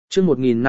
Chương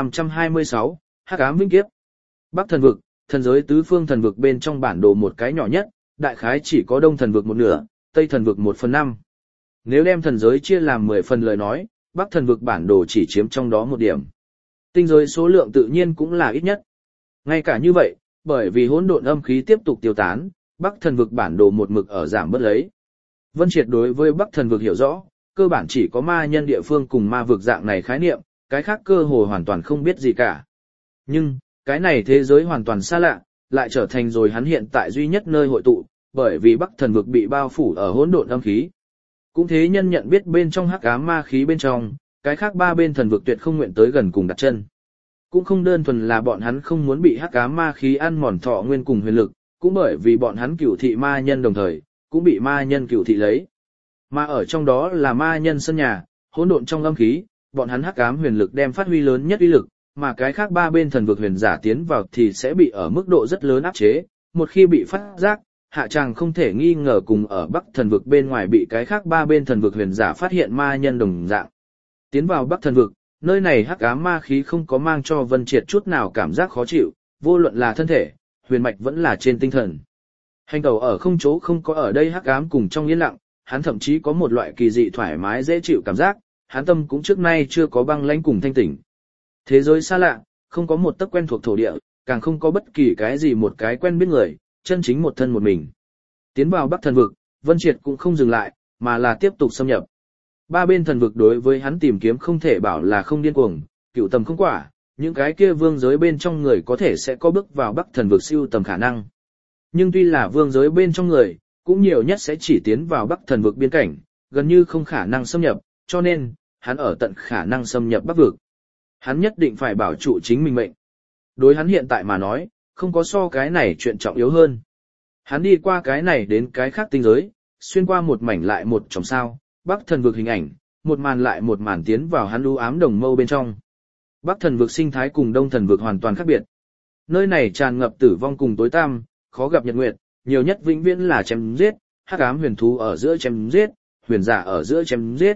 1526, Hắc ám vĩnh kiếp. Bắc thần vực, thần giới tứ phương thần vực bên trong bản đồ một cái nhỏ nhất, đại khái chỉ có Đông thần vực một nửa, Tây thần vực 1/5. Nếu đem thần giới chia làm 10 phần lời nói, Bắc thần vực bản đồ chỉ chiếm trong đó một điểm. Tinh giới số lượng tự nhiên cũng là ít nhất. Ngay cả như vậy, bởi vì hỗn độn âm khí tiếp tục tiêu tán, Bắc thần vực bản đồ một mực ở giảm bớt lấy. Vân Triệt đối với Bắc thần vực hiểu rõ, cơ bản chỉ có ma nhân địa phương cùng ma vực dạng này khái niệm, cái khác cơ hồ hoàn toàn không biết gì cả. Nhưng, cái này thế giới hoàn toàn xa lạ, lại trở thành rồi hắn hiện tại duy nhất nơi hội tụ, bởi vì Bắc thần vực bị bao phủ ở hỗn độn âm khí. Cũng thế nhân nhận biết bên trong hắc ám ma khí bên trong, cái khác ba bên thần vực tuyệt không nguyện tới gần cùng đặt chân. Cũng không đơn thuần là bọn hắn không muốn bị hắc ám ma khí ăn mòn thọ nguyên cùng huyền lực, cũng bởi vì bọn hắn cửu thị ma nhân đồng thời, cũng bị ma nhân cửu thị lấy. Mà ở trong đó là ma nhân sân nhà, hỗn độn trong âm khí, bọn hắn hắc ám huyền lực đem phát huy lớn nhất uy lực, mà cái khác ba bên thần vực huyền giả tiến vào thì sẽ bị ở mức độ rất lớn áp chế, một khi bị phát giác, hạ tràng không thể nghi ngờ cùng ở Bắc thần vực bên ngoài bị cái khác ba bên thần vực huyền giả phát hiện ma nhân đồng dạng. Tiến vào Bắc thần vực, nơi này hắc ám ma khí không có mang cho Vân Triệt chút nào cảm giác khó chịu, vô luận là thân thể, huyền mạch vẫn là trên tinh thần. Hành tẩu ở không chỗ không có ở đây hắc ám cùng trong yên lặng, hắn thậm chí có một loại kỳ dị thoải mái dễ chịu cảm giác, hắn tâm cũng trước nay chưa có băng lãnh cùng thanh tỉnh. Thế giới xa lạ, không có một tấc quen thuộc thổ địa, càng không có bất kỳ cái gì một cái quen biết người, chân chính một thân một mình. Tiến vào Bắc thần vực, Vân Triệt cũng không dừng lại, mà là tiếp tục xâm nhập. Ba bên thần vực đối với hắn tìm kiếm không thể bảo là không điên cuồng, cựu tầm không quả, những cái kia vương giới bên trong người có thể sẽ có bước vào Bắc thần vực siêu tầm khả năng. Nhưng tuy là vương giới bên trong người, cũng nhiều nhất sẽ chỉ tiến vào Bắc thần vực biên cảnh, gần như không khả năng xâm nhập, cho nên, hắn ở tận khả năng xâm nhập Bắc vực. Hắn nhất định phải bảo trụ chính mình mệnh. Đối hắn hiện tại mà nói, không có so cái này chuyện trọng yếu hơn. Hắn đi qua cái này đến cái khác tinh giới, xuyên qua một mảnh lại một chòm sao, Bắc thần vực hình ảnh, một màn lại một màn tiến vào hắn u ám đồng mâu bên trong. Bắc thần vực sinh thái cùng Đông thần vực hoàn toàn khác biệt. Nơi này tràn ngập tử vong cùng tối tăm, khó gặp nhật nguyệt, nhiều nhất vĩnh viễn là chém giết, hắc ám huyền thú ở giữa chém giết, huyền giả ở giữa chém giết.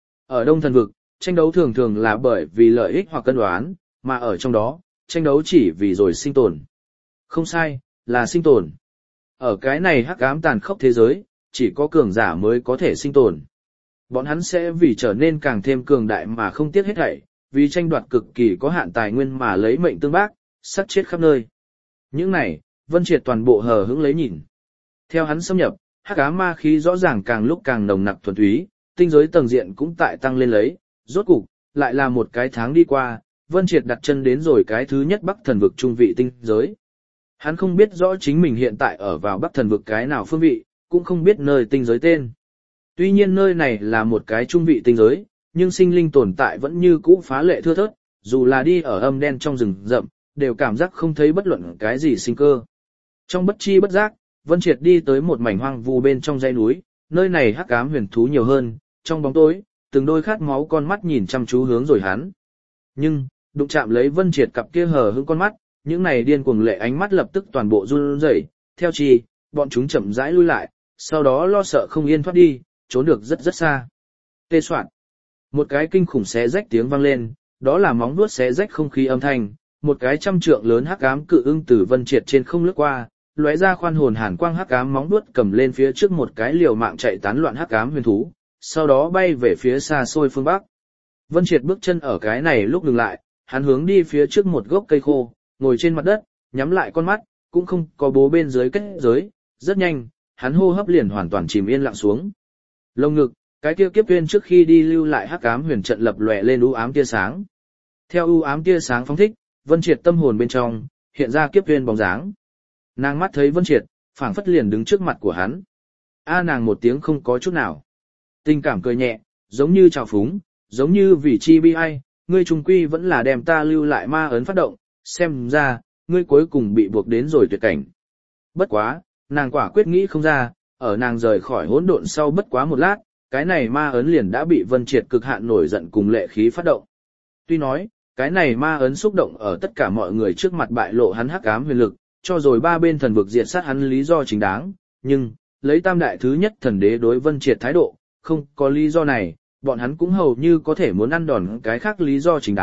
Ở Đông thần vực, tranh đấu thường thường là bởi vì lợi ích hoặc cân đoán, mà ở trong đó, tranh đấu chỉ vì rồi sinh tồn. Không sai, là sinh tồn. Ở cái này hắc ám tàn khốc thế giới, chỉ có cường giả mới có thể sinh tồn. Bọn hắn sẽ vì trở nên càng thêm cường đại mà không tiếc hết thảy, vì tranh đoạt cực kỳ có hạn tài nguyên mà lấy mệnh tương bác, sát chết khắp nơi. Những này, Vân Triệt toàn bộ hờ hững lấy nhìn. Theo hắn xâm nhập, hắc ám ma khí rõ ràng càng lúc càng nồng nặc thuần túy, tinh giới tầng diện cũng tại tăng lên lấy, rốt cục, lại là một cái tháng đi qua, Vân Triệt đặt chân đến rồi cái thứ nhất Bắc thần vực trung vị tinh giới. Hắn không biết rõ chính mình hiện tại ở vào Bắc thần vực cái nào phương vị, cũng không biết nơi tinh giới tên. Tuy nhiên nơi này là một cái trung vị tinh giới, nhưng sinh linh tồn tại vẫn như cũ phá lệ thưa thớt, dù là đi ở âm đen trong rừng rậm, đều cảm giác không thấy bất luận cái gì sinh cơ. Trong bất chi bất giác, Vân Triệt đi tới một mảnh hoang vu bên trong dãy núi, nơi này hắc ám huyền thú nhiều hơn, trong bóng tối, từng đôi khát máu con mắt nhìn chăm chú hướng rồi hắn. Nhưng, đụng chạm lấy Vân Triệt cặp kia hờ hững con mắt, những này điên cuồng lệ ánh mắt lập tức toàn bộ run rẩy, theo chi, bọn chúng chậm rãi lui lại, sau đó lo sợ không yên thoát đi, trốn được rất rất xa. Tê soạn. Một cái kinh khủng xé rách tiếng vang lên, đó là móng vuốt xé rách không khí âm thanh, một cái trăm trượng lớn hắc ám cự ưng từ Vân Triệt trên không lướt qua, lóe ra khoan hồn hàn quang hắc ám móng vuốt cầm lên phía trước một cái liều mạng chạy tán loạn hắc ám huyền thú, sau đó bay về phía xa xôi phương bắc. Vân Triệt bước chân ở cái này lúc dừng lại, hắn hướng đi phía trước một gốc cây khô, ngồi trên mặt đất, nhắm lại con mắt, cũng không có bố bên dưới kết giới, rất nhanh, hắn hô hấp liền hoàn toàn chìm yên lặng xuống. Lồng ngực, cái kia kiếp viên trước khi đi lưu lại hắc ám huyền trận lập lòe lên u ám tia sáng. Theo u ám tia sáng phóng thích, Vân Triệt tâm hồn bên trong hiện ra kiếp viên bóng dáng. Nàng mắt thấy Vân Triệt, phảng phất liền đứng trước mặt của hắn. Nàng một tiếng không có chút nào. Tình cảm cười nhẹ, giống như trào phúng, giống như vì chi bi ai, ngươi trùng quy vẫn là đem ta lưu lại ma ấn phát động, xem ra, ngươi cuối cùng bị buộc đến rồi tuyệt cảnh. Bất quá, nàng quả quyết nghĩ không ra, ở nàng rời khỏi hỗn độn sau bất quá một lát, cái này ma ấn liền đã bị Vân Triệt cực hạn nổi giận cùng lệ khí phát động. Tuy nói, cái này ma ấn xúc động ở tất cả mọi người trước mặt bại lộ hắn hắc ám huyền lực, cho rồi ba bên thần vực diệt sát hắn lý do chính đáng, nhưng, lấy tam đại thứ nhất thần đế đối Vân Triệt thái độ, không có lý do này, bọn hắn cũng hầu như có thể muốn ăn đòn cái khác lý do chính đáng,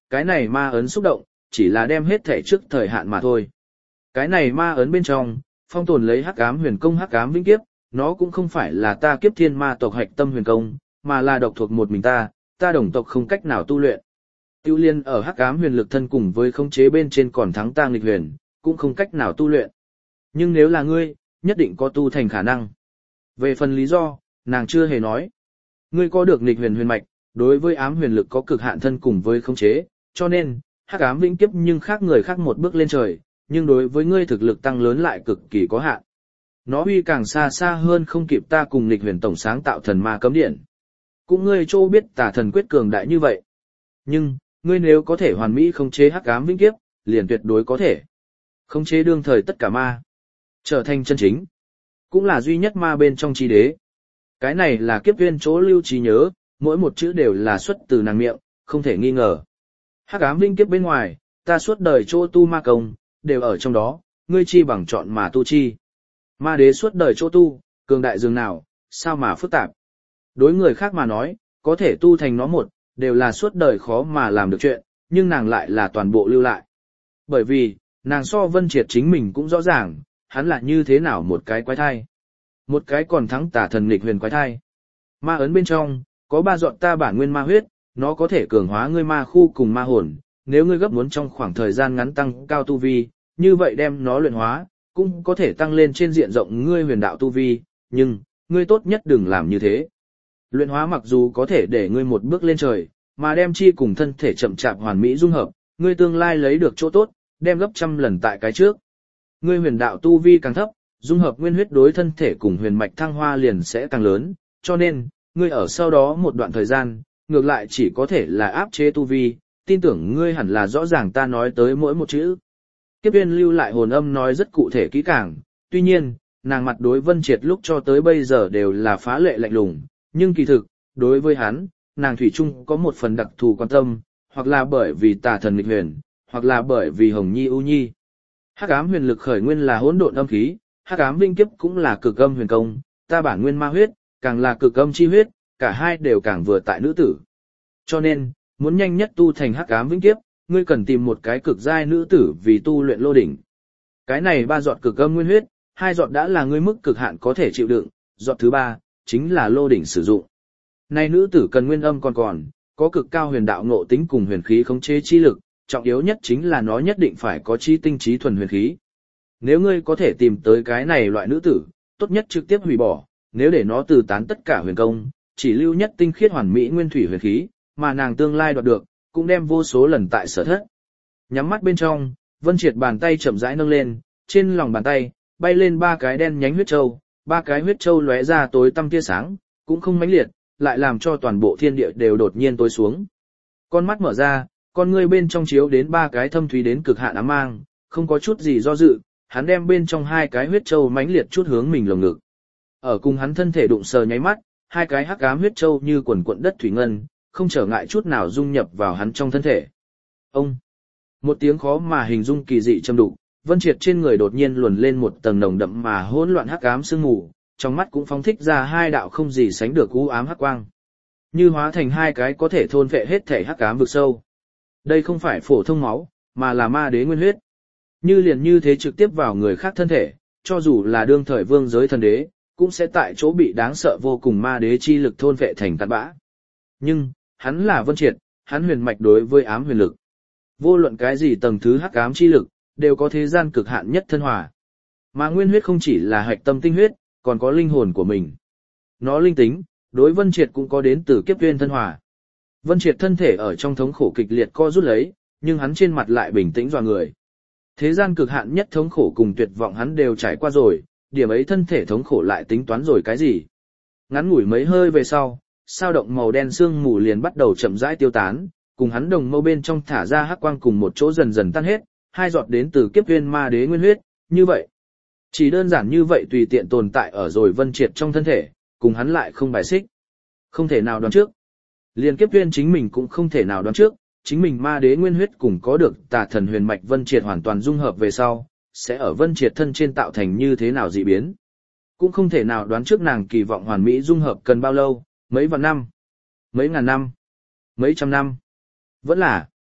cái này ma ấn xúc động, chỉ là đem hết thể trước thời hạn mà thôi. Cái này ma ấn bên trong, phong tồn lấy hắc ám huyền công hắc ám vĩnh kiếp, nó cũng không phải là ta kiếp thiên ma tộc hạch tâm huyền công, mà là độc thuộc một mình ta đồng tộc không cách nào tu luyện. Tiêu liên ở hắc ám huyền lực thân cùng với khống chế bên trên còn thắng ta nghịch huyền, cũng không cách nào tu luyện. Nhưng nếu là ngươi, nhất định có tu thành khả năng. Về phần lý do, nàng chưa hề nói. Ngươi có được nghịch huyền huyền mạch, đối với ám huyền lực có cực hạn thân cùng với khống chế, cho nên, hắc ám vĩnh kiếp nhưng khác người khác một bước lên trời, nhưng đối với ngươi thực lực tăng lớn lại cực kỳ có hạn. Nó uy càng xa xa hơn không kịp ta cùng nghịch huyền tổng sáng tạo thần ma cấm điện. Cũng ngươi chỗ biết tà thần quyết cường đại như vậy. Nhưng, ngươi nếu có thể hoàn mỹ khống chế hắc ám vĩnh kiếp, liền tuyệt đối có thể khống chế đương thời tất cả ma, trở thành chân chính, cũng là duy nhất ma bên trong chi đế. Cái này là kiếp viên chỗ lưu trí nhớ, mỗi một chữ đều là xuất từ nàng miệng, không thể nghi ngờ. Hắc ám vĩnh kiếp bên ngoài, ta suốt đời chỗ tu ma công, đều ở trong đó, ngươi chi bằng chọn mà tu chi. Ma đế suốt đời chỗ tu, cường đại dường nào, sao mà phức tạp. Đối người khác mà nói, có thể tu thành nó một, đều là suốt đời khó mà làm được chuyện, nhưng nàng lại là toàn bộ lưu lại. Bởi vì, nàng so Vân Triệt chính mình cũng rõ ràng, hắn là như thế nào một cái quái thai. Một cái còn thắng tả thần nghịch huyền quái thai. Ma ấn bên trong, có 3 giọt ta bản nguyên ma huyết, nó có thể cường hóa ngươi ma khu cùng ma hồn, nếu ngươi gấp muốn trong khoảng thời gian ngắn tăng cao tu vi, như vậy đem nó luyện hóa, cũng có thể tăng lên trên diện rộng ngươi huyền đạo tu vi, nhưng, ngươi tốt nhất đừng làm như thế. Luyện hóa mặc dù có thể để ngươi một bước lên trời, mà đem chi cùng thân thể chậm chạp hoàn mỹ dung hợp, ngươi tương lai lấy được chỗ tốt, đem gấp trăm lần tại cái trước. Ngươi huyền đạo tu vi càng thấp, dung hợp nguyên huyết đối thân thể cùng huyền mạch thăng hoa liền sẽ càng lớn, cho nên, ngươi ở sau đó một đoạn thời gian, ngược lại chỉ có thể là áp chế tu vi, tin tưởng ngươi hẳn là rõ ràng ta nói tới mỗi một chữ. Kiếp viên lưu lại hồn âm nói rất cụ thể kỹ càng, tuy nhiên, nàng mặt đối Vân Triệt lúc cho tới bây giờ đều là phá lệ lạnh lùng, nhưng kỳ thực, đối với hắn, nàng thủy chung có một phần đặc thù quan tâm, hoặc là bởi vì tà thần nghịch huyền, hoặc là bởi vì Hồng Nhi ưu nhi. Hắc ám huyền lực khởi nguyên là hỗn độn âm khí, hắc ám vinh kiếp cũng là cực âm huyền công, ta bản nguyên ma huyết, càng là cực âm chi huyết, cả hai đều càng vừa tại nữ tử. Cho nên, muốn nhanh nhất tu thành hắc ám vĩnh kiếp, ngươi cần tìm một cái cực giai nữ tử vì tu luyện lô đỉnh. Cái này 3 giọt cực âm nguyên huyết, 2 giọt đã là ngươi mức cực hạn có thể chịu đựng, giọt thứ 3 chính là lô đỉnh sử dụng. Này nữ tử cần nguyên âm còn, có cực cao huyền đạo ngộ tính cùng huyền khí khống chế chi lực, trọng yếu nhất chính là nó nhất định phải có chi tinh trí thuần huyền khí. Nếu ngươi có thể tìm tới cái này loại nữ tử, tốt nhất trực tiếp hủy bỏ, nếu để nó từ tán tất cả huyền công, chỉ lưu nhất tinh khiết hoàn mỹ nguyên thủy huyền khí, mà nàng tương lai đoạt được, cũng đem vô số lần tại sở thất. Nhắm mắt bên trong, Vân Triệt bàn tay chậm rãi nâng lên, trên lòng bàn tay, bay lên 3 cái đen nhánh huyết châu, 3 cái huyết châu lóe ra tối tăm tia sáng, cũng không mãnh liệt, lại làm cho toàn bộ thiên địa đều đột nhiên tối xuống. Con mắt mở ra, con ngươi bên trong chiếu đến 3 cái thâm thúy đến cực hạn ám mang, không có chút gì do dự, hắn đem bên trong 2 cái huyết châu mãnh liệt chút hướng mình lồng ngực. Ở cùng hắn thân thể đụng sờ nháy mắt, 2 cái hắc ám huyết châu như quần cuộn đất thủy ngân, không trở ngại chút nào dung nhập vào hắn trong thân thể. Ông! Một tiếng khó mà hình dung kỳ dị châm đục, Vân Triệt trên người đột nhiên luồn lên một tầng nồng đậm mà hỗn loạn hắc ám sương mù, trong mắt cũng phóng thích ra 2 đạo không gì sánh được u ám hắc quang, như hóa thành 2 cái có thể thôn phệ hết thể hắc ám vực sâu. Đây không phải phổ thông máu, mà là ma đế nguyên huyết. Như liền như thế trực tiếp vào người khác thân thể, cho dù là đương thời vương giới thần đế, cũng sẽ tại chỗ bị đáng sợ vô cùng ma đế chi lực thôn phệ thành tàn bã. Nhưng, hắn là Vân Triệt, hắn huyền mạch đối với ám huyền lực. Vô luận cái gì tầng thứ hắc ám chi lực, đều có thế gian cực hạn nhất thân hòa. Mà nguyên huyết không chỉ là hạch tâm tinh huyết, còn có linh hồn của mình. Nó linh tính, đối Vân Triệt cũng có đến từ kiếp duyên thân hòa. Vân Triệt thân thể ở trong thống khổ kịch liệt co rút lấy, nhưng hắn trên mặt lại bình tĩnh dọa người. Thế gian cực hạn nhất thống khổ cùng tuyệt vọng hắn đều trải qua rồi, điểm ấy thân thể thống khổ lại tính toán rồi cái gì. Ngắn ngủi mấy hơi về sau, sao động màu đen sương mù liền bắt đầu chậm rãi tiêu tán, cùng hắn đồng mâu bên trong thả ra hắc quang cùng một chỗ dần dần tan hết, 2 giọt đến từ kiếp duyên ma đế nguyên huyết, như vậy. Chỉ đơn giản như vậy tùy tiện tồn tại ở rồi Vân Triệt trong thân thể, cùng hắn lại không bài xích. Không thể nào đoán trước. Liên kiếp duyên chính mình cũng không thể nào đoán trước, chính mình ma đế nguyên huyết cùng có được tà thần huyền mạch Vân Triệt hoàn toàn dung hợp về sau, sẽ ở Vân Triệt thân trên tạo thành như thế nào dị biến. Cũng không thể nào đoán trước nàng kỳ vọng hoàn mỹ dung hợp cần bao lâu, mấy vạn năm, mấy ngàn năm, mấy trăm năm. Vẫn là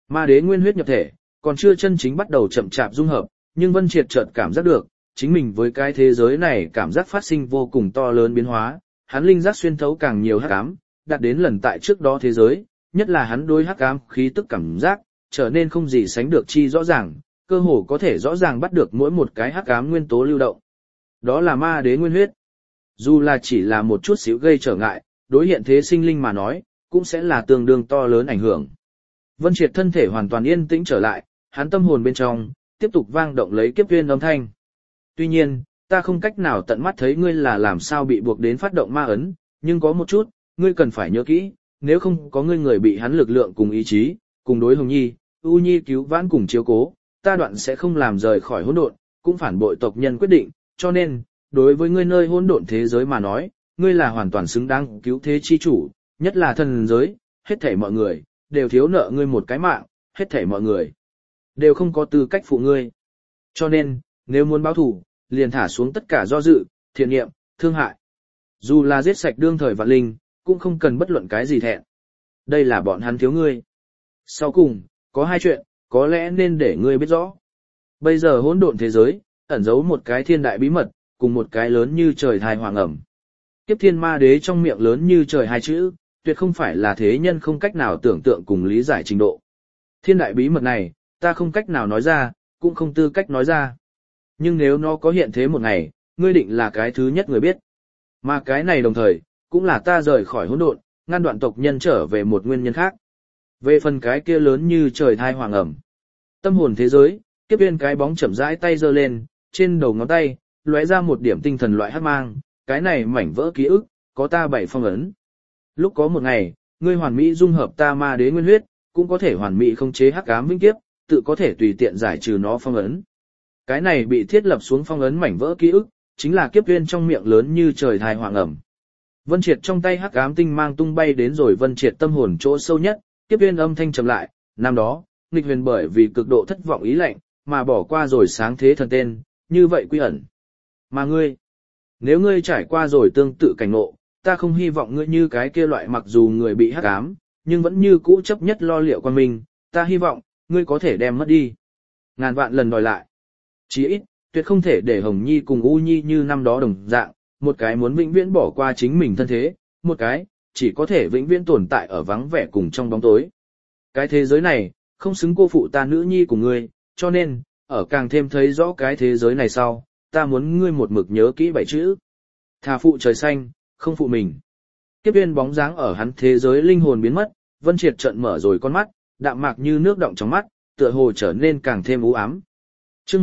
Ma đế nguyên huyết nhập thể, còn chưa chân chính bắt đầu chậm chạp dung hợp, nhưng Vân Triệt chợt cảm giác được, chính mình với cái thế giới này cảm giác phát sinh vô cùng to lớn biến hóa, hắn linh giác xuyên thấu càng nhiều hắc ám, đạt đến lần tại trước đó thế giới, nhất là hắn đối hắc ám khí tức cảm giác, trở nên không gì sánh được chi rõ ràng, cơ hồ có thể rõ ràng bắt được mỗi một cái hắc ám nguyên tố lưu động. Đó là ma đế nguyên huyết. Dù là chỉ là một chút xíu gây trở ngại, đối hiện thế sinh linh mà nói, cũng sẽ là tương đương to lớn ảnh hưởng. Vân Triệt thân thể hoàn toàn yên tĩnh trở lại, hắn tâm hồn bên trong, tiếp tục vang động lấy kiếp viên âm thanh. Tuy nhiên, ta không cách nào tận mắt thấy ngươi là làm sao bị buộc đến phát động ma ấn, nhưng có một chút, ngươi cần phải nhớ kỹ, nếu không có ngươi người bị hắn lực lượng cùng ý chí, cùng đối Hồng Nhi, U Nhi cứu vãn cùng chiếu cố, ta đoạn sẽ không làm rời khỏi hỗn độn, cũng phản bội tộc nhân quyết định, cho nên, đối với ngươi nơi hỗn độn thế giới mà nói, ngươi là hoàn toàn xứng đáng cứu thế chi chủ, nhất là thần giới, hết thảy mọi người đều thiếu nợ ngươi một cái mạng, hết thảy mọi người đều không có tư cách phụ ngươi. Cho nên, nếu muốn báo thù, liền thả xuống tất cả do dự, thiện niệm, thương hại. Dù là giết sạch đương thời vạn linh, cũng không cần bất luận cái gì thẹn. Đây là bọn hắn thiếu ngươi. Sau cùng, có hai chuyện, có lẽ nên để ngươi biết rõ. Bây giờ hỗn độn thế giới, ẩn giấu một cái thiên đại bí mật, cùng một cái lớn như trời thai hoàng ẩm. Kiếp thiên ma đế trong miệng lớn như trời hai chữ, tuyệt không phải là thế nhân không cách nào tưởng tượng cùng lý giải trình độ. Thiên đại bí mật này, ta không cách nào nói ra, cũng không tư cách nói ra. Nhưng nếu nó có hiện thế một ngày, ngươi định là cái thứ nhất người biết. Mà cái này đồng thời, cũng là ta rời khỏi hỗn độn, ngăn đoạn tộc nhân trở về một nguyên nhân khác. Về phần cái kia lớn như trời thai hoàng ẩm. Tâm hồn thế giới, kiếp viên cái bóng chậm rãi tay giơ lên, trên đầu ngón tay, lóe ra một điểm tinh thần loại hắc mang, cái này mảnh vỡ ký ức, có ta 7 phong ấn. Lúc có một ngày, ngươi hoàn mỹ dung hợp ta ma đế nguyên huyết, cũng có thể hoàn mỹ khống chế hắc ám vĩnh kiếp, tự có thể tùy tiện giải trừ nó phong ấn. Cái này bị thiết lập xuống phong ấn mảnh vỡ ký ức, chính là kiếp viên trong miệng lớn như trời thai hoàng ẩm. Vân Triệt trong tay hắc ám tinh mang tung bay đến rồi Vân Triệt tâm hồn chỗ sâu nhất, kiếp viên âm thanh trầm lại, năm đó, nghịch huyền bởi vì cực độ thất vọng ý lạnh, mà bỏ qua rồi sáng thế thần tên, như vậy quy ẩn. Mà ngươi, nếu ngươi trải qua rồi tương tự cảnh ngộ, ta không hy vọng ngươi như cái kia loại mặc dù người bị hắc ám, nhưng vẫn như cũ chấp nhất lo liệu quan mình, ta hy vọng, ngươi có thể đem mất đi. Ngàn vạn lần đòi lại. Chỉ ít, tuyệt không thể để Hồng Nhi cùng U Nhi như năm đó đồng dạng, một cái muốn vĩnh viễn bỏ qua chính mình thân thế, một cái, chỉ có thể vĩnh viễn tồn tại ở vắng vẻ cùng trong bóng tối. Cái thế giới này, không xứng cô phụ ta nữ nhi của ngươi, cho nên, ở càng thêm thấy rõ cái thế giới này sau, ta muốn ngươi một mực nhớ kỹ 7 chữ. Thà phụ trời xanh, không phụ mình. Kiếp viên bóng dáng ở hắn thế giới linh hồn biến mất, Vân Triệt trợn mở rồi con mắt, đạm mạc như nước đọng trong mắt, tựa hồ trở nên càng thêm u ám. Chương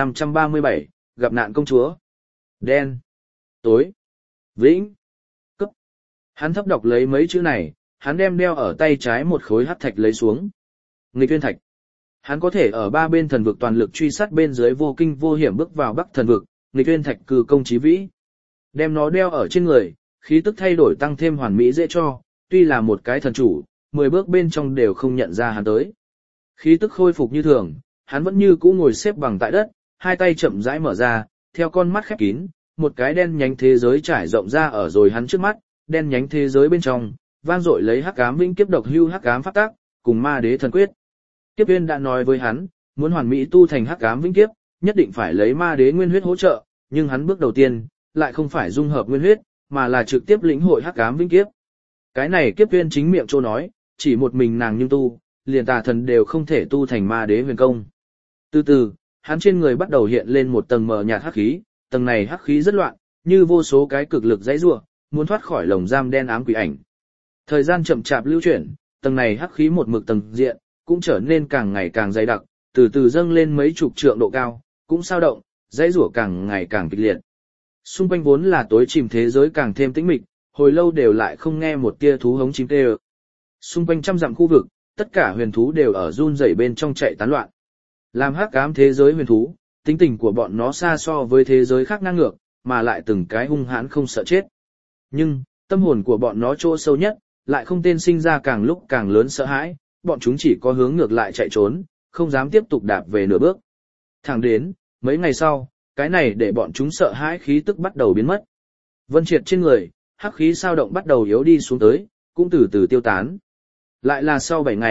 1537, gặp nạn công chúa. Đen, tối, vĩnh, cấp. Hắn thấp đọc lấy mấy chữ này, hắn đem đeo ở tay trái một khối hắc thạch lấy xuống. Nghịch Uyên Thạch. Hắn có thể ở ba bên thần vực toàn lực truy sát bên dưới vô kinh vô hiểm bước vào Bắc thần vực, Nghịch Uyên Thạch cử công chí vĩ. Đem nó đeo ở trên người, khí tức thay đổi tăng thêm hoàn mỹ dễ cho, tuy là một cái thần chủ, 10 bước bên trong đều không nhận ra hắn tới. Khí tức khôi phục như thường, hắn vẫn như cũ ngồi xếp bằng tại đất, hai tay chậm rãi mở ra, theo con mắt khép kín, một cái đen nhánh thế giới trải rộng ra ở rồi hắn trước mắt, đen nhánh thế giới bên trong, vang dội lấy hắc ám vĩnh kiếp độc hưu hắc ám pháp tắc, cùng ma đế thần quyết. Kiếp viên đã nói với hắn, muốn hoàn mỹ tu thành hắc ám vĩnh kiếp, nhất định phải lấy ma đế nguyên huyết hỗ trợ, nhưng hắn bước đầu tiên, lại không phải dung hợp nguyên huyết, mà là trực tiếp lĩnh hội hắc ám vĩnh kiếp. Cái này kiếp viên chính miệng trô nói, chỉ một mình nàng nhưng tu, liền tà thần đều không thể tu thành ma đế huyền công. Từ từ, hắn trên người bắt đầu hiện lên một tầng mờ nhạt hắc khí, tầng này hắc khí rất loạn, như vô số cái cực lực dãy rủa, muốn thoát khỏi lồng giam đen ám quỷ ảnh. Thời gian chậm chạp lưu chuyển, tầng này hắc khí một mực tầng diện, cũng trở nên càng ngày càng dày đặc, từ từ dâng lên mấy chục trượng độ cao, cũng sao động, dãy rủa càng ngày càng kịch liệt. Xung quanh vốn là tối chìm thế giới càng thêm tĩnh mịch, hồi lâu đều lại không nghe một tia thú hống chim kêu. Xung quanh trăm dặm khu vực, tất cả huyền thú đều ở run rẩy bên trong chạy tán loạn. Làm hắc ám thế giới huyền thú, tính tình của bọn nó xa so với thế giới khác ngang ngược, mà lại từng cái hung hãn không sợ chết. Nhưng, tâm hồn của bọn nó chỗ sâu nhất, lại không tên sinh ra càng lúc càng lớn sợ hãi, bọn chúng chỉ có hướng ngược lại chạy trốn, không dám tiếp tục đạp về nửa bước. Thẳng đến, mấy ngày sau, cái này để bọn chúng sợ hãi khí tức bắt đầu biến mất. Vân Triệt trên người, hắc khí sao động bắt đầu yếu đi xuống tới, cũng từ từ tiêu tán. Lại là sau 7 ngày,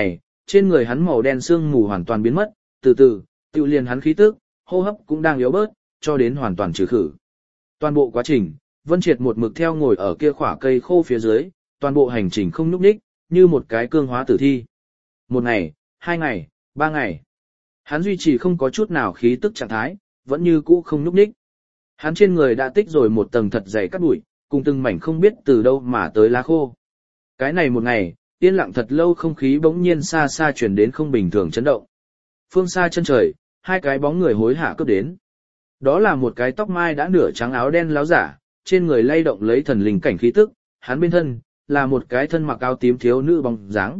trên người hắn màu đen sương mù hoàn toàn biến mất, từ từ, tự liền hắn khí tức, hô hấp cũng đang yếu bớt, cho đến hoàn toàn trừ khử. Toàn bộ quá trình, Vân Triệt một mực theo ngồi ở kia khỏa cây khô phía dưới, toàn bộ hành trình không nhúc nhích, như một cái cương hóa tử thi. 1 ngày, 2 ngày, 3 ngày. Hắn duy trì không có chút nào khí tức trạng thái, vẫn như cũ không nhúc nhích. Hắn trên người đã tích rồi một tầng thật dày cát bụi, cùng từng mảnh không biết từ đâu mà tới lá khô. Cái này một ngày, yên lặng thật lâu không khí bỗng nhiên xa xa truyền đến không bình thường chấn động. Phương xa chân trời, 2 cái bóng người hối hả cướp đến. Đó là một cái tóc mai đã nửa trắng áo đen láo giả, trên người lay động lấy thần linh cảnh khí tức, hắn bên thân là một cái thân mặc áo tím thiếu nữ bóng dáng.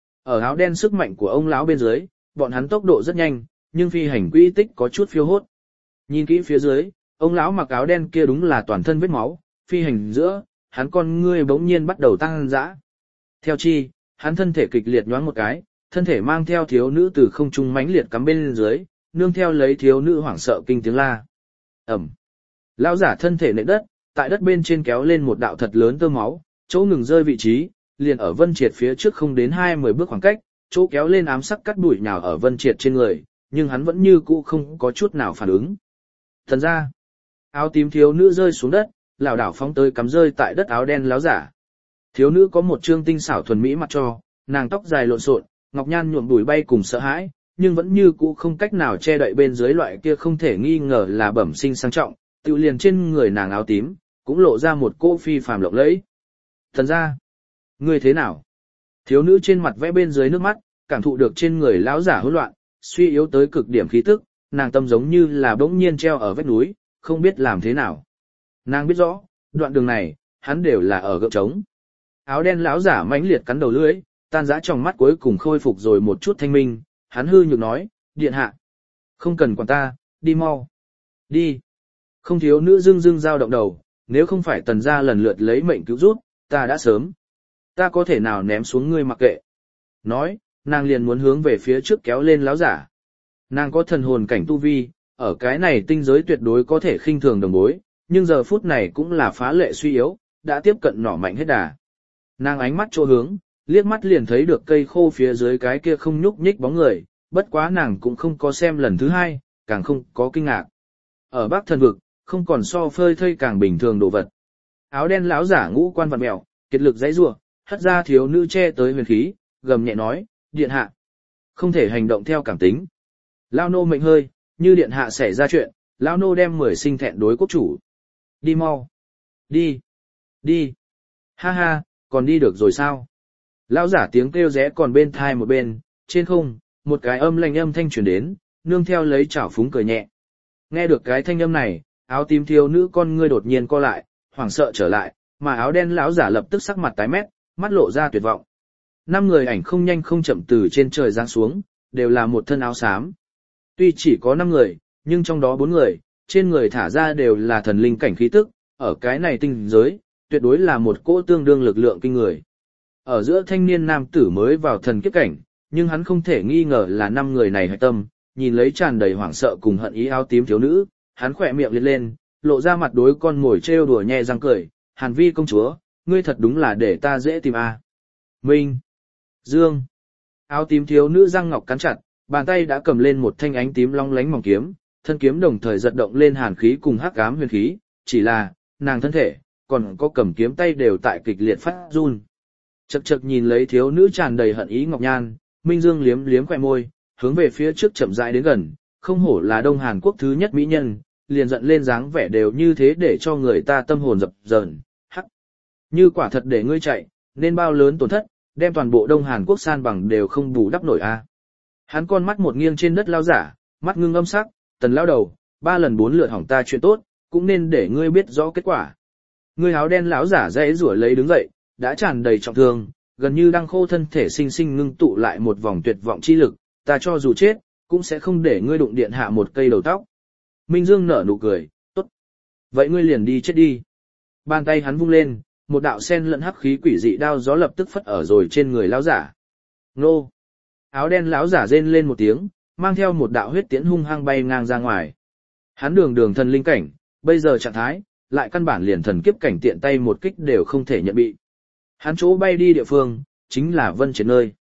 Ở áo đen sức mạnh của ông lão bên dưới, bọn hắn tốc độ rất nhanh, nhưng phi hành quỹ tích có chút phiêu hốt. Nhìn kỹ phía dưới, ông lão mặc áo đen kia đúng là toàn thân vết máu, phi hành giữa, hắn con ngươi bỗng nhiên bắt đầu tăng dã. Theo chi, hắn thân thể kịch liệt nhoáng một cái, thân thể mang theo thiếu nữ từ không trung mãnh liệt cắm bên dưới, nương theo lấy thiếu nữ hoảng sợ kinh tiếng la. Ẩm. Lão giả thân thể nện đất, tại đất bên trên kéo lên một đạo thật lớn tơ máu, chỗ ngừng rơi vị trí, liền ở Vân Triệt phía trước không đến 20 bước khoảng cách, chỗ kéo lên ám sắc cắt bụi nhào ở Vân Triệt trên người, nhưng hắn vẫn như cũ không có chút nào phản ứng. Thần ra, áo tím thiếu nữ rơi xuống đất, lảo đảo phóng tới cắm rơi tại đất áo đen láo giả. Thiếu nữ có một trương tinh xảo thuần mỹ mặt cho, nàng tóc dài lộn xộn, ngọc nhan nhuộm bụi bay cùng sợ hãi, nhưng vẫn như cũ không cách nào che đậy bên dưới loại kia không thể nghi ngờ là bẩm sinh sang trọng, tự liền trên người nàng áo tím, cũng lộ ra một cô phi phàm lộng lẫy. Thần ra, ngươi thế nào? Thiếu nữ trên mặt vẽ bên dưới nước mắt, cảm thụ được trên người lão giả hỗn loạn, suy yếu tới cực điểm khí tức, nàng tâm giống như là bỗng nhiên treo ở vách núi, không biết làm thế nào. Nàng biết rõ, đoạn đường này, hắn đều là ở gượng trống. Áo đen lão giả mãnh liệt cắn đầu lưỡi, tan rã trong mắt cuối cùng khôi phục rồi một chút thanh minh, hắn hư nhược nói, điện hạ. Không cần quản ta, đi mau. Đi. Không thiếu nữ dưng dưng dao động đầu, nếu không phải tần gia lần lượt lấy mệnh cứu giúp, ta đã sớm. Ta có thể nào ném xuống ngươi mặc kệ. Nói, nàng liền muốn hướng về phía trước kéo lên lão giả. Nàng có thần hồn cảnh tu vi, ở cái này tinh giới tuyệt đối có thể khinh thường đồng bối, nhưng giờ phút này cũng là phá lệ suy yếu, đã tiếp cận nỏ mạnh hết đà. Nàng ánh mắt chỗ hướng, liếc mắt liền thấy được cây khô phía dưới cái kia không nhúc nhích bóng người, bất quá nàng cũng không có xem lần thứ hai, càng không có kinh ngạc. Ở Bắc Thần vực, không còn so phơi thây càng bình thường đồ vật. Áo đen lão giả ngũ quan vặn mèo, kiệt lực dãy rủa, hất ra thiếu nữ che tới huyền khí, gầm nhẹ nói, điện hạ, không thể hành động theo cảm tính. Lao nô mệnh hơi, như điện hạ xảy ra chuyện, lão nô đem 10 sinh thẹn đối quốc chủ. Đi mau. Đi. Đi. Ha ha, còn đi được rồi sao? Lão giả tiếng kêu rẽ còn bên thai một bên, trên không, một cái âm lanh âm thanh truyền đến, nương theo lấy chảo phúng cười nhẹ. Nghe được cái thanh âm này, áo tím thiếu nữ con ngươi đột nhiên co lại, hoảng sợ trở lại, mà áo đen lão giả lập tức sắc mặt tái mét, mắt lộ ra tuyệt vọng. 5 người ảnh không nhanh không chậm từ trên trời giáng xuống, đều là một thân áo xám. Tuy chỉ có 5 người, nhưng trong đó 4 người, trên người thả ra đều là thần linh cảnh khí tức, ở cái này tinh giới, tuyệt đối là một cỗ tương đương lực lượng kinh người. Ở giữa thanh niên nam tử mới vào thần kiếp cảnh, nhưng hắn không thể nghi ngờ là 5 người này hạch tâm, nhìn lấy tràn đầy hoảng sợ cùng hận ý áo tím thiếu nữ, hắn khỏe miệng liệt lên, lộ ra mặt đối con ngồi trêu đùa nhe răng cười, Hàn Vi công chúa, ngươi thật đúng là để ta dễ tìm a. Minh, Dương, áo tím thiếu nữ răng ngọc cắn chặt, bàn tay đã cầm lên một thanh ánh tím long lánh mỏng kiếm, thân kiếm đồng thời giật động lên hàn khí cùng hắc ám huyền khí, chỉ là, nàng thân thể, còn có cầm kiếm tay đều tại kịch liệt phát run. Chậc chậc nhìn lấy thiếu nữ tràn đầy hận ý ngọc nhan, Minh Dương liếm liếm khóe môi, hướng về phía trước chậm rãi đến gần, không hổ là Đông Hàn Quốc thứ nhất mỹ nhân, liền giận lên dáng vẻ đều như thế để cho người ta tâm hồn dập dờn. Hắc, như quả thật để ngươi chạy, nên bao lớn tổn thất, đem toàn bộ Đông Hàn Quốc san bằng đều không bù đắp nổi a. Hắn con mắt một nghiêng trên đất lao giả, mắt ngưng âm sắc, tần lao đầu, 3 lần 4 lượt hỏng ta chuyện tốt, cũng nên để ngươi biết rõ kết quả. Ngươi áo đen lão giả dãy rủa lấy đứng dậy, đã tràn đầy trọng thương, gần như đang khô thân thể sinh sinh ngưng tụ lại một vòng tuyệt vọng chi lực, ta cho dù chết, cũng sẽ không để ngươi đụng điện hạ một cây đầu tóc. Minh Dương nở nụ cười, tốt. Vậy ngươi liền đi chết đi. Bàn tay hắn vung lên, một đạo sen lẫn hắc khí quỷ dị đao gió lập tức phất ở rồi trên người lão giả. Nô! Áo đen lão giả rên lên một tiếng, mang theo một đạo huyết tiễn hung hăng bay ngang ra ngoài. Hắn đường thần linh cảnh, bây giờ trạng thái, lại căn bản liền thần kiếp cảnh tiện tay một kích đều không thể nhận bị. Hắn chỗ bay đi địa phương, chính là Vân Triệt nơi.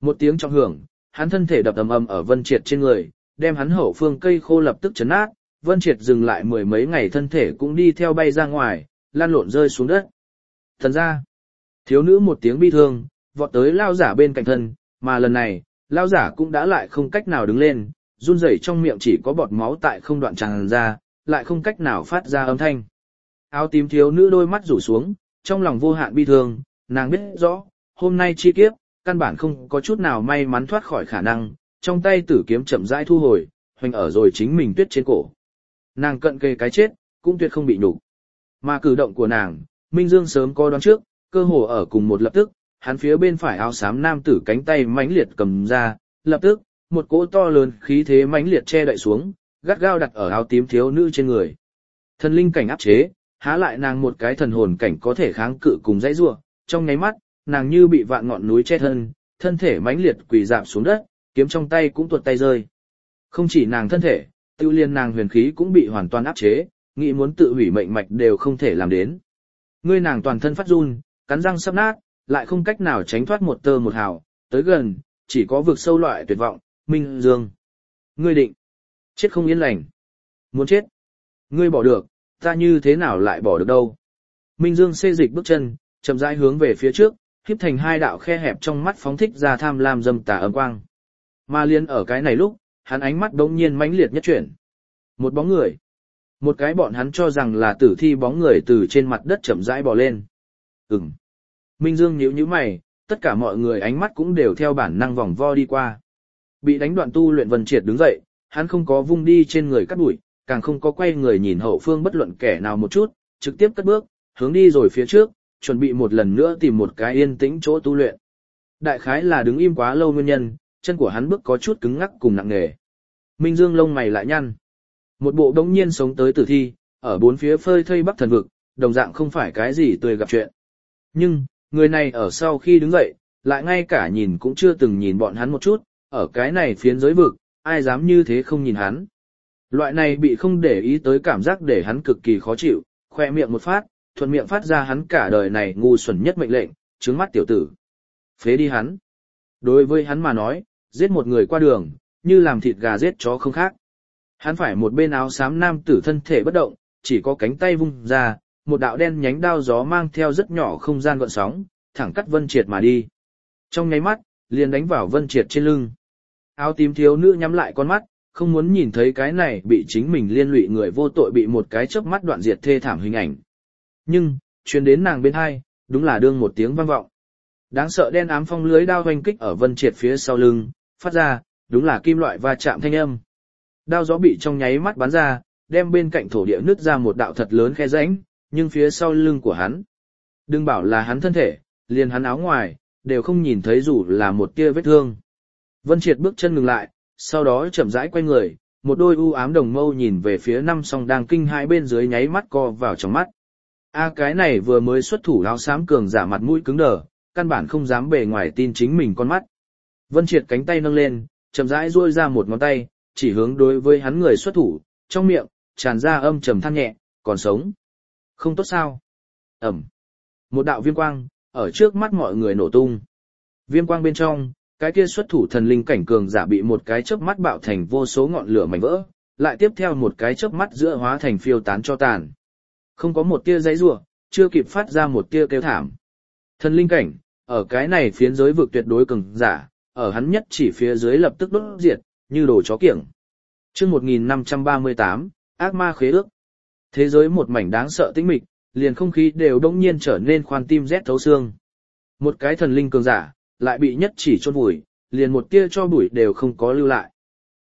Một tiếng trọng hưởng, hắn thân thể đập ầm ầm ở Vân Triệt trên người, đem hắn hậu phương cây khô lập tức chấn nát, Vân Triệt dừng lại mười mấy ngày thân thể cũng đi theo bay ra ngoài, lan lộn rơi xuống đất. Thần ra, thiếu nữ một tiếng bi thương, vọt tới lao giả bên cạnh thân, mà lần này, lao giả cũng đã lại không cách nào đứng lên, run rẩy trong miệng chỉ có bọt máu tại không đoạn tràn ra, lại không cách nào phát ra âm thanh. Áo tím thiếu nữ đôi mắt rủ xuống, trong lòng vô hạn bi thương, nàng biết rõ, hôm nay chi kiếp, căn bản không có chút nào may mắn thoát khỏi khả năng, trong tay tử kiếm chậm rãi thu hồi, hoành ở rồi chính mình tuyết trên cổ. Nàng cận kề cái chết, cũng tuyệt không bị nhục. Mà cử động của nàng, Minh Dương sớm có đoán trước, cơ hồ ở cùng một lập tức, hắn phía bên phải áo xám nam tử cánh tay mãnh liệt cầm ra, lập tức, một cỗ to lớn khí thế mãnh liệt che đậy xuống, gắt gao đặt ở áo tím thiếu nữ trên người. Thần linh cảnh áp chế, há lại nàng một cái thần hồn cảnh có thể kháng cự cùng dãy rủa, trong nháy mắt, nàng như bị vạn ngọn núi che thân, thân thể mãnh liệt quỳ rạp xuống đất, kiếm trong tay cũng tuột tay rơi. Không chỉ nàng thân thể, tiêu liên nàng huyền khí cũng bị hoàn toàn áp chế, nghĩ muốn tự hủy mệnh mạch đều không thể làm đến. Ngươi nàng toàn thân phát run, cắn răng sắp nát, lại không cách nào tránh thoát một tơ một hào, tới gần, chỉ có vực sâu loại tuyệt vọng, Minh Dương. Ngươi định, chết không yên lành. Muốn chết. Ngươi bỏ được, ta như thế nào lại bỏ được đâu. Minh Dương xê dịch bước chân, chậm rãi hướng về phía trước, híp thành hai đạo khe hẹp trong mắt phóng thích ra tham lam dâm tà ấm quang. Mà liên ở cái này lúc, hắn ánh mắt đống nhiên mãnh liệt nhất chuyển. Một bóng người. Một cái bọn hắn cho rằng là tử thi bóng người từ trên mặt đất chậm rãi bò lên. Minh Dương nhíu nhíu mày, tất cả mọi người ánh mắt cũng đều theo bản năng vòng vo đi qua. Bị đánh đoạn tu luyện Vân Triệt đứng dậy, hắn không có vung đi trên người cắt bụi, càng không có quay người nhìn hậu phương bất luận kẻ nào một chút, trực tiếp cất bước, hướng đi rồi phía trước, chuẩn bị một lần nữa tìm một cái yên tĩnh chỗ tu luyện. Đại khái là đứng im quá lâu nguyên nhân, chân của hắn bước có chút cứng ngắc cùng nặng nề. Minh Dương lông mày lại nhăn. Một bộ đống nhiên sống tới tử thi, ở bốn phía phơi thây Bắc Thần vực, đồng dạng không phải cái gì tươi gặp chuyện. Nhưng, người này ở sau khi đứng dậy, lại ngay cả nhìn cũng chưa từng nhìn bọn hắn một chút, ở cái này phiến giới vực, ai dám như thế không nhìn hắn. Loại này bị không để ý tới cảm giác để hắn cực kỳ khó chịu, khoe miệng một phát, thuận miệng phát ra hắn cả đời này ngu xuẩn nhất mệnh lệnh, trướng mắt tiểu tử. Phế đi hắn. Đối với hắn mà nói, giết một người qua đường, như làm thịt gà giết chó không khác. Hắn phải một bên áo xám nam tử thân thể bất động, chỉ có cánh tay vung ra, một đạo đen nhánh đao gió mang theo rất nhỏ không gian gợn sóng, thẳng cắt Vân Triệt mà đi. Trong nháy mắt, liền đánh vào Vân Triệt trên lưng. Áo tím thiếu nữ nhắm lại con mắt, không muốn nhìn thấy cái này bị chính mình liên lụy người vô tội bị một cái chớp mắt đoạn diệt thê thảm hình ảnh. Nhưng, truyền đến nàng bên hai, đúng là đương một tiếng vang vọng. Đáng sợ đen ám phong lưới đao hoành kích ở Vân Triệt phía sau lưng, phát ra, đúng là kim loại va chạm thanh âm. Đao gió bị trong nháy mắt bắn ra, đem bên cạnh thổ địa nứt ra một đạo thật lớn khe rãnh, nhưng phía sau lưng của hắn, đừng bảo là hắn thân thể, liền hắn áo ngoài, đều không nhìn thấy dù là một tia vết thương. Vân Triệt bước chân ngừng lại, sau đó chậm rãi quay người, một đôi u ám đồng mâu nhìn về phía năm song đang kinh hãi bên dưới nháy mắt co vào trong mắt. Cái này vừa mới xuất thủ áo xám cường giả mặt mũi cứng đờ, căn bản không dám bề ngoài tin chính mình con mắt. Vân Triệt cánh tay nâng lên, chậm rãi duỗi ra một ngón tay, chỉ hướng đối với hắn người xuất thủ, trong miệng tràn ra âm trầm than nhẹ, còn sống. Không tốt sao? Ẩm. Một đạo viêm quang, ở trước mắt mọi người nổ tung. Viêm quang bên trong, cái kia xuất thủ thần linh cảnh cường giả bị một cái chớp mắt bạo thành vô số ngọn lửa mảnh vỡ, lại tiếp theo một cái chớp mắt giữa hóa thành phiêu tán cho tàn. Không có một tia giãy giụa, chưa kịp phát ra một tia kêu thảm. Thần linh cảnh, ở cái này phiến giới vực tuyệt đối cường giả, ở hắn nhất chỉ phía dưới lập tức đốt diệt, như đồ chó kiểng. Chương 1538, ác ma khế ước. Thế giới một mảnh đáng sợ tĩnh mịch, liền không khí đều đông nhiên trở nên khoan tim rét thấu xương. Một cái thần linh cường giả, lại bị nhất chỉ chôn vùi, liền một tia cho bụi đều không có lưu lại.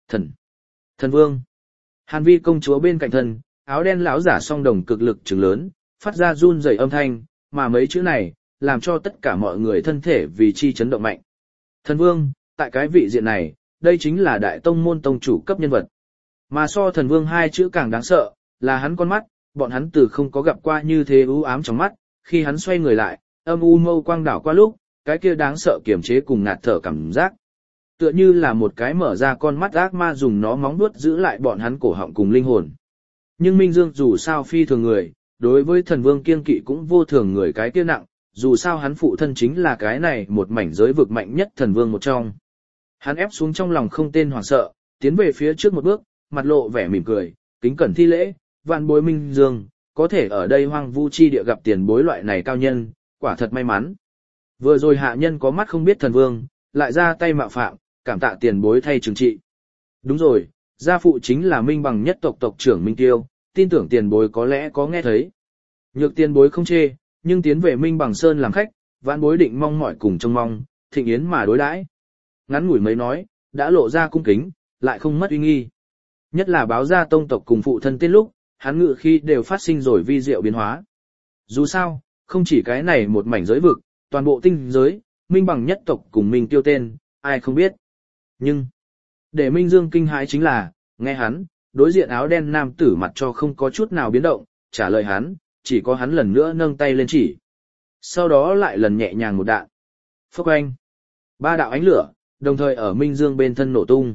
Thần vương. Hàn Vi công chúa bên cạnh thân, áo đen lão giả song đồng cực lực trừng lớn, phát ra run rẩy âm thanh, mà mấy chữ này, làm cho tất cả mọi người thân thể vì chi chấn động mạnh. Thần vương, tại cái vị diện này, đây chính là đại tông môn tông chủ cấp nhân vật. Mà so thần vương hai chữ càng đáng sợ, là hắn con mắt, bọn hắn từ không có gặp qua như thế u ám trong mắt, khi hắn xoay người lại, âm u mâu quang đảo qua lúc, cái kia đáng sợ kiềm chế cùng ngạt thở cảm giác. Tựa như là một cái mở ra con mắt ác ma dùng nó móng vuốt giữ lại bọn hắn cổ họng cùng linh hồn. Nhưng Minh Dương dù sao phi thường người, đối với thần vương kiên kỵ cũng vô thường người cái kia nặng, dù sao hắn phụ thân chính là cái này một mảnh giới vực mạnh nhất thần vương một trong. Hắn ép xuống trong lòng không tên hoảng sợ, tiến về phía trước một bước, mặt lộ vẻ mỉm cười, kính cẩn thi lễ, vạn bối Minh Dương, có thể ở đây hoang vu chi địa gặp tiền bối loại này cao nhân, quả thật may mắn. Vừa rồi hạ nhân có mắt không biết thần vương, lại ra tay mạo phạm, cảm tạ tiền bối thay trừng trị. Đúng rồi, gia phụ chính là Minh Bằng nhất tộc tộc trưởng Minh Tiêu, tin tưởng tiền bối có lẽ có nghe thấy. Nhược tiền bối không chê, nhưng tiến về Minh Bằng Sơn làm khách, vạn bối định mong mỏi cùng trông mong, thịnh yến mà đối đãi. Ngắn ngủi mấy nói, đã lộ ra cung kính, lại không mất uy nghi. Nhất là báo ra tông tộc cùng phụ thân tên lúc, hắn ngự khi đều phát sinh rồi vi diệu biến hóa. Dù sao, không chỉ cái này một mảnh giới vực, toàn bộ tinh giới, Minh Bằng nhất tộc cùng Minh Tiêu tên, ai không biết. Nhưng, để Minh Dương kinh hãi chính là, nghe hắn, đối diện áo đen nam tử mặt cho không có chút nào biến động, trả lời hắn, chỉ có hắn lần nữa nâng tay lên chỉ. Sau đó lại lần nhẹ nhàng một đạn. Phốc anh. 3 đạo ánh lửa, đồng thời ở Minh Dương bên thân nổ tung.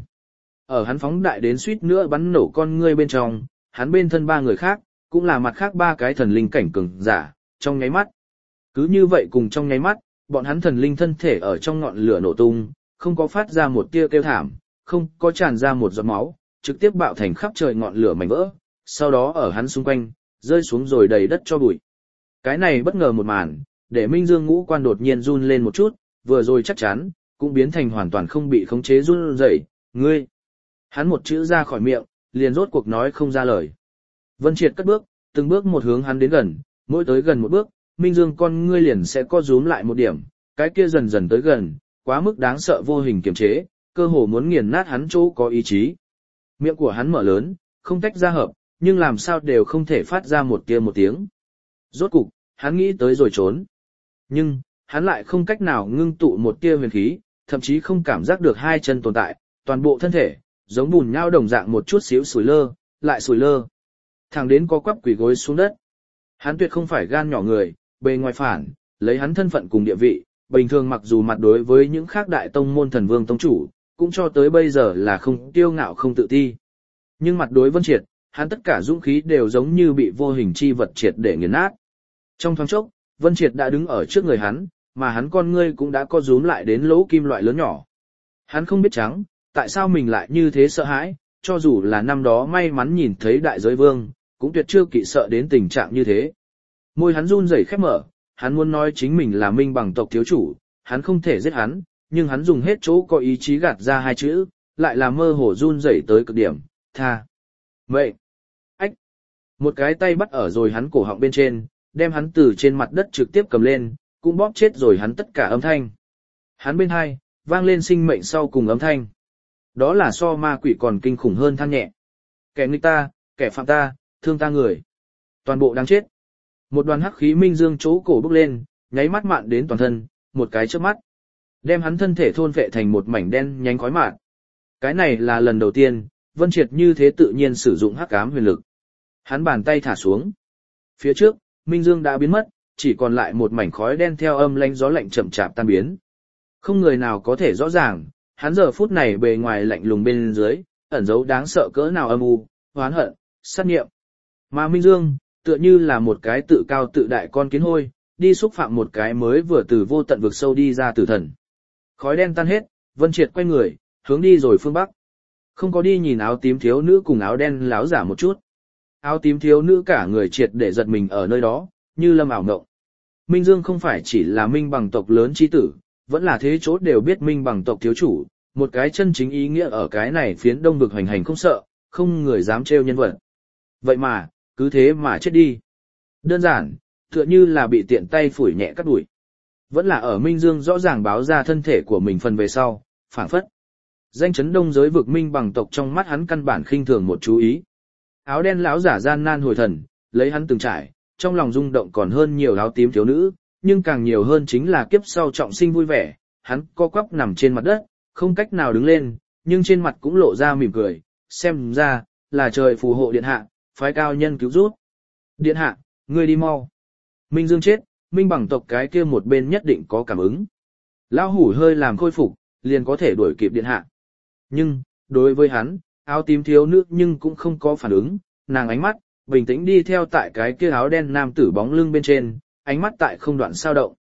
Ở hắn phóng đại đến suýt nữa bắn nổ con ngươi bên trong, hắn bên thân 3 người khác, cũng là mặt khác 3 cái thần linh cảnh cường giả, trong nháy mắt. Cứ như vậy cùng trong nháy mắt, bọn hắn thần linh thân thể ở trong ngọn lửa nổ tung, không có phát ra một tia kêu thảm, không có tràn ra một giọt máu, trực tiếp bạo thành khắp trời ngọn lửa mảnh vỡ, sau đó ở hắn xung quanh, rơi xuống rồi đầy đất cho bụi. Cái này bất ngờ một màn, để Minh Dương ngũ quan đột nhiên run lên một chút, vừa rồi chắc chắn, cũng biến thành hoàn toàn không bị khống chế run rẩy. Ngươi! Hắn một chữ ra khỏi miệng, liền rốt cuộc nói không ra lời. Vân Triệt cất bước, từng bước một hướng hắn đến gần, mỗi tới gần một bước, Minh Dương con ngươi liền sẽ co rúm lại một điểm, cái kia dần dần tới gần, quá mức đáng sợ vô hình kiềm chế, cơ hồ muốn nghiền nát hắn chỗ có ý chí. Miệng của hắn mở lớn, không tách ra hợp, nhưng làm sao đều không thể phát ra một tiếng. Rốt cục, hắn nghĩ tới rồi trốn. Nhưng, hắn lại không cách nào ngưng tụ một tia huyền khí, thậm chí không cảm giác được hai chân tồn tại, toàn bộ thân thể, giống bùn nhão đồng dạng một chút xíu sủi lơ, lại sủi lơ. Thẳng đến có quắp quỳ gối xuống đất. Hắn tuyệt không phải gan nhỏ người, bề ngoài phản, lấy hắn thân phận cùng địa vị, bình thường mặc dù mặt đối với những khác đại tông môn thần vương tông chủ, cũng cho tới bây giờ là không kiêu ngạo không tự ti. Nhưng mặt đối Vân Triệt, hắn tất cả dũng khí đều giống như bị vô hình chi vật triệt để nghiền nát. Trong thoáng chốc, Vân Triệt đã đứng ở trước người hắn, mà hắn con ngươi cũng đã co rúm lại đến lỗ kim loại lớn nhỏ. Hắn không biết trắng, tại sao mình lại như thế sợ hãi, cho dù là năm đó may mắn nhìn thấy đại giới vương, cũng tuyệt chưa kỵ sợ đến tình trạng như thế. Môi hắn run rẩy khép mở, hắn muốn nói chính mình là Minh Bằng tộc thiếu chủ, hắn không thể giết hắn, nhưng hắn dùng hết chỗ có ý chí gạt ra hai chữ, lại là mơ hồ run rẩy tới cực điểm, tha. Vậy, ách, một cái tay bắt ở rồi hắn cổ họng bên trên, đem hắn từ trên mặt đất trực tiếp cầm lên, cũng bóp chết rồi hắn tất cả âm thanh. Hắn bên hai, vang lên sinh mệnh sau cùng âm thanh. Đó là so ma quỷ còn kinh khủng hơn than nhẹ. Kẻ nghịch ta, kẻ phạm ta, thương ta người. Toàn bộ đáng chết. Một đoàn hắc khí minh dương chỗ cổ bốc lên, nháy mắt mạn đến toàn thân, một cái chớp mắt. Đem hắn thân thể thôn phệ thành một mảnh đen nhánh khói mạn. Cái này là lần đầu tiên, Vân Triệt như thế tự nhiên sử dụng hắc ám huyền lực. Hắn bàn tay thả xuống. Phía trước, Minh Dương đã biến mất, chỉ còn lại một mảnh khói đen theo âm lãnh gió lạnh chậm chạp tan biến. Không người nào có thể rõ ràng, hắn giờ phút này bề ngoài lạnh lùng bên dưới, ẩn giấu đáng sợ cỡ nào âm u, oán hận, sát nghiệm. Mà Minh Dương, tựa như là một cái tự cao tự đại con kiến hôi, đi xúc phạm một cái mới vừa từ vô tận vực sâu đi ra tử thần. Khói đen tan hết, Vân Triệt quay người, hướng đi rồi phương Bắc. Không có đi nhìn áo tím thiếu nữ cùng áo đen láo giả một chút. Áo tím thiếu nữ cả người triệt để giật mình ở nơi đó, như lâm ảo ngộng. Minh Dương không phải chỉ là Minh Bằng tộc lớn chi tử, vẫn là thế chỗ đều biết Minh Bằng tộc thiếu chủ, một cái chân chính ý nghĩa ở cái này phiến đông vực hoành hành không sợ, không người dám trêu nhân vật. Vậy mà, cứ thế mà chết đi. Đơn giản, tựa như là bị tiện tay phủi nhẹ cắt đuổi. Vẫn là ở Minh Dương rõ ràng báo ra thân thể của mình phần về sau, phảng phất. Danh chấn đông giới vực Minh Bằng tộc trong mắt hắn căn bản khinh thường một chú ý. Áo đen lão giả gian nan hồi thần, lấy hắn từng trải, trong lòng rung động còn hơn nhiều áo tím thiếu nữ, nhưng càng nhiều hơn chính là kiếp sau trọng sinh vui vẻ, hắn co quắp nằm trên mặt đất, không cách nào đứng lên, nhưng trên mặt cũng lộ ra mỉm cười, xem ra, là trời phù hộ điện hạ, phái cao nhân cứu giúp. Điện hạ, ngươi đi mau. Minh Dương chết, Minh Bằng tộc cái kia một bên nhất định có cảm ứng. Lão hủ hơi làm khôi phục, liền có thể đuổi kịp điện hạ. Nhưng, đối với hắn, áo tím thiếu nữ nhưng cũng không có phản ứng, nàng ánh mắt, bình tĩnh đi theo tại cái kia áo đen nam tử bóng lưng bên trên, ánh mắt tại không đoạn sao động.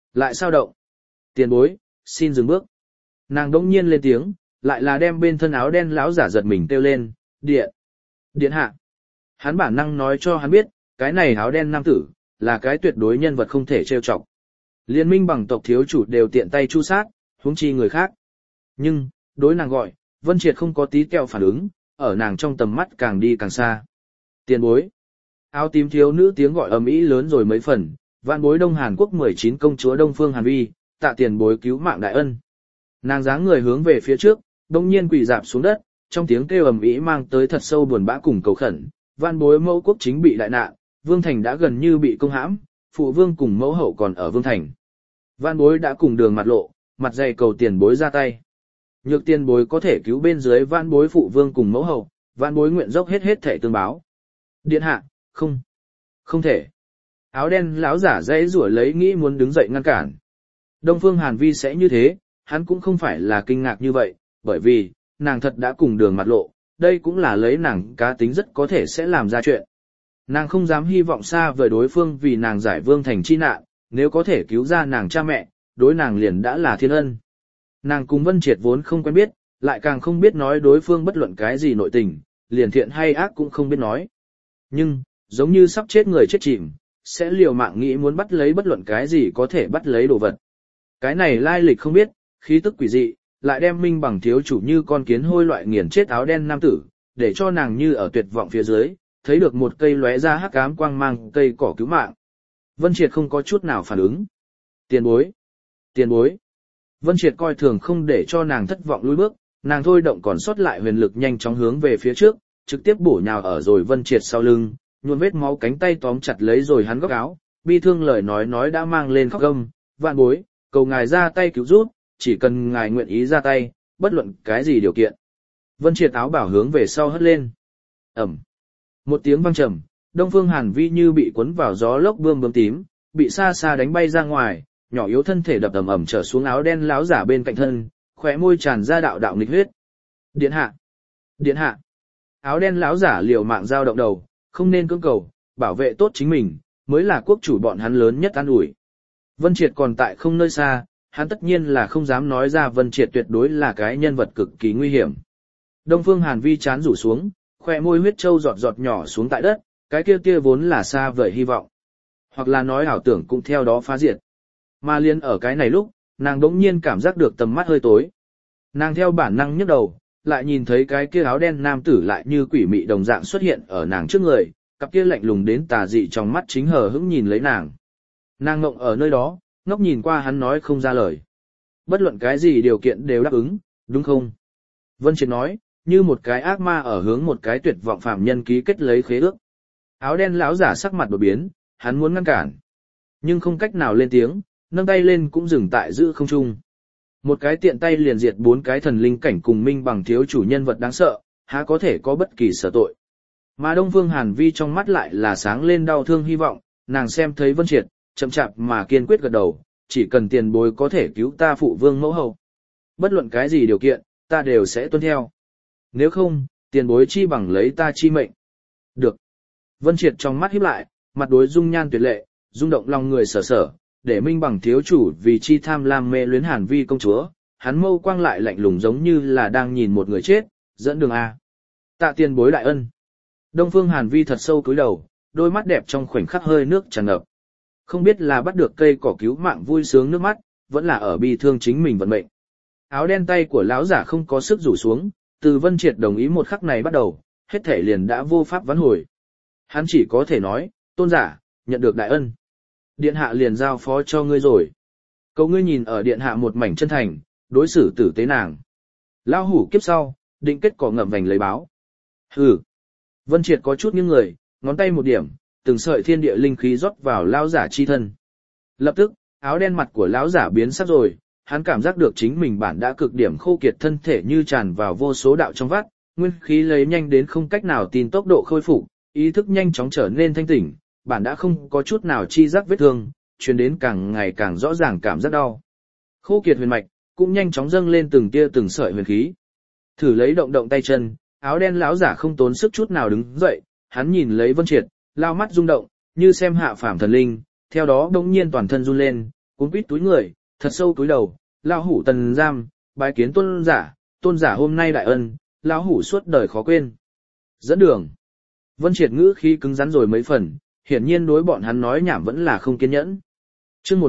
Lại sao động? Tiền bối, xin dừng bước. Nàng đống nhiên lên tiếng, lại là đem bên thân áo đen lão giả giật mình kêu lên, điện hạ. Hắn bản năng nói cho hắn biết, cái này áo đen nam tử, là cái tuyệt đối nhân vật không thể trêu chọc. Liên minh bằng tộc thiếu chủ đều tiện tay chu sát, huống chi người khác. Nhưng, đối nàng gọi, Vân Triệt không có tí kẹo phản ứng, ở nàng trong tầm mắt càng đi càng xa. Tiền bối. Áo tím thiếu nữ tiếng gọi ầm ĩ lớn rồi mấy phần, vạn bối Đông Hàn Quốc 19 công chúa Đông Phương Hàn Vi, tạ tiền bối cứu mạng đại ân. Nàng dáng người hướng về phía trước, đông nhiên quỳ dạp xuống đất, trong tiếng kêu ầm ĩ mang tới thật sâu buồn bã cùng cầu khẩn. Vạn bối mẫu quốc chính bị đại nạn, vương thành đã gần như bị công hãm, phụ vương cùng mẫu hậu còn ở vương thành. Vạn bối đã cùng đường mặt lộ, mặt dày cầu tiền bối ra tay. Nhược tiền bối có thể cứu bên dưới vạn bối phụ vương cùng mẫu hậu, vạn bối nguyện dốc hết thể tương báo. Điện hạ, không thể. Áo đen lão giả dãy rủa lấy nghĩ muốn đứng dậy ngăn cản. Đông Phương Hàn Vi sẽ như thế, hắn cũng không phải là kinh ngạc như vậy, bởi vì, nàng thật đã cùng đường mặt lộ, đây cũng là lấy nàng cá tính rất có thể sẽ làm ra chuyện. Nàng không dám hy vọng xa vời đối phương vì nàng giải vương thành chi nạn, nếu có thể cứu ra nàng cha mẹ, đối nàng liền đã là thiên ân. Nàng cùng Vân Triệt vốn không quen biết, lại càng không biết nói đối phương bất luận cái gì nội tình, liền thiện hay ác cũng không biết nói. Nhưng, giống như sắp chết người chết chìm, sẽ liều mạng nghĩ muốn bắt lấy bất luận cái gì có thể bắt lấy đồ vật. Cái này lai lịch không biết, khí tức quỷ dị, lại đem minh bằng thiếu chủ như con kiến hôi loại nghiền chết áo đen nam tử, để cho nàng như ở tuyệt vọng phía dưới, thấy được một cây lóe ra hắc ám quang mang cây cỏ cứu mạng. Vân Triệt không có chút nào phản ứng. Tiền bối. Vân Triệt coi thường không để cho nàng thất vọng lùi bước, nàng thôi động còn sót lại huyền lực nhanh chóng hướng về phía trước, trực tiếp bổ nhào ở rồi Vân Triệt sau lưng, nhuộm vết máu cánh tay tóm chặt lấy rồi hắn góc áo, bi thương lời nói đã mang lên khóc gâm, vạn bối, cầu ngài ra tay cứu giúp, chỉ cần ngài nguyện ý ra tay, bất luận cái gì điều kiện. Vân Triệt áo bảo hướng về sau hất lên. Ẩm. Một tiếng vang trầm, Đông Phương Hàn Vi như bị cuốn vào gió lốc bươm tím, bị xa xa đánh bay ra ngoài, nhỏ yếu thân thể đập ầm trở xuống áo đen láo giả bên cạnh thân, khóe môi tràn ra đạo nghịch huyết. Điện hạ. Áo đen láo giả liều mạng giao động đầu, không nên cưỡng cầu, bảo vệ tốt chính mình, mới là quốc chủ bọn hắn lớn nhất an ủi. Vân Triệt còn tại không nơi xa, hắn tất nhiên là không dám nói ra Vân Triệt tuyệt đối là cái nhân vật cực kỳ nguy hiểm. Đông Phương Hàn Vi chán rủ xuống, khóe môi huyết châu giọt nhỏ xuống tại đất, cái kia vốn là xa vời hy vọng. Hoặc là nói ảo tưởng cũng theo đó phá diệt. Mà liên ở cái này lúc, nàng đống nhiên cảm giác được tầm mắt hơi tối. Nàng theo bản năng nhấc đầu, lại nhìn thấy cái kia áo đen nam tử lại như quỷ mị đồng dạng xuất hiện ở nàng trước người, cặp kia lạnh lùng đến tà dị trong mắt chính hờ hững nhìn lấy nàng. Nàng ngộng ở nơi đó, ngốc nhìn qua hắn nói không ra lời. Bất luận cái gì điều kiện đều đáp ứng, đúng không? Vân Triệt nói, như một cái ác ma ở hướng một cái tuyệt vọng phàm nhân ký kết lấy khế ước. Áo đen lão giả sắc mặt đột biến, hắn muốn ngăn cản, nhưng không cách nào lên tiếng, nâng tay lên cũng dừng tại giữa không trung. Một cái tiện tay liền diệt 4 cái thần linh cảnh cùng minh bằng thiếu chủ nhân vật đáng sợ, há có thể có bất kỳ sở tội. Mà Đông Phương Hàn Vi trong mắt lại là sáng lên đau thương hy vọng, nàng xem thấy Vân Triệt, chậm chạp mà kiên quyết gật đầu, chỉ cần tiền bối có thể cứu ta phụ vương mẫu hậu. Bất luận cái gì điều kiện, ta đều sẽ tuân theo. Nếu không, tiền bối chi bằng lấy ta chi mệnh. Được. Vân Triệt trong mắt híp lại, mặt đối dung nhan tuyệt lệ, rung động lòng người sở, để minh bằng thiếu chủ vì chi tham lam mê luyến Hàn Vi công chúa, hắn mâu quang lại lạnh lùng giống như là đang nhìn một người chết, dẫn đường A. Tạ tiền bối đại ân. Đông Phương Hàn Vi thật sâu cúi đầu, đôi mắt đẹp trong khoảnh khắc hơi nước tràn ngập. Không biết là bắt được cây cỏ cứu mạng vui sướng nước mắt, vẫn là ở bi thương chính mình vận mệnh. Áo đen tay của lão giả không có sức rủ xuống, từ Vân Triệt đồng ý một khắc này bắt đầu, hết thể liền đã vô pháp vãn hồi. Hắn chỉ có thể nói, tôn giả, nhận được đại ân. Điện hạ liền giao phó cho ngươi rồi. Cầu ngươi nhìn ở điện hạ một mảnh chân thành, đối xử tử tế nàng. Lão hủ kiếp sau, định kết cỏ ngậm vành lấy báo. Hừ. Vân Triệt có chút nghiêng người, ngón tay một điểm, từng sợi thiên địa linh khí rót vào lão giả chi thân. Lập tức, áo đen mặt của lão giả biến sắc rồi, hắn cảm giác được chính mình bản đã cực điểm khô kiệt thân thể như tràn vào vô số đạo trong vắt, nguyên khí lấy nhanh đến không cách nào tin tốc độ khôi phục, ý thức nhanh chóng trở nên thanh tỉnh, bản đã không có chút nào chi giác vết thương, truyền đến càng ngày càng rõ ràng cảm giác đau. Khô kiệt huyền mạch cũng nhanh chóng dâng lên từng tia từng sợi huyền khí. Thử lấy động tay chân, áo đen lão giả không tốn sức chút nào đứng dậy, hắn nhìn lấy Vân Triệt, lao mắt rung động, như xem hạ phàm thần linh, theo đó bỗng nhiên toàn thân run lên, Cuốn quýt túi người, thật sâu túi đầu, lão hủ Tần Giam, bái kiến tôn giả hôm nay đại ân, lão hủ suốt đời khó quên. Dẫn đường. Vân Triệt ngữ khí cứng rắn rồi mấy phần, hiển nhiên đối bọn hắn nói nhảm vẫn là không kiên nhẫn. Chương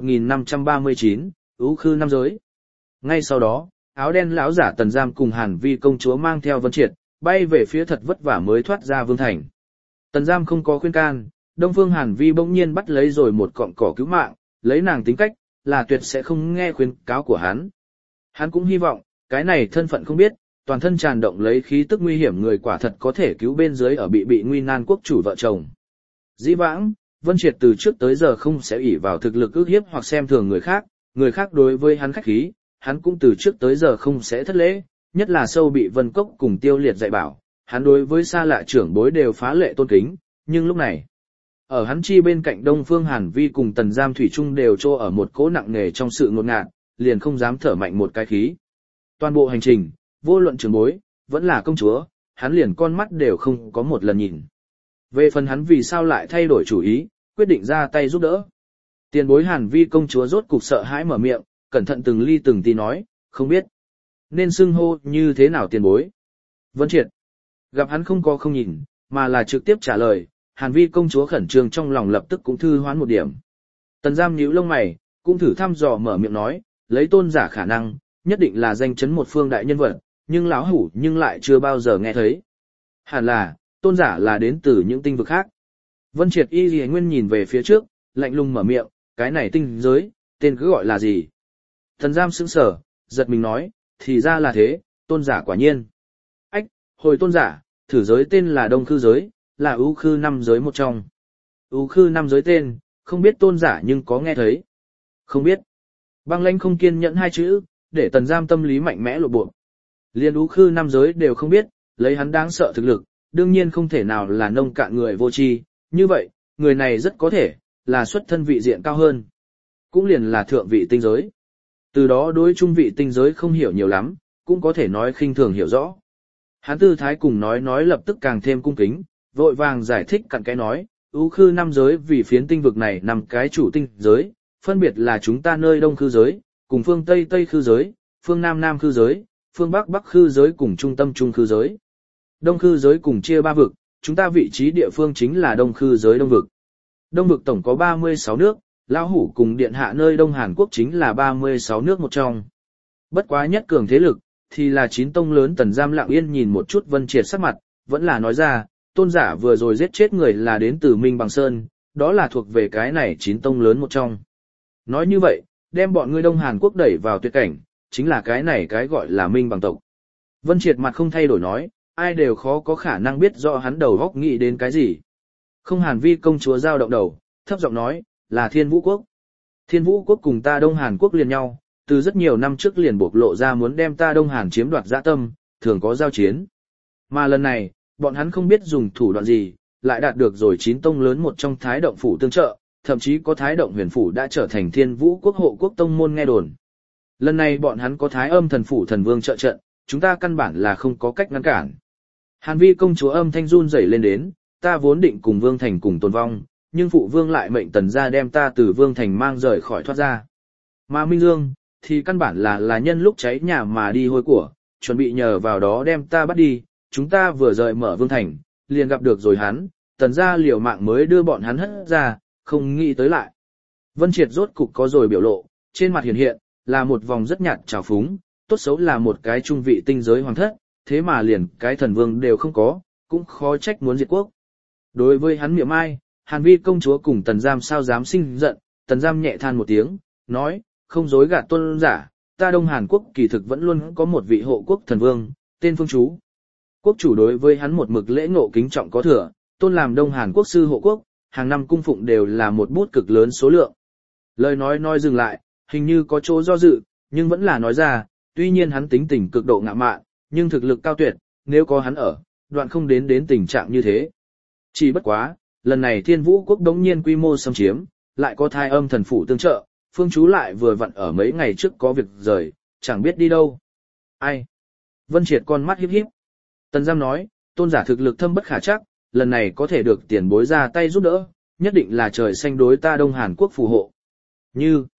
1539, Ú Khư Nam Giới. Ngay sau đó, áo đen lão giả Tần Giam cùng Hàn Vi công chúa mang theo Vân Triệt, bay về phía thật vất vả mới thoát ra vương thành. Tần Giam không có khuyên can, Đông Phương Hàn Vi bỗng nhiên bắt lấy rồi một cọng cỏ cứu mạng, lấy nàng tính cách, là tuyệt sẽ không nghe khuyên cáo của hắn. Hắn cũng hy vọng, cái này thân phận không biết, toàn thân tràn động lấy khí tức nguy hiểm người quả thật có thể cứu bên dưới ở bị nguy nan quốc chủ vợ chồng. Dĩ vãng, Vân Triệt từ trước tới giờ không sẽ ỷ vào thực lực ức hiếp hoặc xem thường người khác đối với hắn khách khí, hắn cũng từ trước tới giờ không sẽ thất lễ, nhất là sâu bị Vân Cốc cùng Tiêu Liệt dạy bảo, hắn đối với xa lạ trưởng bối đều phá lệ tôn kính, nhưng lúc này, ở hắn chi bên cạnh Đông Phương Hàn Vi cùng Tần Giam Thủy Trung đều trô ở một cỗ nặng nề trong sự ngột ngạt, liền không dám thở mạnh một cái khí. Toàn bộ hành trình, vô luận trưởng bối, vẫn là công chúa, hắn liền con mắt đều không có một lần nhìn. Về phần hắn vì sao lại thay đổi chủ ý, quyết định ra tay giúp đỡ. Tiền bối Hàn Vi công chúa rốt cục sợ hãi mở miệng, cẩn thận từng ly từng tí nói, không biết nên xưng hô như thế nào tiền bối. Vân Triệt gặp hắn không có không nhìn, mà là trực tiếp trả lời, Hàn Vi công chúa khẩn trương trong lòng lập tức cũng thư hoán một điểm. Tần Giam nhíu lông mày, cũng thử thăm dò mở miệng nói, lấy tôn giả khả năng, nhất định là danh chấn một phương đại nhân vật, nhưng lão hủ nhưng lại chưa bao giờ nghe thấy. Hẳn là, tôn giả là đến từ những tinh vực khác. Vân Triệt y lìa nguyên nhìn về phía trước, lạnh lùng mở miệng, cái này tinh giới, tên cứ gọi là gì? Tần Giam sững sờ, giật mình nói, thì ra là thế, tôn giả quả nhiên. Ách, hồi tôn giả, thử giới tên là Đông Khư giới, là Ú Khư năm giới một trong. Ú Khư năm giới tên, không biết tôn giả nhưng có nghe thấy. Không biết. Băng Lãnh không kiên nhẫn hai chữ, để Tần Giam tâm lý mạnh mẽ lộ bộ. Liên Ú Khư năm giới đều không biết, lấy hắn đáng sợ thực lực, đương nhiên không thể nào là nông cạn người vô tri. Như vậy, người này rất có thể là xuất thân vị diện cao hơn, cũng liền là thượng vị tinh giới. Từ đó đối trung vị tinh giới không hiểu nhiều lắm, cũng có thể nói khinh thường hiểu rõ. Hắn tư thái cùng nói lập tức càng thêm cung kính, vội vàng giải thích cặn kẽ nói, Ú Khư năm giới vì phiến tinh vực này nằm cái chủ tinh giới, phân biệt là chúng ta nơi Đông Khư giới, cùng phương Tây Tây Khư giới, phương Nam Nam Khư giới, phương Bắc Bắc Khư giới cùng trung tâm Trung Khư giới. Đông Khư giới cùng chia 3 vực, chúng ta vị trí địa phương chính là Đông Khư giới Đông vực. Đông vực tổng có 36 nước, lão hủ cùng điện hạ nơi Đông Hàn Quốc chính là 36 nước một trong. Bất quá nhất cường thế lực, thì là 9 tông lớn. Tần Giam lặng yên nhìn một chút Vân Triệt sắc mặt, vẫn là nói ra, tôn giả vừa rồi giết chết người là đến từ Minh Bằng Sơn, đó là thuộc về cái này 9 tông lớn một trong. Nói như vậy, đem bọn ngươi Đông Hàn Quốc đẩy vào tuyệt cảnh, chính là cái này cái gọi là Minh Bằng tộc. Vân Triệt mặt không thay đổi nói, ai đều khó có khả năng biết rõ hắn đầu óc nghĩ đến cái gì. Không Hàn Vi công chúa dao động đầu, thấp giọng nói, là Thiên Vũ Quốc. Thiên Vũ Quốc cùng ta Đông Hàn Quốc liền nhau, từ rất nhiều năm trước liền bộc lộ ra muốn đem ta Đông Hàn chiếm đoạt dã tâm, thường có giao chiến. Mà lần này, bọn hắn không biết dùng thủ đoạn gì, lại đạt được rồi 9 tông lớn một trong Thái Động Phủ tương trợ, thậm chí có Thái Động Huyền Phủ đã trở thành Thiên Vũ Quốc hộ quốc tông môn nghe đồn. Lần này bọn hắn có Thái Âm Thần Phủ Thần Vương trợ trận, chúng ta căn bản là không có cách ngăn cản. Hàn Vi công chúa âm thanh run rẩy lên đến, ta vốn định cùng Vương Thành cùng tồn vong, nhưng phụ vương lại mệnh Tần gia đem ta từ Vương Thành mang rời khỏi thoát ra. Mà Minh Dương, thì căn bản là nhân lúc cháy nhà mà đi hôi của, chuẩn bị nhờ vào đó đem ta bắt đi, chúng ta vừa rời mở Vương Thành, liền gặp được rồi hắn, Tần gia liều mạng mới đưa bọn hắn hất ra, không nghĩ tới lại. Vân Triệt rốt cục có rồi biểu lộ, trên mặt hiện là một vòng rất nhạt trào phúng, tốt xấu là một cái trung vị tinh giới hoàng thất, thế mà liền cái thần vương đều không có, cũng khó trách muốn diệt quốc. Đối với hắn miệng ai, Hàn Vi công chúa cùng Tần Giam sao dám sinh giận, Tần Giam nhẹ than một tiếng, nói, không dối gạt tôn giả, ta Đông Hàn Quốc kỳ thực vẫn luôn có một vị hộ quốc thần vương, tên Phương Chú. Quốc chủ đối với hắn một mực lễ ngộ kính trọng có thừa, tôn làm Đông Hàn Quốc sư hộ quốc, hàng năm cung phụng đều là một bút cực lớn số lượng. Lời nói dừng lại, hình như có chỗ do dự, nhưng vẫn là nói ra, tuy nhiên hắn tính tình cực độ ngạo mạn, nhưng thực lực cao tuyệt, nếu có hắn ở, đoạn không đến tình trạng như thế. Chỉ bất quá, lần này Thiên Vũ Quốc đống nhiên quy mô xâm chiếm, lại có Thái Âm Thần Phủ tương trợ, Phương Chú lại vừa vặn ở mấy ngày trước có việc rời, chẳng biết đi đâu. Ai? Vân Triệt con mắt híp híp. Tần Giam nói, tôn giả thực lực thâm bất khả trắc, lần này có thể được tiền bối ra tay giúp đỡ, nhất định là trời xanh đối ta Đông Hàn Quốc phù hộ. Như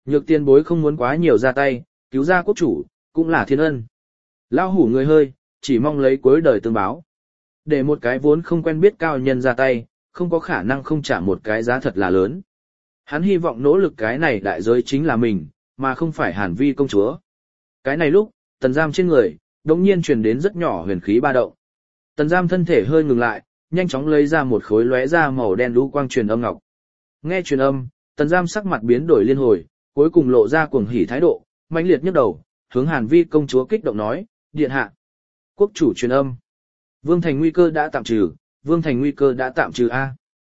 Nhược tiền bối không muốn quá nhiều ra tay, cứu ra quốc chủ, cũng là thiên ân. Lão hủ người hơi, chỉ mong lấy cuối đời tương báo. Để một cái vốn không quen biết cao nhân ra tay, không có khả năng không trả một cái giá thật là lớn. Hắn hy vọng nỗ lực cái này đại giới chính là mình, mà không phải Hàn Vi công chúa. Cái này lúc, Tần Giam trên người, đột nhiên truyền đến rất nhỏ huyền khí ba động. Tần Giam thân thể hơi ngừng lại, nhanh chóng lấy ra một khối lóe ra màu đen lũ quang truyền âm ngọc. Nghe truyền âm, Tần Giam sắc mặt biến đổi liên hồi, cuối cùng lộ ra cuồng hỉ thái độ, mãnh liệt nhấc đầu, hướng Hàn Vi công chúa kích động nói, điện hạ, quốc chủ truyền âm. Vương thành nguy cơ đã tạm trừ, Vương thành nguy cơ đã tạm trừ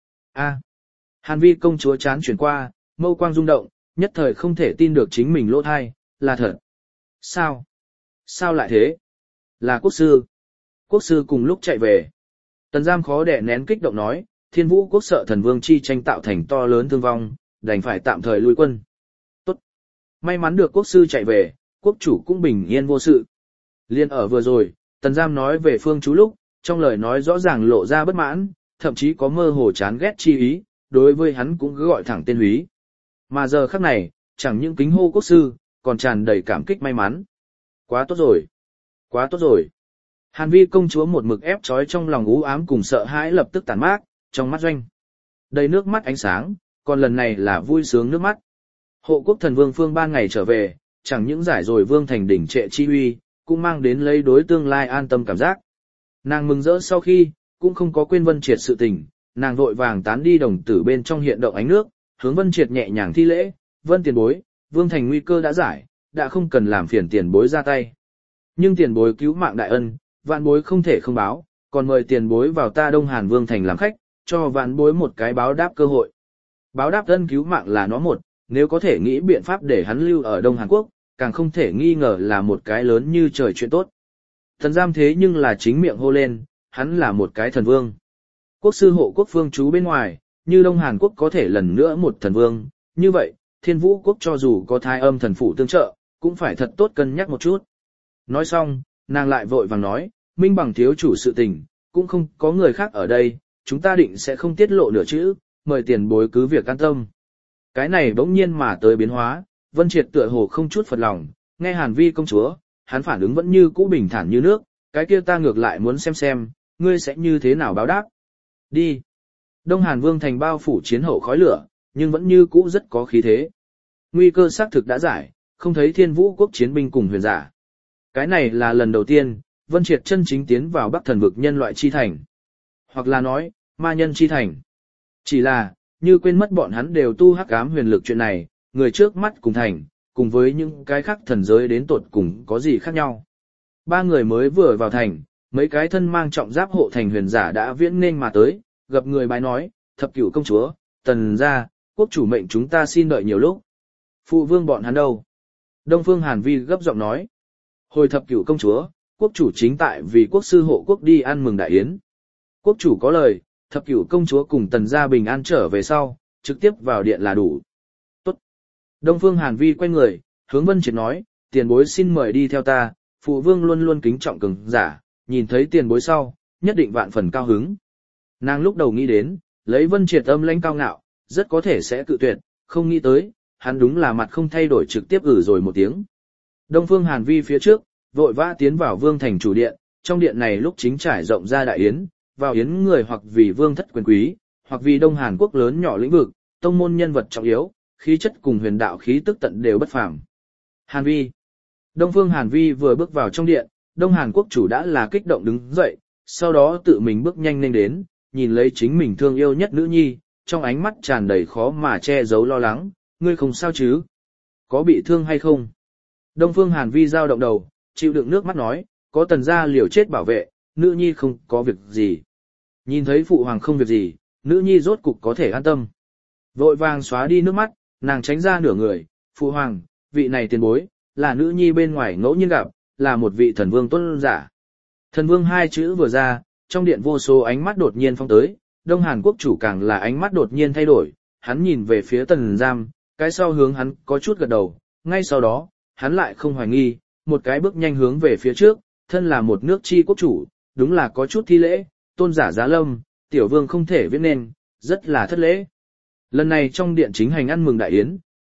a. Hàn Vi công chúa chán chuyển qua, mâu quang rung động, nhất thời không thể tin được chính mình lỗ thai, là thật. Sao? Sao lại thế? Là quốc sư. Quốc sư cùng lúc chạy về. Tần Giam khó đè nén kích động nói, Thiên Vũ quốc sợ thần vương chi tranh tạo thành to lớn thương vong, đành phải tạm thời lui quân. Tốt. May mắn được quốc sư chạy về, quốc chủ cũng bình yên vô sự. Liên ở vừa rồi, Tần Giam nói về Phương Chú lúc, trong lời nói rõ ràng lộ ra bất mãn, thậm chí có mơ hồ chán ghét chi ý, đối với hắn cũng cứ gọi thẳng tên húy. Mà giờ khắc này, chẳng những kính hô quốc sư, còn tràn đầy cảm kích may mắn. Quá tốt rồi. Quá tốt rồi. Hàn Vi công chúa một mực ép trói trong lòng u ám cùng sợ hãi lập tức tàn mát, trong mắt doanh. Đầy nước mắt ánh sáng, còn lần này là vui sướng nước mắt. Hộ quốc thần vương phương ban ngày trở về, chẳng những giải rồi vương thành đỉnh trệ chi uy, cũng mang đến lấy đối tương lai an tâm cảm giác. Nàng mừng rỡ sau khi, cũng không có quên Vân Triệt sự tình, nàng vội vàng tán đi đồng tử bên trong hiện động ánh nước, hướng Vân Triệt nhẹ nhàng thi lễ, Vân tiền bối, vương thành nguy cơ đã giải, đã không cần làm phiền tiền bối ra tay. Nhưng tiền bối cứu mạng đại ân, vạn bối không thể không báo, còn mời tiền bối vào ta Đông Hàn Vương thành làm khách, cho vạn bối một cái báo đáp cơ hội. Báo đáp ân cứu mạng là nó một, nếu có thể nghĩ biện pháp để hắn lưu ở Đông Hàn Quốc, càng không thể nghi ngờ là một cái lớn như trời chuyện tốt. Thần Giam thế nhưng là chính miệng hô lên, hắn là một cái thần vương. Quốc sư hộ quốc phương chú bên ngoài, như Đông Hàn Quốc có thể lần nữa một thần vương, như vậy, Thiên Vũ quốc cho dù có thai âm thần phụ tương trợ, cũng phải thật tốt cân nhắc một chút. Nói xong, nàng lại vội vàng nói, minh bằng thiếu chủ sự tình, cũng không có người khác ở đây, chúng ta định sẽ không tiết lộ nửa chữ, mời tiền bối cứ việc an tâm. Cái này bỗng nhiên mà tới biến hóa, Vân Triệt tựa hồ không chút phật lòng, nghe Hàn Vi công chúa, hắn phản ứng vẫn như cũ bình thản như nước, cái kia ta ngược lại muốn xem, ngươi sẽ như thế nào báo đáp. Đi. Đông Hàn Vương thành bao phủ chiến hậu khói lửa, nhưng vẫn như cũ rất có khí thế. Nguy cơ xác thực đã giải, không thấy Thiên Vũ quốc chiến binh cùng huyền giả. Cái này là lần đầu tiên, Vân Triệt chân chính tiến vào Bắc Thần vực nhân loại chi thành. Hoặc là nói, ma nhân chi thành. Chỉ là, như quên mất bọn hắn đều tu hắc ám huyền lực chuyện này, người trước mắt cùng thành, cùng với những cái khác thần giới đến tột cùng có gì khác nhau. Ba người mới vừa vào thành, mấy cái thân mang trọng giáp hộ thành huyền giả đã viễn nên mà tới, gặp người bái nói, thập cửu công chúa, Tần gia, quốc chủ mệnh chúng ta xin đợi nhiều lúc. Phụ vương bọn hắn đâu? Đông Phương Hàn Vi gấp giọng nói. Hồi thập cửu công chúa, quốc chủ chính tại vì quốc sư hộ quốc đi ăn mừng đại yến. Quốc chủ có lời, thập cửu công chúa cùng Tần gia bình an trở về sau, trực tiếp vào điện là đủ. Tốt. Đông Phương Hàn Vi quay người, hướng Vân Triệt nói, tiền bối xin mời đi theo ta, phụ vương luôn luôn kính trọng cường giả, nhìn thấy tiền bối sau, nhất định vạn phần cao hứng. Nàng lúc đầu nghĩ đến, lấy Vân Triệt âm lãnh cao ngạo, rất có thể sẽ cự tuyệt, không nghĩ tới, hắn đúng là mặt không thay đổi trực tiếp rồi một tiếng. Đông Phương Hàn Vi phía trước, vội vã tiến vào vương thành chủ điện, trong điện này lúc chính trải rộng ra đại yến, vào yến người hoặc vì vương thất quyền quý, hoặc vì Đông Hàn quốc lớn nhỏ lĩnh vực, tông môn nhân vật trọng yếu, khí chất cùng huyền đạo khí tức tận đều bất phàm. Hàn Vi. Đông Phương Hàn Vi vừa bước vào trong điện, Đông Hàn quốc chủ đã là kích động đứng dậy, sau đó tự mình bước nhanh lên đến, nhìn lấy chính mình thương yêu nhất nữ nhi, trong ánh mắt tràn đầy khó mà che giấu lo lắng, ngươi không sao chứ? Có bị thương hay không? Đông Phương Hàn Vi dao động đầu, chịu đựng nước mắt nói, có Tần gia liều chết bảo vệ, nữ nhi không có việc gì. Nhìn thấy phụ hoàng không việc gì, nữ nhi rốt cục có thể an tâm. Vội vàng xóa đi nước mắt, nàng tránh ra nửa người, phụ hoàng, vị này tiền bối, là nữ nhi bên ngoài ngẫu nhiên gặp, là một vị thần vương tôn giả. Thần vương hai chữ vừa ra, trong điện vô số ánh mắt đột nhiên phong tới, Đông Hàn quốc chủ càng là ánh mắt đột nhiên thay đổi, hắn nhìn về phía Tần Giam, cái sau hướng hắn có chút gật đầu, ngay sau đó, hắn lại không hoài nghi, một cái bước nhanh hướng về phía trước, thân là một nước chi quốc chủ, đúng là có chút thi lễ, tôn giả giá lâm, tiểu vương không thể viết nên, rất là thất lễ. Lần này trong điện chính hành ăn mừng đại yến,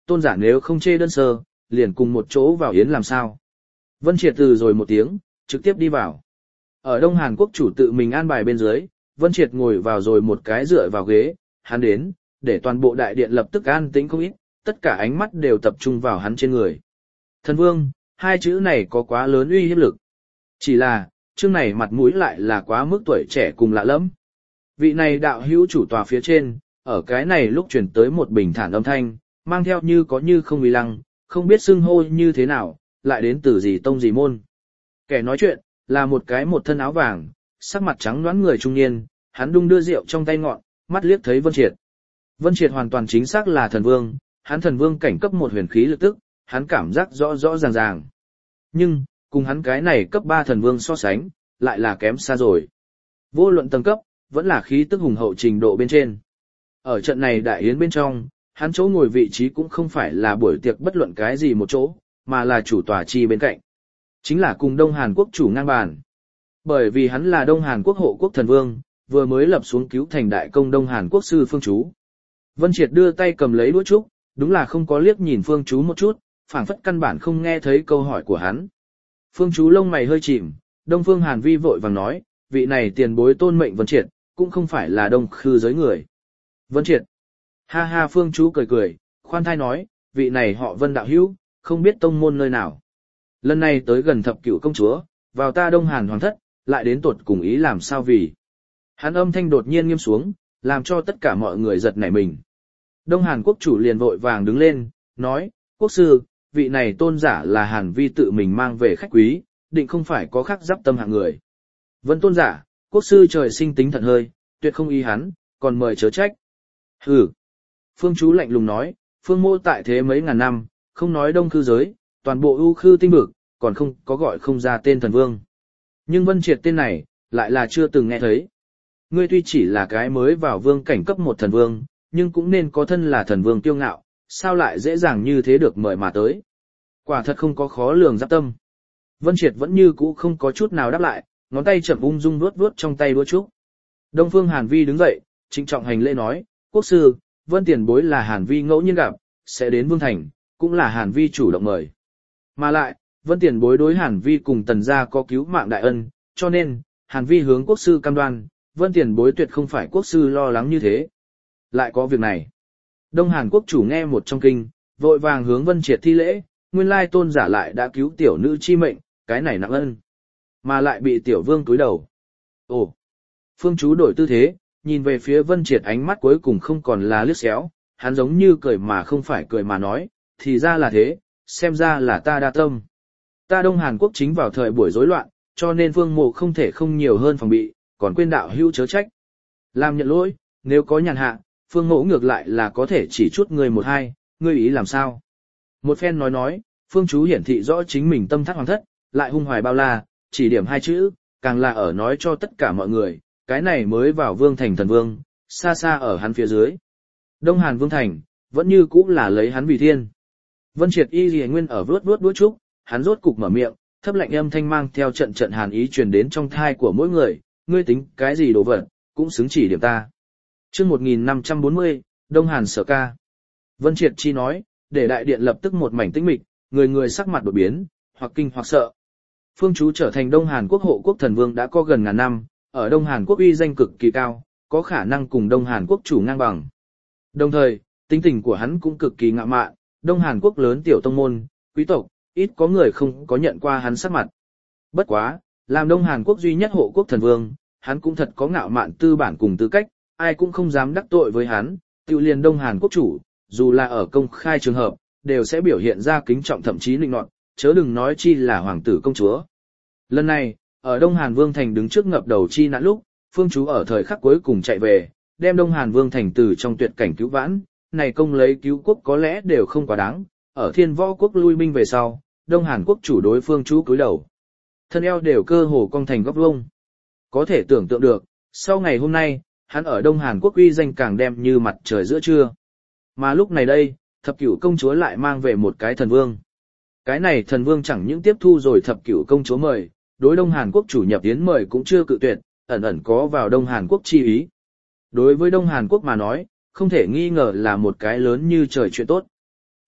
tôn giả nếu không chê đơn sơ, liền cùng một chỗ vào yến làm sao. Vân Triệt từ rồi một tiếng, trực tiếp đi vào. Ở Đông Hàn Quốc chủ tự mình an bài bên dưới, Vân Triệt ngồi vào rồi một cái dựa vào ghế, hắn đến, để toàn bộ đại điện lập tức an tĩnh không ít, tất cả ánh mắt đều tập trung vào hắn trên người. Thần vương, hai chữ này có quá lớn uy hiếp lực. Chỉ là, chương này mặt mũi lại là quá mức tuổi trẻ cùng lạ lẫm. Vị này đạo hữu chủ tòa phía trên, ở cái này lúc chuyển tới một bình thản âm thanh, mang theo như có như không uy lăng, không biết xưng hô như thế nào, lại đến từ gì tông gì môn. Kẻ nói chuyện, là một cái một thân áo vàng, sắc mặt trắng nõn người trung niên, hắn đung đưa rượu trong tay ngọn, mắt liếc thấy Vân Triệt. Vân Triệt hoàn toàn chính xác là thần vương, hắn thần vương cảnh cấp một huyền khí lực tức, hắn cảm giác rõ rõ ràng ràng. Nhưng, cùng hắn cái này cấp 3 thần vương so sánh, lại là kém xa rồi. Vô luận tầng cấp, vẫn là khí tức hùng hậu trình độ bên trên. Ở trận này đại yến bên trong, hắn chỗ ngồi vị trí cũng không phải là buổi tiệc bất luận cái gì một chỗ, mà là chủ tòa chi bên cạnh. Chính là cùng Đông Hàn Quốc chủ ngang bàn. Bởi vì hắn là Đông Hàn Quốc hộ quốc thần vương, vừa mới lập xuống cứu thành đại công Đông Hàn Quốc sư Phương Chú. Vân Triệt đưa tay cầm lấy đũa trúc, đúng là không có liếc nhìn Phương Chú một chút, phảng phất căn bản không nghe thấy câu hỏi của hắn. Phương Chú lông mày hơi chìm, Đông Phương Hàn Vi vội vàng nói, vị này tiền bối tôn mệnh Vân Triệt, cũng không phải là đông khư giới người. Vân Triệt. Ha ha Phương Chú cười cười, khoan thai nói, vị này họ Vân đạo hữu, không biết tông môn nơi nào. Lần này tới gần thập cửu công chúa, vào ta Đông Hàn hoàng thất, lại đến tuột cùng ý làm sao vì. Hắn âm thanh đột nhiên nghiêm xuống, làm cho tất cả mọi người giật nảy mình. Đông Hàn quốc chủ liền vội vàng đứng lên, nói, quốc sư, vị này tôn giả là Hàn Vi tự mình mang về khách quý, định không phải có khác giáp tâm hạng người. Vân tôn giả, quốc sư trời sinh tính thận hơi, tuyệt không ý hắn, còn mời chớ trách. Hừ. Phương Chú lạnh lùng nói, phương mô tại thế mấy ngàn năm, không nói đông khư giới, toàn bộ ưu khư tinh bực, còn không có gọi không ra tên thần vương. Nhưng Vân Triệt tên này, lại là chưa từng nghe thấy. Ngươi tuy chỉ là cái mới vào vương cảnh cấp một thần vương, nhưng cũng nên có thân là thần vương kiêu ngạo, sao lại dễ dàng như thế được mời mà tới. Quả thật không có khó lường giáp tâm. Vân Triệt vẫn như cũ không có chút nào đáp lại, ngón tay chậm ung dung vuốt vuốt trong tay đũa trúc. Đông Phương Hàn Vi đứng dậy, trịnh trọng hành lễ nói, quốc sư, Vân tiền bối là Hàn Vi ngẫu nhiên gặp, sẽ đến vương thành, cũng là Hàn Vi chủ động mời. Mà lại, Vân tiền bối đối Hàn Vi cùng Tần gia có cứu mạng đại ân, cho nên, Hàn Vi hướng quốc sư cam đoan, Vân tiền bối tuyệt không phải quốc sư lo lắng như thế. Lại có việc này. Đông Hàn quốc chủ nghe một trong kinh, vội vàng hướng Vân Triệt thi lễ, nguyên lai tôn giả lại đã cứu tiểu nữ chi mệnh, cái này nặng ân. Mà lại bị tiểu vương túi đầu. Ồ! Phương Chú đổi tư thế, nhìn về phía Vân Triệt ánh mắt cuối cùng không còn là liếc xéo, hắn giống như cười mà không phải cười mà nói, thì ra là thế, xem ra là ta đa tâm. Ta Đông Hàn quốc chính vào thời buổi rối loạn, cho nên Vương Mộ không thể không nhiều hơn phòng bị, còn quên đạo hữu chớ trách. Làm nhận lỗi, nếu có nhàn hạ, Phương Mộ ngược lại là có thể chỉ chút người một hai, ngươi ý làm sao? Một phen nói, Phương Chú hiển thị rõ chính mình tâm thắc hoàng thất, lại hung hoài bao la, chỉ điểm hai chữ, càng là ở nói cho tất cả mọi người, cái này mới vào vương thành thần vương, xa xa ở hắn phía dưới. Đông Hàn vương thành, vẫn như cũ là lấy hắn vì thiên. Vân Triệt y lìa nguyên ở vuốt vuốt đuôi trúc, hắn rốt cục mở miệng, thấp lạnh âm thanh mang theo trận trận hàn ý truyền đến trong thai của mỗi người, ngươi tính cái gì đồ vật, cũng xứng chỉ điểm ta. Chương 1540, Đông Hàn sở ca. Vân Triệt chi nói, để đại điện lập tức một mảnh tĩnh mịch, người người sắc mặt đột biến, hoặc kinh hoặc sợ. Phương Chú trở thành Đông Hàn quốc hộ quốc thần vương đã có gần ngàn năm, ở Đông Hàn quốc uy danh cực kỳ cao, có khả năng cùng Đông Hàn quốc chủ ngang bằng. Đồng thời, tính tình của hắn cũng cực kỳ ngạo mạn, Đông Hàn quốc lớn tiểu tông môn, quý tộc, ít có người không có nhận qua hắn sắc mặt. Bất quá, làm Đông Hàn quốc duy nhất hộ quốc thần vương, hắn cũng thật có ngạo mạn tư bản cùng tư cách, ai cũng không dám đắc tội với hắn, tiêu liền Đông Hàn quốc chủ, dù là ở công khai trường hợp, đều sẽ biểu hiện ra kính trọng thậm chí nịnh nọt, chớ đừng nói chi là hoàng tử công chúa. Lần này, ở Đông Hàn Vương Thành đứng trước ngập đầu chi nạn lúc, Phương Chú ở thời khắc cuối cùng chạy về, đem Đông Hàn Vương Thành từ trong tuyệt cảnh cứu vãn, này công lấy cứu quốc có lẽ đều không quá đáng, ở Thiên Võ quốc lui binh về sau, Đông Hàn quốc chủ đối Phương Chú cúi đầu. Thân eo đều cơ hồ cong thành góc vuông. Có thể tưởng tượng được, sau ngày hôm nay, hắn ở Đông Hàn quốc uy danh càng đem như mặt trời giữa trưa. Mà lúc này đây, thập cửu công chúa lại mang về một cái thần vương. Cái này thần vương chẳng những tiếp thu rồi thập cửu công chúa mời, đối Đông Hàn quốc chủ nhập yến mời cũng chưa cự tuyệt, ẩn ẩn có vào Đông Hàn quốc chi ý. Đối với Đông Hàn quốc mà nói, không thể nghi ngờ là một cái lớn như trời chuyện tốt.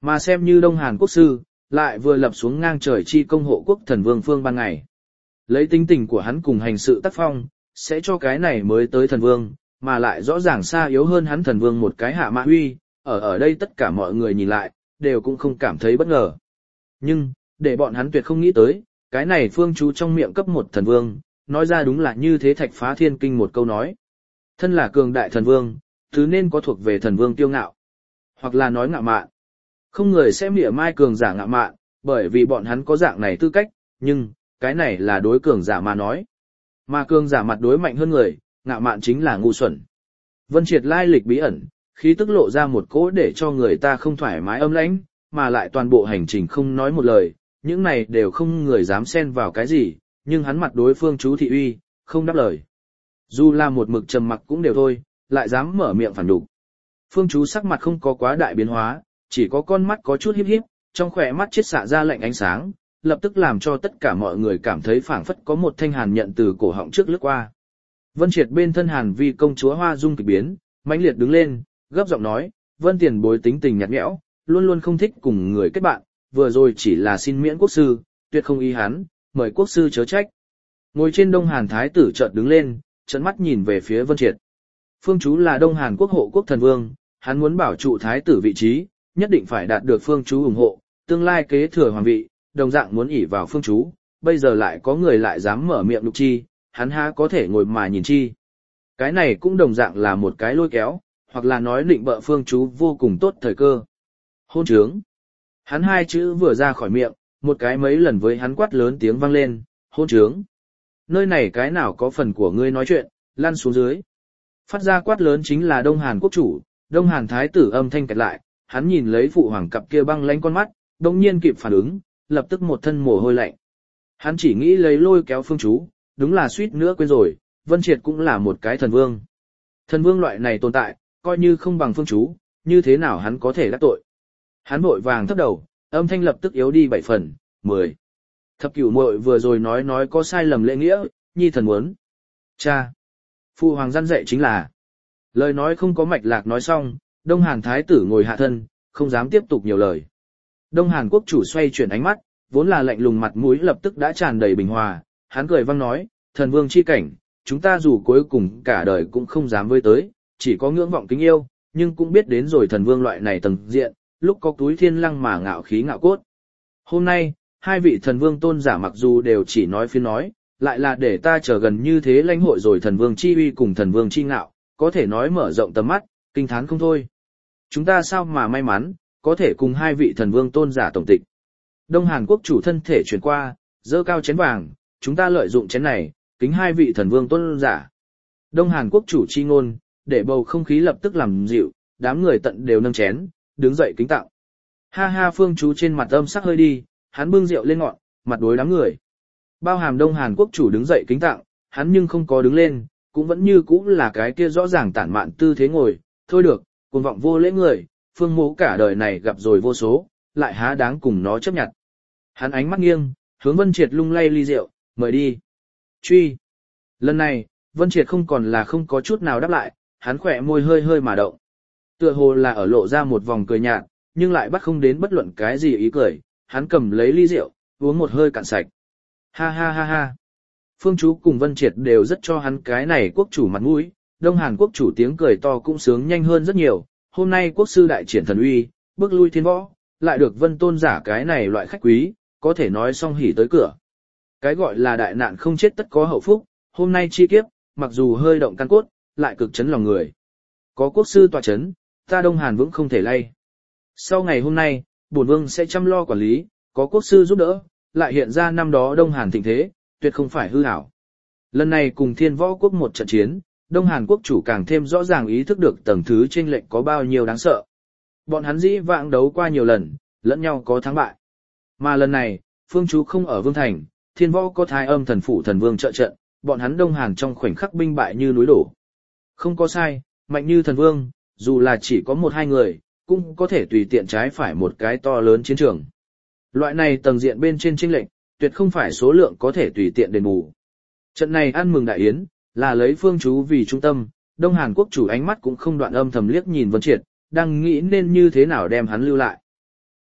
Mà xem như Đông Hàn quốc sư, lại vừa lập xuống ngang trời chi công hộ quốc thần vương phương ban ngày. Lấy tính tình của hắn cùng hành sự tác phong, sẽ cho cái này mới tới thần vương, mà lại rõ ràng xa yếu hơn hắn thần vương một cái hạ mã huy, ở đây tất cả mọi người nhìn lại, đều cũng không cảm thấy bất ngờ. Nhưng, để bọn hắn tuyệt không nghĩ tới, cái này phương chú trong miệng cấp một thần vương, nói ra đúng là như thế thạch phá thiên kinh một câu nói. Thân là cường đại thần vương, thứ nên có thuộc về thần vương tiêu ngạo, hoặc là nói ngạo mạn. Không người sẽ mỉa mai cường giả ngạo mạn, bởi vì bọn hắn có dạng này tư cách, nhưng, cái này là đối cường giả mà nói. Mà cường giả mặt đối mạnh hơn người, ngạo mạn chính là ngu xuẩn. Vân Triệt lai lịch bí ẩn, khí tức lộ ra một cỗ để cho người ta không thoải mái âm lãnh, mà lại toàn bộ hành trình không nói một lời, những này đều không người dám xen vào cái gì, nhưng hắn mặt đối phương chú thị uy, không đáp lời. Dù là một mực trầm mặc cũng đều thôi, lại dám mở miệng phản đục. Phương chú sắc mặt không có quá đại biến hóa, chỉ có con mắt có chút híp híp, trong khỏe mắt chiết xạ ra lạnh ánh sáng, lập tức làm cho tất cả mọi người cảm thấy phảng phất có một thanh hàn nhận từ cổ họng trước lướt qua. Vân Triệt bên thân Hàn Vi công chúa Hoa Dung kịch biến, mãnh liệt đứng lên, gấp giọng nói, Vân tiền bối tính tình nhạt nhẽo, luôn luôn không thích cùng người kết bạn, vừa rồi chỉ là xin miễn quốc sư, tuyệt không ý hắn, mời quốc sư chớ trách. Ngồi trên Đông Hàn thái tử chợt đứng lên, trợn mắt nhìn về phía Vân Triệt. Phương chú là Đông Hàn quốc hộ quốc thần vương, hắn muốn bảo trụ thái tử vị trí, nhất định phải đạt được phương chú ủng hộ, tương lai kế thừa hoàng vị, đồng dạng muốn ỷ vào phương chú, bây giờ lại có người lại dám mở miệng lục chi, hắn há có thể ngồi mà nhìn chi. Cái này cũng đồng dạng là một cái lôi kéo, hoặc là nói định bợ phương chú vô cùng tốt thời cơ. Hôn trướng. Hắn hai chữ vừa ra khỏi miệng, một cái mấy lần với hắn quát lớn tiếng vang lên, hôn trướng. Nơi này cái nào có phần của ngươi nói chuyện, lăn xuống dưới. Phát ra quát lớn chính là Đông Hàn quốc chủ, Đông Hàn thái tử âm thanh kẹt lại, hắn nhìn lấy phụ hoàng cặp kia băng lánh con mắt, đồng nhiên kịp phản ứng, lập tức một thân mồ hôi lạnh. Hắn chỉ nghĩ lấy lôi kéo phương chú, đúng là suýt nữa quên rồi, Vân Triệt cũng là một cái thần vương. Thần vương loại này tồn tại, coi như không bằng phương chú, như thế nào hắn có thể đắc tội. Hắn vội vàng thấp đầu, âm thanh lập tức yếu đi 7 phần, 10. Thập cửu muội vừa rồi nói có sai lầm lễ nghĩa, nhi thần muốn. Cha! Phụ hoàng gian dạy chính là. Lời nói không có mạch lạc nói xong, Đông Hàn thái tử ngồi hạ thân, không dám tiếp tục nhiều lời. Đông Hàn quốc chủ xoay chuyển ánh mắt, vốn là lạnh lùng mặt mũi lập tức đã tràn đầy bình hòa, hắn cười vang nói, thần vương chi cảnh, chúng ta dù cuối cùng cả đời cũng không dám với tới, chỉ có ngưỡng vọng kính yêu, nhưng cũng biết đến rồi thần vương loại này tầng diện, lúc có túi thiên lăng mà ngạo khí ngạo cốt. Hôm nay, hai vị thần vương tôn giả mặc dù đều chỉ nói phiên nói, lại là để ta trở gần như thế lãnh hội rồi thần vương chi uy cùng thần vương chi ngạo, có thể nói mở rộng tầm mắt, kinh thán không thôi. Chúng ta sao mà may mắn, có thể cùng hai vị thần vương tôn giả tổng tịch. Đông Hàn quốc chủ thân thể chuyển qua, dơ cao chén vàng, chúng ta lợi dụng chén này, kính hai vị thần vương tôn giả. Đông Hàn quốc chủ chi ngôn, để bầu không khí lập tức làm dịu, đám người tận đều nâng chén, đứng dậy kính tặng. Ha ha phương chú trên mặt âm sắc hơi đi, hắn bưng rượu lên ngọn, mặt đối đám người. Bao hàm Đông Hàn quốc chủ đứng dậy kính tặng, hắn nhưng không có đứng lên, cũng vẫn như cũ là cái kia rõ ràng tản mạn tư thế ngồi, thôi được, cuồng vọng vô lễ người, phương mố cả đời này gặp rồi vô số, lại há đáng cùng nó chấp nhận. Hắn ánh mắt nghiêng, hướng Vân Triệt lung lay ly rượu, mời đi. Truy. Lần này, Vân Triệt không còn là không có chút nào đáp lại, hắn khỏe môi hơi hơi mà động. Tựa hồ là ở lộ ra một vòng cười nhạt, nhưng lại bắt không đến bất luận cái gì ý cười, hắn cầm lấy ly rượu, uống một hơi cạn sạch. Ha ha ha ha. Phương chú cùng Vân Triệt đều rất cho hắn cái này quốc chủ mặt mũi, Đông Hàn quốc chủ tiếng cười to cũng sướng nhanh hơn rất nhiều, hôm nay quốc sư đại triển thần uy, bước lui thiên võ, lại được Vân tôn giả cái này loại khách quý, có thể nói xong hỉ tới cửa. Cái gọi là đại nạn không chết tất có hậu phúc, hôm nay chi kiếp, mặc dù hơi động căn cốt, lại cực chấn lòng người. Có quốc sư tọa chấn, ta Đông Hàn vững không thể lay. Sau ngày hôm nay, bổn vương sẽ chăm lo quản lý, có quốc sư giúp đỡ, lại hiện ra năm đó Đông Hàn thịnh thế, tuyệt không phải hư ảo. Lần này cùng Thiên Võ quốc một trận chiến, Đông Hàn quốc chủ càng thêm rõ ràng ý thức được tầng thứ chênh lệch có bao nhiêu đáng sợ. Bọn hắn dĩ vãng đấu qua nhiều lần, lẫn nhau có thắng bại. Mà lần này, phương chú không ở Vương Thành, Thiên Võ có Thái Âm thần phủ thần vương trợ trận, bọn hắn Đông Hàn trong khoảnh khắc binh bại như núi đổ. Không có sai, mạnh như thần vương, dù là chỉ có 1-2 người, cũng có thể tùy tiện trái phải một cái to lớn chiến trường. Loại này tầng diện bên trên chênh lệch, tuyệt không phải số lượng có thể tùy tiện đền bù. Trận này ăn mừng đại yến, là lấy phương chú vì trung tâm, Đông Hàn quốc chủ ánh mắt cũng không đoạn âm thầm liếc nhìn Vân Triệt, đang nghĩ nên như thế nào đem hắn lưu lại.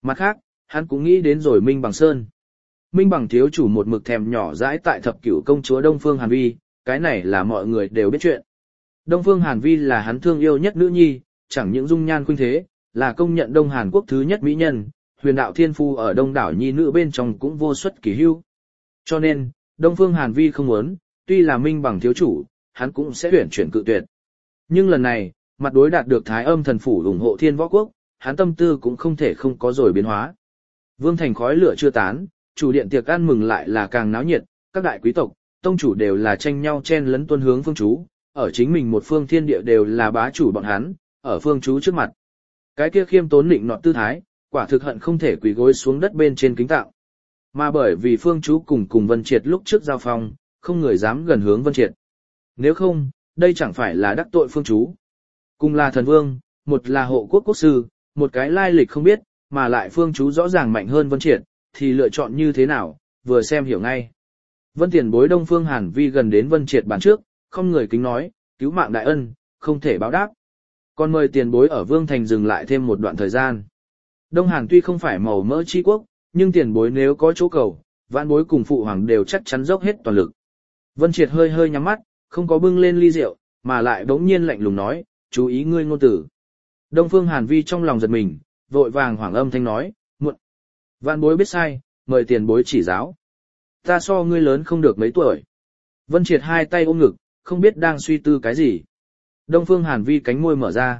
Mặt khác, hắn cũng nghĩ đến rồi Minh Bằng Sơn. Minh Bằng thiếu chủ một mực thèm nhỏ dãi tại thập cửu công chúa Đông Phương Hàn Vi, cái này là mọi người đều biết chuyện. Đông Phương Hàn Vi là hắn thương yêu nhất nữ nhi, chẳng những dung nhan khuynh thế, là công nhận Đông Hàn Quốc thứ nhất mỹ nhân, huyền đạo thiên phu ở đông đảo nhi nữ bên trong cũng vô xuất kỳ hưu. Cho nên, Đông Phương Hàn Vi không muốn, tuy là Minh Bằng thiếu chủ, hắn cũng sẽ tuyển chuyển cự tuyệt. Nhưng lần này, mặt đối đạt được Thái Âm thần phủ ủng hộ Thiên Võ Quốc, hắn tâm tư cũng không thể không có rồi biến hóa. Vương thành khói lửa chưa tán, chủ điện tiệc ăn mừng lại là càng náo nhiệt, các đại quý tộc, tông chủ đều là tranh nhau chen lấn tuân hướng Phương Chú, ở chính mình một phương thiên địa đều là bá chủ bọn hắn, ở Phương Chú trước mặt. Cái kia khiêm tốn định nọt tư thái, quả thực hận không thể quỳ gối xuống đất bên trên kính tạo. Mà bởi vì Phương Chú cùng Vân Triệt lúc trước giao phong, không người dám gần hướng Vân Triệt. Nếu không, đây chẳng phải là đắc tội Phương Chú. Cùng là thần vương, một là hộ quốc quốc sư, một cái lai lịch không biết, mà lại Phương Chú rõ ràng mạnh hơn Vân Triệt, thì lựa chọn như thế nào, vừa xem hiểu ngay. Vân tiền bối Đông Phương Hàn Vi gần đến Vân Triệt bàn trước, không người kính nói, cứu mạng đại ân, không thể báo đáp. Còn mời tiền bối ở Vương Thành dừng lại thêm một đoạn thời gian. Đông Hàn tuy không phải màu mỡ chi quốc, nhưng tiền bối nếu có chỗ cầu, vãn bối cùng phụ hoàng đều chắc chắn dốc hết toàn lực. Vân Triệt hơi hơi nhắm mắt, không có bưng lên ly rượu, mà lại bỗng nhiên lạnh lùng nói, chú ý ngươi ngôn tử. Đông Phương Hàn Vi trong lòng giật mình, vội vàng hoảng âm thanh nói, muộn. Vãn bối biết sai, mời tiền bối chỉ giáo. Ta so ngươi lớn không được mấy tuổi. Vân Triệt hai tay ôm ngực, không biết đang suy tư cái gì. Đông Phương Hàn Vi cánh môi mở ra.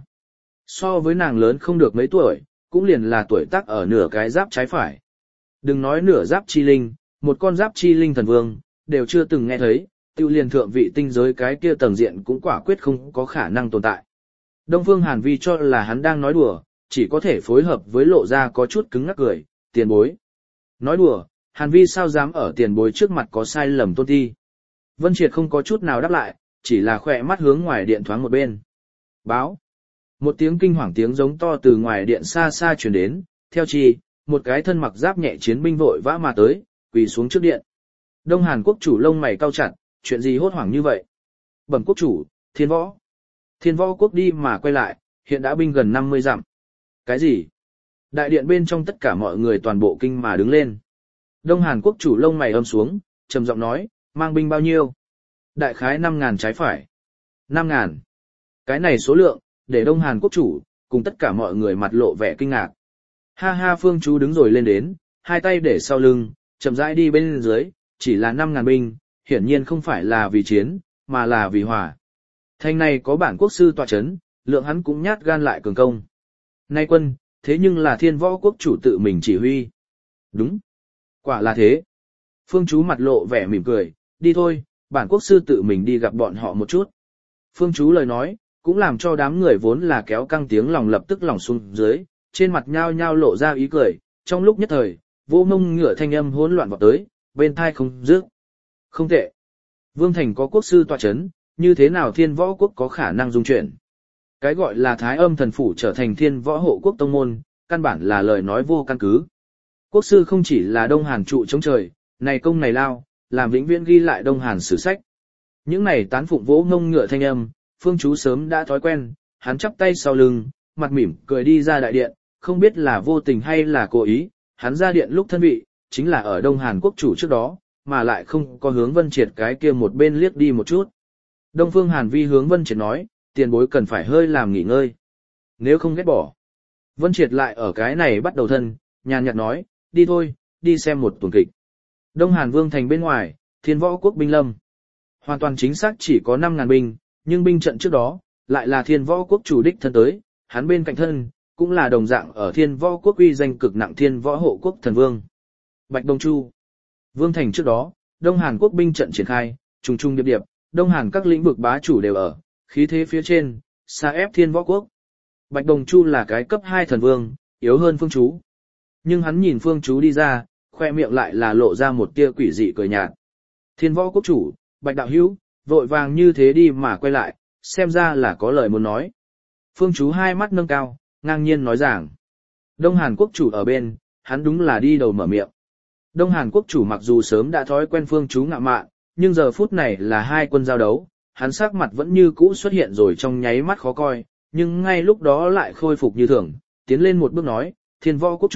So với nàng lớn không được mấy tuổi, cũng liền là tuổi tác ở nửa cái giáp trái phải. Đừng nói nửa giáp chi linh, một con giáp chi linh thần vương, đều chưa từng nghe thấy, tiêu liền thượng vị tinh giới cái kia tầng diện cũng quả quyết không có khả năng tồn tại. Đông Phương Hàn Vi cho là hắn đang nói đùa, chỉ có thể phối hợp với lộ ra có chút cứng ngắc cười, tiền bối. Nói đùa, Hàn Vi sao dám ở tiền bối trước mặt có sai lầm tôn ti. Vân Triệt không có chút nào đáp lại, chỉ là khỏe mắt hướng ngoài điện thoáng một bên. Báo. Một tiếng kinh hoàng tiếng giống to từ ngoài điện xa xa truyền đến, theo chi, một cái thân mặc giáp nhẹ chiến binh vội vã mà tới, quỳ xuống trước điện. Đông Hàn quốc chủ lông mày cau chặt, chuyện gì hốt hoảng như vậy? Bẩm quốc chủ, Thiên Võ. Thiên Võ quốc đi mà quay lại, hiện đã binh gần 50 dặm. Cái gì? Đại điện bên trong tất cả mọi người toàn bộ kinh mà đứng lên. Đông Hàn quốc chủ lông mày âm xuống, trầm giọng nói, mang binh bao nhiêu? Đại khái 5.000 trái phải. 5.000. Cái này số lượng, để Đông Hàn quốc chủ, cùng tất cả mọi người mặt lộ vẻ kinh ngạc. Ha ha Phương Chú đứng rồi lên đến, hai tay để sau lưng, chậm rãi đi bên dưới, chỉ là 5.000 binh, hiển nhiên không phải là vì chiến, mà là vì hòa. Thành này có bản quốc sư tọa chấn, lượng hắn cũng nhát gan lại cường công. Nay quân, thế nhưng là Thiên Võ quốc chủ tự mình chỉ huy. Đúng. Quả là thế. Phương Chú mặt lộ vẻ mỉm cười, đi thôi, bản quốc sư tự mình đi gặp bọn họ một chút. Phương Chú lời nói, cũng làm cho đám người vốn là kéo căng tiếng lòng lập tức lòng xuống dưới, trên mặt nhao nhao lộ ra ý cười, trong lúc nhất thời, vô mông ngựa thanh âm hỗn loạn vào tới, bên thai không dứt. Không tệ. Vương Thành có quốc sư tọa chấn, như thế nào Thiên Võ quốc có khả năng dung chuyển? Cái gọi là Thái Âm thần phủ trở thành Thiên Võ hộ quốc tông môn, căn bản là lời nói vô căn cứ. Quốc sư không chỉ là Đông Hàn trụ chống trời, này công này lao, làm vĩnh viễn ghi lại Đông Hàn sử sách. Những này tán phụng vỗ ngông ngựa thanh âm, Phương Chú sớm đã thói quen, hắn chắp tay sau lưng, mặt mỉm cười đi ra đại điện, không biết là vô tình hay là cố ý, hắn ra điện lúc thân vị, chính là ở Đông Hàn quốc chủ trước đó, mà lại không có hướng Vân Triệt cái kia một bên liếc đi một chút. Đông Phương Hàn Vi hướng Vân Triệt nói, tiền bối cần phải hơi làm nghỉ ngơi. Nếu không ghét bỏ. Vân Triệt lại ở cái này bắt đầu thân, nhàn nhạt nói, đi thôi, đi xem một tuần kịch. Đông Hàn Vương thành bên ngoài, Thiên Võ quốc binh lâm. Hoàn toàn chính xác chỉ có 5.000 binh, nhưng binh trận trước đó, lại là Thiên Võ quốc chủ đích thân tới, hắn bên cạnh thân, cũng là đồng dạng ở Thiên Võ quốc uy danh cực nặng Thiên Võ hộ quốc thần vương. Bạch Đông Chu. Vương thành trước đó, Đông Hàn quốc binh trận triển khai, trùng trùng điệp điệp, Đông Hàn các lĩnh vực bá chủ đều ở, khí thế phía trên, xa ép Thiên Võ quốc. Bạch Đồng Chu là cái cấp 2 thần vương, yếu hơn Phương Chú. Nhưng hắn nhìn Phương Chú đi ra, khoe miệng lại là lộ ra một tia quỷ dị cười nhạt. Thiên Võ quốc chủ, Bạch đạo hữu, vội vàng như thế đi mà quay lại, xem ra là có lời muốn nói. Phương Chú hai mắt nâng cao, ngang nhiên nói rằng. Đông Hàn quốc chủ ở bên, hắn đúng là đi đầu mở miệng. Đông Hàn quốc chủ mặc dù sớm đã thói quen Phương Chú ngạo mạn, nhưng giờ phút này là hai quân giao đấu, hắn sắc mặt vẫn như cũ xuất hiện rồi trong nháy mắt khó coi, nhưng ngay lúc đó lại khôi phục như thường, tiến lên một bước nói, Thiên Võ quốc chủ,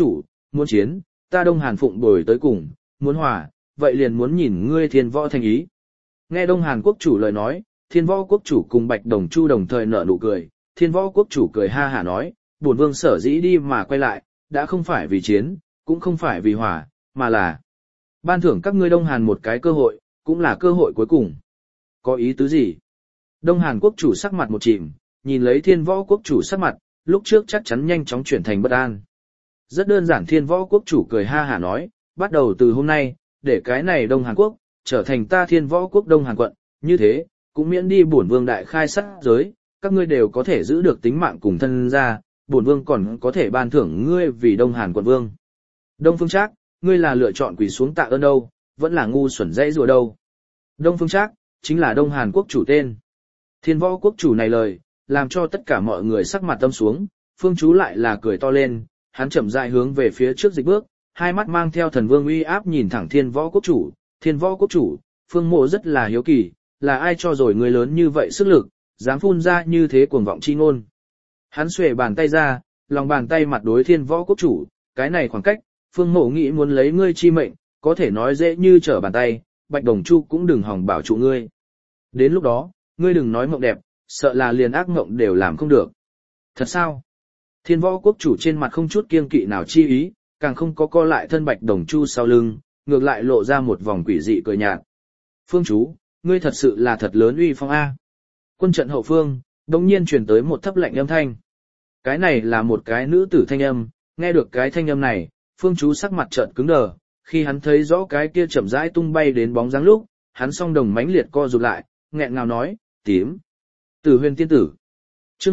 muốn chiến, ta Đông Hàn phụng bồi tới cùng, muốn hòa, vậy liền muốn nhìn ngươi Thiên Võ thành ý. Nghe Đông Hàn quốc chủ lời nói, Thiên Võ quốc chủ cùng Bạch Đồng Chu đồng thời nở nụ cười, Thiên Võ quốc chủ cười ha hả nói, bổn vương sở dĩ đi mà quay lại, đã không phải vì chiến, cũng không phải vì hòa, mà là ban thưởng các ngươi Đông Hàn một cái cơ hội, cũng là cơ hội cuối cùng. Có ý tứ gì? Đông Hàn quốc chủ sắc mặt một chìm, nhìn lấy Thiên Võ quốc chủ sắc mặt, lúc trước chắc chắn nhanh chóng chuyển thành bất an. Rất đơn giản, Thiên Võ quốc chủ cười ha hả nói, bắt đầu từ hôm nay, để cái này Đông Hàn quốc trở thành ta Thiên Võ quốc Đông Hàn quận, như thế, cũng miễn đi bổn vương đại khai sát giới, các ngươi đều có thể giữ được tính mạng cùng thân gia, bổn vương còn có thể ban thưởng ngươi vì Đông Hàn quận vương. Đông Phương Trác, ngươi là lựa chọn quỳ xuống tạ ơn đâu, vẫn là ngu xuẩn dãy rùa đâu? Đông Phương Trác chính là Đông Hàn quốc chủ tên. Thiên Võ quốc chủ này lời, làm cho tất cả mọi người sắc mặt tâm xuống, Phương Chú lại là cười to lên, hắn chậm rãi hướng về phía trước dịch bước, hai mắt mang theo thần vương uy áp nhìn thẳng Thiên Võ quốc chủ. Thiên Võ quốc chủ, Phương Mộ rất là hiếu kỳ, là ai cho rồi người lớn như vậy sức lực, dám phun ra như thế cuồng vọng chi ngôn. Hắn xuề bàn tay ra, lòng bàn tay mặt đối Thiên Võ quốc chủ, cái này khoảng cách, Phương Mộ nghĩ muốn lấy ngươi chi mệnh, có thể nói dễ như trở bàn tay, Bạch Đồng Chu cũng đừng hòng bảo trụ ngươi. Đến lúc đó, ngươi đừng nói mộng đẹp, sợ là liền ác mộng đều làm không được. Thật sao? Thiên Võ quốc chủ trên mặt không chút kiêng kỵ nào chi ý, càng không có co lại thân Bạch Đồng Chu sau lưng, ngược lại lộ ra một vòng quỷ dị cười nhạt. Phương Chú, ngươi thật sự là thật lớn uy phong A. Quân trận hậu phương, đột nhiên truyền tới một thấp lạnh âm thanh. Cái này là một cái nữ tử thanh âm, nghe được cái thanh âm này, Phương Chú sắc mặt chợt cứng đờ, khi hắn thấy rõ cái kia chậm rãi tung bay đến bóng dáng lúc, hắn song đồng mãnh liệt co rụt lại, nghẹn ngào nói, tím. Tử Huyền tiên tử. Chương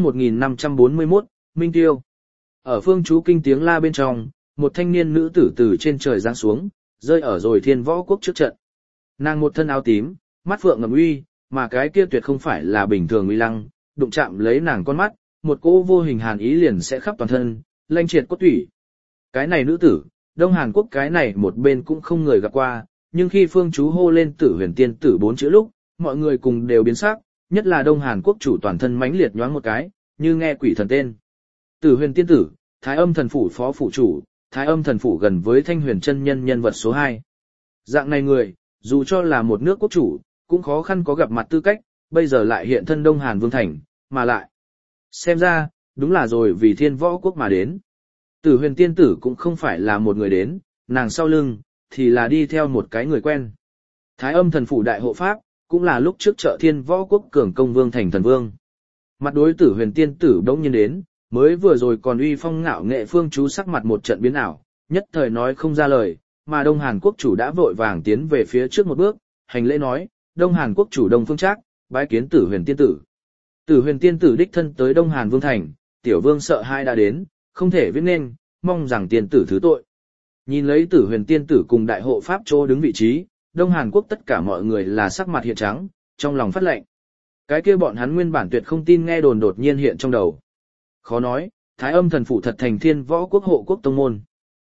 1541, Minh Tiêu. Ở Phương Chú kinh tiếng la bên trong, một thanh niên nữ tử từ trên trời giáng xuống, rơi ở rồi Thiên Võ quốc trước trận. Nàng một thân áo tím, mắt phượng ngầm uy, mà cái kia tuyệt không phải là bình thường uy lăng, đụng chạm lấy nàng con mắt, một cỗ vô hình hàn ý liền sẽ khắp toàn thân, lanh triệt cốt tủy. Cái này nữ tử, Đông Hàn quốc cái này một bên cũng không người gặp qua, nhưng khi Phương Chú hô lên Tử Huyền tiên tử 4 chữ lúc, mọi người cùng đều biến sắc, nhất là Đông Hàn quốc chủ toàn thân mãnh liệt nhoáng một cái, như nghe quỷ thần tên. Tử Huyền tiên tử, Thái Âm thần phủ phó phủ chủ, Thái Âm thần phủ gần với Thanh Huyền chân nhân nhân vật số 2. Dạng này người, dù cho là một nước quốc chủ, cũng khó khăn có gặp mặt tư cách, bây giờ lại hiện thân Đông Hàn vương thành, mà lại. Xem ra, đúng là rồi vì Thiên Võ quốc mà đến. Tử Huyền tiên tử cũng không phải là một người đến, nàng sau lưng, thì là đi theo một cái người quen. Thái Âm thần phủ đại hộ pháp, cũng là lúc trước trợ Thiên Võ quốc cường công vương thành thần vương. Mặt đối Tử Huyền tiên tử đống nhiên đến, mới vừa rồi còn uy phong ngạo nghệ Phương Chú sắc mặt một trận biến ảo, nhất thời nói không ra lời, mà Đông Hàn quốc chủ đã vội vàng tiến về phía trước một bước, hành lễ nói, Đông Hàn quốc chủ Đông Phương Trác, bái kiến Tử Huyền tiên tử. Tử Huyền tiên tử đích thân tới Đông Hàn vương thành, tiểu vương sợ hai đã đến, không thể viết nên, mong rằng tiên tử thứ tội. Nhìn lấy Tử Huyền tiên tử cùng đại hộ pháp chỗ đứng vị trí, Đông Hàn quốc tất cả mọi người là sắc mặt hiện trắng, trong lòng phát lệnh. Cái kia bọn hắn nguyên bản tuyệt không tin nghe đồn đột nhiên hiện trong đầu. Khó nói, Thái Âm thần phủ thật thành Thiên Võ quốc hộ quốc tông môn.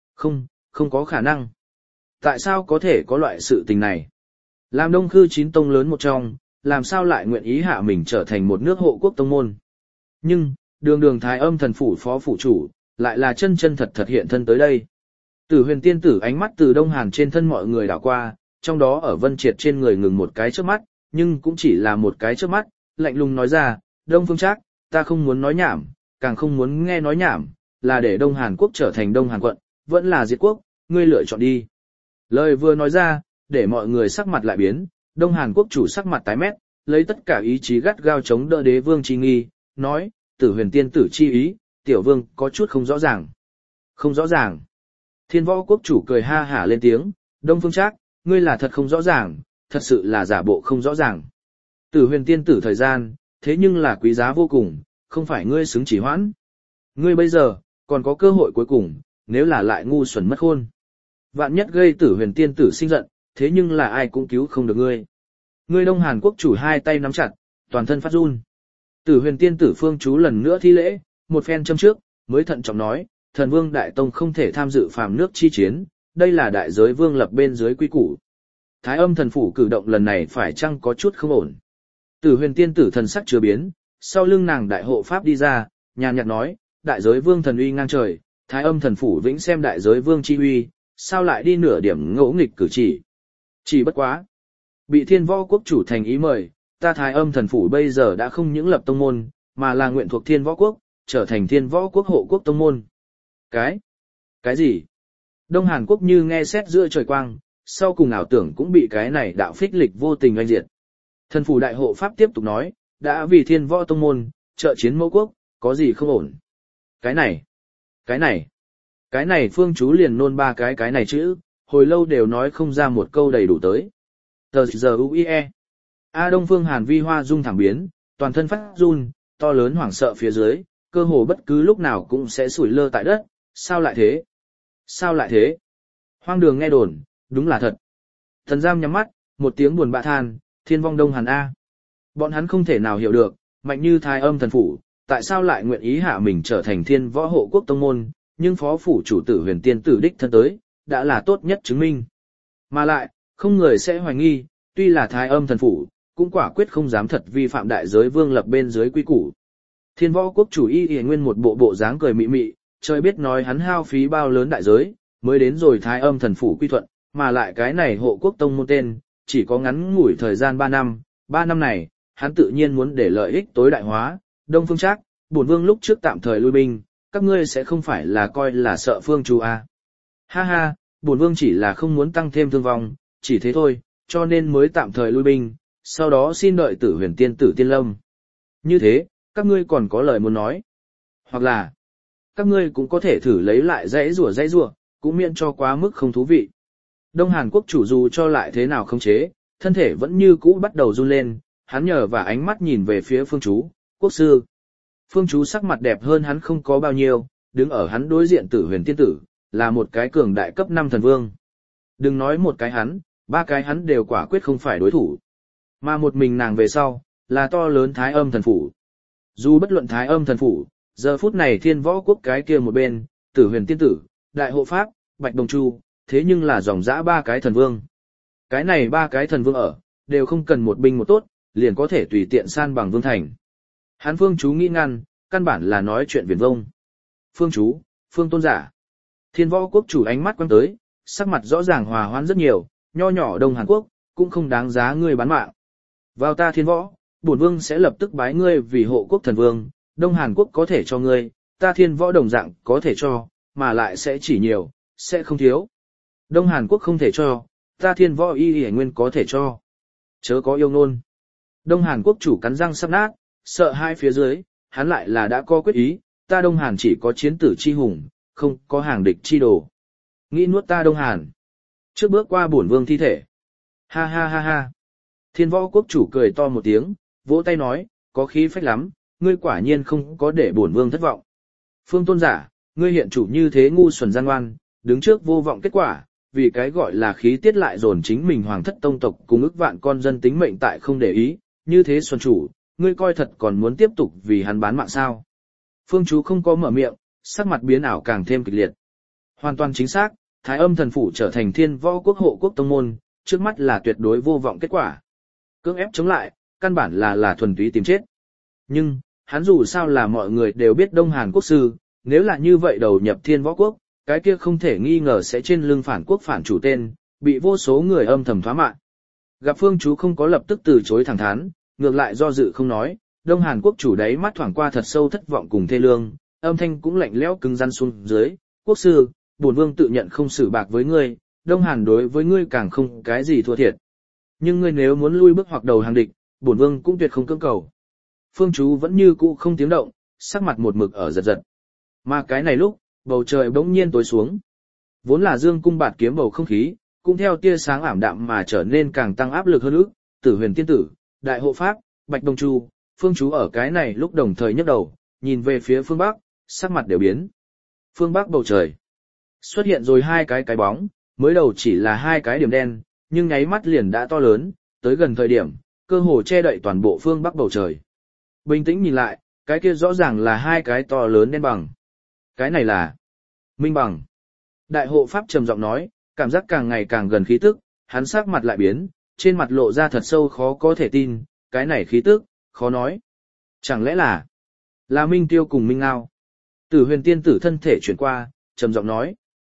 Không có khả năng. Tại sao có thể có loại sự tình này? Làm Đông Khư 9 tông lớn một trong, làm sao lại nguyện ý hạ mình trở thành một nước hộ quốc tông môn? Nhưng, đường Thái Âm thần phủ phó phủ chủ, lại là chân thật hiện thân tới đây. Tử Huyền tiên tử ánh mắt từ Đông Hàn trên thân mọi người đảo qua, trong đó ở Vân Triệt trên người ngừng một cái chớp mắt, nhưng cũng chỉ là một cái chớp mắt, lạnh lùng nói ra, Đông Phương Trác, ta không muốn nói nhảm, càng không muốn nghe nói nhảm, là để Đông Hàn quốc trở thành Đông Hàn quận, vẫn là diệt quốc, ngươi lựa chọn đi. Lời vừa nói ra, để mọi người sắc mặt lại biến, Đông Hàn quốc chủ sắc mặt tái mét, lấy tất cả ý chí gắt gao chống đỡ đế vương chi nghi, nói, Tử Huyền tiên tử chi ý, tiểu vương có chút không rõ ràng. Không rõ ràng. Thiên Võ quốc chủ cười ha hả lên tiếng, Đông Phương Trác, ngươi là thật không rõ ràng, thật sự là giả bộ không rõ ràng. Tử Huyền tiên tử thời gian, thế nhưng là quý giá vô cùng, không phải ngươi xứng chỉ hoãn. Ngươi bây giờ, còn có cơ hội cuối cùng, nếu là lại ngu xuẩn mất khôn. Vạn nhất gây Tử Huyền tiên tử sinh giận, thế nhưng là ai cũng cứu không được ngươi. Ngươi Đông Hàn quốc chủ hai tay nắm chặt, toàn thân phát run. Tử Huyền tiên tử Phương Chú lần nữa thi lễ, một phen châm trước, mới thận trọng nói, thần vương đại tông không thể tham dự phàm nước chi chiến, đây là đại giới vương lập bên dưới quy củ. Thái Âm thần phủ cử động lần này phải chăng có chút không ổn. Tử Huyền tiên tử thần sắc chưa biến, sau lưng nàng đại hộ pháp đi ra, nhàn nhạt nói, đại giới vương thần uy ngang trời, Thái âm thần phủ vĩnh xem đại giới vương chi uy, sao lại đi nửa điểm ngỗ nghịch cử chỉ. Chỉ bất quá. Bị thiên võ quốc chủ thành ý mời, ta thái âm thần phủ bây giờ đã không những lập tông môn, mà là nguyện thuộc thiên võ quốc, trở thành thiên võ quốc hộ quốc tông môn. Cái gì? Đông Hàn Quốc như nghe sét giữa trời quang, sau cùng ảo tưởng cũng bị cái này đạo phích lịch vô tình oanh diệt. Thần phủ đại hộ pháp tiếp tục nói, đã vì thiên võ tông môn, trợ chiến mẫu quốc, có gì không ổn. Cái này phương chú liền nôn ba cái này chữ, hồi lâu đều nói không ra một câu đầy đủ tới. Tờ giờ UIE. A Đông Phương Hàn Vi hoa dung thẳng biến, toàn thân phát run, to lớn hoảng sợ phía dưới, cơ hồ bất cứ lúc nào cũng sẽ sủi lơ tại đất, sao lại thế? Sao lại thế? Hoang đường nghe đồn, đúng là thật. Thần Giam nhắm mắt, một tiếng buồn bã than, thiên vong Đông Hàn A. Bọn hắn không thể nào hiểu được, mạnh như thái âm thần phủ, tại sao lại nguyện ý hạ mình trở thành thiên võ hộ quốc tông môn, nhưng phó phủ chủ tử huyền tiên tử đích thân tới, đã là tốt nhất chứng minh. Mà lại, không người sẽ hoài nghi, tuy là thái âm thần phủ, cũng quả quyết không dám thật vi phạm đại giới vương lập bên dưới quy củ. Thiên võ quốc chủ y nguyên một bộ dáng cười mị mị, trời biết nói hắn hao phí bao lớn đại giới, mới đến rồi thái âm thần phủ quy thuận, mà lại cái này hộ quốc tông môn tên, chỉ có ngắn ngủi thời gian 3 năm, 3 năm này, hắn tự nhiên muốn để lợi ích tối đại hóa, Đông Phương Trác, bổn vương lúc trước tạm thời lui binh, các ngươi sẽ không phải là coi là sợ phương chú à. Ha ha, bổn vương chỉ là không muốn tăng thêm thương vong, chỉ thế thôi, cho nên mới tạm thời lui binh, sau đó xin đợi tử huyền tiên tử tiên lâm. Như thế, các ngươi còn có lời muốn nói. Hoặc là, các ngươi cũng có thể thử lấy lại dãy rủa, cũng miễn cho quá mức không thú vị. Đông Hàn Quốc chủ dù cho lại thế nào không chế, thân thể vẫn như cũ bắt đầu run lên, hắn nhờ và ánh mắt nhìn về phía phương chú, quốc sư. Phương chú sắc mặt đẹp hơn hắn không có bao nhiêu, đứng ở hắn đối diện tử huyền tiên tử, là một cái cường đại cấp 5 thần vương. Đừng nói một cái hắn, 3 cái hắn đều quả quyết không phải đối thủ. Mà một mình nàng về sau, là to lớn thái âm thần phủ. Dù bất luận thái âm thần phủ, giờ phút này thiên võ quốc cái kia một bên, tử huyền tiên tử, đại hộ pháp, bạch đồng chu, thế nhưng là dòng dã 3 cái thần vương. Cái này 3 cái thần vương ở, đều không cần một binh một tốt, liền có thể tùy tiện san bằng vương thành. Hắn phương chú nghĩ ngăn, căn bản là nói chuyện viển vông. Phương chú, phương tôn giả. Thiên võ quốc chủ ánh mắt quăng tới, sắc mặt rõ ràng hòa hoãn rất nhiều, nho nhỏ Đông Hàn Quốc, cũng không đáng giá ngươi bán mạng. Vào ta thiên võ, bổn vương sẽ lập tức bái ngươi vì hộ quốc thần vương, Đông Hàn Quốc có thể cho ngươi, ta thiên võ đồng dạng có thể cho, mà lại sẽ chỉ nhiều, sẽ không thiếu. Đông Hàn Quốc không thể cho, ta thiên võ y nguyên có thể cho. Chớ có yêu ngôn. Đông Hàn Quốc chủ cắn răng sắp nát, sợ hai phía dưới, hắn lại là đã có quyết ý, ta Đông Hàn chỉ có chiến tử chi hùng, không có hàng địch chi đồ. Nghĩ nuốt ta Đông Hàn. Trước bước qua bổn vương thi thể. Ha ha ha ha. Thiên võ quốc chủ cười to một tiếng, vỗ tay nói, có khí phách lắm, ngươi quả nhiên không có để bổn vương thất vọng. Phương tôn giả, ngươi hiện chủ như thế ngu xuẩn gian ngoan, đứng trước vô vọng kết quả, vì cái gọi là khí tiết lại dồn chính mình hoàng thất tông tộc cùng ức vạn con dân tính mệnh tại không để ý, như thế xuân chủ, ngươi coi thật còn muốn tiếp tục vì hắn bán mạng sao. Phương chú không có mở miệng, sắc mặt biến ảo càng thêm kịch liệt. Hoàn toàn chính xác, thái âm thần phủ trở thành thiên võ quốc hộ quốc tông môn, trước mắt là tuyệt đối vô vọng kết quả. Cưỡng ép chống lại, căn bản là thuần túy tìm chết. Nhưng, hắn dù sao là mọi người đều biết Đông Hàn Quốc sư, nếu là như vậy đầu nhập thiên võ quốc, cái kia không thể nghi ngờ sẽ trên lưng phản quốc phản chủ tên, bị vô số người âm thầm thoá mạn. Gặp phương chú không có lập tức từ chối thẳng thắn, ngược lại do dự không nói, Đông Hàn Quốc chủ đấy mắt thoảng qua thật sâu thất vọng cùng thê lương, âm thanh cũng lạnh lẽo cứng rắn xuống dưới, quốc sư, bổn vương tự nhận không xử bạc với ngươi, Đông Hàn đối với ngươi càng không cái gì thua thiệt. Nhưng ngươi nếu muốn lui bước hoặc đầu hàng địch, bổn vương cũng tuyệt không cưỡng cầu. Phương chú vẫn như cũ không tiếng động, sắc mặt một mực ở giật giật. Mà cái này lúc, bầu trời bỗng nhiên tối xuống. Vốn là dương cung bạt kiếm bầu không khí, cũng theo tia sáng ảm đạm mà trở nên càng tăng áp lực hơn ức, tử huyền tiên tử, đại hộ pháp, bạch đồng chu, phương chú ở cái này lúc đồng thời nhấc đầu, nhìn về phía phương bắc, sắc mặt đều biến. Phương bắc bầu trời xuất hiện rồi 2 cái bóng, mới đầu chỉ là 2 cái điểm đen, nhưng nháy mắt liền đã to lớn, tới gần thời điểm, cơ hồ che đậy toàn bộ phương bắc bầu trời. Bình tĩnh nhìn lại, cái kia rõ ràng là 2 cái to lớn đen bằng. Cái này là minh bằng. Đại hộ pháp trầm giọng nói, cảm giác càng ngày càng gần khí tức, hắn sắc mặt lại biến, trên mặt lộ ra thật sâu khó có thể tin, cái này khí tức, khó nói. Chẳng lẽ là minh tiêu cùng minh ngao. Tử huyền tiên tử thân thể chuyển qua, trầm giọng nói.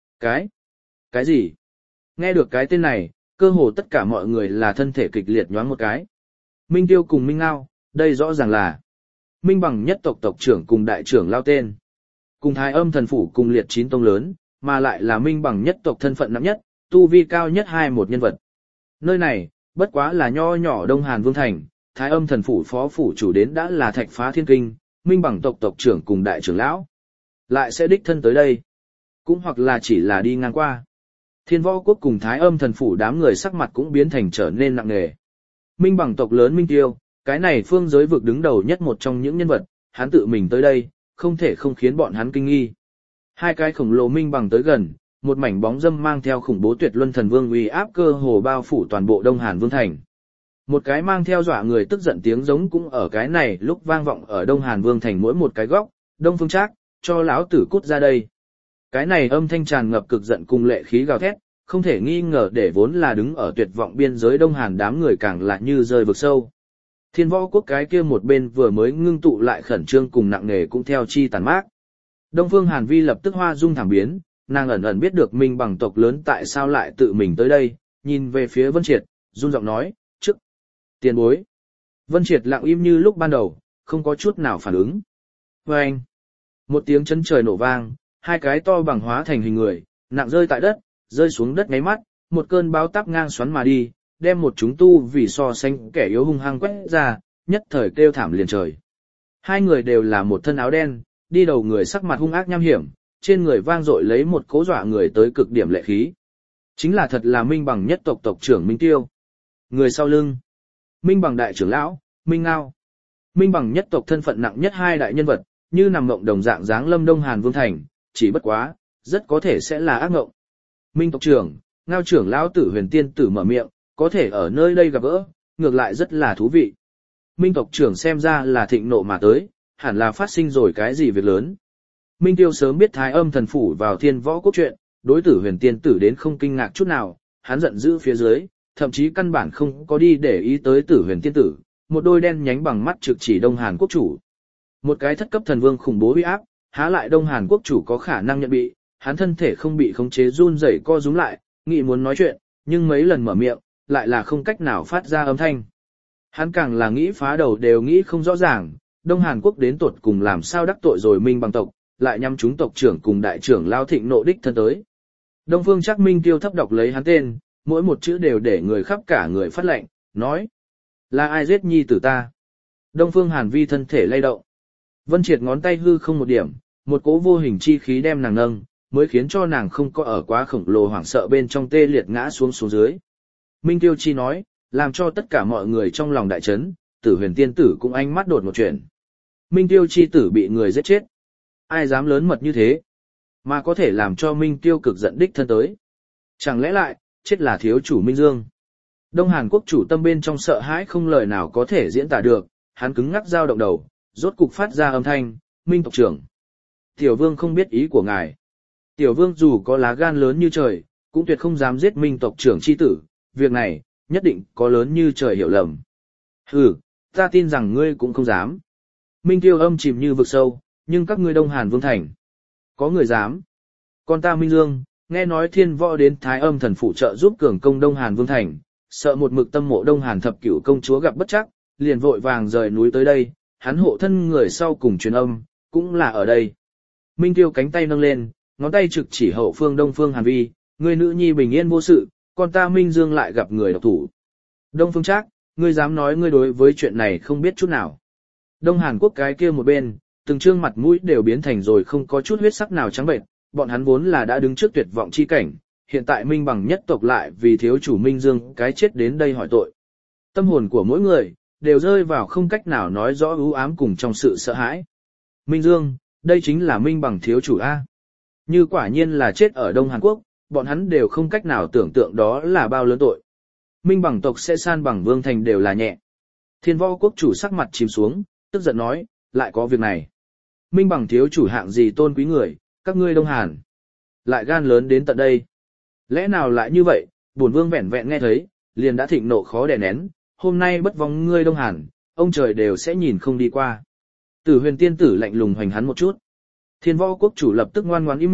Cái gì? Nghe được cái tên này, cơ hồ tất cả mọi người là thân thể kịch liệt nhoáng một cái. Minh Tiêu cùng Minh Ngao, đây rõ ràng là Minh Bằng nhất tộc tộc trưởng cùng đại trưởng lao tên. Cùng Thái Âm thần phủ cùng liệt 9 tông lớn, mà lại là Minh Bằng nhất tộc thân phận nặng nhất, tu vi cao nhất một nhân vật. Nơi này, bất quá là nho nhỏ Đông Hàn Vương Thành, Thái Âm thần phủ phó phủ chủ đến đã là Thạch Phá Thiên Kinh, Minh Bằng tộc tộc trưởng cùng đại trưởng lão. Lại sẽ đích thân tới đây. Cũng hoặc là chỉ là đi ngang qua. Thiên Võ Quốc cùng Thái Âm thần phủ đám người sắc mặt cũng biến thành trở nên nặng nề. Minh Bằng tộc lớn Minh Tiêu, cái này phương giới vực đứng đầu nhất một trong những nhân vật, hắn tự mình tới đây, không thể không khiến bọn hắn kinh nghi. Hai cái khổng lồ Minh Bằng tới gần, một mảnh bóng dâm mang theo khủng bố tuyệt luân thần vương uy áp cơ hồ bao phủ toàn bộ Đông Hàn Vương thành. Một cái mang theo dọa người tức giận tiếng giống cũng ở cái này lúc vang vọng ở Đông Hàn Vương thành mỗi một cái góc, Đông Phương Trác, cho lão tử cút ra đây. Cái này âm thanh tràn ngập cực giận cùng lệ khí gào thét, không thể nghi ngờ để vốn là đứng ở tuyệt vọng biên giới Đông Hàn đám người càng lại như rơi vực sâu. Thiên Võ Quốc cái kia một bên vừa mới ngưng tụ lại khẩn trương cùng nặng nề cũng theo chi tàn mát. Đông Phương Hàn Vi lập tức hoa dung thảm biến, nàng ẩn ẩn biết được Minh Bằng tộc lớn tại sao lại tự mình tới đây, nhìn về phía Vân Triệt, run giọng nói, trước, tiền bối. Vân Triệt lặng im như lúc ban đầu, không có chút nào phản ứng. Vâng! Một tiếng chấn trời nổ vang, hai cái to bằng hóa thành hình người, nặng rơi tại đất, rơi xuống đất ngáy mắt, một cơn bão táp ngang xoắn mà đi, đem một chúng tu vì so sánh kẻ yếu hung hăng quét ra, nhất thời kêu thảm liền trời. Hai người đều là một thân áo đen, đi đầu người sắc mặt hung ác nham hiểm, trên người vang dội lấy một cố dọa người tới cực điểm lệ khí. Chính là thật là Minh Bằng nhất tộc tộc trưởng Minh Tiêu. Người sau lưng, Minh Bằng đại trưởng lão, Minh Ngao. Minh Bằng nhất tộc thân phận nặng nhất hai đại nhân vật, như nằm mộng đồng dạng dáng lâm Đông Hàn Vương thành, chỉ bất quá, rất có thể sẽ là ác mộng. Minh tộc trưởng, Ngao trưởng lão Tử Huyền Tiên tử mở miệng, có thể ở nơi đây gặp gỡ, ngược lại rất là thú vị. Minh tộc trưởng xem ra là thịnh nộ mà tới, hẳn là phát sinh rồi cái gì việc lớn. Minh Tiêu sớm biết Thái Âm thần phủ vào Thiên Võ Quốc chuyện, đối Tử Huyền Tiên tử đến không kinh ngạc chút nào, hắn giận dữ phía dưới, thậm chí căn bản không có đi để ý tới Tử Huyền Tiên tử, một đôi đen nhánh bằng mắt trực chỉ Đông Hàn Quốc chủ. Một cái thất cấp thần vương khủng bố uy áp, há lại Đông Hàn Quốc chủ có khả năng nhận bị, hắn thân thể không bị khống chế run rẩy co rúm lại, nghĩ muốn nói chuyện, nhưng mấy lần mở miệng, lại là không cách nào phát ra âm thanh. Hắn càng là nghĩ phá đầu đều nghĩ không rõ ràng, Đông Hàn Quốc đến tột cùng làm sao đắc tội rồi Minh Bằng tộc, lại nhắm chúng tộc trưởng cùng đại trưởng lao thịnh nộ đích thân tới. Đông Phương Trác Minh Tiêu thấp đọc lấy hắn tên, mỗi một chữ đều để người khắp cả người phát lệnh, nói: là ai giết nhi tử ta? Đông Phương Hàn Vi thân thể lay động. Vân Triệt ngón tay hư không một điểm, một cỗ vô hình chi khí đem nàng nâng, mới khiến cho nàng không có ở quá khổng lồ hoảng sợ bên trong tê liệt ngã xuống dưới. Minh Tiêu Chi nói, làm cho tất cả mọi người trong lòng đại chấn, Tử Huyền Tiên tử cũng ánh mắt đột một chuyện. Minh Tiêu Chi tử bị người giết chết. Ai dám lớn mật như thế, mà có thể làm cho Minh Tiêu cực giận đích thân tới. Chẳng lẽ lại, chết là thiếu chủ Minh Dương. Đông Hàn Quốc chủ tâm bên trong sợ hãi không lời nào có thể diễn tả được, hắn cứng ngắc dao động đầu, rốt cục phát ra âm thanh, Minh tộc trưởng. Tiểu Vương không biết ý của ngài. Tiểu Vương dù có lá gan lớn như trời, cũng tuyệt không dám giết Minh tộc trưởng chi tử, việc này, nhất định có lớn như trời hiểu lầm. Hừ, ta tin rằng ngươi cũng không dám. Minh Tiêu âm chìm như vực sâu, nhưng các ngươi Đông Hàn Vương thành, có người dám. Con ta Minh Dương, nghe nói Thiên Võ đến Thái Âm thần phụ trợ giúp cường công Đông Hàn Vương thành, sợ một mực tâm mộ Đông Hàn thập cửu công chúa gặp bất trắc, liền vội vàng rời núi tới đây, hắn hộ thân người sau cùng truyền âm, cũng là ở đây. Minh Tiêu cánh tay nâng lên, ngón tay trực chỉ hậu phương Đông Phương Hàn Vi, người nữ nhi bình yên vô sự, con ta Minh Dương lại gặp người độc thủ. Đông Phương Trác, ngươi dám nói ngươi đối với chuyện này không biết chút nào. Đông Hàn Quốc cái kia một bên, từng trương mặt mũi đều biến thành rồi không có chút huyết sắc nào trắng bệnh, bọn hắn vốn là đã đứng trước tuyệt vọng chi cảnh, hiện tại Minh Bằng nhất tộc lại vì thiếu chủ Minh Dương cái chết đến đây hỏi tội. Tâm hồn của mỗi người đều rơi vào không cách nào nói rõ ưu ám cùng trong sự sợ hãi. Minh Dương, đây chính là Minh Bằng thiếu chủ A. Như quả nhiên là chết ở Đông Hàn Quốc, bọn hắn đều không cách nào tưởng tượng đó là bao lớn tội. Minh Bằng tộc sẽ san bằng Vương thành đều là nhẹ. Thiên Võ Quốc chủ sắc mặt chìm xuống, tức giận nói, lại có việc này. Minh Bằng thiếu chủ hạng gì tôn quý người, các ngươi Đông Hàn lại gan lớn đến tận đây. Lẽ nào lại như vậy, bổn vương vẹn vẹn nghe thấy, liền đã thịnh nộ khó đè nén, hôm nay bất vong ngươi Đông Hàn, ông trời đều sẽ nhìn không đi qua. Tử Huyền Tiên tử lạnh lùng hoành hắn một chút. Thiên Võ Quốc chủ lập tức ngoan ngoãn im miệng,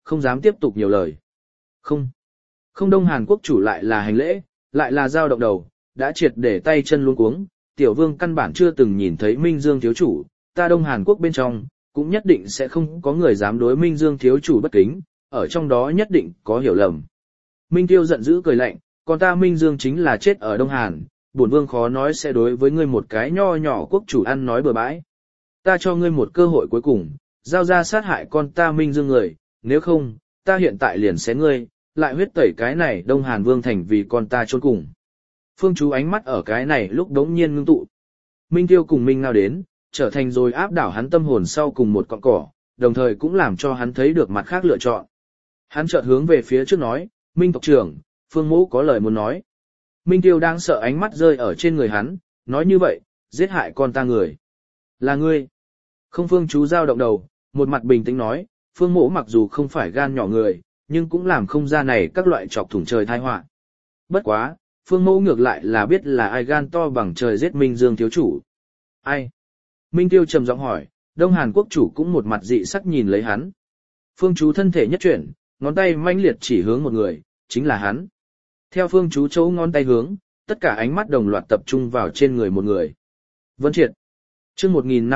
không dám tiếp tục nhiều lời. Không. Không Đông Hàn quốc chủ lại là hành lễ, lại là dao động đầu, đã triệt để tay chân luống cuống, tiểu vương căn bản chưa từng nhìn thấy Minh Dương thiếu chủ, ta Đông Hàn quốc bên trong, cũng nhất định sẽ không có người dám đối Minh Dương thiếu chủ bất kính, ở trong đó nhất định có hiểu lầm. Minh Tiêu giận dữ cười lạnh, còn ta Minh Dương chính là chết ở Đông Hàn, bổn vương khó nói sẽ đối với ngươi một cái nho nhỏ quốc chủ ăn nói bừa bãi. Ta cho ngươi một cơ hội cuối cùng, giao ra sát hại con ta Minh Dương người, nếu không, ta hiện tại liền xé ngươi, lại huyết tẩy cái này Đông Hàn Vương thành vì con ta chôn cùng. Phương Chú ánh mắt ở cái này lúc đống nhiên ngưng tụ. Minh Tiêu cùng Minh Ngao đến, trở thành rồi áp đảo hắn tâm hồn sau cùng một cọng cỏ, đồng thời cũng làm cho hắn thấy được mặt khác lựa chọn. Hắn chợt hướng về phía trước nói, Minh tộc trưởng, Phương Mỗ có lời muốn nói. Minh Tiêu đang sợ ánh mắt rơi ở trên người hắn, nói như vậy, giết hại con ta người. Là ngươi. Không Phương Chú dao động đầu, một mặt bình tĩnh nói, Phương Mỗ mặc dù không phải gan nhỏ người, nhưng cũng làm không ra này các loại chọc thủng trời tai họa. Bất quá, Phương Mỗ ngược lại là biết là ai gan to bằng trời giết Minh Dương thiếu chủ. Ai? Minh Tiêu trầm giọng hỏi, Đông Hàn quốc chủ cũng một mặt dị sắc nhìn lấy hắn. Phương Chú thân thể nhất chuyển, ngón tay manh liệt chỉ hướng một người, chính là hắn. Theo Phương Chú chỗ ngón tay hướng, tất cả ánh mắt đồng loạt tập trung vào trên người một người. Vân Triệt. Chương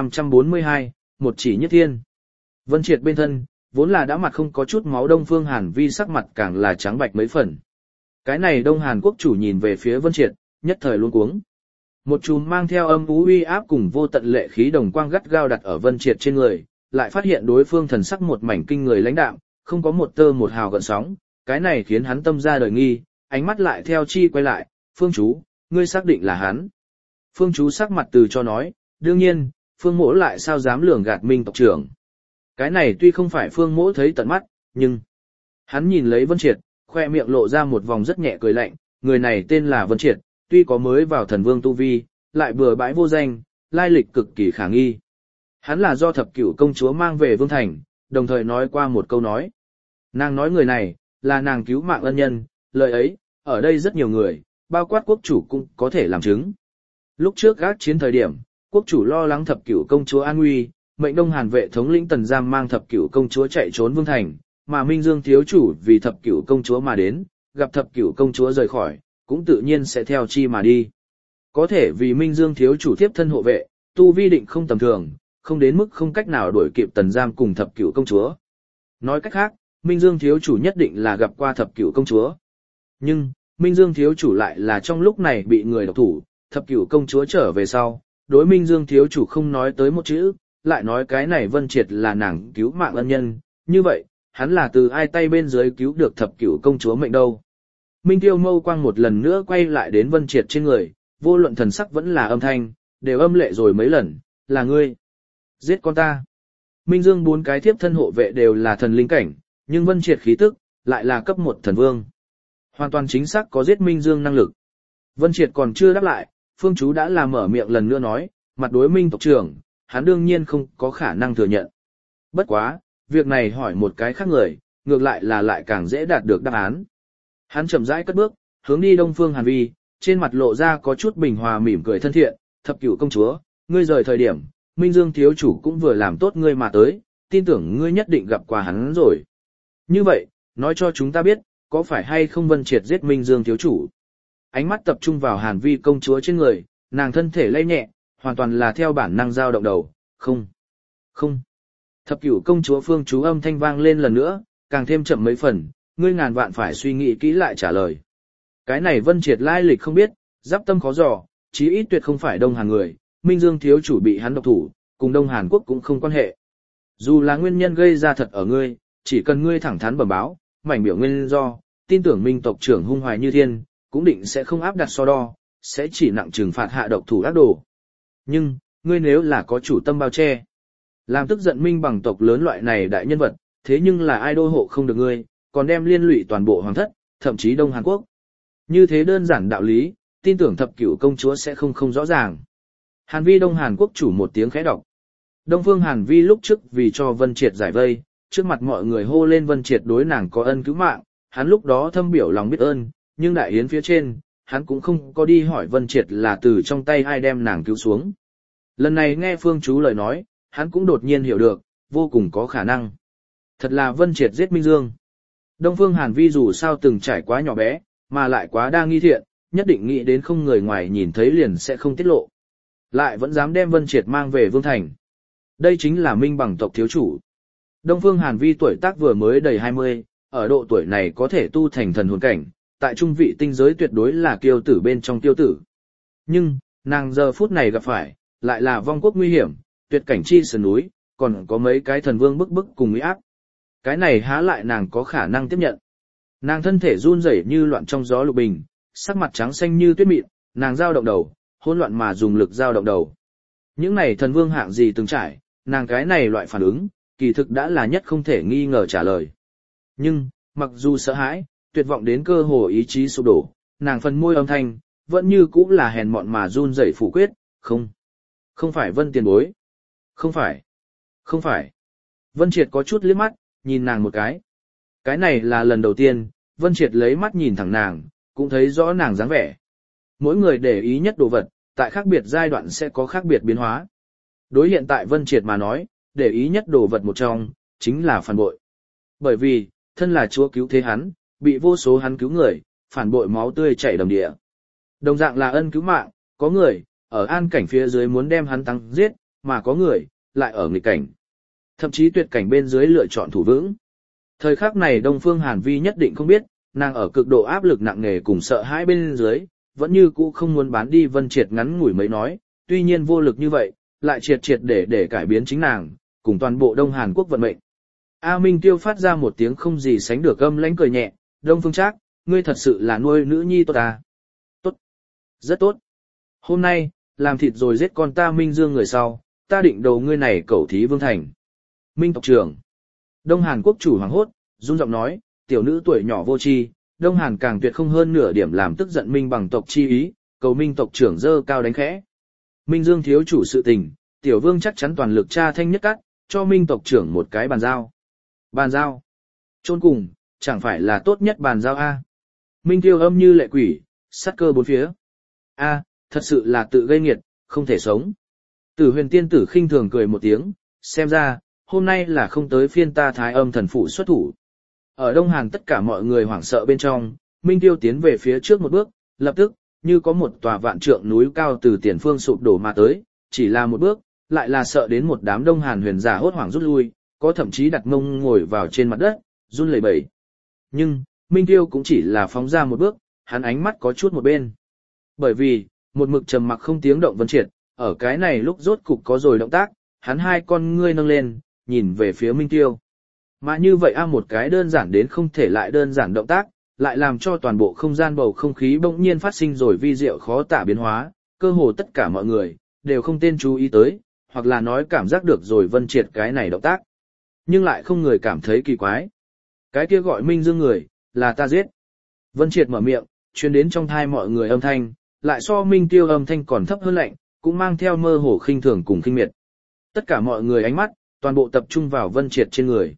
1542, một chỉ nhất thiên. Vân Triệt bên thân, vốn là đã mặt không có chút máu Đông Phương Hàn Vi sắc mặt càng là trắng bạch mấy phần. Cái này Đông Hàn quốc chủ nhìn về phía Vân Triệt, nhất thời luống cuống. Một chùm mang theo âm u uy áp cùng vô tận lệ khí đồng quang gắt gao đặt ở Vân Triệt trên người, lại phát hiện đối phương thần sắc một mảnh kinh người lãnh đạm, không có một tơ một hào gợn sóng, cái này khiến hắn tâm ra đời nghi, ánh mắt lại theo chi quay lại, Phương Chú, ngươi xác định là hắn. Phương Chú sắc mặt từ cho nói, đương nhiên, Phương Mỗ lại sao dám lường gạt Minh tộc trưởng. Cái này tuy không phải Phương Mỗ thấy tận mắt, nhưng hắn nhìn lấy Vân Triệt, khoe miệng lộ ra một vòng rất nhẹ cười lạnh, người này tên là Vân Triệt, tuy có mới vào thần vương tu vi, lại bừa bãi vô danh, lai lịch cực kỳ khả nghi. Hắn là do thập cửu công chúa mang về vương thành, đồng thời nói qua một câu nói. Nàng nói người này, là nàng cứu mạng ân nhân, lời ấy, ở đây rất nhiều người, bao quát quốc chủ cũng có thể làm chứng. Lúc trước gác chiến thời điểm, quốc chủ lo lắng thập cửu công chúa an nguy, mệnh Đông Hàn vệ thống lĩnh Tần Giang mang thập cửu công chúa chạy trốn vương thành, mà Minh Dương thiếu chủ vì thập cửu công chúa mà đến, gặp thập cửu công chúa rời khỏi, cũng tự nhiên sẽ theo chi mà đi. Có thể vì Minh Dương thiếu chủ tiếp thân hộ vệ, tu vi định không tầm thường, không đến mức không cách nào đuổi kịp Tần Giang cùng thập cửu công chúa. Nói cách khác, Minh Dương thiếu chủ nhất định là gặp qua thập cửu công chúa. Nhưng, Minh Dương thiếu chủ lại là trong lúc này bị người độc thủ, thập cửu công chúa trở về sau, đối Minh Dương thiếu chủ không nói tới một chữ, lại nói cái này Vân Triệt là nàng cứu mạng ân nhân, như vậy, hắn là từ ai tay bên dưới cứu được thập cửu công chúa mệnh đâu. Minh Tiêu mâu quang một lần nữa quay lại đến Vân Triệt trên người, vô luận thần sắc vẫn là âm thanh, đều âm lệ rồi mấy lần, là ngươi. Giết con ta. Minh Dương bốn cái thiếp thân hộ vệ đều là thần linh cảnh, nhưng Vân Triệt khí tức, lại là cấp 1 thần vương. Hoàn toàn chính xác có giết Minh Dương năng lực. Vân Triệt còn chưa đáp lại, Phương Chú đã làm mở miệng lần nữa nói, mặt đối Minh tộc trưởng, hắn đương nhiên không có khả năng thừa nhận. Bất quá, việc này hỏi một cái khác người, ngược lại là lại càng dễ đạt được đáp án. Hắn chậm rãi cất bước, hướng đi Đông Phương Hàn Vi, trên mặt lộ ra có chút bình hòa mỉm cười thân thiện, thập cửu công chúa, ngươi rời thời điểm, Minh Dương thiếu chủ cũng vừa làm tốt ngươi mà tới, tin tưởng ngươi nhất định gặp qua hắn rồi. Như vậy, nói cho chúng ta biết, có phải hay không Vân Triệt giết Minh Dương thiếu chủ? Ánh mắt tập trung vào Hàn Vi công chúa trên người, nàng thân thể lay nhẹ, hoàn toàn là theo bản năng dao động đầu, không, không. Thập cửu công chúa Phương Chú âm thanh vang lên lần nữa, càng thêm chậm mấy phần, ngươi ngàn vạn phải suy nghĩ kỹ lại trả lời. Cái này Vân Triệt lai lịch không biết, giáp tâm khó dò, chí ít tuyệt không phải Đông Hàn người, Minh Dương thiếu chủ bị hắn độc thủ, cùng Đông Hàn quốc cũng không quan hệ. Dù là nguyên nhân gây ra thật ở ngươi, chỉ cần ngươi thẳng thắn bẩm báo, mảnh biểu nguyên do, tin tưởng Minh tộc trưởng hung hoài như thiên, cũng định sẽ không áp đặt so đo, sẽ chỉ nặng trừng phạt hạ độc thủ ác đồ. Nhưng, ngươi nếu là có chủ tâm bao che, làm tức giận Minh bằng tộc lớn loại này đại nhân vật, thế nhưng là ai đô hộ không được ngươi, còn đem liên lụy toàn bộ hoàng thất, thậm chí Đông Hàn Quốc. Như thế đơn giản đạo lý, tin tưởng thập cửu công chúa sẽ không rõ ràng. Hàn Vi Đông Hàn Quốc chủ một tiếng khẽ đọc. Đông Phương Hàn Vi lúc trước vì cho Vân Triệt giải vây, trước mặt mọi người hô lên Vân Triệt đối nàng có ân cứu mạng, hắn lúc đó thâm biểu lòng biết ơn, nhưng đại yến phía trên, hắn cũng không có đi hỏi Vân Triệt là từ trong tay ai đem nàng cứu xuống. Lần này nghe Phương Chú lời nói, hắn cũng đột nhiên hiểu được, vô cùng có khả năng. Thật là Vân Triệt giết Minh Dương. Đông Phương Hàn Vi dù sao từng trải quá nhỏ bé, mà lại quá đa nghi thiện, nhất định nghĩ đến không người ngoài nhìn thấy liền sẽ không tiết lộ. Lại vẫn dám đem Vân Triệt mang về Vương Thành. Đây chính là Minh bằng tộc thiếu chủ. Đông Phương Hàn Vi tuổi tác vừa mới đầy 20, ở độ tuổi này có thể tu thành thần hồn cảnh, tại trung vị tinh giới tuyệt đối là kiêu tử bên trong kiêu tử. Nhưng, nàng giờ phút này gặp phải, lại là vong quốc nguy hiểm, tuyệt cảnh chi sườn núi, còn có mấy cái thần vương bức bức cùng uy áp. Cái này há lại nàng có khả năng tiếp nhận. Nàng thân thể run rẩy như loạn trong gió lục bình, sắc mặt trắng xanh như tuyết mịn, nàng dao động đầu, hỗn loạn mà dùng lực dao động đầu. Những này thần vương hạng gì từng trải, nàng cái này loại phản ứng, kỳ thực đã là nhất không thể nghi ngờ trả lời. Nhưng, mặc dù sợ hãi, tuyệt vọng đến cơ hồ ý chí sụp đổ, nàng phần môi âm thanh, vẫn như cũ là hèn mọn mà run rẩy phủ quyết, không. Không phải Vân tiền bối. Không phải. Không phải. Vân Triệt có chút liếc mắt, nhìn nàng một cái. Cái này là lần đầu tiên, Vân Triệt lấy mắt nhìn thẳng nàng, cũng thấy rõ nàng dáng vẻ. Mỗi người để ý nhất đồ vật, tại khác biệt giai đoạn sẽ có khác biệt biến hóa. Đối hiện tại Vân Triệt mà nói, để ý nhất đồ vật một trong, chính là phản bội. Bởi vì, thân là chúa cứu thế hắn, bị vô số hắn cứu người, phản bội máu tươi chảy đầm địa. Đồng dạng là ân cứu mạng, có người, ở an cảnh phía dưới muốn đem hắn tăng giết, mà có người, lại ở nghịch cảnh. Thậm chí tuyệt cảnh bên dưới lựa chọn thủ vững. Thời khắc này Đông Phương Hàn Vi nhất định không biết, nàng ở cực độ áp lực nặng nề cùng sợ hãi bên dưới, vẫn như cũ không muốn bán đi Vân Triệt ngắn ngủi mấy nói, tuy nhiên vô lực như vậy, lại triệt để cải biến chính nàng, cùng toàn bộ Đông Hàn Quốc vận mệnh. A Minh Tiêu phát ra một tiếng không gì sánh được âm lãnh cười nhẹ, Đông Phương Trác, ngươi thật sự là nuôi nữ nhi tốt à? Tốt. Rất tốt. Hôm nay, làm thịt rồi giết con ta Minh Dương người sau, ta định đầu ngươi này cẩu thí Vương Thành. Minh tộc trưởng. Đông Hàn Quốc chủ hoảng hốt, run giọng nói, tiểu nữ tuổi nhỏ vô tri, Đông Hàn càng tuyệt không hơn nửa điểm làm tức giận Minh bằng tộc chi ý, cầu Minh tộc trưởng dơ cao đánh khẽ. Minh Dương thiếu chủ sự tình, tiểu vương chắc chắn toàn lực tra thanh nhất cắt, cho Minh tộc trưởng một cái bàn giao. Bàn giao. Chôn cùng, chẳng phải là tốt nhất bàn giao a? Minh Tiêu âm như lệ quỷ, sát cơ bốn phía. A, thật sự là tự gây nghiệt, không thể sống. Tử Huyền tiên tử khinh thường cười một tiếng, xem ra, hôm nay là không tới phiên ta Thái Âm thần phủ xuất thủ. Ở Đông Hàn tất cả mọi người hoảng sợ bên trong, Minh Tiêu tiến về phía trước một bước, lập tức, như có một tòa vạn trượng núi cao từ tiền phương sụp đổ mà tới, chỉ là một bước, lại là sợ đến một đám Đông Hàn huyền giả hốt hoảng rút lui, có thậm chí đặt mông ngồi vào trên mặt đất, run lẩy bẩy. Nhưng, Minh Tiêu cũng chỉ là phóng ra một bước, hắn ánh mắt có chút một bên. Bởi vì, một mực trầm mặc không tiếng động Vân Triệt, ở cái này lúc rốt cục có rồi động tác, hắn hai con ngươi nâng lên, nhìn về phía Minh Tiêu. Mà như vậy một cái đơn giản đến không thể lại đơn giản động tác, lại làm cho toàn bộ không gian bầu không khí bỗng nhiên phát sinh rồi vi diệu khó tả biến hóa, cơ hồ tất cả mọi người, đều không tên chú ý tới, hoặc là nói cảm giác được rồi Vân Triệt cái này động tác. Nhưng lại không người cảm thấy kỳ quái. Cái kia gọi Minh Dương người, là ta giết. Vân Triệt mở miệng, truyền đến trong thai mọi người âm thanh, lại so Minh Tiêu âm thanh còn thấp hơn lạnh, cũng mang theo mơ hồ khinh thường cùng khinh miệt. Tất cả mọi người ánh mắt, toàn bộ tập trung vào Vân Triệt trên người.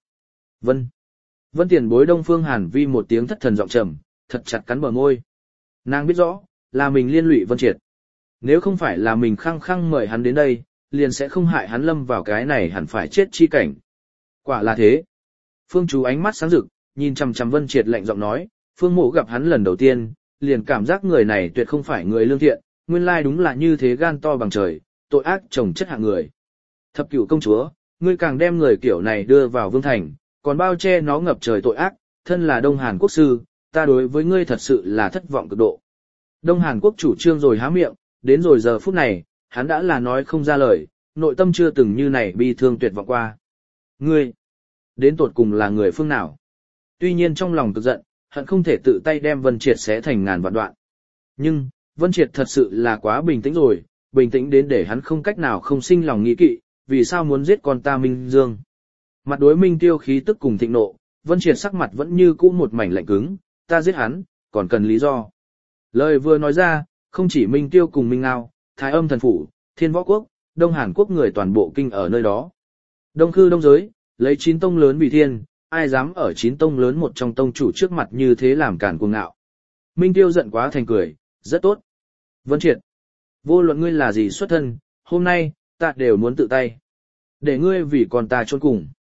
Vân tiền bối Đông Phương Hàn Vi một tiếng thất thần giọng trầm, thật chặt cắn bờ môi. Nàng biết rõ, là mình liên lụy Vân Triệt. Nếu không phải là mình khăng khăng mời hắn đến đây, liền sẽ không hại hắn lâm vào cái này hẳn phải chết chi cảnh. Quả là thế. Phương Chú ánh mắt sáng rực, nhìn chằm chằm Vân Triệt lạnh giọng nói, Phương Mộ gặp hắn lần đầu tiên, liền cảm giác người này tuyệt không phải người lương thiện, nguyên lai đúng là như thế gan to bằng trời, tội ác chồng chất hạng người. Thập Cửu công chúa, ngươi càng đem người kiểu này đưa vào Vương Thành, còn bao che nó ngập trời tội ác, thân là Đông Hàn Quốc sư, ta đối với ngươi thật sự là thất vọng cực độ. Đông Hàn Quốc chủ trương rồi há miệng, đến rồi giờ phút này, hắn đã là nói không ra lời, nội tâm chưa từng như này bi thương tuyệt vọng qua. Ngươi, đến tột cùng là người phương nào? Tuy nhiên trong lòng cực giận, hận không thể tự tay đem Vân Triệt xé thành ngàn vạn đoạn. Nhưng, Vân Triệt thật sự là quá bình tĩnh rồi, bình tĩnh đến để hắn không cách nào không sinh lòng nghĩ kỵ, vì sao muốn giết con ta Minh Dương. Mặt đối Minh Tiêu khí tức cùng thịnh nộ, Vân Triệt sắc mặt vẫn như cũ một mảnh lạnh cứng, ta giết hắn, còn cần lý do. Lời vừa nói ra, không chỉ Minh Tiêu cùng Minh Ngao, Thái Âm thần phủ, Thiên Võ Quốc, Đông Hàn Quốc người toàn bộ kinh ở nơi đó. Đông Khư Đông Giới, lấy 9 tông lớn vì thiên, ai dám ở 9 tông lớn một trong tông chủ trước mặt như thế làm cản cuồng ngạo. Minh Tiêu giận quá thành cười, rất tốt. Vân Triệt, vô luận ngươi là gì xuất thân, hôm nay, ta đều muốn tự tay. Để ngươi vì còn ta chôn cùng.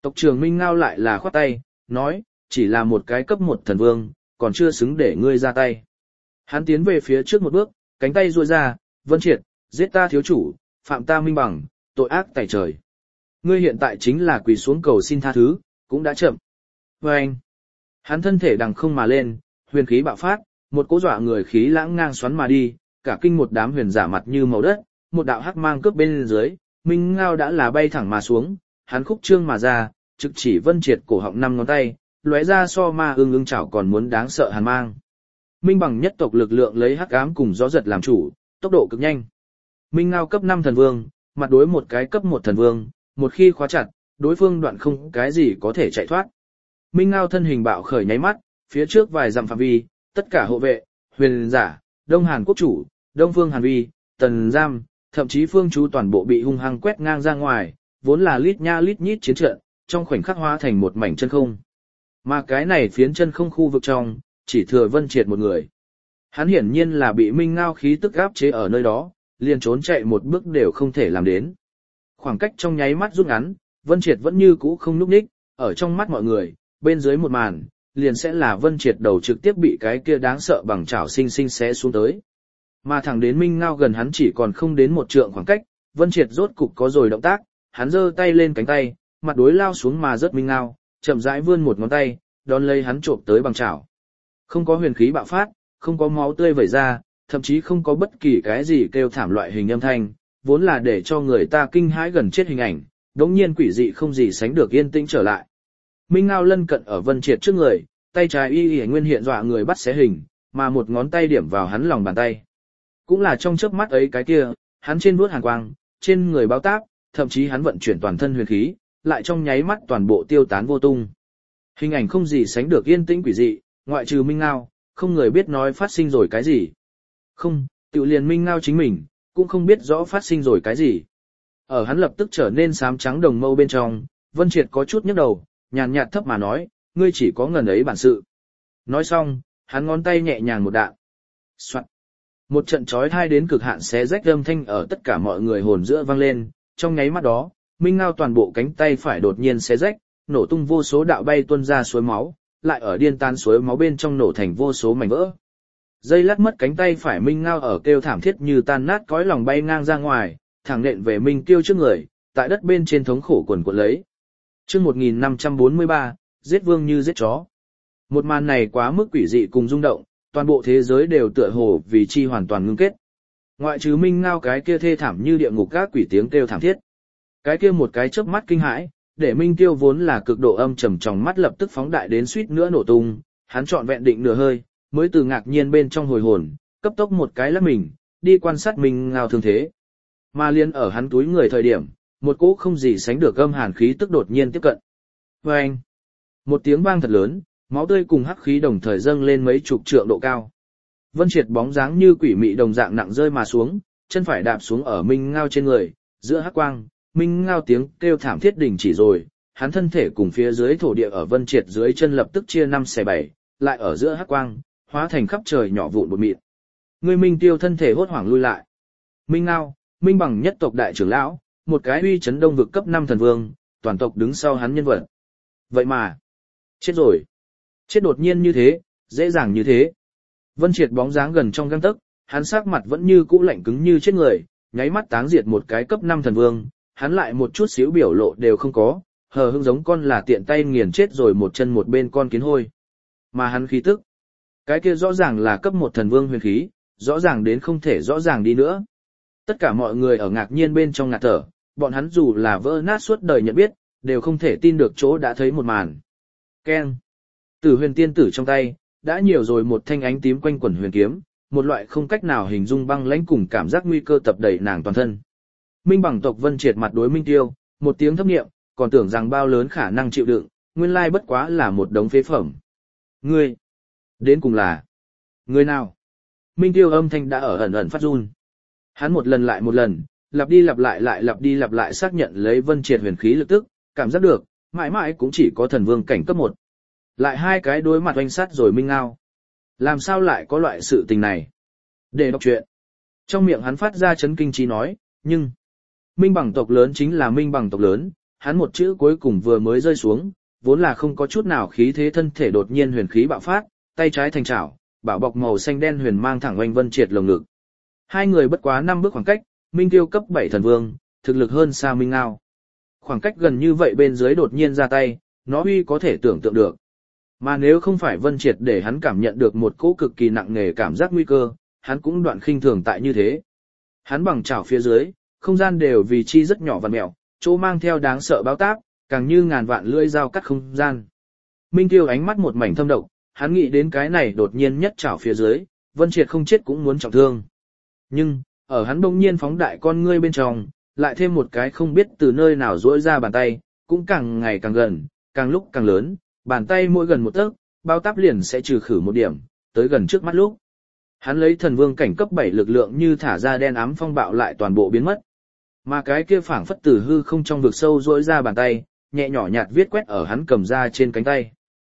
Tộc trưởng Minh Ngao lại là khoát tay, nói, chỉ là một cái cấp 1 thần vương, còn chưa xứng để ngươi ra tay. Hắn tiến về phía trước một bước, cánh tay duỗi ra, Vân Triệt, giết ta thiếu chủ, phạm ta Minh Bằng, tội ác tày trời. Ngươi hiện tại chính là quỳ xuống cầu xin tha thứ, cũng đã chậm. Và anh, hắn thân thể đằng không mà lên, huyền khí bạo phát, một cỗ dọa người khí lãng ngang xoắn mà đi, cả kinh một đám huyền giả mặt như màu đất, một đạo hắc mang cướp bên dưới, Minh Ngao đã là bay thẳng mà xuống, hắn khúc trương mà ra, trực chỉ Vân Triệt cổ họng 5 ngón tay, lóe ra so ma ưng chảo còn muốn đáng sợ hàn mang. Minh Bằng nhất tộc lực lượng lấy hắc ám cùng gió giật làm chủ, tốc độ cực nhanh. Minh Ngao cấp 5 thần vương, mặt đối một cái cấp 1 thần vương, một khi khóa chặt, đối phương đoạn không cái gì có thể chạy thoát. Minh Ngao thân hình bạo khởi nháy mắt, phía trước vài dặm phạm vi, tất cả hộ vệ, huyền giả, Đông Hàn quốc chủ, Đông Phương Hàn Vi, Tần Giam, thậm chí phương chú toàn bộ bị hung hăng quét ngang ra ngoài, vốn là lít nha lít nhít chiến trận, trong khoảnh khắc hóa thành một mảnh chân không. Mà cái này phiến chân không khu vực trong, chỉ thừa Vân Triệt một người. Hắn hiển nhiên là bị Minh Ngao khí tức áp chế ở nơi đó, liền trốn chạy một bước đều không thể làm đến. Khoảng cách trong nháy mắt rút ngắn, Vân Triệt vẫn như cũ không nhúc nhích, ở trong mắt mọi người, bên dưới một màn, liền sẽ là Vân Triệt đầu trực tiếp bị cái kia đáng sợ bằng chảo sinh sinh xé xuống tới. Mà thẳng đến Minh Ngao gần hắn chỉ còn không đến một trượng khoảng cách, Vân Triệt rốt cục có rồi động tác, hắn giơ tay lên cánh tay, mặt đối lao xuống mà rớt Minh Ngao, chậm rãi vươn một ngón tay, đón lấy hắn trộm tới bằng chảo. Không có huyền khí bạo phát, không có máu tươi vẩy ra, thậm chí không có bất kỳ cái gì kêu thảm loại hình âm thanh, vốn là để cho người ta kinh hãi gần chết hình ảnh, đống nhiên quỷ dị không gì sánh được yên tĩnh trở lại. Minh Ngao lân cận ở Vân Triệt trước người, tay trái y nguyên hiện dọa người bắt xé hình, mà một ngón tay điểm vào hắn lòng bàn tay. Cũng là trong chớp mắt ấy cái kia, hắn trên vuốt hàn quang, trên người báo táp, thậm chí hắn vận chuyển toàn thân huyền khí, lại trong nháy mắt toàn bộ tiêu tán vô tung. Hình ảnh không gì sánh được yên tĩnh quỷ dị, ngoại trừ Minh Ngao, không người biết nói phát sinh rồi cái gì. Không, tự liền Minh Ngao chính mình, cũng không biết rõ phát sinh rồi cái gì. Ở hắn lập tức trở nên xám trắng đồng mâu bên trong, Vân Triệt có chút nhức đầu, nhàn nhạt thấp mà nói, ngươi chỉ có ngần ấy bản sự. Nói xong, hắn ngón tay nhẹ nhàng một đạn. Soạn. Một trận chói tai đến cực hạn xé rách âm thanh ở tất cả mọi người hồn giữa vang lên, trong nháy mắt đó, Minh Ngao toàn bộ cánh tay phải đột nhiên xé rách, nổ tung vô số đạo bay tuôn ra suối máu, lại ở điên tan suối máu bên trong nổ thành vô số mảnh vỡ. Dây lát mất cánh tay phải Minh Ngao ở kêu thảm thiết như tan nát cõi lòng bay ngang ra ngoài, thẳng nện về Minh Tiêu trước người, tại đất bên trên thống khổ quần quật lấy. Chương 1543, giết vương như giết chó. Một màn này quá mức quỷ dị cùng rung động, toàn bộ thế giới đều tựa hồ vì chi hoàn toàn ngưng kết. Ngoại trừ Minh Ngao cái kia thê thảm như địa ngục các quỷ tiếng kêu thảm thiết. Cái kia một cái chớp mắt kinh hãi, để Minh Tiêu vốn là cực độ âm trầm trong mắt lập tức phóng đại đến suýt nữa nổ tung, hắn trọn vẹn định nửa hơi, mới từ ngạc nhiên bên trong hồi hồn, cấp tốc một cái lắc mình, đi quan sát Minh Ngao thương thế. Mà liên ở hắn túi người thời điểm, một cỗ không gì sánh được âm hàn khí tức đột nhiên tiếp cận. Oeng! Một tiếng vang thật lớn, máu tươi cùng hắc khí đồng thời dâng lên mấy chục trượng độ cao. Vân Triệt bóng dáng như quỷ mị đồng dạng nặng rơi mà xuống, chân phải đạp xuống ở Minh Ngao trên người, giữa hắc quang, Minh Ngao tiếng kêu thảm thiết đình chỉ rồi, hắn thân thể cùng phía dưới thổ địa ở Vân Triệt dưới chân lập tức chia 5/7, lại ở giữa hắc quang, hóa thành khắp trời nhỏ vụn bột mịn. Người Minh Tiêu thân thể hốt hoảng lui lại. Minh Ngao, Minh Bằng nhất tộc đại trưởng lão, một cái uy chấn đông vực cấp 5 thần vương, toàn tộc đứng sau hắn nhân vật. Vậy mà, chết rồi. Chết đột nhiên như thế, dễ dàng như thế. Vân Triệt bóng dáng gần trong gang tấc, hắn sắc mặt vẫn như cũ lạnh cứng như chết người, nháy mắt táng diệt một cái cấp 5 thần vương, hắn lại một chút xíu biểu lộ đều không có, hờ hững giống con là tiện tay nghiền chết rồi một chân một bên con kiến hôi. Mà hắn khí tức, cái kia rõ ràng là cấp 1 thần vương huyền khí, rõ ràng đến không thể rõ ràng đi nữa. Tất cả mọi người ở ngạc nhiên bên trong ngạt thở, bọn hắn dù là vỡ nát suốt đời nhận biết, đều không thể tin được chỗ đã thấy một màn. Keng! Tử huyền tiên tử trong tay, đã nhiều rồi một thanh ánh tím quanh quẩn huyền kiếm, một loại không cách nào hình dung băng lãnh cùng cảm giác nguy cơ tập đầy nàng toàn thân. Minh Bằng tộc Vân Triệt mặt đối Minh Tiêu, một tiếng thấp niệm, còn tưởng rằng bao lớn khả năng chịu đựng, nguyên lai bất quá là một đống phế phẩm. Ngươi! Đến cùng là... Ngươi nào? Minh Tiêu âm thanh đã ở ẩn ẩn phát run. Hắn một lần lại một lần, lặp đi lặp lại xác nhận lấy Vân Triệt huyền khí lực tức, cảm giác được, mãi mãi cũng chỉ có thần vương cảnh cấp 1. Lại hai cái đối mặt oanh sát rồi Minh Ngao. Làm sao lại có loại sự tình này? Để đọc chuyện. Trong miệng hắn phát ra chấn kinh trí nói, nhưng... Minh Bằng tộc lớn chính là Minh Bằng tộc lớn, hắn một chữ cuối cùng vừa mới rơi xuống, vốn là không có chút nào khí thế thân thể đột nhiên huyền khí bạo phát, tay trái thành chảo, bảo bọc màu xanh đen huyền mang thẳng oanh Vân Triệt lồng ngực. Hai người bất quá 5 bước khoảng cách, Minh Tiêu cấp 7 thần vương, thực lực hơn xa Minh Ngao. Khoảng cách gần như vậy bên dưới đột nhiên ra tay, nó uy có thể tưởng tượng được. Mà nếu không phải Vân Triệt để hắn cảm nhận được một cỗ cực kỳ nặng nề cảm giác nguy cơ, hắn cũng đoạn khinh thường tại như thế. Hắn bằng chảo phía dưới, không gian đều vì chi rất nhỏ vặn mèo, chỗ mang theo đáng sợ báo táp, càng như ngàn vạn lưỡi dao cắt không gian. Minh Tiêu ánh mắt một mảnh thâm độc, hắn nghĩ đến cái này đột nhiên nhất chảo phía dưới, Vân Triệt không chết cũng muốn trọng thương. Nhưng, ở hắn bỗng nhiên phóng đại con ngươi bên trong, lại thêm một cái không biết từ nơi nào rỗi ra bàn tay, cũng càng ngày càng gần, càng lúc càng lớn, bàn tay mỗi gần một tấc, bao táp liền sẽ trừ khử một điểm, tới gần trước mắt lúc. Hắn lấy thần vương cảnh cấp 7 lực lượng như thả ra đen ám phong bạo lại toàn bộ biến mất. Mà cái kia phảng phất từ hư không trong vực sâu rỗi ra bàn tay, nhẹ nhỏ nhạt viết quét ở hắn cầm ra trên cánh tay.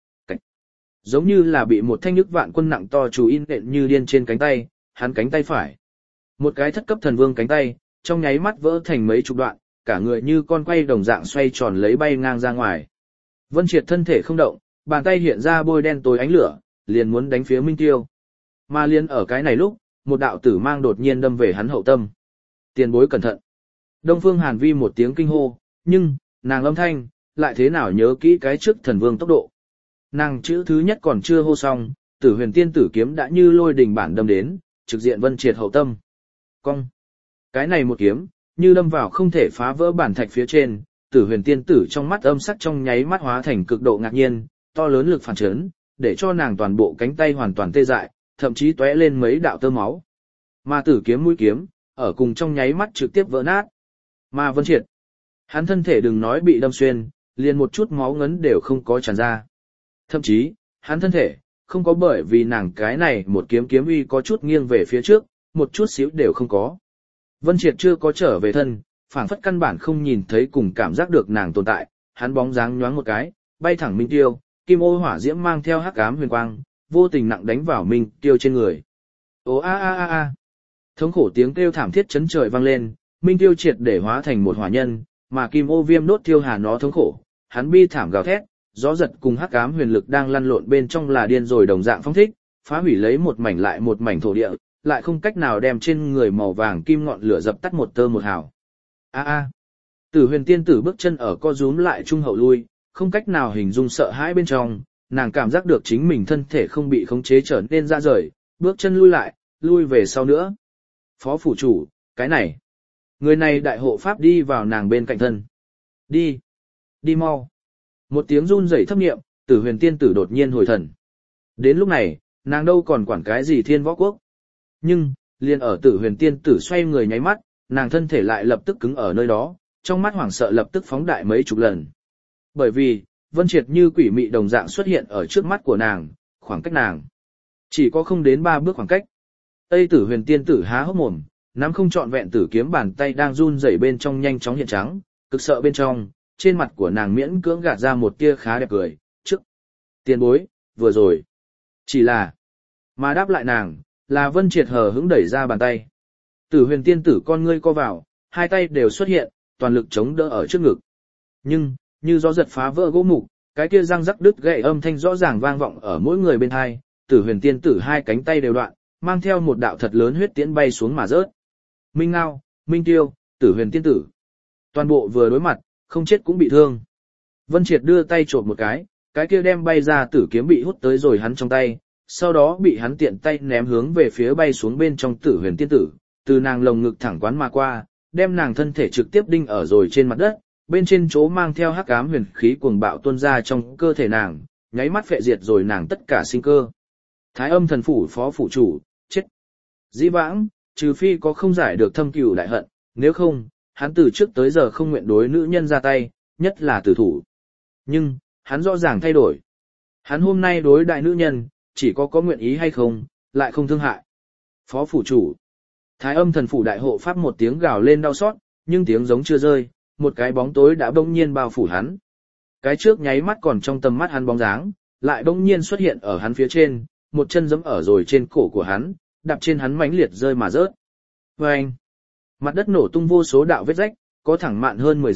Giống như là bị một thanh nhức vạn quân nặng to chú in nện như điên trên cánh tay, hắn cánh tay phải. Một cái thất cấp thần vương cánh tay, trong nháy mắt vỡ thành mấy chục đoạn, cả người như con quay đồng dạng xoay tròn lấy bay ngang ra ngoài. Vân Triệt thân thể không động, bàn tay hiện ra bôi đen tối ánh lửa, liền muốn đánh phía Minh Tiêu. Mà liền ở cái này lúc, một đạo tử mang đột nhiên đâm về hắn hậu tâm. Tiền bối cẩn thận. Đông Phương Hàn Vi một tiếng kinh hô, nhưng, nàng âm thanh, lại thế nào nhớ kỹ cái trước thần vương tốc độ. Nàng chữ thứ nhất còn chưa hô xong, Tử Huyền Tiên tử kiếm đã như lôi đình bản đâm đến, trực diện Vân Triệt hậu tâm. Cong. Cái này một kiếm, như đâm vào không thể phá vỡ bản thạch phía trên, Tử Huyền Tiên tử trong mắt âm sắc trong nháy mắt hóa thành cực độ ngạc nhiên, to lớn lực phản chấn, để cho nàng toàn bộ cánh tay hoàn toàn tê dại, thậm chí tóe lên mấy đạo tơ máu. Mà tử kiếm mũi kiếm, ở cùng trong nháy mắt trực tiếp vỡ nát. Mà Vân Triệt, hắn thân thể đừng nói bị đâm xuyên, liền một chút máu ngấn đều không có tràn ra. Thậm chí, hắn thân thể, không có bởi vì nàng cái này một kiếm kiếm uy có chút nghiêng về phía trước, một chút xíu đều không có. Vân Triệt chưa có trở về thân, phảng phất căn bản không nhìn thấy cùng cảm giác được nàng tồn tại, hắn bóng dáng nhoáng một cái, bay thẳng Minh Tiêu, kim ô hỏa diễm mang theo hắc ám huyền quang, vô tình nặng đánh vào Minh Tiêu trên người. Ô a a a a. Thống khổ tiếng kêu thảm thiết chấn trời vang lên, Minh Tiêu triệt để hóa thành một hỏa nhân, mà kim ô viêm đốt thiêu hà nó thống khổ, hắn bi thảm gào thét, gió giật cùng hắc ám huyền lực đang lăn lộn bên trong là điên rồi đồng dạng phong thích, phá hủy lấy một mảnh lại một mảnh thổ địa, lại không cách nào đem trên người màu vàng kim ngọn lửa dập tắt một tơ một hào. A a. Tử Huyền Tiên tử bước chân ở co rúm lại trung hậu lui, không cách nào hình dung sợ hãi bên trong, nàng cảm giác được chính mình thân thể không bị khống chế trở nên ra rời, bước chân lui lại, lui về sau nữa. Phó phủ chủ, cái này. Người này đại hộ pháp đi vào nàng bên cạnh thân. Đi. Đi mau. Một tiếng run rẩy thấp niệm, Tử Huyền Tiên tử đột nhiên hồi thần. Đến lúc này, nàng đâu còn quản cái gì thiên võ quốc. Nhưng, liền ở Tử Huyền Tiên tử xoay người nháy mắt, nàng thân thể lại lập tức cứng ở nơi đó, trong mắt hoảng sợ lập tức phóng đại mấy chục lần. Bởi vì, Vân Triệt như quỷ mị đồng dạng xuất hiện ở trước mắt của nàng, khoảng cách nàng chỉ có không đến 3 bước khoảng cách. Tây Tử Huyền Tiên tử há hốc mồm, nắm không trọn vẹn tử kiếm bàn tay đang run rẩy bên trong nhanh chóng hiện trắng, cực sợ bên trong, trên mặt của nàng miễn cưỡng gạt ra một tia khá đẹp cười, "Trước, tiền bối, vừa rồi." Chỉ là, mà đáp lại nàng, là Vân Triệt hờ hững đẩy ra bàn tay. Tử Huyền Tiên tử con ngươi co vào, hai tay đều xuất hiện, toàn lực chống đỡ ở trước ngực. Nhưng, như gió giật phá vỡ gỗ mục, cái kia răng rắc đứt gãy âm thanh rõ ràng vang vọng ở mỗi người bên tai, Tử Huyền Tiên tử hai cánh tay đều đoạn, mang theo một đạo thật lớn huyết tiễn bay xuống mà rớt. Minh Ngao, Minh Tiêu, Tử Huyền Tiên tử, toàn bộ vừa đối mặt, không chết cũng bị thương. Vân Triệt đưa tay chộp một cái kia đem bay ra tử kiếm bị hút tới rồi hắn trong tay, sau đó bị hắn tiện tay ném hướng về phía bay xuống bên trong Tử Huyền Tiên tử, từ nàng lồng ngực thẳng quán mà qua, đem nàng thân thể trực tiếp đinh ở rồi trên mặt đất, bên trên chỗ mang theo hắc ám huyền khí cuồng bạo tuôn ra trong cơ thể nàng, nháy mắt phệ diệt rồi nàng tất cả sinh cơ. Thái Âm thần phủ phó phủ chủ, chết. Dĩ vãng, trừ phi có không giải được thâm cừu đại hận, nếu không, hắn từ trước tới giờ không nguyện đối nữ nhân ra tay, nhất là tử thủ. Nhưng, hắn rõ ràng thay đổi. Hắn hôm nay đối đại nữ nhân, chỉ có nguyện ý hay không, lại không thương hại. Phó phủ chủ. Thái Âm thần phủ đại hộ pháp một tiếng gào lên đau xót, nhưng tiếng giống chưa rơi, một cái bóng tối đã bỗng nhiên bao phủ hắn. Cái trước nháy mắt còn trong tầm mắt hắn bóng dáng, lại bỗng nhiên xuất hiện ở hắn phía trên, một chân giẫm ở rồi trên cổ của hắn, đạp trên hắn mãnh liệt rơi mà rớt. Oeng! Mặt đất nổ tung vô số đạo vết rách, có thẳng mạn hơn 10 dặm,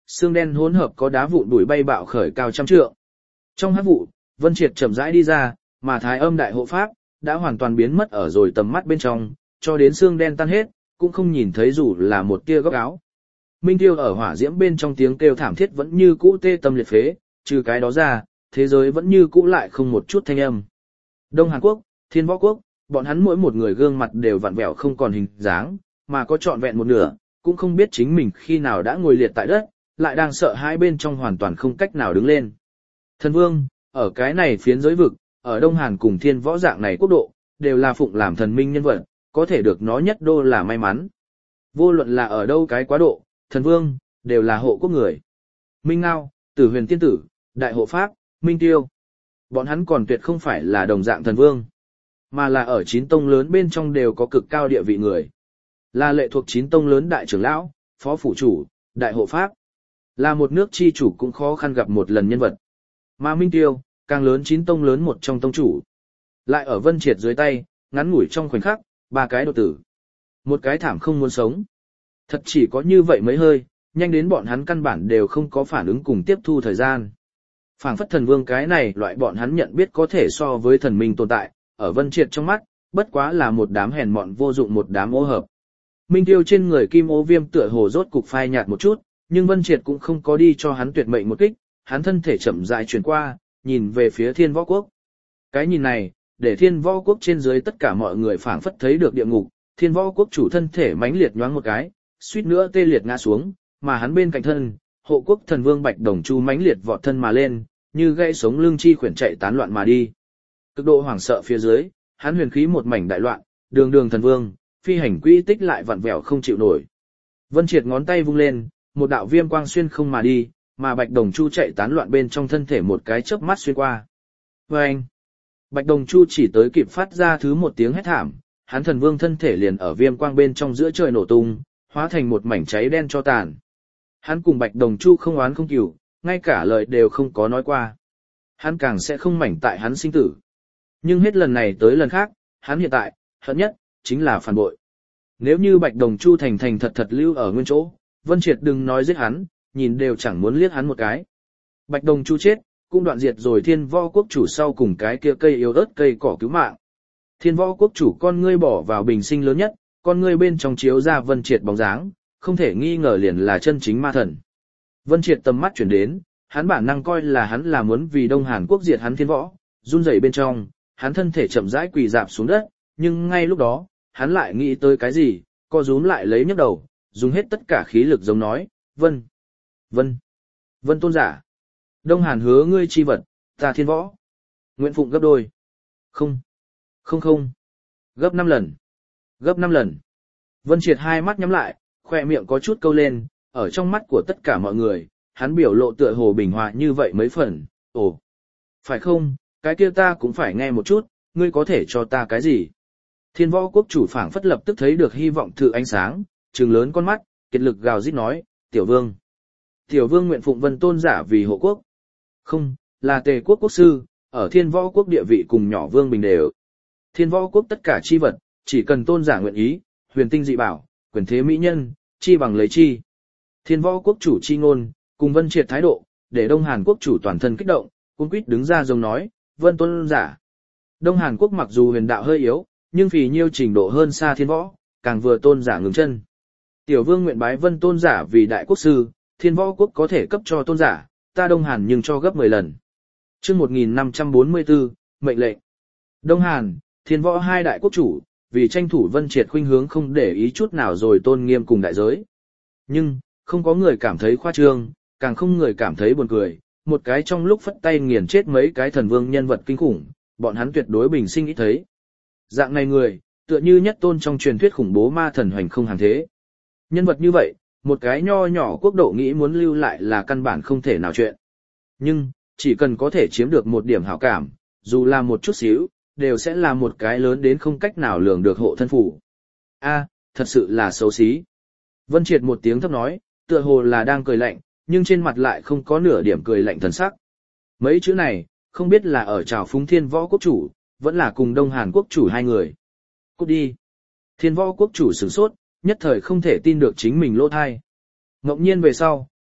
Xương đen hỗn hợp có đá vụn bụi bay bạo khởi cao trăm trượng. Trong hắc vụ, Vân Triệt chậm rãi đi ra, mà Thái Âm đại hộ pháp đã hoàn toàn biến mất ở rồi tầm mắt bên trong, cho đến xương đen tan hết, cũng không nhìn thấy dù là một tia góc áo. Minh Tiêu ở hỏa diễm bên trong tiếng kêu thảm thiết vẫn như cũ tê tâm liệt phế, trừ cái đó ra, thế giới vẫn như cũ lại không một chút thanh âm. Đông Hàn Quốc, Thiên Võ Quốc, bọn hắn mỗi một người gương mặt đều vặn vẹo không còn hình dáng, mà có trọn vẹn một nửa, cũng không biết chính mình khi nào đã ngồi liệt tại đất, lại đang sợ hãi bên trong hoàn toàn không cách nào đứng lên. Thần Vương, ở cái này phiến giới vực, ở Đông Hàn cùng Thiên Võ dạng này quốc độ, đều là phụng làm thần minh nhân vật, có thể được nó nhất đô là may mắn. Vô luận là ở đâu cái quá độ, Thần Vương, đều là hộ quốc người. Minh Ngao, Tử Huyền Tiên Tử, Đại Hộ Pháp, Minh Tiêu. Bọn hắn còn tuyệt không phải là đồng dạng thần vương, mà là ở 9 tông lớn bên trong đều có cực cao địa vị người. Là lệ thuộc 9 tông lớn đại trưởng lão, phó phủ chủ, đại hộ pháp. Là một nước chi chủ cũng khó khăn gặp một lần nhân vật. Mà Minh Tiêu, càng lớn 9 tông lớn một trong tông chủ. Lại ở Vân Triệt dưới tay, ngắn ngủi trong khoảnh khắc, 3 cái đột tử. Một cái thảm không muốn sống. Thật chỉ có như vậy mấy hơi, nhanh đến bọn hắn căn bản đều không có phản ứng cùng tiếp thu thời gian. Phảng phất thần vương cái này loại bọn hắn nhận biết có thể so với thần minh tồn tại, ở Vân Triệt trong mắt, bất quá là một đám hèn mọn vô dụng một đám ô hợp. Minh Tiêu trên người kim ô viêm tựa hồ rốt cục phai nhạt một chút, nhưng Vân Triệt cũng không có đi cho hắn tuyệt mệnh một kích, hắn thân thể chậm rãi chuyển qua, nhìn về phía Thiên Võ Quốc. Cái nhìn này, để Thiên Võ Quốc trên dưới tất cả mọi người phảng phất thấy được địa ngục, Thiên Võ Quốc chủ thân thể mãnh liệt nhoáng một cái, suýt nữa tê liệt ngã xuống, mà hắn bên cạnh thân, hộ quốc thần vương Bạch Đồng Chu mãnh liệt vọt thân mà lên, như gãy sống lưng chi khuyển chạy tán loạn mà đi. Cực độ hoảng sợ phía dưới, hắn huyền khí một mảnh đại loạn, đường đường thần vương, phi hành quỹ tích lại vặn vẹo không chịu nổi. Vân Triệt ngón tay vung lên, một đạo viêm quang xuyên không mà đi, mà Bạch Đồng Chu chạy tán loạn bên trong thân thể một cái chớp mắt xuyên qua. Oeng! Bạch Đồng Chu chỉ tới kịp phát ra thứ một tiếng hét thảm, hắn thần vương thân thể liền ở viêm quang bên trong giữa trời nổ tung, hóa thành một mảnh cháy đen cho tàn. Hắn cùng Bạch Đồng Chu không oán không cừu, ngay cả lời đều không có nói qua. Hắn càng sẽ không mảnh tại hắn sinh tử. Nhưng hết lần này tới lần khác, hắn hiện tại, hận nhất, chính là phản bội. Nếu như Bạch Đồng Chu thành thành thật thật lưu ở nguyên chỗ, Vân Triệt đừng nói giết hắn, nhìn đều chẳng muốn liếc hắn một cái. Bạch Đồng Chu chết, cũng đoạn diệt rồi Thiên Võ Quốc chủ sau cùng cái kia cây yếu ớt cây cỏ cứu mạng. Thiên Võ Quốc chủ con ngươi bỏ vào bình sinh lớn nhất, con ngươi bên trong chiếu ra Vân Triệt bóng dáng, không thể nghi ngờ liền là chân chính ma thần. Vân Triệt tầm mắt chuyển đến, hắn bản năng coi là hắn là muốn vì Đông Hàn Quốc diệt hắn Thiên Võ, run rẩy bên trong, hắn thân thể chậm rãi quỳ rạp xuống đất, nhưng ngay lúc đó, hắn lại nghĩ tới cái gì, co rúm lại lấy nhấc đầu, dùng hết tất cả khí lực giống nói, Vân, Vân tôn giả. Đông Hàn hứa ngươi chi vật, ta Thiên Võ. Nguyện phụng gấp đôi. Không. Gấp 5 lần. Gấp 5 lần. Vân Triệt hai mắt nhắm lại, khỏe miệng có chút câu lên, ở trong mắt của tất cả mọi người, hắn biểu lộ tựa hồ bình hòa như vậy mấy phần, ồ. Phải không, cái kia ta cũng phải nghe một chút, ngươi có thể cho ta cái gì? Thiên Võ Quốc chủ phảng phất lập tức thấy được hy vọng thử ánh sáng, trừng lớn con mắt, kiệt lực gào rít nói, Tiểu Vương. Tiểu Vương nguyện phụng Vân tôn giả vì hộ quốc. Không, là Tề quốc quốc sư, ở Thiên Võ Quốc địa vị cùng nhỏ vương bình đều. Thiên Võ Quốc tất cả chi vật, chỉ cần tôn giả nguyện ý, huyền tinh dị bảo, quyền thế mỹ nhân, chi bằng lấy chi. Thiên Võ Quốc chủ chi ngôn, cùng Vân Triệt thái độ, để Đông Hàn Quốc chủ toàn thân kích động, cuống quýt đứng ra giống nói, Vân tôn giả. Đông Hàn Quốc mặc dù huyền đạo hơi yếu, nhưng vì nhiêu trình độ hơn xa Thiên Võ, càng vừa tôn giả ngừng chân. Tiểu Vương nguyện bái Vân tôn giả vì đại quốc sư, Thiên Võ Quốc có thể cấp cho tôn giả, ta Đông Hàn nhưng cho gấp 10 lần. Chương 1544, mệnh lệnh. Đông Hàn, Thiên Võ hai đại quốc chủ, vì tranh thủ Vân Triệt khuynh hướng không để ý chút nào rồi tôn nghiêm cùng đại giới. Nhưng, không có người cảm thấy khoa trương, càng không người cảm thấy buồn cười, một cái trong lúc phất tay nghiền chết mấy cái thần vương nhân vật kinh khủng, bọn hắn tuyệt đối bình sinh ít thấy. Dạng này người, tựa như nhất tôn trong truyền thuyết khủng bố ma thần hoành không hàng thế. Nhân vật như vậy, một cái nho nhỏ quốc độ nghĩ muốn lưu lại là căn bản không thể nào chuyện. Nhưng, chỉ cần có thể chiếm được một điểm hảo cảm, dù là một chút xíu, đều sẽ là một cái lớn đến không cách nào lường được hộ thân phủ. A, thật sự là xấu xí. Vân Triệt một tiếng thấp nói, tựa hồ là đang cười lạnh, nhưng trên mặt lại không có nửa điểm cười lạnh thần sắc. Mấy chữ này, không biết là ở trào phúng Thiên Võ Quốc chủ, vẫn là cùng Đông Hàn Quốc chủ hai người. Cút đi. Thiên Võ Quốc chủ sửng sốt, nhất thời không thể tin được chính mình lỗ thai. Ngẫu nhiên về sau,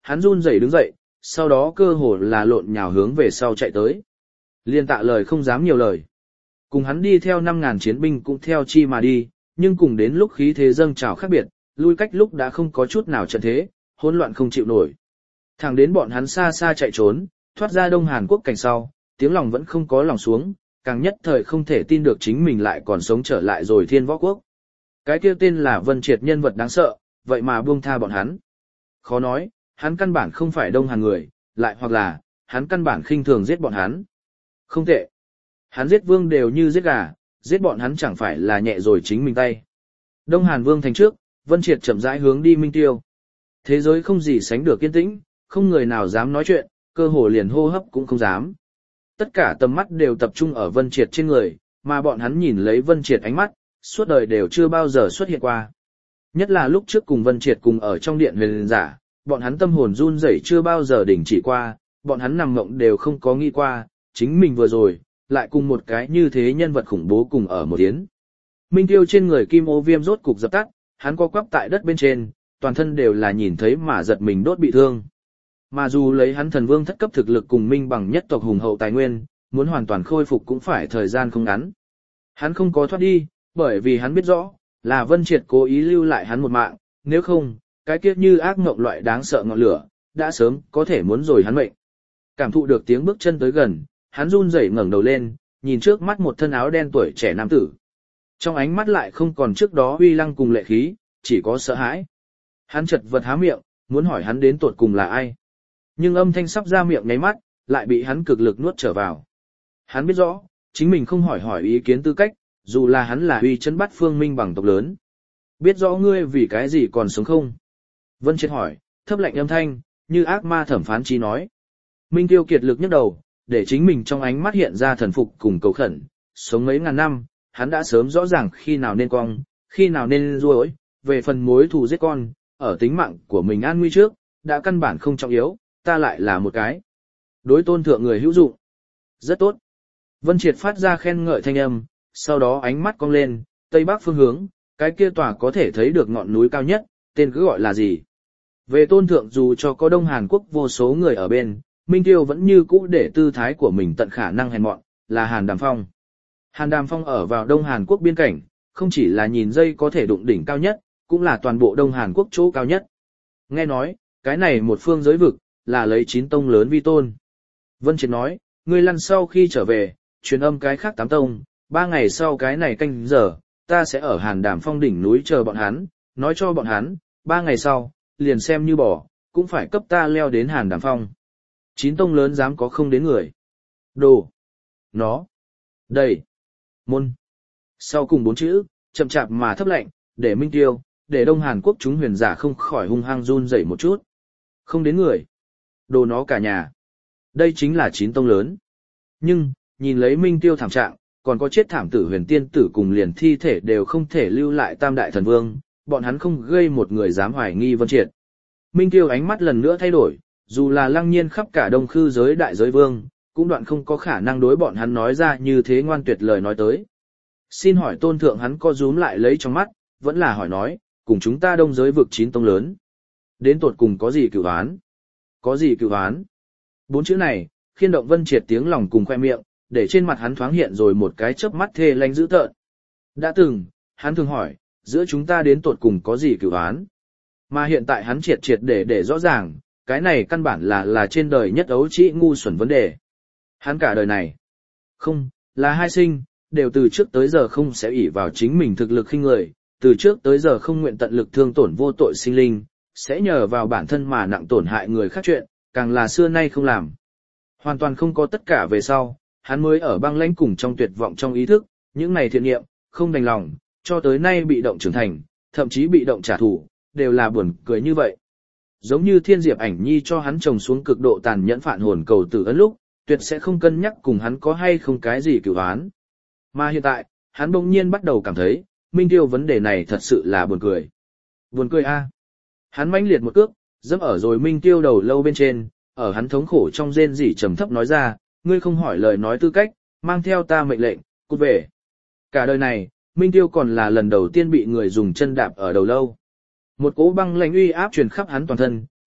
hắn run rẩy đứng dậy, sau đó cơ hồ là lộn nhào hướng về sau chạy tới. Liên Tạ lời không dám nhiều lời. Cùng hắn đi theo 5.000 chiến binh cũng theo chi mà đi, nhưng cùng đến lúc khí thế dâng trào khác biệt, lui cách lúc đã không có chút nào trận thế, hỗn loạn không chịu nổi. Thẳng đến bọn hắn xa xa chạy trốn, thoát ra Đông Hàn Quốc cảnh sau, tiếng lòng vẫn không có lòng xuống, càng nhất thời không thể tin được chính mình lại còn sống trở lại rồi Thiên Võ Quốc. Cái kia tên là Vân Triệt nhân vật đáng sợ, vậy mà buông tha bọn hắn. Khó nói, hắn căn bản không phải Đông Hàn người, lại hoặc là, hắn căn bản khinh thường giết bọn hắn. Không tệ. Hắn giết vương đều như giết gà, giết bọn hắn chẳng phải là nhẹ rồi chính mình tay. Đông Hàn Vương thành trước, Vân Triệt chậm rãi hướng đi Minh Tiêu. Thế giới không gì sánh được yên tĩnh, không người nào dám nói chuyện, cơ hồ liền hô hấp cũng không dám. Tất cả tầm mắt đều tập trung ở Vân Triệt trên người, mà bọn hắn nhìn lấy Vân Triệt ánh mắt, suốt đời đều chưa bao giờ xuất hiện qua. Nhất là lúc trước cùng Vân Triệt cùng ở trong điện huyền giả, bọn hắn tâm hồn run rẩy chưa bao giờ đình chỉ qua, bọn hắn nằm mộng đều không có nghĩ qua, chính mình vừa rồi, lại cùng một cái như thế nhân vật khủng bố cùng ở một tiếng. Minh Tiêu trên người kim ô viêm rốt cục dập tắt, hắn co quắp tại đất bên trên, toàn thân đều là nhìn thấy mà giật mình đốt bị thương. Mà dù lấy hắn thần vương thất cấp thực lực cùng minh bằng nhất tộc hùng hậu tài nguyên, muốn hoàn toàn khôi phục cũng phải thời gian không ngắn. Hắn không có thoát đi, bởi vì hắn biết rõ, là Vân Triệt cố ý lưu lại hắn một mạng, nếu không, cái kiếp như ác mộng loại đáng sợ ngọn lửa, đã sớm có thể muốn rồi hắn mệnh. Cảm thụ được tiếng bước chân tới gần, hắn run rẩy ngẩng đầu lên, nhìn trước mắt một thân áo đen tuổi trẻ nam tử. Trong ánh mắt lại không còn trước đó uy lăng cùng lệ khí, chỉ có sợ hãi. Hắn chật vật há miệng, muốn hỏi hắn đến tột cùng là ai. Nhưng âm thanh sắp ra miệng nháy mắt, lại bị hắn cực lực nuốt trở vào. Hắn biết rõ, chính mình không hỏi ý kiến tư cách, dù là hắn là uy chấn bắt phương minh bằng tộc lớn. Biết rõ ngươi vì cái gì còn sống không? Vân Triệt hỏi, thấp lạnh âm thanh, như ác ma thẩm phán trí nói. Minh Tiêu kiệt lực nhấc đầu, để chính mình trong ánh mắt hiện ra thần phục cùng cầu khẩn. Sống mấy ngàn năm, hắn đã sớm rõ ràng khi nào nên cong, khi nào nên ruỗi, về phần mối thù giết con, ở tính mạng của mình an nguy trước, đã căn bản không trọng yếu, ta lại là một cái đối tôn thượng người hữu dụng. Rất tốt. Vân Triệt phát ra khen ngợi thanh âm, sau đó ánh mắt cong lên, tây bắc phương hướng, cái kia tòa có thể thấy được ngọn núi cao nhất, tên cứ gọi là gì? Về tôn thượng dù cho có Đông Hàn Quốc vô số người ở bên, Minh Tiêu vẫn như cũ để tư thái của mình tận khả năng hèn mọn, là Hàn Đàm Phong. Hàn Đàm Phong ở vào Đông Hàn Quốc biên cảnh, không chỉ là nhìn dây có thể đụng đỉnh cao nhất, cũng là toàn bộ Đông Hàn Quốc chỗ cao nhất. Nghe nói, cái này một phương giới vực, là lấy 9 tông lớn vi tôn. Vân Triệt nói, ngươi lăn sau khi trở về, truyền âm cái khác 8 tông, 3 ngày sau cái này canh giờ, ta sẽ ở Hàn Đàm Phong đỉnh núi chờ bọn hắn, nói cho bọn hắn, 3 ngày sau, liền xem như bỏ, cũng phải cấp ta leo đến Hàn Đàm Phong. 9 tông lớn dám có không đến người. Đồ. Nó. Đây. Môn. Sau cùng 4 chữ, chậm chạp mà thấp lạnh, để Minh Tiêu, để Đông Hàn Quốc chúng huyền giả không khỏi hung hăng run rẩy một chút. Không đến người. Đồ nó cả nhà. Đây chính là 9 tông lớn. Nhưng, nhìn lấy Minh Tiêu thảm trạng, còn có chết thảm tử huyền tiên tử cùng liền thi thể đều không thể lưu lại tam đại thần vương, bọn hắn không gây một người dám hoài nghi Vân Triệt. Minh Tiêu ánh mắt lần nữa thay đổi, dù là lăng nhiên khắp cả đông khư giới đại giới vương, cũng đoạn không có khả năng đối bọn hắn nói ra như thế ngoan tuyệt lời nói tới. Xin hỏi tôn thượng hắn co rúm lại lấy trong mắt, vẫn là hỏi nói, cùng chúng ta đông giới vực 9 tông lớn. Đến tột cùng có gì cửu án? Có gì cửu án? 4 chữ này, khiên động Vân Triệt tiếng lòng cùng khoe miệng, để trên mặt hắn thoáng hiện rồi một cái chớp mắt thê lanh dữ tợn. Đã từng, hắn thường hỏi, giữa chúng ta đến tột cùng có gì cửu án? Mà hiện tại hắn triệt để rõ ràng, cái này căn bản là trên đời nhất ấu trĩ ngu xuẩn vấn đề. Hắn cả đời này, không, là hai sinh, đều từ trước tới giờ không sẽ ỷ vào chính mình thực lực khinh người, từ trước tới giờ không nguyện tận lực thương tổn vô tội sinh linh, sẽ nhờ vào bản thân mà nặng tổn hại người khác chuyện, càng là xưa nay không làm. Hoàn toàn không có tất cả về sau, hắn mới ở băng lãnh cùng trong tuyệt vọng trong ý thức, những này thiện niệm, không đành lòng, cho tới nay bị động trưởng thành, thậm chí bị động trả thù, đều là buồn cười như vậy. Giống như Thiên Diệp Ảnh Nhi cho hắn trồng xuống cực độ tàn nhẫn phản hồn cầu tử ấn lúc, tuyệt sẽ không cân nhắc cùng hắn có hay không cái gì cửu oán. Mà hiện tại, hắn bỗng nhiên bắt đầu cảm thấy, Minh Tiêu vấn đề này thật sự là buồn cười. Buồn cười a. Hắn mãnh liệt một cước, dẫm ở rồi Minh Tiêu đầu lâu bên trên, ở hắn thống khổ trong rên rỉ trầm thấp nói ra, ngươi không hỏi lời nói tư cách, mang theo ta mệnh lệnh, cút về. Cả đời này, Minh Tiêu còn là lần đầu tiên bị người dùng chân đạp ở đầu lâu. Một cỗ băng lãnh uy áp truyền khắp hắn toàn thân,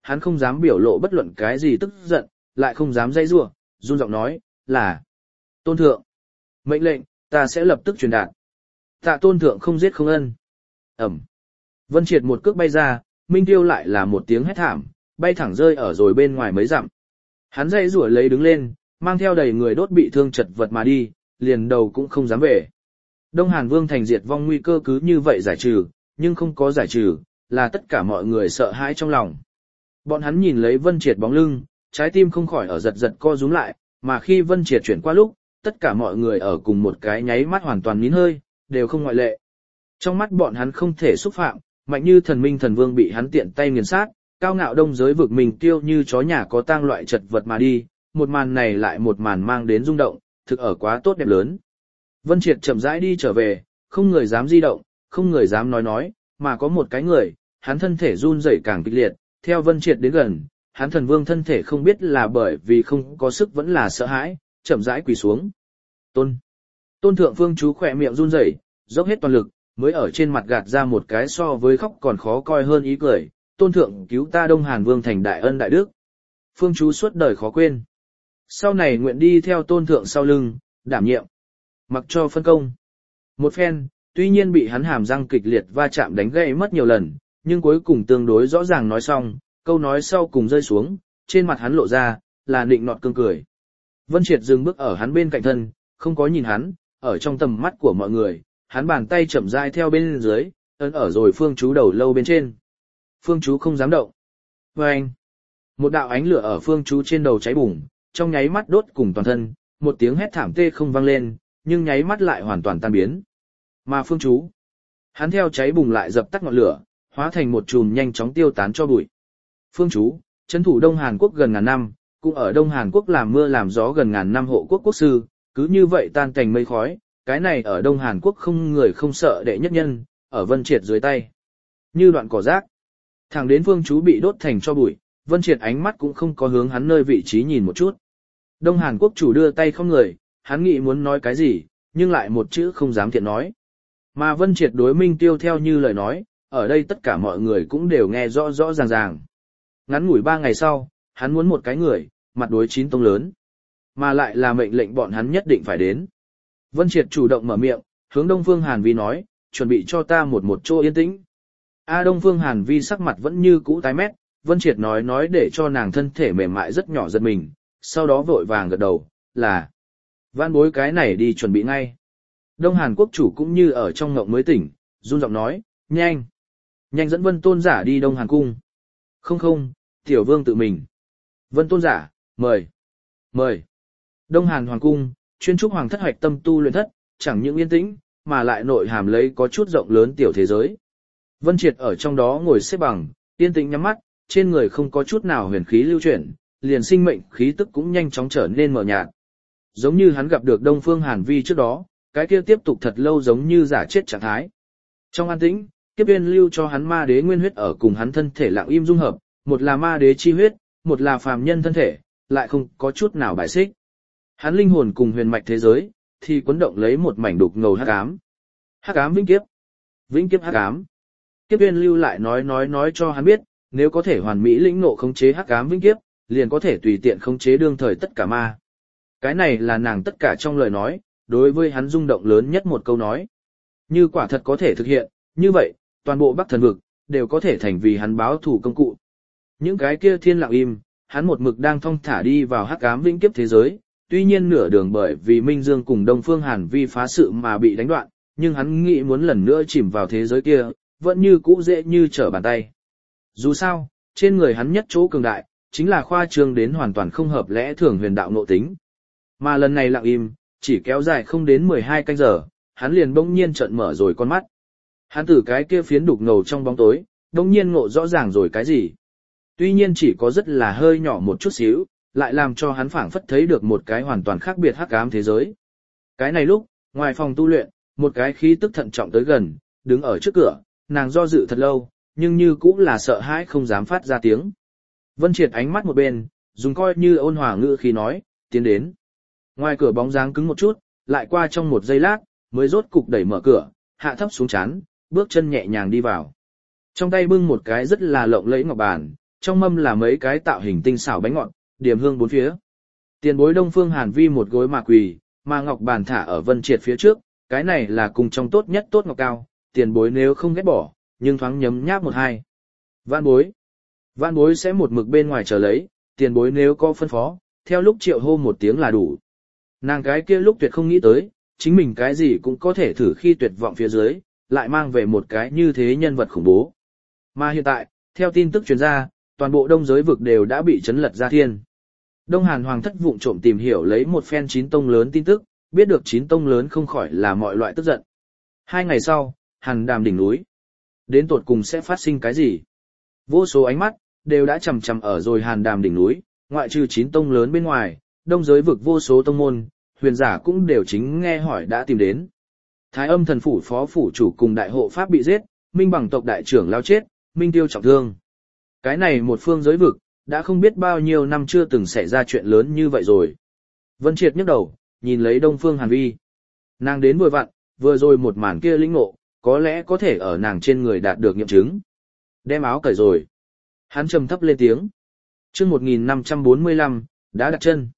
hắn không dám biểu lộ bất luận cái gì tức giận, lại không dám dây rủa, run giọng nói, là Tôn thượng. Mệnh lệnh, ta sẽ lập tức truyền đạt. Tạ Tôn thượng không giết không ân. Ẩm. Vân Triệt một cước bay ra, Minh Tiêu lại là một tiếng hét thảm, bay thẳng rơi ở rồi bên ngoài mấy dặm. Hắn dây rủa lấy đứng lên, mang theo đầy người đốt bị thương chật vật mà đi, liền đầu cũng không dám về. Đông Hàn Vương thành diệt vong nguy cơ cứ như vậy giải trừ, nhưng không có giải trừ, là tất cả mọi người sợ hãi trong lòng. Bọn hắn nhìn lấy Vân Triệt bóng lưng, trái tim không khỏi ở giật giật co rúm lại, mà khi Vân Triệt chuyển qua lúc, tất cả mọi người ở cùng một cái nháy mắt hoàn toàn nín hơi, đều không ngoại lệ. Trong mắt bọn hắn không thể xúc phạm, mạnh như thần minh thần vương bị hắn tiện tay nghiền sát, cao ngạo đông giới vực mình tiêu như chó nhà có tang loại chật vật mà đi, một màn này lại một màn mang đến rung động, thực ở quá tốt đẹp lớn. Vân Triệt chậm rãi đi trở về, không người dám di động, không người dám nói, mà có một cái người, hắn thân thể run rẩy càng kịch liệt, theo Vân Triệt đến gần, hắn thần vương thân thể không biết là bởi vì không có sức vẫn là sợ hãi, chậm rãi quỳ xuống. Tôn thượng Phương chú khỏe miệng run rẩy, dốc hết toàn lực, mới ở trên mặt gạt ra một cái so với khóc còn khó coi hơn ý cười, Tôn thượng cứu ta Đông Hàn Vương thành đại ân đại đức. Phương chú suốt đời khó quên. Sau này nguyện đi theo Tôn thượng sau lưng, đảm nhiệm, mặc cho phân công. Một phen, tuy nhiên bị hắn hàm răng kịch liệt va chạm đánh gãy mất nhiều lần, nhưng cuối cùng tương đối rõ ràng nói xong, câu nói sau cùng rơi xuống, trên mặt hắn lộ ra, là nịnh nọt cương cười. Vân Triệt dừng bước ở hắn bên cạnh thân, không có nhìn hắn, ở trong tầm mắt của mọi người, hắn bàn tay chậm rãi theo bên dưới, ấn ở rồi phương chú đầu lâu bên trên. Phương chú không dám động. Vâng! Một đạo ánh lửa ở phương chú trên đầu cháy bùng, trong nháy mắt đốt cùng toàn thân, một tiếng hét thảm tê không vang lên, nhưng nháy mắt lại hoàn toàn tan biến. Mà phương chú, hắn theo cháy bùng lại dập tắt ngọn lửa, hóa thành một chùm nhanh chóng tiêu tán cho bụi. Phương chú, trấn thủ Đông Hàn Quốc gần ngàn năm, cũng ở Đông Hàn Quốc làm mưa làm gió gần ngàn năm hộ quốc quốc sư, cứ như vậy tan thành mây khói, cái này ở Đông Hàn Quốc không người không sợ đệ nhất nhân, ở Vân Triệt dưới tay. Như đoạn cỏ rác, thẳng đến phương chú bị đốt thành cho bụi, Vân Triệt ánh mắt cũng không có hướng hắn nơi vị trí nhìn một chút. Đông Hàn Quốc chủ đưa tay không người, hắn nghĩ muốn nói cái gì, nhưng lại một chữ không dám thiện nói. Mà Vân Triệt đối Minh Tiêu theo như lời nói, ở đây tất cả mọi người cũng đều nghe rõ rõ ràng ràng. Ngắn ngủi 3 ngày sau, hắn muốn một cái người, mặt đối 9 tông lớn. Mà lại là mệnh lệnh bọn hắn nhất định phải đến. Vân Triệt chủ động mở miệng, hướng Đông Phương Hàn Vi nói, chuẩn bị cho ta một chỗ yên tĩnh. Đông Phương Hàn Vi sắc mặt vẫn như cũ tái mét, Vân Triệt nói để cho nàng thân thể mềm mại rất nhỏ giật mình, sau đó vội vàng gật đầu, là van bối cái này đi chuẩn bị ngay. Đông Hàn Quốc chủ cũng như ở trong ngộng mới tỉnh, run giọng nói, nhanh dẫn Vân Tôn giả đi Đông Hàn cung. Không, tiểu vương tự mình. Vân Tôn giả, mời. Đông Hàn Hoàng cung, chuyên trúc hoàng thất hoạch tâm tu luyện thất, chẳng những yên tĩnh, mà lại nội hàm lấy có chút rộng lớn tiểu thế giới. Vân Triệt ở trong đó ngồi xếp bằng, yên tĩnh nhắm mắt, trên người không có chút nào huyền khí lưu chuyển, liền sinh mệnh khí tức cũng nhanh chóng trở nên mờ nhạt. Giống như hắn gặp được Đông Phương Hàn Vi trước đó, cái kia tiếp tục thật lâu giống như giả chết trạng thái. Trong an tĩnh, kiếp uyên lưu cho hắn ma đế nguyên huyết ở cùng hắn thân thể lặng im dung hợp, một là ma đế chi huyết, một là phàm nhân thân thể, lại không có chút nào bài xích. Hắn linh hồn cùng huyền mạch thế giới, thì quấn động lấy một mảnh đục ngầu hắc ám. Hắc ám vĩnh kiếp hắc ám. Kiếp uyên lưu lại nói cho hắn biết, nếu có thể hoàn mỹ lĩnh ngộ khống chế hắc ám vĩnh kiếp, liền có thể tùy tiện khống chế đương thời tất cả ma. Cái này là nàng tất cả trong lời nói, đối với hắn rung động lớn nhất một câu nói. Như quả thật có thể thực hiện, như vậy, toàn bộ Bắc Thần vực, đều có thể thành vì hắn báo thủ công cụ. Những cái kia thiên lặng im, hắn một mực đang thong thả đi vào hắc ám vĩnh kiếp thế giới, tuy nhiên nửa đường bởi vì Minh Dương cùng Đông Phương Hàn Vi phá sự mà bị đánh đoạn, nhưng hắn nghĩ muốn lần nữa chìm vào thế giới kia, vẫn như cũ dễ như trở bàn tay. Dù sao, trên người hắn nhất chỗ cường đại, chính là khoa trương đến hoàn toàn không hợp lẽ thường huyền đạo nội tính. Mà lần này lặng im, chỉ kéo dài không đến 12 canh giờ, hắn liền bỗng nhiên trợn mở rồi con mắt. Hắn từ cái kia phiến đục ngầu trong bóng tối, bỗng nhiên ngộ rõ ràng rồi cái gì. Tuy nhiên chỉ có rất là hơi nhỏ một chút xíu, lại làm cho hắn phảng phất thấy được một cái hoàn toàn khác biệt hắc ám thế giới. Cái này lúc, ngoài phòng tu luyện, một cái khí tức thận trọng tới gần, đứng ở trước cửa, nàng do dự thật lâu, nhưng như cũng là sợ hãi không dám phát ra tiếng. Vân Triệt ánh mắt một bên, dùng coi như ôn hòa ngữ khí nói, tiến đến. Ngoài cửa bóng dáng cứng một chút, lại qua trong một giây lát, mới rốt cục đẩy mở cửa, hạ thấp xuống chán, bước chân nhẹ nhàng đi vào. Trong tay bưng một cái rất là lộng lẫy ngọc bàn, trong mâm là mấy cái tạo hình tinh xảo bánh ngọt, điểm hương bốn phía. Tiền bối Đông Phương Hàn Vi một gối mà quỳ, mà ngọc bàn thả ở Vân Triệt phía trước, cái này là cùng trong tốt nhất tốt ngọc cao, tiền bối nếu không ghét bỏ, nhưng thoáng nhấm nháp một hai. Vạn bối sẽ một mực bên ngoài chờ lấy, tiền bối nếu có phân phó, theo lúc triệu hô một tiếng là đủ. Nàng cái kia lúc tuyệt không nghĩ tới, chính mình cái gì cũng có thể thử khi tuyệt vọng phía dưới, lại mang về một cái như thế nhân vật khủng bố. Mà hiện tại, theo tin tức truyền ra, toàn bộ đông giới vực đều đã bị chấn lật ra thiên. Đông Hàn Hoàng thất vụng trộm tìm hiểu lấy một phen chín tông lớn tin tức, biết được chín tông lớn không khỏi là mọi loại tức giận. 2 ngày sau, Hàn Đàm đỉnh núi. Đến tột cùng sẽ phát sinh cái gì? Vô số ánh mắt, đều đã chằm chằm ở rồi Hàn Đàm đỉnh núi, ngoại trừ chín tông lớn bên ngoài, đông giới vực vô số tông môn, huyền giả cũng đều chính nghe hỏi đã tìm đến. Thái Âm thần phủ phó phủ chủ cùng đại hộ pháp bị giết, Minh Bằng tộc đại trưởng lao chết, Minh Tiêu trọng thương. Cái này một phương giới vực, đã không biết bao nhiêu năm chưa từng xảy ra chuyện lớn như vậy rồi. Vân Triệt nhấc đầu, nhìn lấy Đông Phương Hàn Vi. Nàng đến vừa vặn, vừa rồi một màn kia lĩnh ngộ, có lẽ có thể ở nàng trên người đạt được nghiệm chứng. Đem áo cởi rồi. Hắn trầm thấp lên tiếng. Chương 1545, đã đặt chân.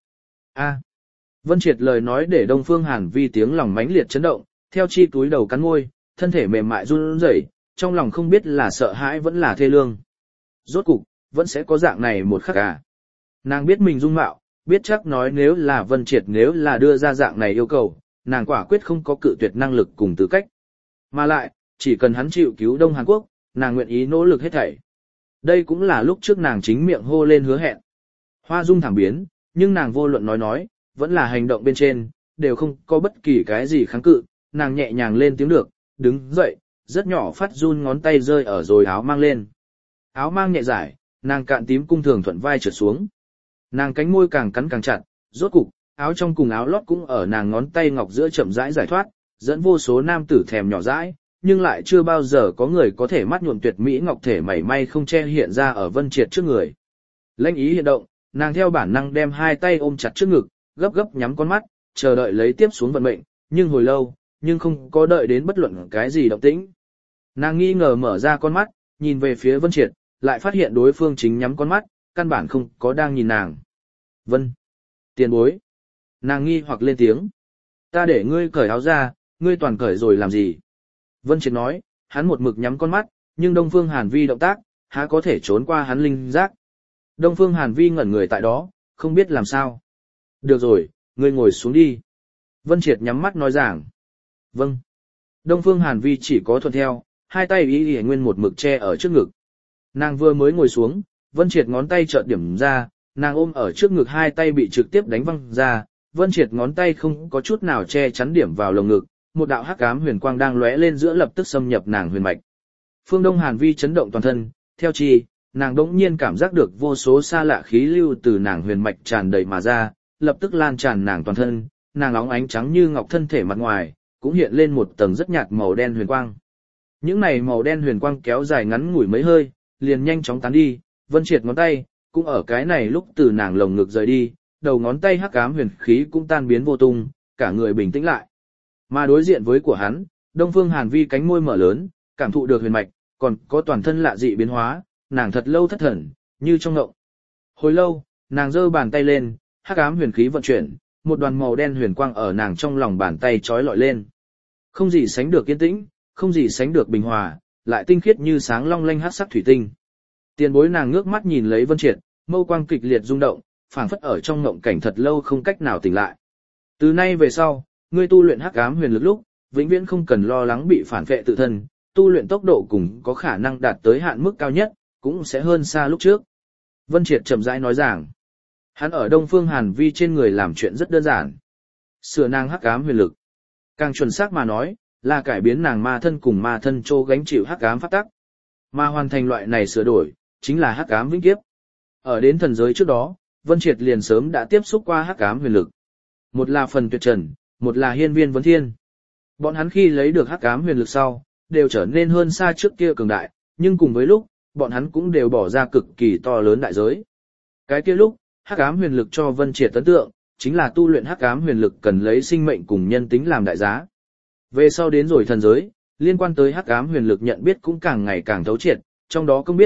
Vân Triệt lời nói để Đông Phương Hàn Vi tiếng lòng mãnh liệt chấn động, theo chi túi đầu cắn môi, thân thể mềm mại run rẩy, trong lòng không biết là sợ hãi vẫn là thê lương. Rốt cục, vẫn sẽ có dạng này một khắc à. Nàng biết mình dung mạo, biết chắc nói nếu là Vân Triệt nếu là đưa ra dạng này yêu cầu, nàng quả quyết không có cự tuyệt năng lực cùng tư cách. Mà lại, chỉ cần hắn chịu cứu Đông Hàn Quốc, nàng nguyện ý nỗ lực hết thảy. Đây cũng là lúc trước nàng chính miệng hô lên hứa hẹn. Hoa dung thảm biến, nhưng nàng vô luận nói, vẫn là hành động bên trên, đều không có bất kỳ cái gì kháng cự, nàng nhẹ nhàng lên tiếng được, đứng dậy, rất nhỏ phát run ngón tay rơi ở rồi áo mang lên. Áo mang nhẹ giải, nàng cạn tím cung thường thuận vai trượt xuống. Nàng cánh môi càng cắn càng chặt, rốt cục, áo trong cùng áo lót cũng ở nàng ngón tay ngọc giữa chậm rãi giải thoát, dẫn vô số nam tử thèm nhỏ dãi, nhưng lại chưa bao giờ có người có thể mắt nhuộm tuyệt mỹ ngọc thể mảy may không che hiện ra ở Vân Triệt trước người. Lãnh ý hiện động, nàng theo bản năng đem hai tay ôm chặt trước ngực, gấp gấp nhắm con mắt, chờ đợi lấy tiếp xuống vận mệnh, nhưng hồi lâu, nhưng không có đợi đến bất luận cái gì động tĩnh. Nàng nghi ngờ mở ra con mắt, nhìn về phía Vân Triệt, lại phát hiện đối phương chính nhắm con mắt, căn bản không có đang nhìn nàng. Vân, tiền bối. Nàng nghi hoặc lên tiếng. Ta để ngươi cởi áo ra, ngươi toàn cởi rồi làm gì? Vân Triệt nói, hắn một mực nhắm con mắt, nhưng Đông Phương Hàn Vi động tác, há có thể trốn qua hắn linh giác. Đông Phương Hàn Vi ngẩn người tại đó, không biết làm sao. Được rồi, ngươi ngồi xuống đi. Vân Triệt nhắm mắt nói giảng. Vâng. Đông Phương Hàn Vi chỉ có thuận theo, hai tay y nguyên một mực che ở trước ngực. Nàng vừa mới ngồi xuống, Vân Triệt ngón tay chợt điểm ra, nàng ôm ở trước ngực hai tay bị trực tiếp đánh văng ra, Vân Triệt ngón tay không có chút nào che chắn điểm vào lồng ngực, một đạo hắc ám huyền quang đang lóe lên giữa lập tức xâm nhập nàng huyền mạch. Phương Đông Hàn Vi chấn động toàn thân, theo chi, nàng đống nhiên cảm giác được vô số xa lạ khí lưu từ nàng huyền mạch tràn đầy mà ra, lập tức lan tràn nàng toàn thân, nàng óng ánh trắng như ngọc thân thể mặt ngoài, cũng hiện lên một tầng rất nhạt màu đen huyền quang. Những này màu đen huyền quang kéo dài ngắn ngủi mấy hơi, liền nhanh chóng tán đi, Vân Triệt ngón tay, cũng ở cái này lúc từ nàng lồng ngực rời đi, đầu ngón tay hắc ám huyền khí cũng tan biến vô tung, cả người bình tĩnh lại. Mà đối diện với của hắn, Đông Phương Hàn Vi cánh môi mở lớn, cảm thụ được huyền mạch, còn có toàn thân lạ dị biến hóa, nàng thật lâu thất thần, như trong ngộng. Hồi lâu, nàng giơ bàn tay lên, hắc ám huyền khí vận chuyển, một đoàn màu đen huyền quang ở nàng trong lòng bàn tay chói lọi lên. Không gì sánh được yên tĩnh, không gì sánh được bình hòa, lại tinh khiết như sáng long lanh hắc sắc thủy tinh. Tiền bối nàng ngước mắt nhìn lấy Vân Triệt, mâu quang kịch liệt rung động, phảng phất ở trong ngộng cảnh thật lâu không cách nào tỉnh lại. Từ nay về sau, ngươi tu luyện hắc ám huyền lực lúc, vĩnh viễn không cần lo lắng bị phản vệ tự thân, tu luyện tốc độ cùng có khả năng đạt tới hạn mức cao nhất, cũng sẽ hơn xa lúc trước. Vân Triệt chậm rãi nói rằng, hắn ở Đông Phương Hàn Vi trên người làm chuyện rất đơn giản. Sửa nàng hắc ám huyền lực. Càng chuẩn xác mà nói, là cải biến nàng ma thân cùng ma thân trô gánh chịu hắc ám pháp tắc. Mà hoàn thành loại này sửa đổi, chính là hắc ám vĩnh kiếp. Ở đến thần giới trước đó, Vân Triệt liền sớm đã tiếp xúc qua hắc ám huyền lực. Một là phần tuyệt trần, một là hiên viên vấn thiên. Bọn hắn khi lấy được hắc ám huyền lực sau, đều trở nên hơn xa trước kia cường đại, nhưng cùng với lúc, bọn hắn cũng đều bỏ ra cực kỳ to lớn đại giới. Cái kia lúc, hắc ám huyền lực cho Vân Triệt ấn tượng, chính là tu luyện hắc ám huyền lực cần lấy sinh mệnh cùng nhân tính làm đại giá. Về sau đến rồi thần giới, liên quan tới hắc ám huyền lực nhận biết cũng càng ngày càng thấu triệt, trong đó không biết,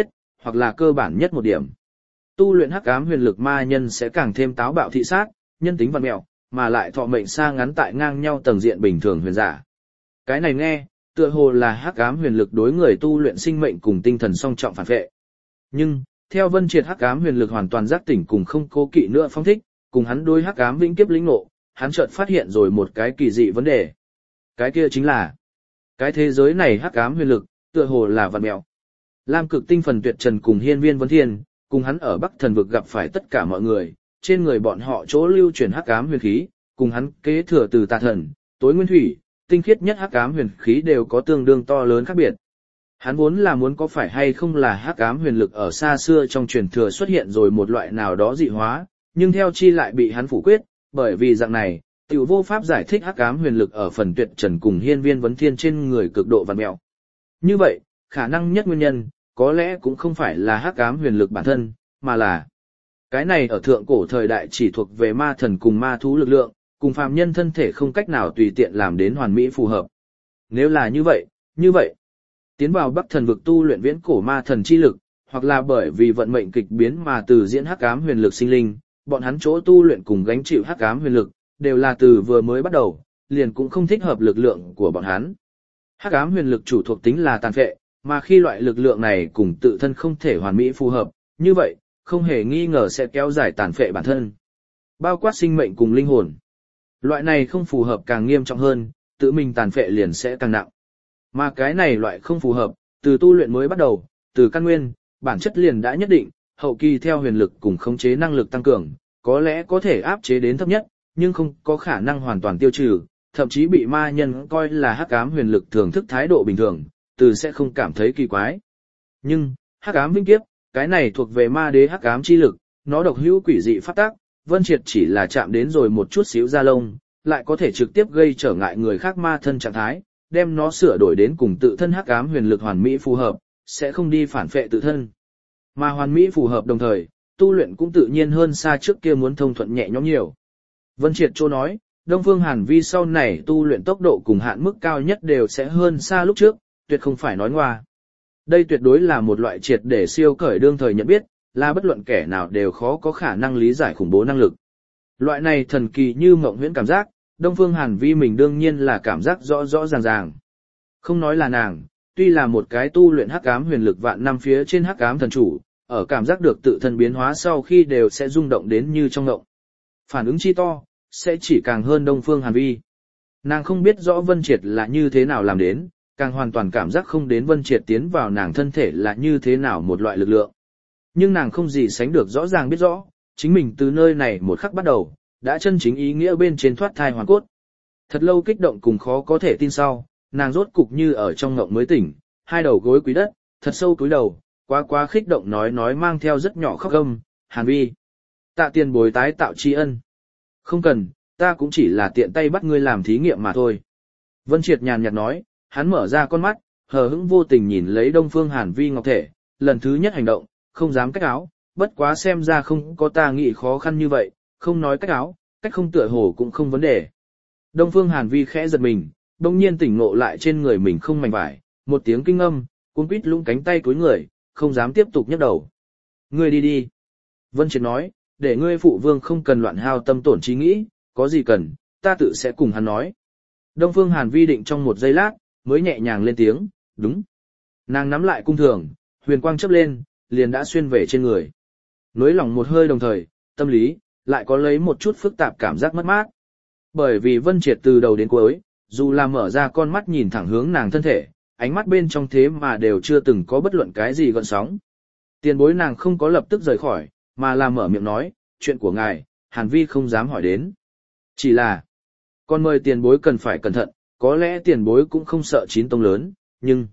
hoặc là cơ bản nhất một điểm. Tu luyện hắc ám huyền lực ma nhân sẽ càng thêm táo bạo thị sát, nhân tính văn mẹo, mà lại thọ mệnh xa ngắn tại ngang nhau tầng diện bình thường huyền giả. Cái này nghe, tựa hồ là hắc ám huyền lực đối người tu luyện sinh mệnh cùng tinh thần song trọng phản vệ. Nhưng, theo Vân Triệt hắc ám huyền lực hoàn toàn giác tỉnh cùng không cố kỵ nữa phong thích, cùng hắn đối hắc ám vĩnh kiếp lĩnh ngộ, hắn chợt phát hiện rồi một cái kỳ dị vấn đề. Cái kia chính là, cái thế giới này hắc ám huyền lực, tựa hồ là vặn mèo. Lam Cực Tinh Phần Tuyệt Trần cùng Hiên Viên Vấn Thiên, cùng hắn ở Bắc Thần vực gặp phải tất cả mọi người, trên người bọn họ chỗ lưu chuyển hắc ám huyền khí, cùng hắn kế thừa từ Tà Thần, Tối Nguyên Thủy, tinh khiết nhất hắc ám huyền khí đều có tương đương to lớn khác biệt. Hắn vốn là muốn có phải hay không là hắc ám huyền lực ở xa xưa trong truyền thừa xuất hiện rồi một loại nào đó dị hóa, nhưng theo chi lại bị hắn phủ quyết, bởi vì dạng này, tiểu vô pháp giải thích hắc ám huyền lực ở Phần Tuyệt Trần cùng Hiên Viên Vấn Thiên trên người cực độ vặn mẹo. Như vậy, khả năng nhất nguyên nhân, có lẽ cũng không phải là hắc ám huyền lực bản thân, mà là cái này ở thượng cổ thời đại chỉ thuộc về ma thần cùng ma thú lực lượng, cùng phàm nhân thân thể không cách nào tùy tiện làm đến hoàn mỹ phù hợp. Nếu là như vậy, tiến vào Bắc Thần vực tu luyện viễn cổ ma thần chi lực, hoặc là bởi vì vận mệnh kịch biến mà từ diễn hắc ám huyền lực sinh linh, bọn hắn chỗ tu luyện cùng gánh chịu hắc ám huyền lực, đều là từ vừa mới bắt đầu, liền cũng không thích hợp lực lượng của bọn hắn. Hắc ám huyền lực chủ thuộc tính là tàn phệ, mà khi loại lực lượng này cùng tự thân không thể hoàn mỹ phù hợp, như vậy, không hề nghi ngờ sẽ kéo dài tàn phệ bản thân. Bao quát sinh mệnh cùng linh hồn. Loại này không phù hợp càng nghiêm trọng hơn, tự mình tàn phệ liền sẽ càng nặng. Mà cái này loại không phù hợp, từ tu luyện mới bắt đầu, từ căn nguyên, bản chất liền đã nhất định, hậu kỳ theo huyền lực cùng khống chế năng lực tăng cường, có lẽ có thể áp chế đến thấp nhất, nhưng không có khả năng hoàn toàn tiêu trừ, thậm chí bị ma nhân coi là hắc ám huyền lực thưởng thức thái độ bình thường, từ sẽ không cảm thấy kỳ quái. Nhưng, hắc ám vĩnh kiếp, cái này thuộc về ma đế hắc ám chi lực, nó độc hữu quỷ dị phát tác, Vân Triệt chỉ là chạm đến rồi một chút xíu da lông, lại có thể trực tiếp gây trở ngại người khác ma thân trạng thái, đem nó sửa đổi đến cùng tự thân hắc ám huyền lực hoàn mỹ phù hợp, sẽ không đi phản phệ tự thân. Mà hoàn mỹ phù hợp đồng thời, tu luyện cũng tự nhiên hơn xa trước kia muốn thông thuận nhẹ nhõm nhiều. Vân Triệt Châu nói, Đông Phương Hàn Vi sau này tu luyện tốc độ cùng hạn mức cao nhất đều sẽ hơn xa lúc trước, tuyệt không phải nói ngoa. Đây tuyệt đối là một loại triệt để siêu cởi đương thời nhận biết, là bất luận kẻ nào đều khó có khả năng lý giải khủng bố năng lực. Loại này thần kỳ như mộng huyễn cảm giác, Đông Phương Hàn Vi mình đương nhiên là cảm giác rõ rõ ràng ràng. Không nói là nàng, tuy là một cái tu luyện hắc ám huyền lực vạn năm phía trên hắc ám thần chủ, ở cảm giác được tự thân biến hóa sau khi đều sẽ rung động đến như trong ngộng. Phản ứng chi to, sẽ chỉ càng hơn Đông Phương Hàn Vi. Nàng không biết rõ Vân Triệt là như thế nào làm đến, càng hoàn toàn cảm giác không đến Vân Triệt tiến vào nàng thân thể là như thế nào một loại lực lượng. Nhưng nàng không gì sánh được rõ ràng biết rõ, chính mình từ nơi này một khắc bắt đầu, đã chân chính ý nghĩa bên trên thoát thai hoàn cốt. Thật lâu kích động cùng khó có thể tin sau, nàng rốt cục như ở trong ngộng mới tỉnh, hai đầu gối quý đất, thật sâu cúi đầu, quá kích động nói mang theo rất nhỏ khóc gâm, Hàn Vi. Tạ tiền bối tái tạo tri ân. Không cần, ta cũng chỉ là tiện tay bắt ngươi làm thí nghiệm mà thôi. Vân Triệt nhàn nhạt nói, hắn mở ra con mắt, hờ hững vô tình nhìn lấy Đông Phương Hàn Vi ngọc thể, lần thứ nhất hành động, không dám cách áo, bất quá xem ra không có ta nghĩ khó khăn như vậy, không nói cách áo, cách không tựa hồ cũng không vấn đề. Đông Phương Hàn Vi khẽ giật mình, đông nhiên tỉnh ngộ lại trên người mình không mảnh vải, một tiếng kinh âm, cuốn quýt lũng cánh tay cúi người, không dám tiếp tục nhấc đầu. Ngươi đi đi. Vân Triệt nói, để ngươi phụ vương không cần loạn hao tâm tổn trí nghĩ, có gì cần, ta tự sẽ cùng hắn nói. Đông Phương Hàn Vi định trong một giây lát, mới nhẹ nhàng lên tiếng, đúng. Nàng nắm lại cung thường, huyền quang chớp lên, liền đã xuyên về trên người. Nối lòng một hơi đồng thời, tâm lý, lại có lấy một chút phức tạp cảm giác mất mát. Bởi vì Vân Triệt từ đầu đến cuối, dù là mở ra con mắt nhìn thẳng hướng nàng thân thể, ánh mắt bên trong thế mà đều chưa từng có bất luận cái gì gợn sóng. Tiền bối nàng không có lập tức rời khỏi, mà là mở miệng nói, chuyện của ngài, Hàn Vi không dám hỏi đến. Chỉ là, con mời tiền bối cần phải cẩn thận, có lẽ tiền bối cũng không sợ chín tông lớn, nhưng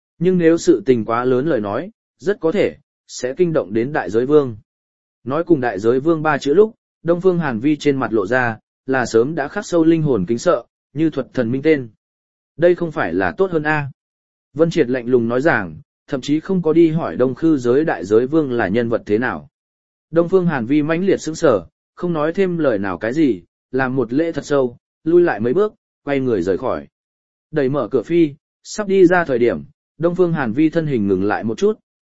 nếu sự tình quá lớn lời nói, rất có thể, sẽ kinh động đến đại giới vương. Nói cùng đại giới vương ba chữ lúc, Đông Phương Hàn Vi trên mặt lộ ra, là sớm đã khắc sâu linh hồn kính sợ, như thuật thần minh tên. Đây không phải là tốt hơn a? Vân Triệt lạnh lùng nói rằng, thậm chí không có đi hỏi Đông Khư giới đại giới vương là nhân vật thế nào. Đông Phương Hàn Vi mãnh liệt sững sờ, không nói thêm lời nào cái gì, làm một lễ thật sâu, lui lại mấy bước, quay người rời khỏi. Đẩy mở cửa phi, sắp đi ra thời điểm, Đông Phương Hàn Vi thân hình ngừng lại một chút,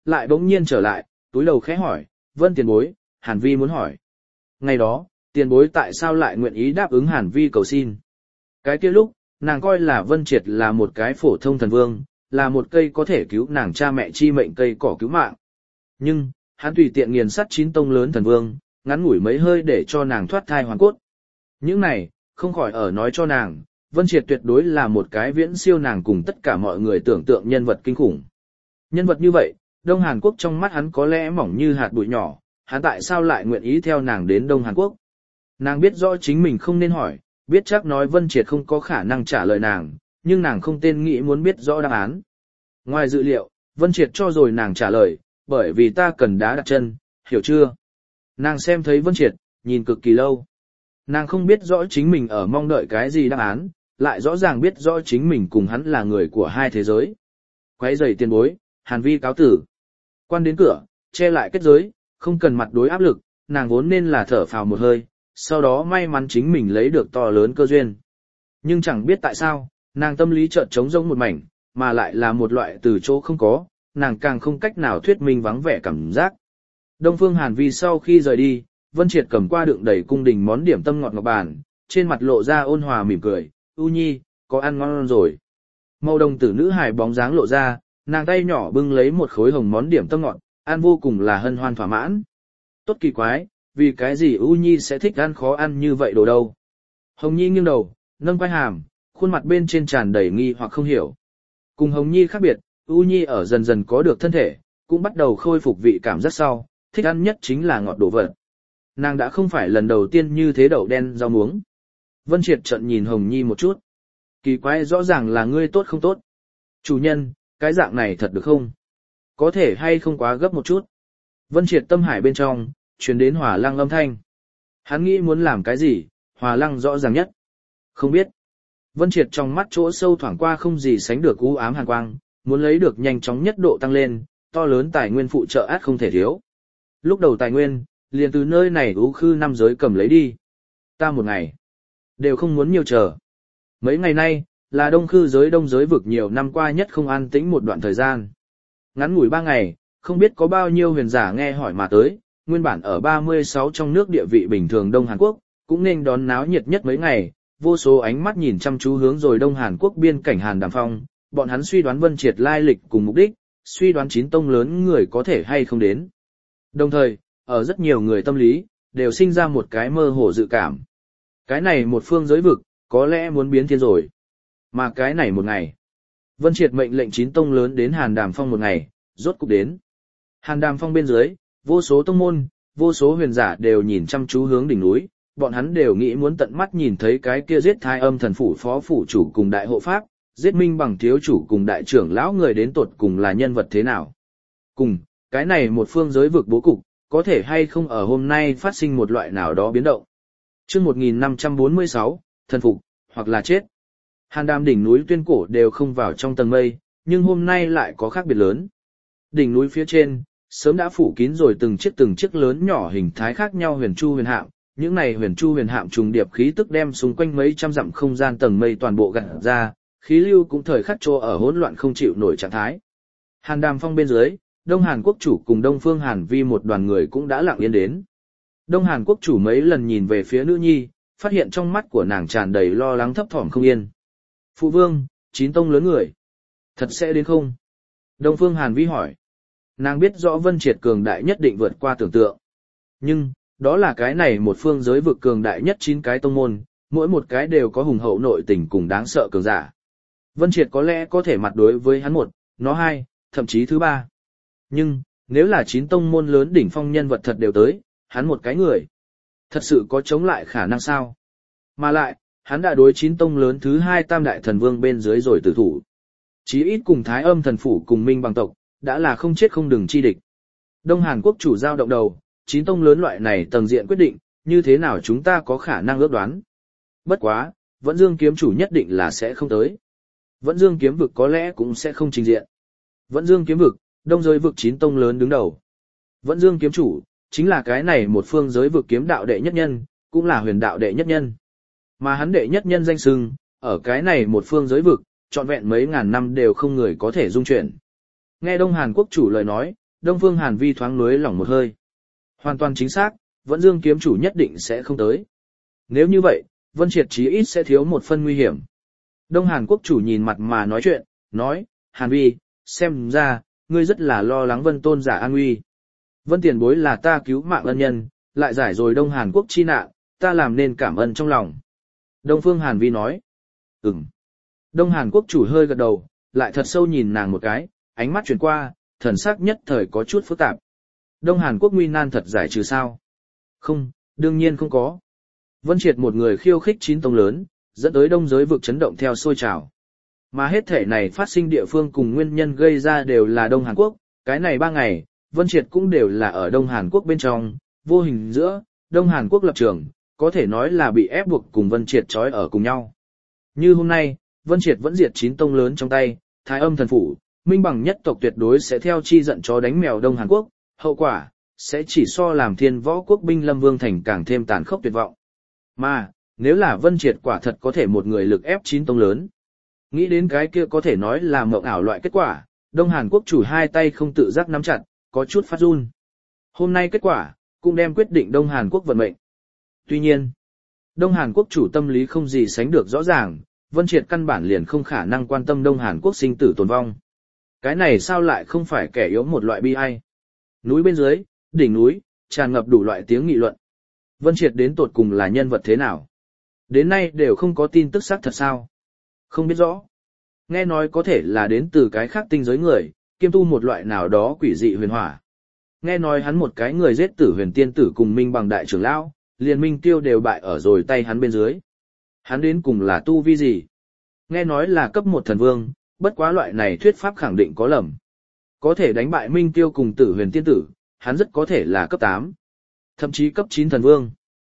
lại bỗng nhiên trở lại, túi đầu khẽ hỏi, Vân tiền bối, Hàn Vi muốn hỏi. Ngày đó, tiền bối tại sao lại nguyện ý đáp ứng Hàn Vi cầu xin? Cái kia lúc, nàng coi là Vân Triệt là một cái phổ thông thần vương, là một cây có thể cứu nàng cha mẹ chi mệnh cây cỏ cứu mạng. Nhưng, hắn tùy tiện nghiền sắt 9 tông lớn thần vương, ngắn ngủi mấy hơi để cho nàng thoát thai hoàn cốt. Những này, không khỏi ở nói cho nàng, Vân Triệt tuyệt đối là một cái viễn siêu nàng cùng tất cả mọi người tưởng tượng nhân vật kinh khủng. Nhân vật như vậy, Đông Hàn Quốc trong mắt hắn có lẽ mỏng như hạt bụi nhỏ, hắn tại sao lại nguyện ý theo nàng đến Đông Hàn Quốc? Nàng biết rõ chính mình không nên hỏi, biết chắc nói Vân Triệt không có khả năng trả lời nàng, nhưng nàng không tên nghĩ muốn biết rõ đáp án. Ngoài dự liệu, Vân Triệt cho rồi nàng trả lời, bởi vì ta cần đá đặt chân, hiểu chưa? Nàng xem thấy Vân Triệt, nhìn cực kỳ lâu. Nàng không biết rõ chính mình ở mong đợi cái gì đáp án, lại rõ ràng biết rõ chính mình cùng hắn là người của hai thế giới. Quấy rầy tiền bối, Hàn Vi cáo tử. Quan đến cửa, che lại kết giới, không cần mặt đối áp lực, nàng vốn nên là thở phào một hơi, sau đó may mắn chính mình lấy được to lớn cơ duyên. Nhưng chẳng biết tại sao, nàng tâm lý chợt trống rỗng một mảnh, mà lại là một loại từ chỗ không có, nàng càng không cách nào thuyết minh vắng vẻ cảm giác. Đông Phương Hàn Vi sau khi rời đi, Vân Triệt cầm qua đựng đầy cung đình món điểm tâm ngọt ngọc bàn, trên mặt lộ ra ôn hòa mỉm cười, "U Nhi, có ăn ngon rồi." Màu đồng tử nữ hài bóng dáng lộ ra, nàng tay nhỏ bưng lấy một khối hồng món điểm tâm ngọt, ăn vô cùng là hân hoan thỏa mãn. Tốt kỳ quái, vì cái gì U Nhi sẽ thích ăn khó ăn như vậy đồ đâu? Hồng Nhi nghiêng đầu, nâng vai hàm, khuôn mặt bên trên tràn đầy nghi hoặc không hiểu. Cùng Hồng Nhi khác biệt, U Nhi ở dần dần có được thân thể, cũng bắt đầu khôi phục vị cảm giác sau, thích ăn nhất chính là ngọt đồ vật. Nàng đã không phải lần đầu tiên như thế đậu đen rau muống. Vân Triệt trợn nhìn Hồng Nhi một chút. Kỳ quái, rõ ràng là ngươi tốt không tốt. Chủ nhân, cái dạng này thật được không? Có thể hay không quá gấp một chút. Vân Triệt tâm hải bên trong, truyền đến Hỏa Lăng âm thanh. Hắn nghĩ muốn làm cái gì, Hỏa Lăng rõ ràng nhất. Không biết. Vân Triệt trong mắt chỗ sâu thoảng qua không gì sánh được u ám hàn quang, muốn lấy được nhanh chóng nhất độ tăng lên, to lớn tài nguyên phụ trợ át không thể thiếu. Lúc đầu tài nguyên, liền từ nơi này u khư năm giới cầm lấy đi. Ta một ngày, đều không muốn nhiều chờ. Mấy ngày nay, là đông khư giới đông giới vực nhiều năm qua nhất không an tĩnh một đoạn thời gian. Ngắn ngủi 3 ngày, không biết có bao nhiêu huyền giả nghe hỏi mà tới, nguyên bản ở 36 trong nước địa vị bình thường Đông Hàn Quốc, cũng nên đón náo nhiệt nhất mấy ngày, vô số ánh mắt nhìn chăm chú hướng rồi Đông Hàn Quốc biên cảnh Hàn Đàm Phong, bọn hắn suy đoán Vân Triệt lai lịch cùng mục đích, suy đoán 9 tông lớn người có thể hay không đến. Đồng thời, ở rất nhiều người tâm lý, đều sinh ra một cái mơ hồ dự cảm. Cái này một phương giới vực, có lẽ muốn biến thiên rồi. Mà cái này một ngày, Vân Triệt mệnh lệnh 9 tông lớn đến Hàn Đàm Phong một ngày, rốt cục đến. Hàn Đàm Phong bên dưới, vô số tông môn, vô số huyền giả đều nhìn chăm chú hướng đỉnh núi, bọn hắn đều nghĩ muốn tận mắt nhìn thấy cái kia giết Thái Âm thần phủ phó phủ chủ cùng đại hộ pháp, giết Minh Bằng thiếu chủ cùng đại trưởng lão người đến tột cùng là nhân vật thế nào. Cùng, cái này một phương giới vực bố cục, có thể hay không ở hôm nay phát sinh một loại nào đó biến động. Chương 1546, thần phục, hoặc là chết. Hàn Đàm đỉnh núi tuyên cổ đều không vào trong tầng mây, nhưng hôm nay lại có khác biệt lớn. Đỉnh núi phía trên, sớm đã phủ kín rồi từng chiếc lớn nhỏ hình thái khác nhau huyền chu huyền hạm, những này huyền chu huyền hạm trùng điệp khí tức đem xung quanh mấy trăm dặm không gian tầng mây toàn bộ gặt ra, khí lưu cũng thời khắc trô ở hỗn loạn không chịu nổi trạng thái. Hàn Đàm Phong bên dưới, Đông Hàn Quốc chủ cùng Đông Phương Hàn Vi một đoàn người cũng đã lặng yên đến. Đông Hàn Quốc chủ mấy lần nhìn về phía nữ nhi, phát hiện trong mắt của nàng tràn đầy lo lắng thấp thỏm không yên. Phụ vương, 9 tông lớn người, thật sẽ đến không? Đông Phương Hàn Vi hỏi. Nàng biết rõ Vân Triệt cường đại nhất định vượt qua tưởng tượng. Nhưng, đó là cái này một phương giới vực cường đại nhất 9 cái tông môn, mỗi một cái đều có hùng hậu nội tình cùng đáng sợ cường giả. Vân Triệt có lẽ có thể mặt đối với hắn một, nó hai, thậm chí thứ ba. Nhưng, nếu là 9 tông môn lớn đỉnh phong nhân vật thật đều tới, hắn một cái người. Thật sự có chống lại khả năng sao? Mà lại, hắn đã đối 9 tông lớn thứ 2 tam đại thần vương bên dưới rồi tử thủ. Chí ít cùng Thái Âm thần phủ cùng Minh Bằng tộc, đã là không chết không đừng chi địch. Đông Hàn Quốc chủ giao động đầu, 9 tông lớn loại này tầng diện quyết định, như thế nào chúng ta có khả năng ước đoán. Bất quá, Vẫn Dương kiếm chủ nhất định là sẽ không tới. Vẫn Dương kiếm vực có lẽ cũng sẽ không trình diện. Vẫn Dương kiếm vực, đông giới vực 9 tông lớn đứng đầu. Vẫn Dương kiếm chủ, chính là cái này một phương giới vực kiếm đạo đệ nhất nhân, cũng là huyền đạo đệ nhất nhân. Mà hắn đệ nhất nhân danh xưng, ở cái này một phương giới vực, trọn vẹn mấy ngàn năm đều không người có thể dung chuyển. Nghe Đông Hàn Quốc chủ lời nói, Đông Phương Hàn Vi thoáng nuối lỏng một hơi. Hoàn toàn chính xác, Vẫn Dương kiếm chủ nhất định sẽ không tới. Nếu như vậy, Vân Triệt chí ít sẽ thiếu một phân nguy hiểm. Đông Hàn Quốc chủ nhìn mặt mà nói chuyện, nói, Hàn Vi, xem ra, ngươi rất là lo lắng Vân Tôn giả an nguy. Vân tiền bối là ta cứu mạng ân nhân, lại giải rồi Đông Hàn Quốc chi nạn, ta làm nên cảm ơn trong lòng. Đông Phương Hàn Vi nói, Đông Hàn Quốc chủ hơi gật đầu, lại thật sâu nhìn nàng một cái, ánh mắt chuyển qua, thần sắc nhất thời có chút phức tạp. Đông Hàn Quốc nguy nan thật giải trừ sao? Không, đương nhiên không có. Vân Triệt một người khiêu khích 9 tông lớn, dẫn tới đông giới vực chấn động theo sôi trào. Mà hết thể này phát sinh địa phương cùng nguyên nhân gây ra đều là Đông Hàn Quốc, cái này 3 ngày, Vân Triệt cũng đều là ở Đông Hàn Quốc bên trong, vô hình giữa, Đông Hàn Quốc lập trường, có thể nói là bị ép buộc cùng Vân Triệt trói ở cùng nhau. Như hôm nay, Vân Triệt vẫn diệt 9 tông lớn trong tay, Thái Âm thần phủ, Minh Bằng nhất tộc tuyệt đối sẽ theo chi giận chó đánh mèo Đông Hàn Quốc, hậu quả sẽ chỉ so làm Thiên Võ Quốc binh Lâm Vương thành càng thêm tàn khốc tuyệt vọng. Mà, nếu là Vân Triệt quả thật có thể một người lực ép 9 tông lớn, nghĩ đến cái kia có thể nói là mộng ảo loại kết quả, Đông Hàn Quốc chủ hai tay không tự giác nắm chặt, có chút phát run. Hôm nay kết quả, cũng đem quyết định Đông Hàn Quốc vận mệnh. Tuy nhiên, Đông Hàn Quốc chủ tâm lý không gì sánh được rõ ràng, Vân Triệt căn bản liền không khả năng quan tâm Đông Hàn Quốc sinh tử tồn vong. Cái này sao lại không phải kẻ yếu một loại bi ai? Núi bên dưới, đỉnh núi, tràn ngập đủ loại tiếng nghị luận. Vân Triệt đến tột cùng là nhân vật thế nào? Đến nay đều không có tin tức xác thật sao? Không biết rõ. Nghe nói có thể là đến từ cái khác tinh giới người, kiêm tu một loại nào đó quỷ dị huyền hỏa. Nghe nói hắn một cái người giết Tử Huyền tiên tử cùng Minh Bằng đại trưởng lão, liền Minh Tiêu đều bại ở rồi tay hắn bên dưới. Hắn đến cùng là tu vi gì? Nghe nói là cấp 1 thần vương, bất quá loại này thuyết pháp khẳng định có lầm. Có thể đánh bại Minh Tiêu cùng Tử Huyền tiên tử, hắn rất có thể là cấp 8. Thậm chí cấp 9 thần vương.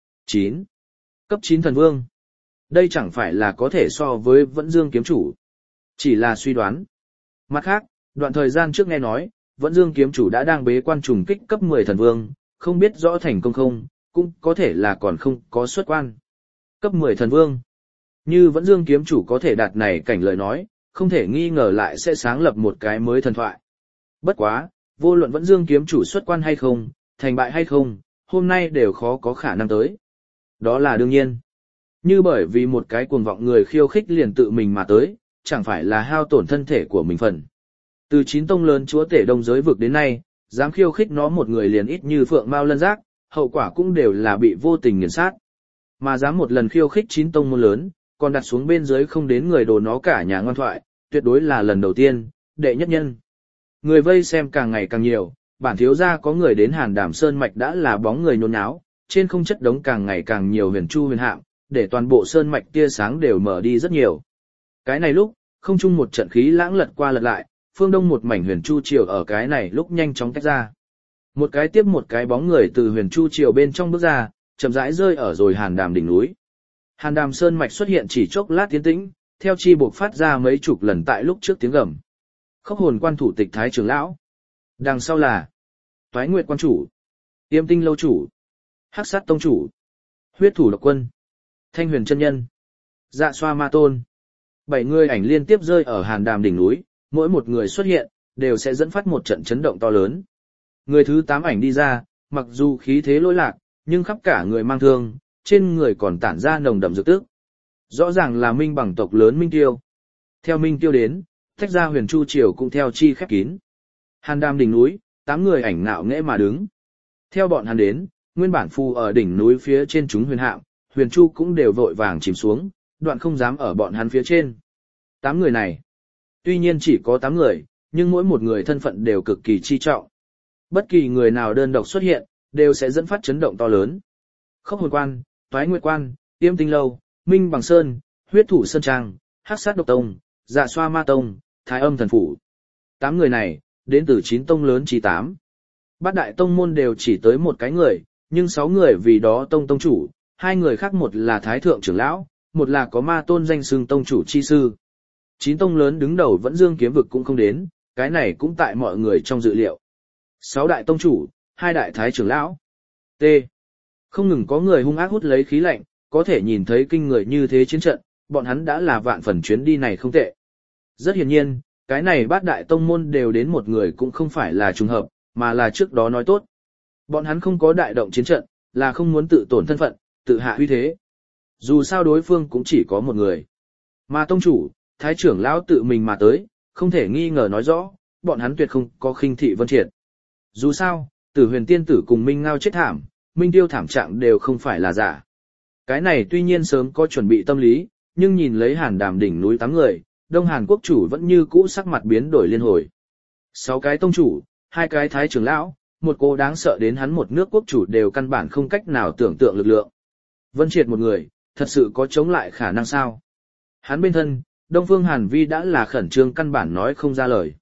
9. Cấp 9 thần vương. Đây chẳng phải là có thể so với Vẫn Dương kiếm chủ. Chỉ là suy đoán. Mặt khác, đoạn thời gian trước nghe nói, Vẫn Dương kiếm chủ đã đang bế quan trùng kích cấp 10 thần vương, không biết rõ thành công không, cũng có thể là còn không có xuất quan. Cấp 10 thần vương. Như Vẫn Dương kiếm chủ có thể đạt này cảnh lời nói, không thể nghi ngờ lại sẽ sáng lập một cái mới thần thoại. Bất quá, vô luận Vẫn Dương kiếm chủ xuất quan hay không, thành bại hay không, hôm nay đều khó có khả năng tới. Đó là đương nhiên. Như bởi vì một cái cuồng vọng người khiêu khích liền tự mình mà tới, chẳng phải là hao tổn thân thể của mình phần. Từ 9 tông lớn chúa tể đông giới vực đến nay, dám khiêu khích nó một người liền ít như phượng mao lân giác, hậu quả cũng đều là bị vô tình nghiền sát. Mà dám một lần khiêu khích 9 tông môn lớn, còn đặt xuống bên dưới không đến người đồ nó cả nhà ngoan thoại, tuyệt đối là lần đầu tiên, đệ nhất nhân. Người vây xem càng ngày càng nhiều, bản thiếu gia có người đến Hàn Đàm Sơn mạch đã là bóng người nhốn nháo, trên không chất đống càng ngày càng nhiều huyền chu huyền hạm, để toàn bộ sơn mạch tia sáng đều mở đi rất nhiều. Cái này lúc, không chung một trận khí lãng lật qua lật lại, phương đông một mảnh huyền chu triều ở cái này lúc nhanh chóng tách ra. Một cái tiếp một cái bóng người từ huyền chu triều bên trong bước ra, chậm rãi rơi ở rồi Hàn Đàm đỉnh núi. Hàn Đàm Sơn mạch xuất hiện chỉ chốc lát tiến tĩnh, theo chi buộc phát ra mấy chục lần tại lúc trước tiếng gầm. Khốc hồn quan thủ tịch thái trưởng lão. Đằng sau là Toái Nguyệt quan chủ, Tiêm Tinh lâu chủ, Hắc Sát tông chủ, Huyết thủ độc quân, Thanh Huyền chân nhân, Dạ Xoa ma tôn. 7 người ảnh liên tiếp rơi ở Hàn Đàm đỉnh núi, mỗi một người xuất hiện, đều sẽ dẫn phát một trận chấn động to lớn. Người thứ 8 ảnh đi ra, mặc dù khí thế lỗi lạc, nhưng khắp cả người mang thương, trên người còn tản ra nồng đậm dược tức. Rõ ràng là Minh Bằng tộc lớn Minh Tiêu. Theo Minh Tiêu đến, tách ra huyền chu triều cũng theo chi khép kín. Hàn Đàm đỉnh núi, 8 người ảnh nạo nghễ mà đứng. Theo bọn hắn đến, nguyên bản phù ở đỉnh núi phía trên chúng huyền hạm, huyền chu cũng đều vội vàng chìm xuống, đoạn không dám ở bọn hắn phía trên. 8 người này, tuy nhiên chỉ có 8 người, nhưng mỗi một người thân phận đều cực kỳ chi trọng. Bất kỳ người nào đơn độc xuất hiện, đều sẽ dẫn phát chấn động to lớn. Khốc hồn quan, Toái Nguyệt quan, Tiêm Tinh lâu, Minh Bằng sơn, Huyết thủ sơn trang, Hắc Sát độc tông, Dạ Xoa ma tông, Thái Âm thần phủ. 8 người này, đến từ 9 tông lớn chi 8. Bát đại tông môn đều chỉ tới một cái người, nhưng 6 người vì đó tông chủ, 2 người khác một là thái thượng trưởng lão, một là có ma tôn danh xưng tông chủ chi sư. 9 tông lớn đứng đầu Vẫn Dương kiếm vực cũng không đến, cái này cũng tại mọi người trong dự liệu. 6 đại tông chủ, 2 đại thái trưởng lão. T. Không ngừng có người hung ác hút lấy khí lạnh, có thể nhìn thấy kinh người như thế chiến trận, bọn hắn đã là vạn phần chuyến đi này không tệ. Rất hiển nhiên, cái này bát đại tông môn đều đến một người cũng không phải là trùng hợp, mà là trước đó nói tốt. Bọn hắn không có đại động chiến trận, là không muốn tự tổn thân phận, tự hạ uy thế. Dù sao đối phương cũng chỉ có một người. Mà tông chủ, thái trưởng lão tự mình mà tới, không thể nghi ngờ nói rõ, bọn hắn tuyệt không có khinh thị Vân Triệt. Dù sao, Tử Huyền tiên tử cùng Minh Ngao chết thảm, Minh Tiêu thảm trạng đều không phải là giả. Cái này tuy nhiên sớm có chuẩn bị tâm lý, nhưng nhìn lấy Hàn Đàm đỉnh núi 8 người, Đông Hàn quốc chủ vẫn như cũ sắc mặt biến đổi liên hồi. 6 cái tông chủ, 2 cái thái trưởng lão, một cô đáng sợ đến hắn một nước quốc chủ đều căn bản không cách nào tưởng tượng lực lượng. Vân Triệt một người, thật sự có chống lại khả năng sao? Hắn bên thân, Đông Phương Hàn Vi đã là khẩn trương căn bản nói không ra lời.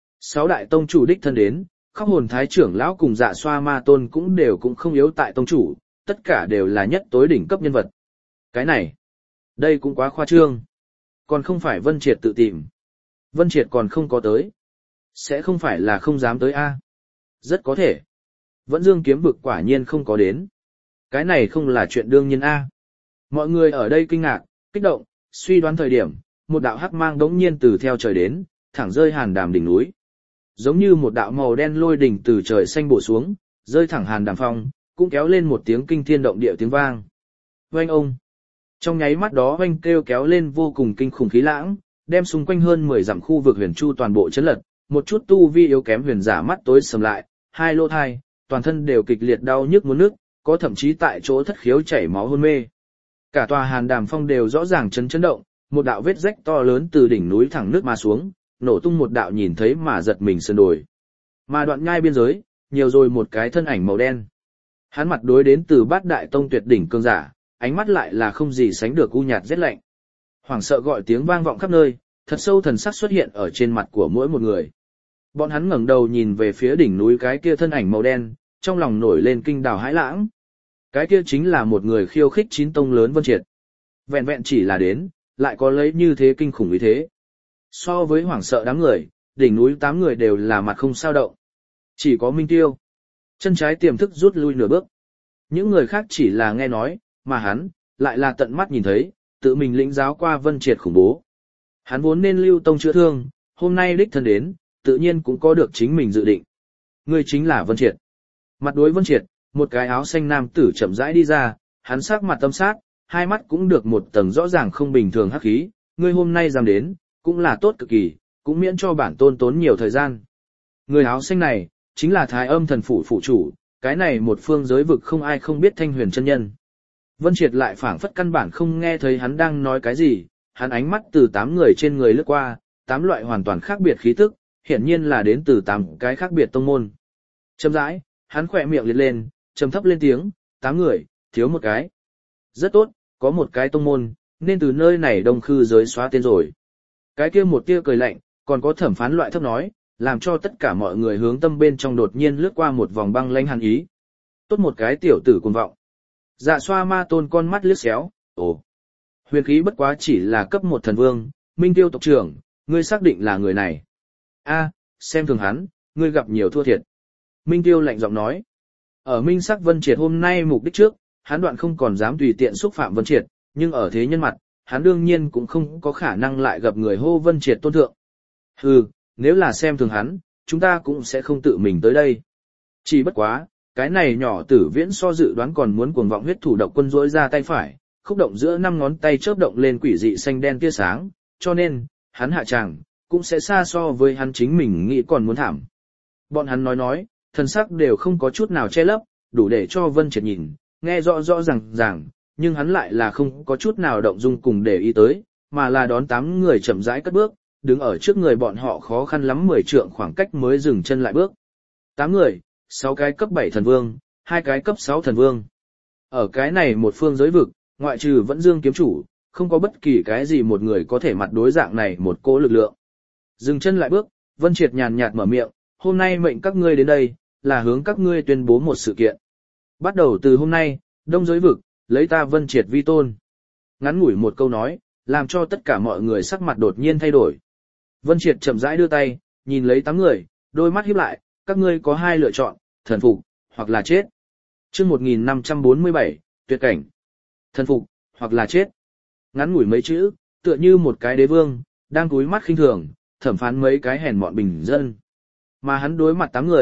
6 đại tông chủ đích thân đến, Khóc Hồn thái trưởng lão cùng Dạ Xoa Ma Tôn cũng đều cũng không yếu tại tông chủ, tất cả đều là nhất tối đỉnh cấp nhân vật. Cái này, đây cũng quá khoa trương. Còn không phải Vân Triệt tự tìm. Vân Triệt còn không có tới. Sẽ không phải là không dám tới a? Rất có thể. Vẫn Dương kiếm vực quả nhiên không có đến. Cái này không là chuyện đương nhiên a. Mọi người ở đây kinh ngạc, kích động, suy đoán thời điểm, một đạo hắc mang đống nhiên từ theo trời đến, thẳng rơi Hàn Đàm đỉnh núi. Giống như một đạo màu đen lôi đỉnh từ trời xanh bổ xuống, rơi thẳng Hàn Đàm phong, cũng kéo lên một tiếng kinh thiên động địa tiếng vang. Oanh ông! Trong nháy mắt đó oanh kêu kéo lên vô cùng kinh khủng khí lãng, đem xung quanh hơn 10 dặm khu vực huyền chu toàn bộ chấn lật, một chút tu vi yếu kém huyền giả mắt tối sầm lại, hai lỗ thai, toàn thân đều kịch liệt đau nhức muốn nức, có thậm chí tại chỗ thất khiếu chảy máu hôn mê. Cả tòa Hàn Đàm phong đều rõ ràng chấn động, một đạo vết rách to lớn từ đỉnh núi thẳng nước mà xuống, nổ tung một đạo nhìn thấy mà giật mình sườn đồi. Mà đoạn nhai biên giới, nhiều rồi một cái thân ảnh màu đen. Hắn mặt đối đến từ Bát Đại Tông tuyệt đỉnh cường giả, ánh mắt lại là không gì sánh được u nhạt rét lạnh. Hoảng sợ gọi tiếng vang vọng khắp nơi, thật sâu thần sắc xuất hiện ở trên mặt của mỗi một người. Bọn hắn ngẩng đầu nhìn về phía đỉnh núi cái kia thân ảnh màu đen, trong lòng nổi lên kinh đào hãi lãng. Cái kia chính là một người khiêu khích 9 tông lớn Vân Triệt. Vẹn vẹn chỉ là đến, lại có lấy như thế kinh khủng ý thế. So với hoảng sợ đám người, đỉnh núi 8 người đều là mặt không sao động. Chỉ có Minh Tiêu. Chân trái tiềm thức rút lui nửa bước. Những người khác chỉ là nghe nói, mà hắn, lại là tận mắt nhìn thấy, tự mình lĩnh giáo qua Vân Triệt khủng bố. Hắn vốn nên lưu tông chữa thương, hôm nay đích thân đến, tự nhiên cũng có được chính mình dự định. Người chính là Vân Triệt. Mặt đối Vân Triệt, một cái áo xanh nam tử chậm rãi đi ra, hắn sắc mặt tâm sát, hai mắt cũng được một tầng rõ ràng không bình thường hắc khí, người hôm nay dám đến, cũng là tốt cực kỳ, cũng miễn cho bản tôn tốn nhiều thời gian. Người áo xanh này, chính là Thái Âm Thần Phủ phụ chủ, cái này một phương giới vực không ai không biết Thanh Huyền chân nhân. Vân Triệt lại phảng phất căn bản không nghe thấy hắn đang nói cái gì, hắn ánh mắt từ 8 người trên người lướt qua, 8 loại hoàn toàn khác biệt khí tức, hiển nhiên là đến từ 8 cái khác biệt tông môn. Chậm rãi, hắn khỏe miệng liệt lên, trầm thấp lên tiếng, 8 người, thiếu một cái. Rất tốt, có một cái tông môn, nên từ nơi này đông khư giới xóa tên rồi. Cái kia một tia cười lạnh, còn có thẩm phán loại thấp nói, làm cho tất cả mọi người hướng tâm bên trong đột nhiên lướt qua một vòng băng lãnh hàn ý. Tốt một cái tiểu tử cuồng vọng. Dạ Xoa Ma Tôn con mắt liếc xéo, ồ. Huyền khí bất quá chỉ là cấp 1 thần vương, Minh Tiêu tộc trưởng, ngươi xác định là người này. A, xem thường hắn, ngươi gặp nhiều thua thiệt. Minh Tiêu lạnh giọng nói. Ở Minh Sắc Vân Triệt hôm nay mục đích trước, hắn đoạn không còn dám tùy tiện xúc phạm Vân Triệt, nhưng ở thế nhân mặt, hắn đương nhiên cũng không có khả năng lại gặp người hô Vân Triệt tôn thượng. Hừ, nếu là xem thường hắn, chúng ta cũng sẽ không tự mình tới đây. Chỉ bất quá, cái này nhỏ Tử Viễn so dự đoán còn muốn cuồng vọng huyết thủ độc quân rỗi ra tay phải, khúc động giữa 5 ngón tay chớp động lên quỷ dị xanh đen tia sáng, cho nên, hắn hạ tràng, cũng sẽ xa so với hắn chính mình nghĩ còn muốn thảm. Bọn hắn nói, thần sắc đều không có chút nào che lấp, đủ để cho Vân Triệt nhìn, nghe rõ rõ ràng, nhưng hắn lại là không có chút nào động dung cùng để ý tới, mà là đón 8 người chậm rãi cất bước, đứng ở trước người bọn họ khó khăn lắm 10 trượng khoảng cách mới dừng chân lại bước. 8 người, 6 cái cấp 7 thần vương, 2 cái cấp 6 thần vương. Ở cái này một phương giới vực, ngoại trừ Vẫn Dương kiếm chủ, không có bất kỳ cái gì một người có thể mặt đối dạng này một cỗ lực lượng. Dừng chân lại bước, Vân Triệt nhàn nhạt mở miệng, hôm nay mệnh các ngươi đến đây, là hướng các ngươi tuyên bố một sự kiện. Bắt đầu từ hôm nay, đông giới vực, lấy ta Vân Triệt vi tôn. Ngắn ngủi một câu nói, làm cho tất cả mọi người sắc mặt đột nhiên thay đổi. Vân Triệt chậm rãi đưa tay, nhìn lấy 8 người, đôi mắt híp lại, các ngươi có 2 lựa chọn, thần phục, hoặc là chết. Chương 1547, tuyệt cảnh. Thần phục, hoặc là chết. Ngắn ngủi mấy chữ, tựa như một cái đế vương, đang cúi mắt khinh thường, thẩm phán mấy cái hèn mọn bình dân. Mà hắn đối mặt 8 người,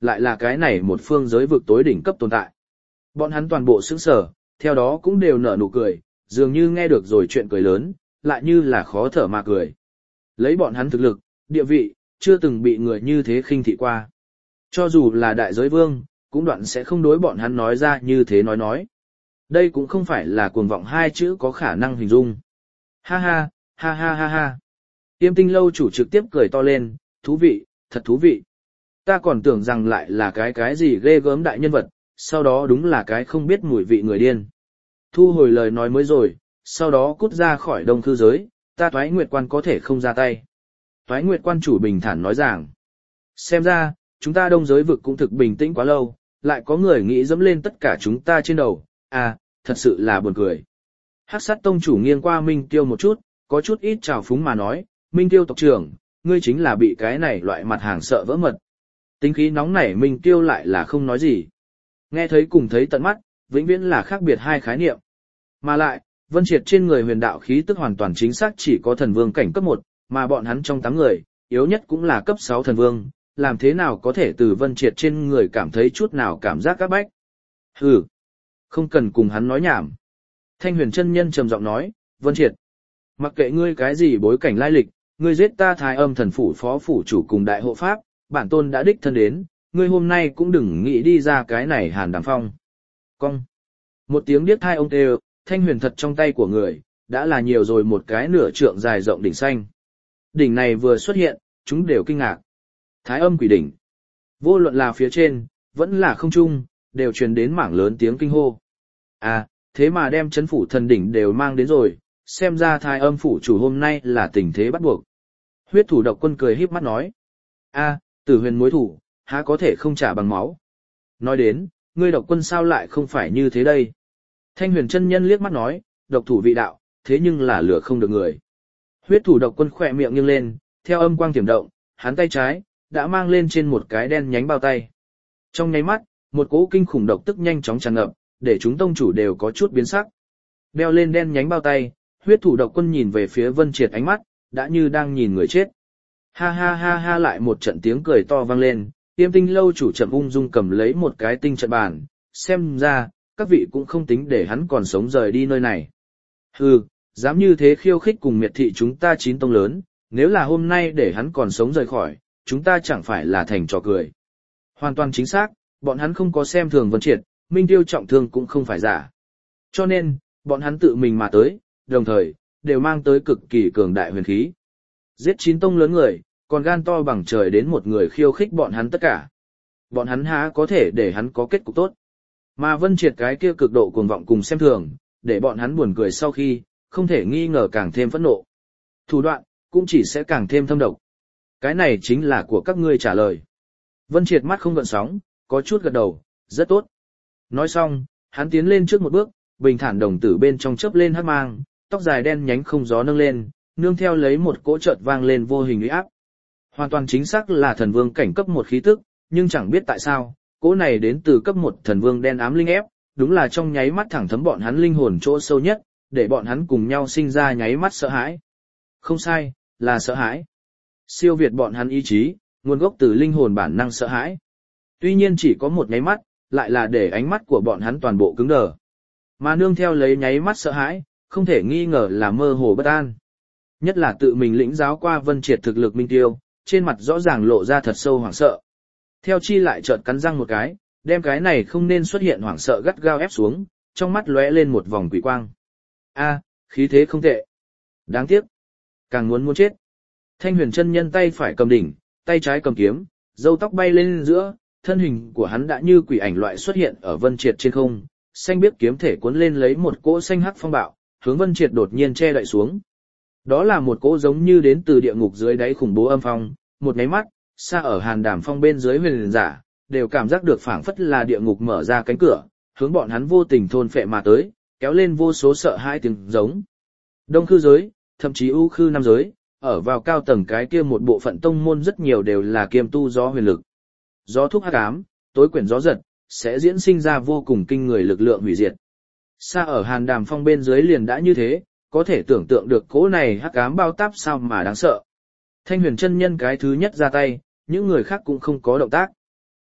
lại là cái này một phương giới vực tối đỉnh cấp tồn tại. Bọn hắn toàn bộ sững sờ, theo đó cũng đều nở nụ cười, dường như nghe được rồi chuyện cười lớn, lại như là khó thở mà cười. Lấy bọn hắn thực lực, địa vị, chưa từng bị người như thế khinh thị qua. Cho dù là đại giới vương, cũng đoạn sẽ không đối bọn hắn nói ra như thế nói. Đây cũng không phải là cuồng vọng hai chữ có khả năng hình dung. Ha ha, ha ha ha ha. Tiêm Tinh lâu chủ trực tiếp cười to lên, thú vị, thật thú vị. Ta còn tưởng rằng lại là cái gì ghê gớm đại nhân vật, sau đó đúng là cái không biết mùi vị người điên. Thu hồi lời nói mới rồi, sau đó cút ra khỏi đông cư giới, ta Toái Nguyệt Quan có thể không ra tay. Toái Nguyệt Quan chủ bình thản nói rằng, xem ra, chúng ta đông giới vực cũng thực bình tĩnh quá lâu, lại có người nghĩ dẫm lên tất cả chúng ta trên đầu, à, thật sự là buồn cười. Hắc Sát tông chủ nghiêng qua Minh Tiêu một chút, có chút ít trào phúng mà nói, Minh Tiêu tộc trưởng, ngươi chính là bị cái này loại mặt hàng sợ vỡ mật. Tính khí nóng nảy Minh Tiêu lại là không nói gì. Nghe thấy cùng thấy tận mắt, vĩnh viễn là khác biệt hai khái niệm. Mà lại, Vân Triệt trên người huyền đạo khí tức hoàn toàn chính xác chỉ có thần vương cảnh cấp 1, mà bọn hắn trong 8 người, yếu nhất cũng là cấp 6 thần vương, làm thế nào có thể từ Vân Triệt trên người cảm thấy chút nào cảm giác các bách. Hừ, không cần cùng hắn nói nhảm. Thanh Huyền chân nhân trầm giọng nói, Vân Triệt, mặc kệ ngươi cái gì bối cảnh lai lịch, ngươi giết ta Thái Âm thần phủ phó phủ chủ cùng đại hộ pháp, bản tôn đã đích thân đến, ngươi hôm nay cũng đừng nghĩ đi ra cái này Hàn Đàm Phong. Cong. Một tiếng điếc thai ông kêu, Thanh Huyền thật trong tay của người, đã là nhiều rồi một cái nửa trượng dài rộng đỉnh xanh. Đỉnh này vừa xuất hiện, chúng đều kinh ngạc. Thái Âm quỷ đỉnh. Vô luận là phía trên, vẫn là không trung, đều truyền đến mảng lớn tiếng kinh hô. À, thế mà đem chấn phủ thần đỉnh đều mang đến rồi, xem ra Thái Âm phủ chủ hôm nay là tình thế bắt buộc. Huyết thủ độc quân cười híp mắt nói. A, Tử Huyền mối thủ, há có thể không trả bằng máu. Nói đến, ngươi độc quân sao lại không phải như thế đây? Thanh Huyền chân nhân liếc mắt nói, độc thủ vị đạo, thế nhưng là lửa không được người. Huyết thủ độc quân khỏe miệng nghiêng lên, theo âm quang tiềm động, hắn tay trái, đã mang lên trên một cái đen nhánh bao tay. Trong nháy mắt, một cỗ kinh khủng độc tức nhanh chóng tràn ngập, để chúng tông chủ đều có chút biến sắc. Đeo lên đen nhánh bao tay, huyết thủ độc quân nhìn về phía Vân Triệt ánh mắt, đã như đang nhìn người chết. Ha ha ha ha lại một trận tiếng cười to vang lên, Tiêm Tinh lâu chủ chậm ung dung cầm lấy một cái tinh trận bàn, xem ra, các vị cũng không tính để hắn còn sống rời đi nơi này. Hừ, dám như thế khiêu khích cùng miệt thị chúng ta 9 tông lớn, nếu là hôm nay để hắn còn sống rời khỏi, chúng ta chẳng phải là thành trò cười. Hoàn toàn chính xác, bọn hắn không có xem thường Vân Triệt, Minh Tiêu trọng thương cũng không phải giả. Cho nên, bọn hắn tự mình mà tới, đồng thời, đều mang tới cực kỳ cường đại huyền khí. Giết 9 tông lớn người, còn gan to bằng trời đến một người khiêu khích bọn hắn tất cả. Bọn hắn há có thể để hắn có kết cục tốt. Mà Vân Triệt cái kia cực độ cuồng vọng cùng xem thường, để bọn hắn buồn cười sau khi, không thể nghi ngờ càng thêm phẫn nộ. Thủ đoạn, cũng chỉ sẽ càng thêm thâm độc. Cái này chính là của các ngươi trả lời. Vân Triệt mắt không gợn sóng, có chút gật đầu, rất tốt. Nói xong, hắn tiến lên trước một bước, bình thản đồng tử bên trong chớp lên hắc mang, tóc dài đen nhánh không gió nâng lên, nương theo lấy một cỗ chợt vang lên vô hình uy áp. Hoàn toàn chính xác là thần vương cảnh cấp 1 khí tức, nhưng chẳng biết tại sao, cỗ này đến từ cấp 1 thần vương đen ám linh ép, đúng là trong nháy mắt thẳng thấm bọn hắn linh hồn chỗ sâu nhất, để bọn hắn cùng nhau sinh ra nháy mắt sợ hãi. Không sai, là sợ hãi. Siêu việt bọn hắn ý chí, nguồn gốc từ linh hồn bản năng sợ hãi. Tuy nhiên chỉ có một nháy mắt, lại là để ánh mắt của bọn hắn toàn bộ cứng đờ. Mà nương theo lấy nháy mắt sợ hãi, không thể nghi ngờ là mơ hồ bất an. Nhất là tự mình lĩnh giáo qua Vân Triệt thực lực Minh Tiêu, trên mặt rõ ràng lộ ra thật sâu hoảng sợ. Theo chi lại chợt cắn răng một cái, đem cái này không nên xuất hiện hoảng sợ gắt gao ép xuống, trong mắt lóe lên một vòng quỷ quang. A, khí thế không tệ. Đáng tiếc, càng muốn chết. Thanh Huyền chân nhân tay phải cầm đỉnh, tay trái cầm kiếm, râu tóc bay lên giữa, thân hình của hắn đã như quỷ ảnh loại xuất hiện ở Vân Triệt trên không, xanh biếc kiếm thể cuốn lên lấy một cỗ xanh hắc phong bạo, hướng Vân Triệt đột nhiên che đậy xuống. Đó là một cỗ giống như đến từ địa ngục dưới đáy khủng bố âm phong, một cái mắt, xa ở Hàn Đàm Phong bên dưới huyền giả, đều cảm giác được phảng phất là địa ngục mở ra cánh cửa, hướng bọn hắn vô tình thôn phệ mà tới, kéo lên vô số sợ hãi tiếng giống. Đông khư giới, thậm chí ưu khư nam giới, ở vào cao tầng cái kia một bộ phận tông môn rất nhiều đều là kiêm tu gió huyền lực. Gió thúc hắc ám, tối quyển gió giật, sẽ diễn sinh ra vô cùng kinh người lực lượng hủy diệt. Xa ở Hàn Đàm Phong bên dưới liền đã như thế, có thể tưởng tượng được cỗ này hắc ám bao táp sao mà đáng sợ. Thanh Huyền chân nhân cái thứ nhất ra tay, những người khác cũng không có động tác.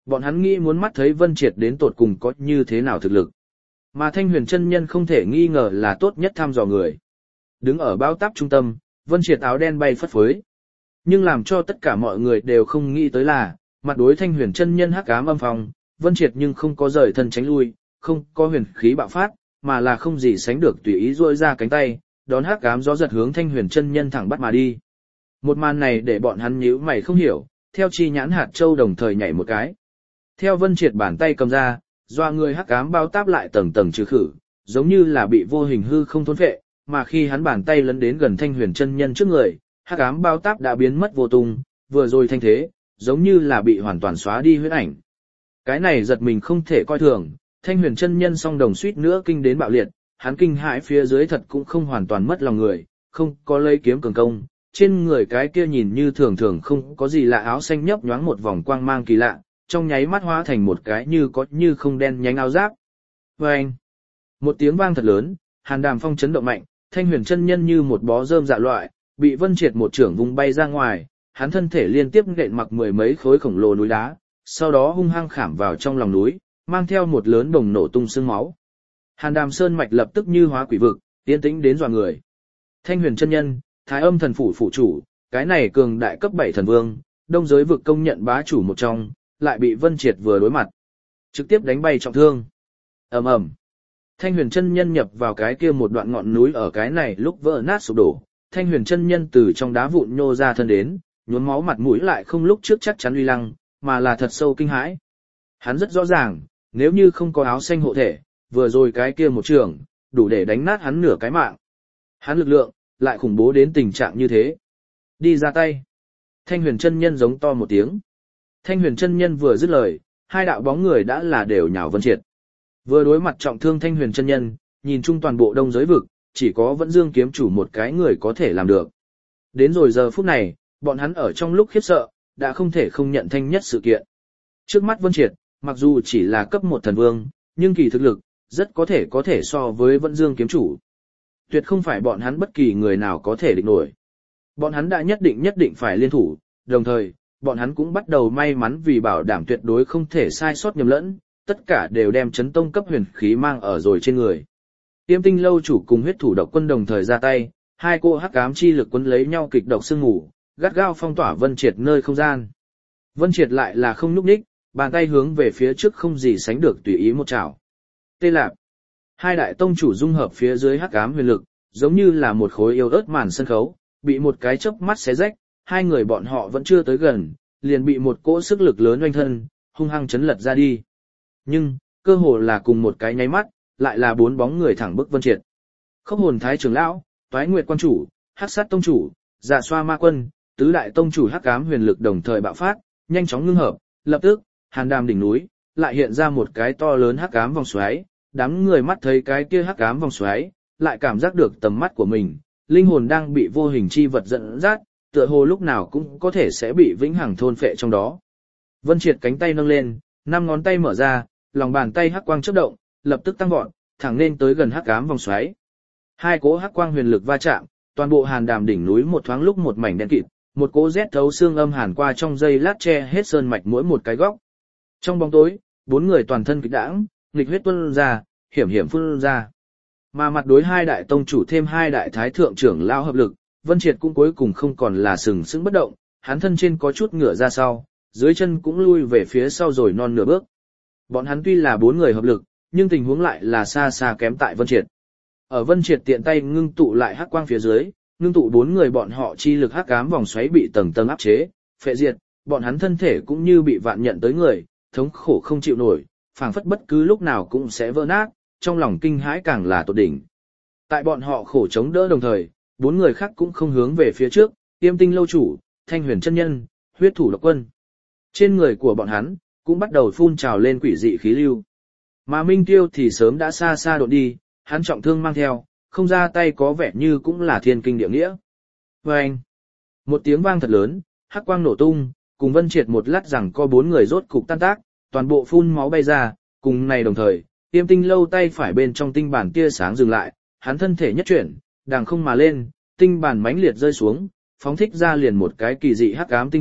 Bọn hắn nghĩ muốn mắt thấy Vân Triệt đến tột cùng có như thế nào thực lực. Mà Thanh Huyền chân nhân không thể nghi ngờ là tốt nhất thăm dò người. Đứng ở bao táp trung tâm, Vân Triệt áo đen bay phất phới. Nhưng làm cho tất cả mọi người đều không nghĩ tới là, mặt đối Thanh Huyền chân nhân hắc ám âm phòng, Vân Triệt nhưng không có rời thân tránh lui, không có huyền khí bạo phát, mà là không gì sánh được tùy ý duỗi ra cánh tay, đón hắc ám gió giật hướng Thanh Huyền chân nhân thẳng bắt mà đi. Một màn này để bọn hắn nhíu mày không hiểu, theo chi nhãn hạt châu đồng thời nhảy một cái. Theo Vân Triệt bàn tay cầm ra, doa người hắc ám bao táp lại tầng tầng trừ khử, giống như là bị vô hình hư không thôn phệ, mà khi hắn bàn tay lấn đến gần Thanh Huyền chân nhân trước người, hắc ám bao táp đã biến mất vô tung, vừa rồi thanh thế, giống như là bị hoàn toàn xóa đi huyết ảnh. Cái này giật mình không thể coi thường, Thanh Huyền chân nhân song đồng suýt nữa kinh đến bạo liệt, hắn kinh hãi phía dưới thật cũng không hoàn toàn mất lòng người, không có lấy kiếm cường công, trên người cái kia nhìn như thường thường không có gì lạ áo xanh nhấp nhoáng một vòng quang mang kỳ lạ, trong nháy mắt hóa thành một cái như có như không đen nhánh áo giáp. Vâng! Một tiếng vang thật lớn, Hàn Đàm Phong chấn động mạnh, Thanh Huyền chân nhân như một bó rơm dạ loại, bị Vân Triệt một trưởng vung bay ra ngoài, hắn thân thể liên tiếp nện mặc mười mấy khối khổng lồ núi đá, sau đó hung hăng khảm vào trong lòng núi, mang theo một lớn bồng nổ tung sương máu. Hàn Đàm Sơn mạch lập tức như hóa quỷ vực, yên tĩnh đến dọa người. Thanh Huyền chân nhân, Thái Âm thần phủ phủ chủ, cái này cường đại cấp 7 thần vương, đông giới vực công nhận bá chủ một trong, lại bị Vân Triệt vừa đối mặt, trực tiếp đánh bay trọng thương. Ầm ầm. Thanh Huyền chân nhân nhập vào cái kia một đoạn ngọn núi ở cái này lúc vỡ nát sụp đổ, Thanh Huyền chân nhân từ trong đá vụn nhô ra thân đến, nhuốm máu mặt mũi lại không lúc trước chắc chắn uy lăng, mà là thật sâu kinh hãi. Hắn rất rõ ràng, nếu như không có áo xanh hộ thể, vừa rồi cái kia một trường, đủ để đánh nát hắn nửa cái mạng. Hắn lực lượng, lại khủng bố đến tình trạng như thế. Đi ra tay. Thanh Huyền chân nhân giống to một tiếng. Thanh Huyền chân nhân vừa dứt lời, hai đạo bóng người đã là đều nhào Vân Triệt. Vừa đối mặt trọng thương Thanh Huyền chân nhân, nhìn chung toàn bộ đông giới vực, chỉ có Vẫn Dương kiếm chủ một cái người có thể làm được. Đến rồi giờ phút này, bọn hắn ở trong lúc khiếp sợ, đã không thể không nhận thanh nhất sự kiện. Trước mắt Vân Triệt, mặc dù chỉ là cấp 1 thần vương, nhưng kỳ thực lực, rất có thể so với Vẫn Dương kiếm chủ. Tuyệt không phải bọn hắn bất kỳ người nào có thể địch nổi. Bọn hắn đã nhất định phải liên thủ, đồng thời, bọn hắn cũng bắt đầu may mắn vì bảo đảm tuyệt đối không thể sai sót nhầm lẫn, tất cả đều đem chấn tông cấp huyền khí mang ở rồi trên người. Tiêm Tinh lâu chủ cùng huyết thủ độc quân đồng thời ra tay, hai cô hắc ám chi lực quấn lấy nhau kịch độc sương ngủ, gắt gao phong tỏa Vân Triệt nơi không gian. Vân Triệt lại là không nhúc nhích, bàn tay hướng về phía trước không gì sánh được tùy ý một chảo. Tê Lạp. Hai đại tông chủ dung hợp phía dưới hắc ám huyền lực, giống như là một khối yêu ớt màn sân khấu, bị một cái chớp mắt xé rách, hai người bọn họ vẫn chưa tới gần, liền bị một cỗ sức lực lớn oanh thân, hung hăng chấn lật ra đi. Nhưng, cơ hồ là cùng một cái nháy mắt, lại là 4 bóng người thẳng bức Vân Triệt. Khốc Hồn Thái trưởng lão, Toái Nguyệt quan chủ, Hắc Sát tông chủ, Dạ Xoa ma quân, tứ đại tông chủ hắc ám huyền lực đồng thời bạo phát, nhanh chóng ngưng hợp, lập tức, Hàn Đàm đỉnh núi lại hiện ra một cái to lớn hắc ám vòng xoáy, đám người mắt thấy cái kia hắc ám vòng xoáy, lại cảm giác được tầm mắt của mình, linh hồn đang bị vô hình chi vật dẫn dắt, tựa hồ lúc nào cũng có thể sẽ bị vĩnh hằng thôn phệ trong đó. Vân Triệt cánh tay nâng lên, 5 ngón tay mở ra, lòng bàn tay hắc quang chớp động, lập tức tăng vọt, thẳng lên tới gần hắc ám vòng xoáy. Hai cỗ hắc quang huyền lực va chạm, toàn bộ Hàn Đàm đỉnh núi một thoáng lúc một mảnh đen kịt, một cỗ rét thấu xương âm hàn qua trong giây lát che hết sơn mạch mỗi một cái góc. Trong bóng tối, 4 người toàn thân kịch đãng, nghịch huyết tuôn ra, hiểm phun ra. Mà mặt đối hai đại tông chủ thêm hai đại thái thượng trưởng lao hợp lực, Vân Triệt cũng cuối cùng không còn là sừng sững bất động, hắn thân trên có chút ngửa ra sau, dưới chân cũng lui về phía sau rồi non nửa bước. Bọn hắn tuy là 4 người hợp lực, nhưng tình huống lại là xa kém tại Vân Triệt. Ở Vân Triệt tiện tay ngưng tụ lại hắc quang phía dưới, ngưng tụ 4 người bọn họ chi lực hắc ám vòng xoáy bị tầng áp chế, phệ diệt, bọn hắn thân thể cũng như bị vạn nhận tới người, thống khổ không chịu nổi, phảng phất bất cứ lúc nào cũng sẽ vỡ nát, trong lòng kinh hãi càng là tột đỉnh. Tại bọn họ khổ chống đỡ đồng thời, 4 người khác cũng không hướng về phía trước, Tiêm Tinh lâu chủ, Thanh Huyền chân nhân, huyết thủ độc quân. Trên người của bọn hắn cũng bắt đầu phun trào lên quỷ dị khí lưu. Mà Minh Tiêu thì sớm đã xa độn đi, hắn trọng thương mang theo, không ra tay có vẻ như cũng là thiên kinh địa nghĩa. Vâng! Một tiếng vang thật lớn, hắc quang nổ tung, cùng Vân Triệt một lát rằng co 4 người rốt cục tan tác, toàn bộ phun máu bay ra, cùng này đồng thời, Tiêm Tinh lâu tay phải bên trong tinh bản tia sáng dừng lại, hắn thân thể nhất chuyển, đàng không mà lên, tinh bản mãnh liệt rơi xuống, phóng thích ra liền một cái kỳ dị hắc ám tinh trận,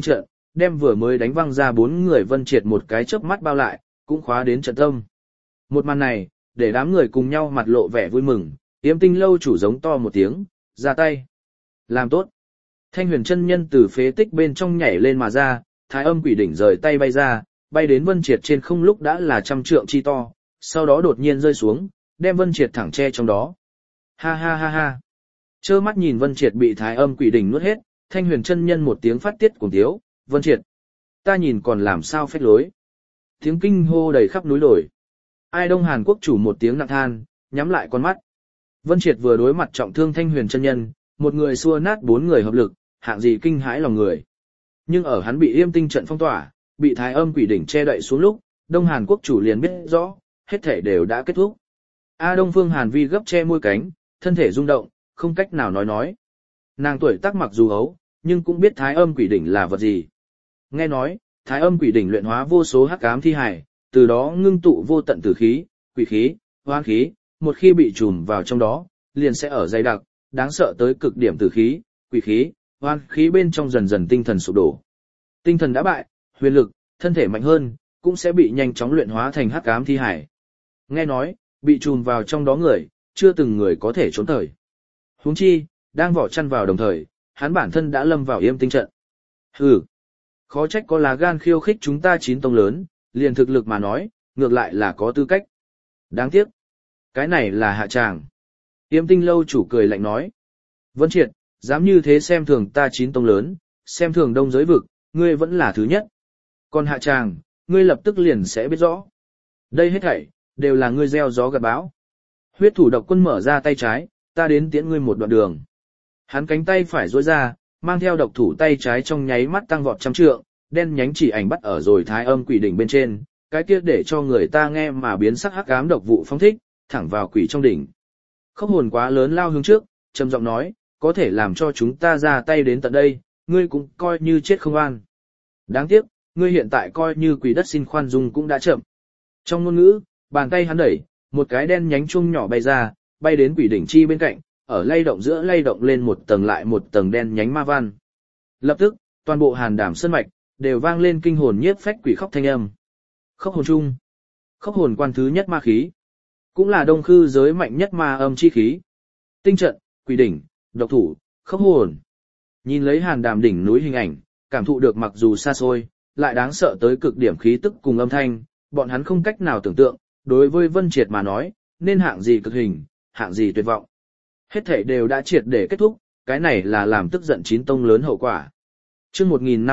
đem vừa mới đánh văng ra 4 người Vân Triệt một cái chớp mắt bao lại, cũng khóa đến trận tâm. Một màn này, để đám người cùng nhau mặt lộ vẻ vui mừng, Yêm Tinh lâu chủ giống to một tiếng, ra tay. Làm tốt. Thanh Huyền chân nhân từ phế tích bên trong nhảy lên mà ra, Thái Âm Quỷ đỉnh rời tay bay ra, bay đến Vân Triệt trên không lúc đã là trăm trượng chi to, sau đó đột nhiên rơi xuống, đem Vân Triệt thẳng che trong đó. Ha ha ha ha. Trơ mắt nhìn Vân Triệt bị Thái Âm Quỷ đỉnh nuốt hết, Thanh Huyền chân nhân một tiếng phát tiết cuồng tiếu, Vân Triệt, ta nhìn còn làm sao phách lối. Tiếng kinh hô đầy khắp núi đồi. Ai Đông Hàn quốc chủ một tiếng nặng than, nhắm lại con mắt. Vân Triệt vừa đối mặt trọng thương Thanh Huyền chân nhân, một người xua nát 4 người hợp lực, hạng gì kinh hãi lòng người. Nhưng ở hắn bị Yêm Tinh trận phong tỏa, bị Thái Âm Quỷ đỉnh che đậy xuống lúc, Đông Hàn quốc chủ liền biết rõ, hết thể đều đã kết thúc. A Đông Phương Hàn Vi gấp che môi cánh, thân thể rung động, không cách nào nói. Nàng tuổi tác mặc dù ấu, nhưng cũng biết Thái Âm Quỷ đỉnh là vật gì. Nghe nói, Thái Âm Quỷ đỉnh luyện hóa vô số hắc ám thi hải, từ đó ngưng tụ vô tận tử khí, quỷ khí, hoang khí, một khi bị trùm vào trong đó, liền sẽ ở dày đặc, đáng sợ tới cực điểm tử khí, quỷ khí, hoang khí bên trong dần dần tinh thần sụp đổ. Tinh thần đã bại, huyền lực, thân thể mạnh hơn, cũng sẽ bị nhanh chóng luyện hóa thành hắc ám thi hải. Nghe nói, bị trùm vào trong đó người, chưa từng người có thể trốn thời. Huống chi, đang vỏ chăn vào đồng thời, hắn bản thân đã lâm vào Yêm Tinh trận. Hừ, khó trách có lá gan khiêu khích chúng ta 9 tông lớn, liền thực lực mà nói, ngược lại là có tư cách. Đáng tiếc, cái này là hạ tràng. Yêm Tinh lâu chủ cười lạnh nói. Vân Triệt, dám như thế xem thường ta 9 tông lớn, xem thường đông giới vực, ngươi vẫn là thứ nhất. Còn hạ tràng, ngươi lập tức liền sẽ biết rõ. Đây hết thảy, đều là ngươi gieo gió gặt bão. Huyết thủ độc quân mở ra tay trái, ta đến tiễn ngươi một đoạn đường. Hắn cánh tay phải duỗi ra, mang theo độc thủ tay trái trong nháy mắt tăng vọt trăm trượng, đen nhánh chỉ ảnh bắt ở rồi Thái Âm Quỷ đỉnh bên trên, cái kia để cho người ta nghe mà biến sắc hắc ám độc vụ phóng thích, thẳng vào quỷ trong đỉnh. Khốc hồn quá lớn lao hướng trước, trầm giọng nói, có thể làm cho chúng ta ra tay đến tận đây, ngươi cũng coi như chết không an. Đáng tiếc, ngươi hiện tại coi như quỷ đất xin khoan dung cũng đã chậm. Trong ngôn ngữ, bàn tay hắn đẩy, một cái đen nhánh chung nhỏ bay ra, bay đến quỷ đỉnh chi bên cạnh, ở lay động giữa lay động lên một tầng lại một tầng đen nhánh ma văn. Lập tức, toàn bộ Hàn Đảm sơn mạch đều vang lên kinh hồn nhiếp phách quỷ khóc thanh âm. Khóc hồn chung, khóc hồn quan thứ nhất ma khí, cũng là đông khư giới mạnh nhất ma âm chi khí. Tinh trận, quỷ đỉnh, độc thủ, khóc hồn. Nhìn lấy Hàn Đảm đỉnh núi hình ảnh, cảm thụ được mặc dù xa xôi, lại đáng sợ tới cực điểm khí tức cùng âm thanh, bọn hắn không cách nào tưởng tượng, đối với Vân Triệt mà nói, nên hạng gì cực hình, hạng gì tuyệt vọng. Hết thể đều đã triệt để kết thúc, cái này là làm tức giận 9 tông lớn hậu quả. Chương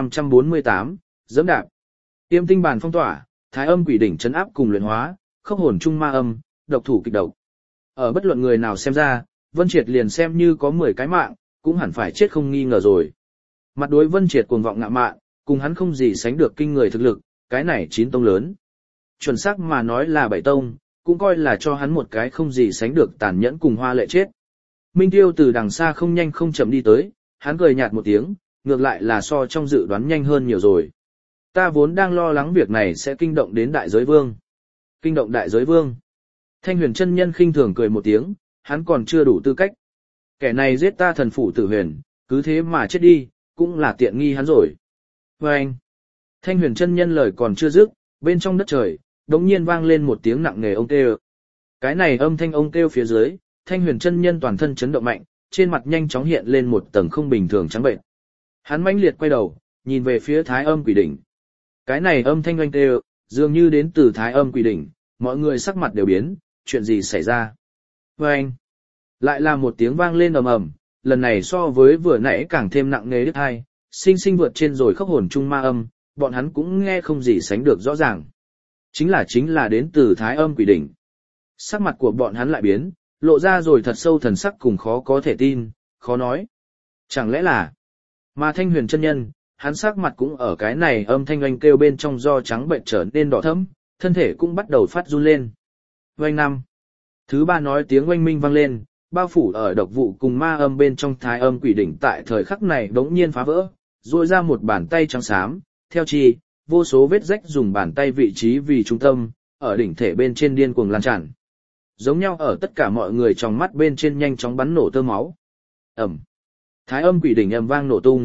1548, dẫm đạp. Yêm Tinh bàn phong tỏa, Thái Âm Quỷ đỉnh trấn áp cùng luyện hóa, khốc hồn trung ma âm, độc thủ kịch độc. Ở bất luận người nào xem ra, Vân Triệt liền xem như có 10 cái mạng, cũng hẳn phải chết không nghi ngờ rồi. Mặt đối Vân Triệt cuồng vọng ngạ mạn, cùng hắn không gì sánh được kinh người thực lực, cái này 9 tông lớn. Chuẩn xác mà nói là 7 tông, cũng coi là cho hắn một cái không gì sánh được tàn nhẫn cùng hoa lệ chết. Minh Tiêu từ đằng xa không nhanh không chậm đi tới, hắn cười nhạt một tiếng, ngược lại là so trong dự đoán nhanh hơn nhiều rồi. Ta vốn đang lo lắng việc này sẽ kinh động đến đại giới vương. Kinh động đại giới vương. Thanh Huyền chân nhân khinh thường cười một tiếng, hắn còn chưa đủ tư cách. Kẻ này giết ta thần phủ Tử Huyền, cứ thế mà chết đi, cũng là tiện nghi hắn rồi. Và anh. Thanh Huyền chân nhân lời còn chưa dứt, bên trong đất trời, đống nhiên vang lên một tiếng nặng nề ông kêu. Cái này âm thanh ông kêu phía dưới, Thanh Huyền chân nhân toàn thân chấn động mạnh, trên mặt nhanh chóng hiện lên một tầng không bình thường trắng bệnh. Hắn mãnh liệt quay đầu, nhìn về phía Thái Âm Quỷ đỉnh. Cái này âm thanh oanh kêu, dường như đến từ Thái Âm Quỷ đỉnh, mọi người sắc mặt đều biến, chuyện gì xảy ra? Và anh. Lại là một tiếng vang lên ầm ầm, lần này so với vừa nãy càng thêm nặng nề đứt hai, sinh sinh vượt trên rồi khốc hồn trung ma âm, bọn hắn cũng nghe không gì sánh được rõ ràng. Chính là đến từ Thái Âm Quỷ đỉnh. Sắc mặt của bọn hắn lại biến, lộ ra rồi thật sâu thần sắc cùng khó có thể tin, khó nói. Chẳng lẽ là... Mà Thanh Huyền chân nhân, hắn sắc mặt cũng ở cái này âm thanh oanh kêu bên trong do trắng bệnh trở nên đỏ thẫm, thân thể cũng bắt đầu phát run lên. Oanh năm. Thứ ba nói tiếng oanh minh vang lên, bao phủ ở độc vụ cùng ma âm bên trong Thái Âm Quỷ đỉnh tại thời khắc này đống nhiên phá vỡ, rồi ra một bàn tay trắng xám, theo chi, vô số vết rách dùng bàn tay vị trí vì trung tâm, ở đỉnh thể bên trên điên cuồng lan tràn. Giống nhau ở tất cả mọi người trong mắt bên trên nhanh chóng bắn nổ tơ máu. Ẩm. Thái Âm Quỷ đỉnh ầm vang nổ tung,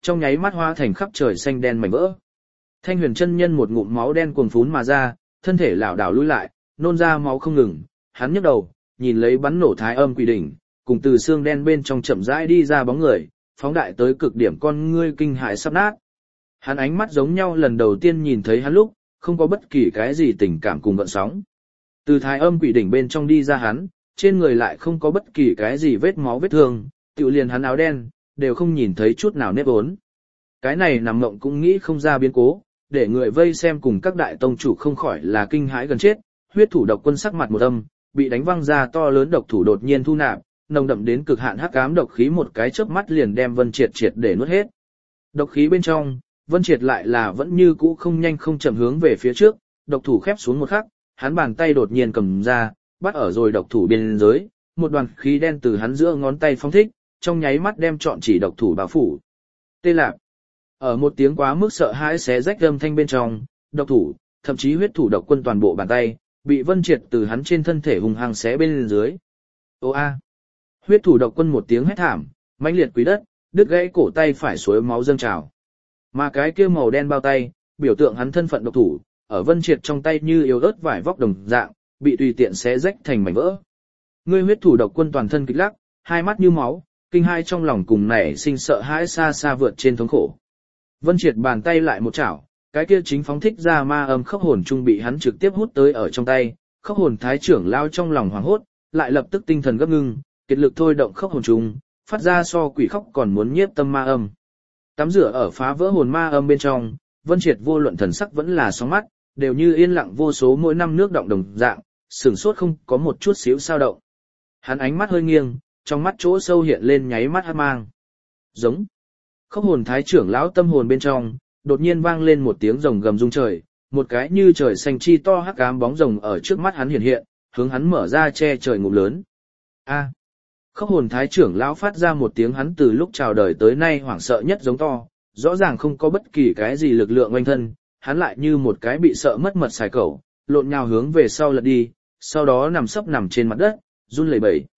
trong nháy mắt hóa thành khắp trời xanh đen mảnh vỡ. Thanh Huyền chân nhân một ngụm máu đen cuồn phún mà ra, thân thể lảo đảo lùi lại, nôn ra máu không ngừng, hắn nhấc đầu, nhìn lấy bắn nổ Thái Âm Quỷ đỉnh, cùng từ xương đen bên trong chậm rãi đi ra bóng người, phóng đại tới cực điểm con ngươi kinh hãi sắp nát. Hắn ánh mắt giống nhau lần đầu tiên nhìn thấy hắn lúc, không có bất kỳ cái gì tình cảm cùng gợn sóng. Từ Thái Âm Quỷ đỉnh bên trong đi ra hắn, trên người lại không có bất kỳ cái gì vết máu vết thương, tựu liền hắn áo đen, đều không nhìn thấy chút nào nếp ốn. Cái này nằm mộng cũng nghĩ không ra biến cố, để người vây xem cùng các đại tông chủ không khỏi là kinh hãi gần chết. Huyết thủ độc quân sắc mặt một âm, bị đánh văng ra to lớn độc thủ đột nhiên thu nạp, nồng đậm đến cực hạn hắc ám độc khí một cái chớp mắt liền đem Vân Triệt triệt để nuốt hết. Độc khí bên trong, Vân Triệt lại là vẫn như cũ không nhanh không chậm hướng về phía trước, độc thủ khép xuống một khắc, hắn bàn tay đột nhiên cầm ra, bắt ở rồi độc thủ biên giới, một đoàn khí đen từ hắn giữa ngón tay phóng thích, trong nháy mắt đem trọn chỉ độc thủ bao phủ. Tê lạc. Ở một tiếng quá mức sợ hãi xé rách âm thanh bên trong, độc thủ, thậm chí huyết thủ độc quân toàn bộ bàn tay, bị Vân Triệt từ hắn trên thân thể hung hăng xé bên dưới. Ô a! Huyết thủ độc quân một tiếng hét thảm, mãnh liệt quý đất, đứt gãy cổ tay phải suối máu dâng trào. Mà cái kia màu đen bao tay, biểu tượng hắn thân phận độc thủ, ở Vân Triệt trong tay như yếu ớt vải vóc đồng dạng, bị tùy tiện xé rách thành mảnh vỡ. Ngươi huyết thủ độc quân toàn thân kịch lắc, hai mắt như máu, kinh hai trong lòng cùng nảy sinh sợ hãi xa xa vượt trên thống khổ. Vân Triệt bàn tay lại một chảo, cái kia chính phóng thích ra ma âm khốc hồn trung bị hắn trực tiếp hút tới ở trong tay, khốc hồn thái trưởng lao trong lòng hoảng hốt, lại lập tức tinh thần gấp ngưng, kiệt lực thôi động khốc hồn trung, phát ra so quỷ khóc còn muốn nhiếp tâm ma âm. Tắm rửa ở phá vỡ hồn ma âm bên trong, Vân Triệt vô luận thần sắc vẫn là sóng mắt, đều như yên lặng vô số mỗi năm nước động đồng dạng, sửng sốt không có một chút xíu sao động. Hắn ánh mắt hơi nghiêng, trong mắt chỗ sâu hiện lên nháy mắt hắc mang. Giống. Khốc hồn thái trưởng lão tâm hồn bên trong, đột nhiên vang lên một tiếng rồng gầm rung trời, một cái như trời xanh chi to hắc ám bóng rồng ở trước mắt hắn hiện hiện, hướng hắn mở ra che trời ngụm lớn. A. Khốc hồn thái trưởng lão phát ra một tiếng hắn từ lúc chào đời tới nay hoảng sợ nhất giống to, rõ ràng không có bất kỳ cái gì lực lượng oanh thân, hắn lại như một cái bị sợ mất mật xài cẩu, lộn nhào hướng về sau lật đi, sau đó nằm sấp nằm trên mặt đất, run lẩy bẩy.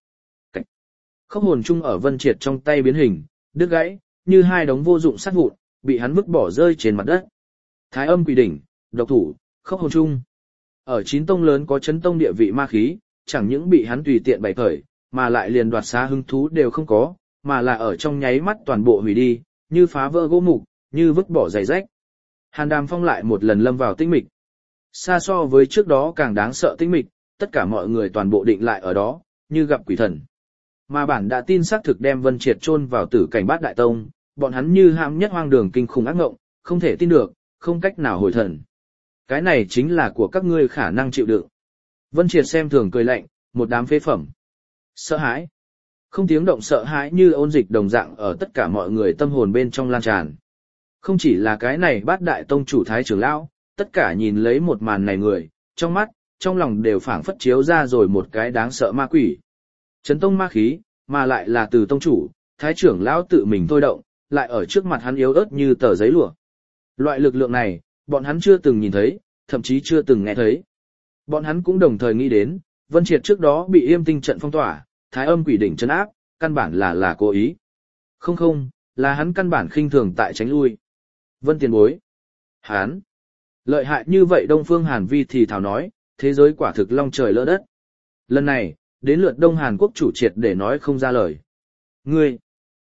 Khốc hồn chung ở Vân Triệt trong tay biến hình, đứt gãy, như hai đống vô dụng sắt vụn, bị hắn vứt bỏ rơi trên mặt đất. Thái Âm Quỷ đỉnh, độc thủ, khốc hồn chung. Ở 9 tông lớn có chấn tông địa vị ma khí, chẳng những bị hắn tùy tiện bày khởi, mà lại liền đoạt xá hứng thú đều không có, mà là ở trong nháy mắt toàn bộ hủy đi, như phá vỡ gỗ mục, như vứt bỏ giày rách. Hàn Đàm Phong lại một lần lâm vào tĩnh mịch. Xa so với trước đó càng đáng sợ tĩnh mịch, tất cả mọi người toàn bộ định lại ở đó, như gặp quỷ thần. Mà bản đã tin xác thực đem Vân Triệt chôn vào tử cảnh Bát Đại Tông, bọn hắn như hãm nhất hoang đường kinh khủng ác ngộng, không thể tin được, không cách nào hồi thần. Cái này chính là của các ngươi khả năng chịu đựng. Vân Triệt xem thường cười lạnh, một đám phế phẩm. Sợ hãi. Không tiếng động sợ hãi như ôn dịch đồng dạng ở tất cả mọi người tâm hồn bên trong lan tràn. Không chỉ là cái này Bát Đại Tông chủ thái trưởng lão, tất cả nhìn lấy một màn này người, trong mắt, trong lòng đều phảng phất chiếu ra rồi một cái đáng sợ ma quỷ. Chấn tông ma khí, mà lại là từ tông chủ, thái trưởng lão tự mình thôi động, lại ở trước mặt hắn yếu ớt như tờ giấy lụa. Loại lực lượng này, bọn hắn chưa từng nhìn thấy, thậm chí chưa từng nghe thấy. Bọn hắn cũng đồng thời nghĩ đến, Vân Triệt trước đó bị Yêm Tinh trận phong tỏa, Thái Âm Quỷ đỉnh trấn áp, căn bản là cố ý. Không, là hắn căn bản khinh thường tại tránh lui. Vân tiền bối. Hắn. Lợi hại như vậy Đông Phương Hàn Vi thì thảo nói, thế giới quả thực long trời lỡ đất. Lần này, đến lượt Đông Hàn Quốc chủ triệt để nói không ra lời. Ngươi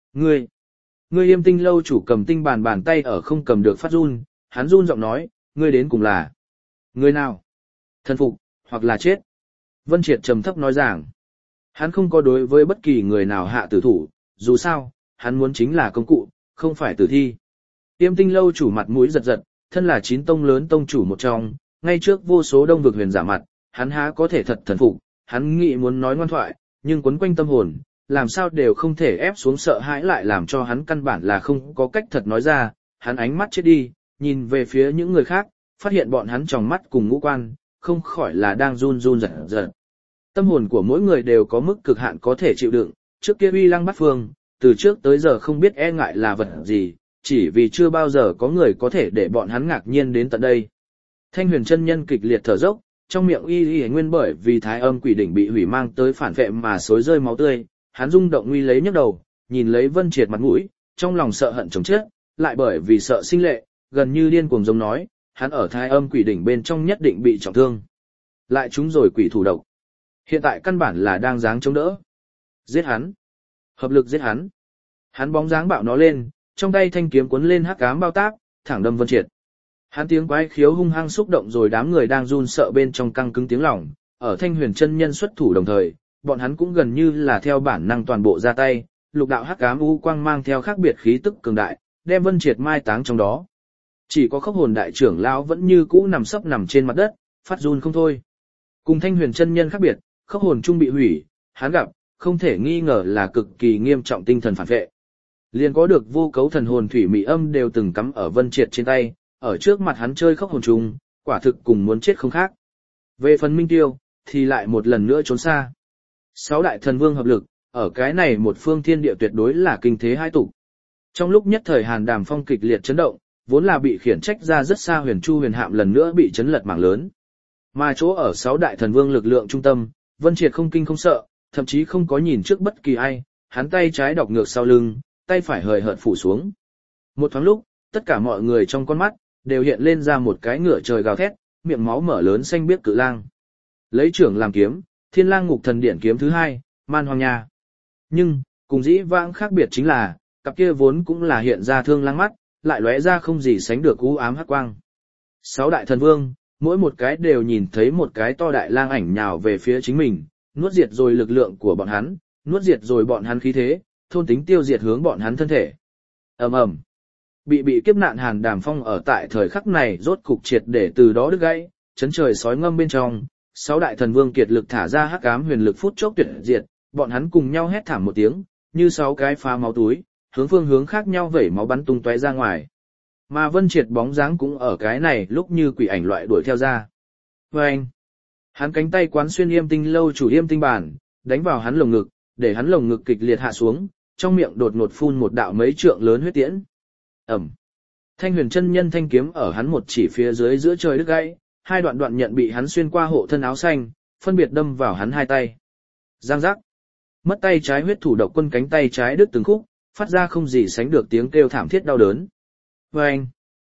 Yêm Tinh lâu chủ cầm tinh bàn tay ở không cầm được phát run, hắn run giọng nói, ngươi đến cùng là người nào? Thần phục, hoặc là chết. Vân Triệt trầm thấp nói rằng, hắn không có đối với bất kỳ người nào hạ tử thủ, dù sao, hắn muốn chính là công cụ, không phải tử thi. Yêm Tinh lâu chủ mặt mũi giật giật, thân là 9 tông lớn tông chủ một trong, ngay trước vô số đông vực huyền giả mặt, hắn há có thể thật thần phục, hắn nghĩ muốn nói ngoan thoại, nhưng quấn quanh tâm hồn, làm sao đều không thể ép xuống sợ hãi lại làm cho hắn căn bản là không có cách thật nói ra, hắn ánh mắt chết đi, nhìn về phía những người khác, phát hiện bọn hắn tròng mắt cùng ngũ quan, không khỏi là đang run giật giật. Tâm hồn của mỗi người đều có mức cực hạn có thể chịu đựng, trước kia uy lăng bắt phương, từ trước tới giờ không biết e ngại là vật gì, chỉ vì chưa bao giờ có người có thể để bọn hắn ngạc nhiên đến tận đây. Thanh Huyền chân nhân kịch liệt thở dốc, trong miệng y nguyên bởi vì Thái Âm Quỷ đỉnh bị hủy mang tới phản vệ mà xối rơi máu tươi, hắn rung động nguy lấy nhấc đầu, nhìn lấy Vân Triệt mặt mũi, trong lòng sợ hận chồng chết, lại bởi vì sợ sinh lệ, gần như điên cuồng giống nói, hắn ở Thái Âm Quỷ đỉnh bên trong nhất định bị trọng thương. Lại chúng rồi quỷ thủ độc. Hiện tại căn bản là đang dáng chống đỡ. Giết hắn. Hợp lực giết hắn. Hắn bóng dáng bạo nó lên, trong tay thanh kiếm cuốn lên hắc ám bao táp, thẳng đâm Vân Triệt. Hắn tiếng quái khiếu hung hăng xúc động rồi đám người đang run sợ bên trong căng cứng tiếng lòng, ở Thanh Huyền chân nhân xuất thủ đồng thời, bọn hắn cũng gần như là theo bản năng toàn bộ ra tay, lục đạo hắc ám u quang mang theo khác biệt khí tức cường đại, đem Vân Triệt mai táng trong đó. Chỉ có Khốc Hồn đại trưởng lão vẫn như cũ nằm sấp nằm trên mặt đất, phát run không thôi. Cùng Thanh Huyền chân nhân khác biệt, Khốc Hồn trung bị hủy, hắn gặp, không thể nghi ngờ là cực kỳ nghiêm trọng tinh thần phản vệ. Liền có được vô cấu thần hồn thủy mỹ âm đều từng cắm ở Vân Triệt trên tay, ở trước mặt hắn chơi Khốc Hồn trung, quả thực cùng muốn chết không khác. Về phần Minh Tiêu, thì lại một lần nữa trốn xa. 6 đại thần vương hợp lực, ở cái này một phương thiên địa tuyệt đối là kinh thế hai tục. Trong lúc nhất thời Hàn Đàm Phong kịch liệt chấn động, vốn là bị khiển trách ra rất xa Huyền Chu Huyền Hạm lần nữa bị chấn lật mảng lớn. Mà chỗ ở 6 đại thần vương lực lượng trung tâm, Vân Triệt không kinh không sợ, thậm chí không có nhìn trước bất kỳ ai, hắn tay trái đọc ngược sau lưng, tay phải hời hợt phủ xuống. Một thoáng lúc, tất cả mọi người trong con mắt đều hiện lên ra một cái ngựa trời gào thét, miệng máu mở lớn xanh biếc cự lang. Lấy trưởng làm kiếm, Thiên Lang Ngục Thần Điển kiếm thứ 2, Man Hoang Nha. Nhưng, cùng dĩ vãng khác biệt chính là, cặp kia vốn cũng là hiện ra thương lang mắt, lại lóe ra không gì sánh được u ám hắc quang. 6 đại thần vương, mỗi một cái đều nhìn thấy một cái to đại lang ảnh nhào về phía chính mình, nuốt diệt rồi lực lượng của bọn hắn, nuốt diệt rồi bọn hắn khí thế, thôn tính tiêu diệt hướng bọn hắn thân thể. Ầm ầm. Bị kiếp nạn Hàn Đàm Phong ở tại thời khắc này rốt cục triệt để từ đó đứt gãy, chấn trời sói ngâm bên trong, 6 đại thần vương kiệt lực thả ra hắc ám huyền lực phút chốc tuyệt diệt, bọn hắn cùng nhau hét thảm một tiếng, như 6 cái phá máu túi, hướng phương hướng khác nhau vẩy máu bắn tung tóe ra ngoài. Mà Vân Triệt bóng dáng cũng ở cái này lúc như quỷ ảnh loại đuổi theo ra. Vâng! Hắn cánh tay quán xuyên Yêm Tinh lâu chủ Yêm Tinh bản, đánh vào hắn lồng ngực, để hắn lồng ngực kịch liệt hạ xuống, trong miệng đột ngột phun một đạo mấy trượng lớn huyết tiễn. Ẩm! Thanh Huyền chân nhân thanh kiếm ở hắn một chỉ phía dưới giữa trời đứt gãy, hai đoạn đoạn nhận bị hắn xuyên qua hộ thân áo xanh, phân biệt đâm vào hắn hai tay. Giang giác! Mất tay trái huyết thủ độc quân cánh tay trái đứt từng khúc, phát ra không gì sánh được tiếng kêu thảm thiết đau đớn. Vâng!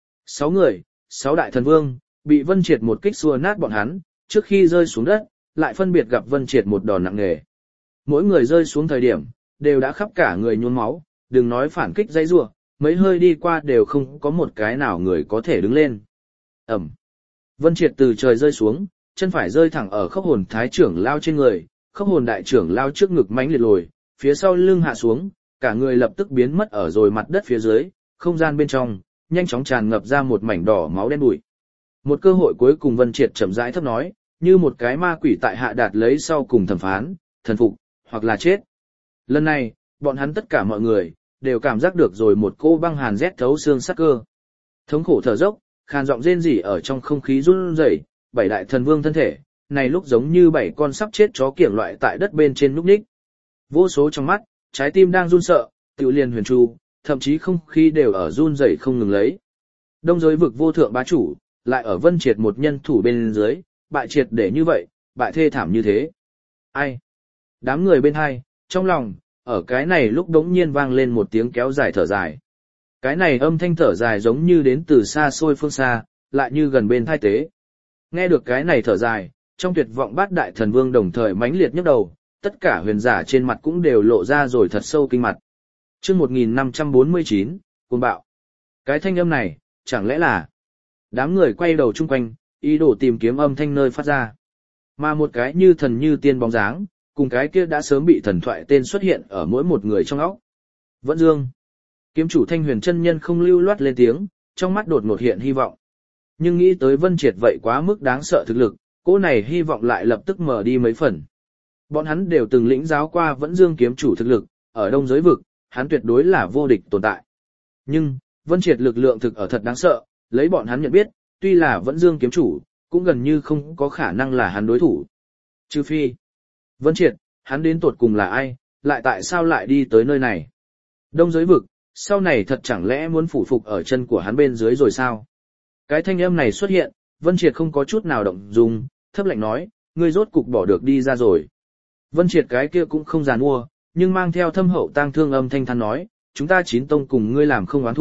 6 người, 6 đại thần vương, bị Vân Triệt một kích xua nát bọn hắn, trước khi rơi xuống đất, lại phân biệt gặp Vân Triệt một đòn nặng nề. Mỗi người rơi xuống thời điểm, đều đã khắp cả người nhuốm máu, đừng nói phản kích dãy rủa, mấy hơi đi qua đều không có một cái nào người có thể đứng lên. Ẩm. Vân Triệt từ trời rơi xuống, chân phải rơi thẳng ở Khốc Hồn thái trưởng lao trên người, Khốc Hồn đại trưởng lao trước ngực mãnh liệt lồi, phía sau lưng hạ xuống, cả người lập tức biến mất ở rồi mặt đất phía dưới, không gian bên trong nhanh chóng tràn ngập ra một mảnh đỏ máu đen bụi. Một cơ hội cuối cùng Vân Triệt chậm rãi thấp nói, như một cái ma quỷ tại hạ đạt lấy sau cùng thẩm phán, thần phục, hoặc là chết. Lần này, bọn hắn tất cả mọi người, đều cảm giác được rồi một cô băng hàn rét thấu xương sắc cơ. Thống khổ thở dốc, khàn giọng rên rỉ ở trong không khí run rẩy, 7 đại thần vương thân thể, này lúc giống như 7 con sắp chết chó kiểng loại tại đất bên trên núp ních. Vô số trong mắt, trái tim đang run sợ, tiểu liền Huyền Chu, thậm chí không khí đều ở run rẩy không ngừng lấy. Đông giới vực vô thượng bá chủ, lại ở Vân Triệt một nhân thủ bên dưới, bại triệt để như vậy, bại thê thảm như thế. Ai? Đám người bên hai, trong lòng, ở cái này lúc đống nhiên vang lên một tiếng kéo dài thở dài. Cái này âm thanh thở dài giống như đến từ xa xôi phương xa, lại như gần bên thai tế. Nghe được cái này thở dài, trong tuyệt vọng bát đại thần vương đồng thời mãnh liệt nhấc đầu, tất cả huyền giả trên mặt cũng đều lộ ra rồi thật sâu kinh mặt. Chương 1549, cuồng bạo. Cái thanh âm này, chẳng lẽ là... Đám người quay đầu chung quanh, ý đồ tìm kiếm âm thanh nơi phát ra. Mà một cái như thần như tiên bóng dáng, cùng cái kia đã sớm bị thần thoại tên xuất hiện ở mỗi một người trong óc. Vẫn Dương. Kiếm chủ Thanh Huyền chân nhân không lưu loát lên tiếng, trong mắt đột ngột hiện hy vọng. Nhưng nghĩ tới Vân Triệt vậy quá mức đáng sợ thực lực, cỗ này hy vọng lại lập tức mở đi mấy phần. Bọn hắn đều từng lĩnh giáo qua Vẫn Dương kiếm chủ thực lực, ở đông giới vực, hắn tuyệt đối là vô địch tồn tại. Nhưng, Vân Triệt lực lượng thực ở thật đáng sợ, lấy bọn hắn nhận biết, tuy là Vẫn Dương kiếm chủ, cũng gần như không có khả năng là hắn đối thủ. Trừ phi, Vân Triệt, hắn đến tột cùng là ai, lại tại sao lại đi tới nơi này? Đông giới vực, sau này thật chẳng lẽ muốn phủ phục ở chân của hắn bên dưới rồi sao? Cái thanh âm này xuất hiện, Vân Triệt không có chút nào động dung, thấp lạnh nói, ngươi rốt cục bỏ được đi ra rồi. Vân Triệt cái kia cũng không giàn mua, nhưng mang theo thâm hậu tang thương âm thanh than nói, chúng ta 9 tông cùng ngươi làm không oán thủ,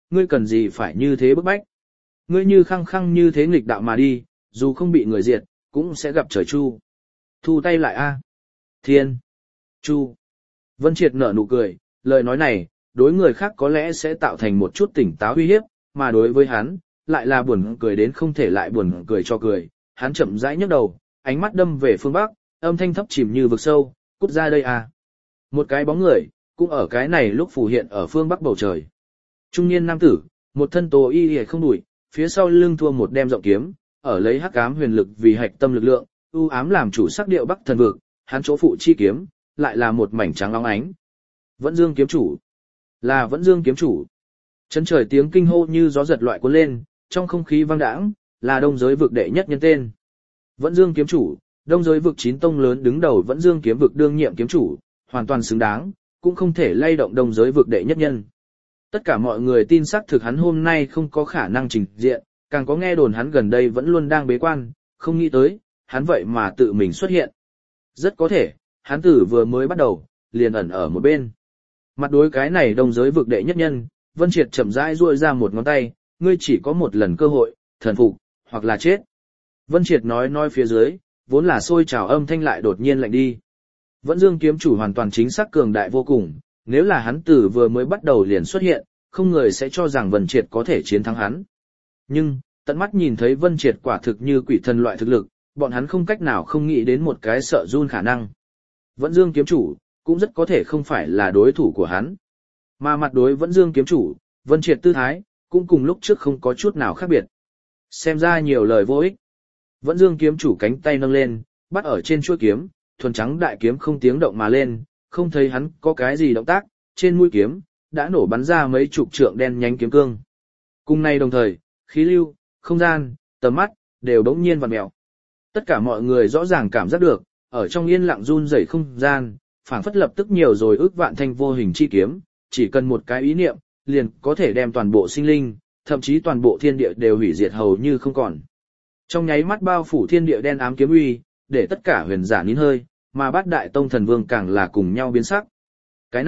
ngươi cần gì phải như thế bức bách. Ngươi như khăng khăng như thế nghịch đạo mà đi, dù không bị người diệt, cũng sẽ gặp trời chu. Thu tay lại a. Thiên. Chu. Vân Triệt nở nụ cười, lời nói này, đối người khác có lẽ sẽ tạo thành một chút tỉnh táo uy hiếp, mà đối với hắn, lại là buồn cười đến không thể lại buồn cười cho cười. Hắn chậm rãi nhấc đầu, ánh mắt đâm về phương Bắc, âm thanh thấp chìm như vực sâu, cút ra đây à. Một cái bóng người, cũng ở cái này lúc phù hiện ở phương Bắc bầu trời. Trung niên nam tử, một thân tố y hề không đuổi, phía sau lưng thua một đem rộng kiếm, ở lấy hắc ám huyền lực vì hạch tâm lực lượng, ưu ám làm chủ sắc điệu Bắc thần vực, hắn chỗ phụ chi kiếm, lại là một mảnh trắng óng ánh. Vẫn Dương kiếm chủ, là Vẫn Dương kiếm chủ. Chân trời tiếng kinh hô như gió giật loại cuốn lên, trong không khí vang đãng, là đông giới vực đệ nhất nhân tên. Vẫn Dương kiếm chủ, đông giới vực 9 tông lớn đứng đầu Vẫn Dương kiếm vực đương nhiệm kiếm chủ, hoàn toàn xứng đáng, cũng không thể lay động đông giới vực đệ nhất nhân. Tất cả mọi người tin xác thực hắn hôm nay không có khả năng trình diện, càng có nghe đồn hắn gần đây vẫn luôn đang bế quan, không nghĩ tới, hắn vậy mà tự mình xuất hiện. Rất có thể, hắn tử vừa mới bắt đầu, liền ẩn ở một bên. Mặt đối cái này đông giới vực đệ nhất nhân, Vân Triệt chậm rãi duỗi ra một ngón tay, ngươi chỉ có một lần cơ hội, thần phục, hoặc là chết. Vân Triệt nói phía dưới, vốn là sôi trào âm thanh lại đột nhiên lạnh đi. Vẫn Dương kiếm chủ hoàn toàn chính xác cường đại vô cùng, nếu là hắn tử vừa mới bắt đầu liền xuất hiện, không người sẽ cho rằng Vân Triệt có thể chiến thắng hắn. Nhưng, tận mắt nhìn thấy Vân Triệt quả thực như quỷ thần loại thực lực, bọn hắn không cách nào không nghĩ đến một cái sợ run khả năng. Vẫn Dương kiếm chủ, cũng rất có thể không phải là đối thủ của hắn. Mà mặt đối Vẫn Dương kiếm chủ, Vân Triệt tư thái, cũng cùng lúc trước không có chút nào khác biệt. Xem ra nhiều lời vô ích. Vẫn Dương kiếm chủ cánh tay nâng lên, bắt ở trên chuôi kiếm, thuần trắng đại kiếm không tiếng động mà lên, không thấy hắn có cái gì động tác, trên mũi kiếm, đã nổ bắn ra mấy chục trượng đen nhánh kiếm cương. Cùng này đồng thời, khí lưu, không gian, tầm mắt, đều đống nhiên vặn mèo. Tất cả mọi người rõ ràng cảm giác được, ở trong yên lặng run rẩy không gian, phảng phất lập tức nhiều rồi ước vạn thanh vô hình chi kiếm, chỉ cần một cái ý niệm, liền có thể đem toàn bộ sinh linh, thậm chí toàn bộ thiên địa đều hủy diệt hầu như không còn. Trong nháy mắt bao phủ thiên địa đen ám kiếm uy, để tất cả huyền giả nín hơi, mà bát đại tông thần vương càng là cùng nhau biến sắc. Cái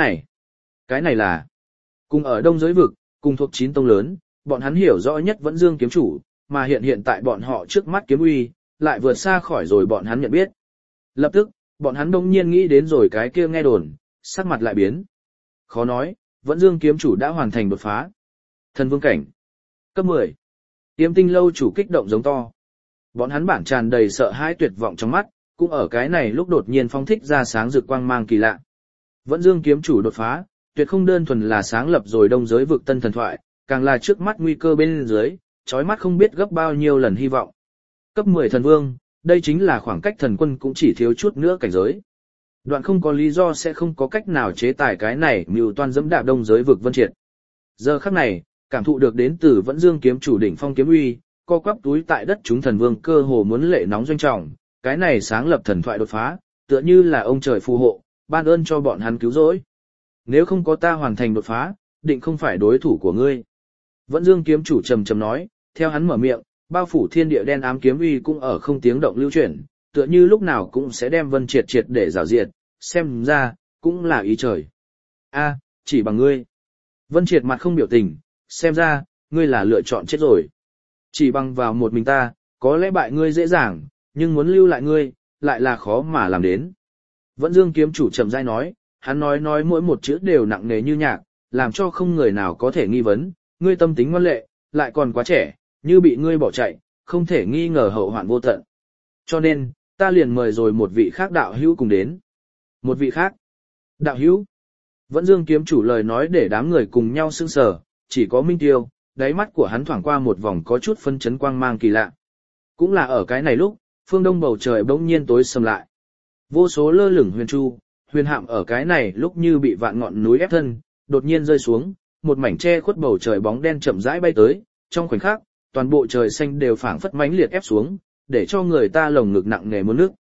này là cùng ở đông giới vực, cùng thuộc 9 tông lớn, bọn hắn hiểu rõ nhất Vẫn Dương kiếm chủ, mà hiện tại bọn họ trước mắt kiếm uy, lại vượt xa khỏi rồi bọn hắn nhận biết. Lập tức, bọn hắn đông nhiên nghĩ đến rồi cái kia nghe đồn, sắc mặt lại biến. Khó nói, Vẫn Dương kiếm chủ đã hoàn thành đột phá. Thần vương cảnh. Cấp 10. Tiêm Tinh lâu chủ kích động giống to. Bọn hắn bản tràn đầy sợ hãi tuyệt vọng trong mắt, cũng ở cái này lúc đột nhiên phóng thích ra sáng rực quang mang kỳ lạ. Vẫn Dương kiếm chủ đột phá, tuyệt không đơn thuần là sáng lập rồi đông giới vực tân thần thoại, càng là trước mắt nguy cơ bên dưới, chói mắt không biết gấp bao nhiêu lần hy vọng. Cấp 10 thần vương, đây chính là khoảng cách thần quân cũng chỉ thiếu chút nữa cảnh giới. Đoạn không có lý do sẽ không có cách nào chế tài cái này mưu toan dẫm đạp đông giới vực Vân Triệt. Giờ khắc này, cảm thụ được đến từ Vẫn Dương kiếm chủ đỉnh phong kiếm uy, co quắp túi tại đất chúng thần vương cơ hồ muốn lệ nóng doanh trọng, cái này sáng lập thần thoại đột phá, tựa như là ông trời phù hộ, ban ơn cho bọn hắn cứu rỗi. Nếu không có ta hoàn thành đột phá, định không phải đối thủ của ngươi. Vẫn Dương kiếm chủ trầm trầm nói, theo hắn mở miệng, bao phủ thiên địa đen ám kiếm uy cũng ở không tiếng động lưu chuyển, tựa như lúc nào cũng sẽ đem Vân Triệt triệt để rào diệt, xem ra, cũng là ý trời. A, chỉ bằng ngươi. Vân Triệt mặt không biểu tình, xem ra, ngươi là lựa chọn chết rồi. Chỉ bằng vào một mình ta, có lẽ bại ngươi dễ dàng, nhưng muốn lưu lại ngươi, lại là khó mà làm đến. Vẫn Dương kiếm chủ trầm rãi nói, hắn nói mỗi một chữ đều nặng nề như nhạc, làm cho không người nào có thể nghi vấn, ngươi tâm tính ngoan lệ, lại còn quá trẻ, như bị ngươi bỏ chạy, không thể nghi ngờ hậu hoạn vô tận. Cho nên, ta liền mời rồi một vị khác đạo hữu cùng đến. Một vị khác? Đạo hữu? Vẫn Dương kiếm chủ lời nói để đám người cùng nhau sững sờ, chỉ có Minh Tiêu, đáy mắt của hắn thoảng qua một vòng có chút phân chấn quang mang kỳ lạ. Cũng là ở cái này lúc, phương đông bầu trời bỗng nhiên tối sầm lại. Vô số lơ lửng huyền chu, huyền hạm ở cái này lúc như bị vạn ngọn núi ép thân, đột nhiên rơi xuống, một mảnh che khuất bầu trời bóng đen chậm rãi bay tới, trong khoảnh khắc, toàn bộ trời xanh đều phảng phất mãnh liệt ép xuống, để cho người ta lồng ngực nặng nề muốn nước.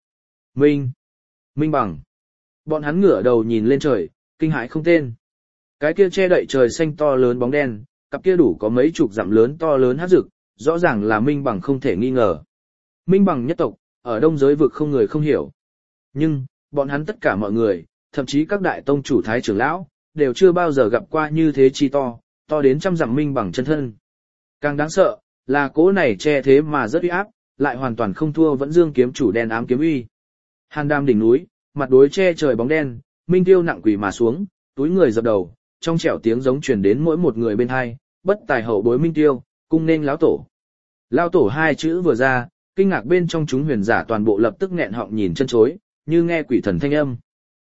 Minh bằng. Bọn hắn ngửa đầu nhìn lên trời, kinh hãi không tên. Cái kia che đậy trời xanh to lớn bóng đen, cặp kia đủ có mấy chục dặm lớn to lớn hắc rực, rõ ràng là Minh bằng không thể nghi ngờ. Minh bằng nhất tộc, ở đông giới vực không người không hiểu. Nhưng, bọn hắn tất cả mọi người, thậm chí các đại tông chủ thái trưởng lão, đều chưa bao giờ gặp qua như thế chi to, to đến trăm dặm minh bằng chân thân. Càng đáng sợ, là cỗ này che thế mà rất uy áp, lại hoàn toàn không thua Vẫn Dương kiếm chủ đen ám kiếm uy. Hàn Đam đỉnh núi, mặt đối che trời bóng đen, Minh Tiêu nặng quỳ mà xuống, túi người dập đầu, trong trẻo tiếng giống truyền đến mỗi một người bên hai, bất tài hậu bối Minh Tiêu, cung nên lão tổ. Lão tổ hai chữ vừa ra, kinh ngạc bên trong chúng huyền giả toàn bộ lập tức nghẹn họng nhìn chân chối, như nghe quỷ thần thanh âm.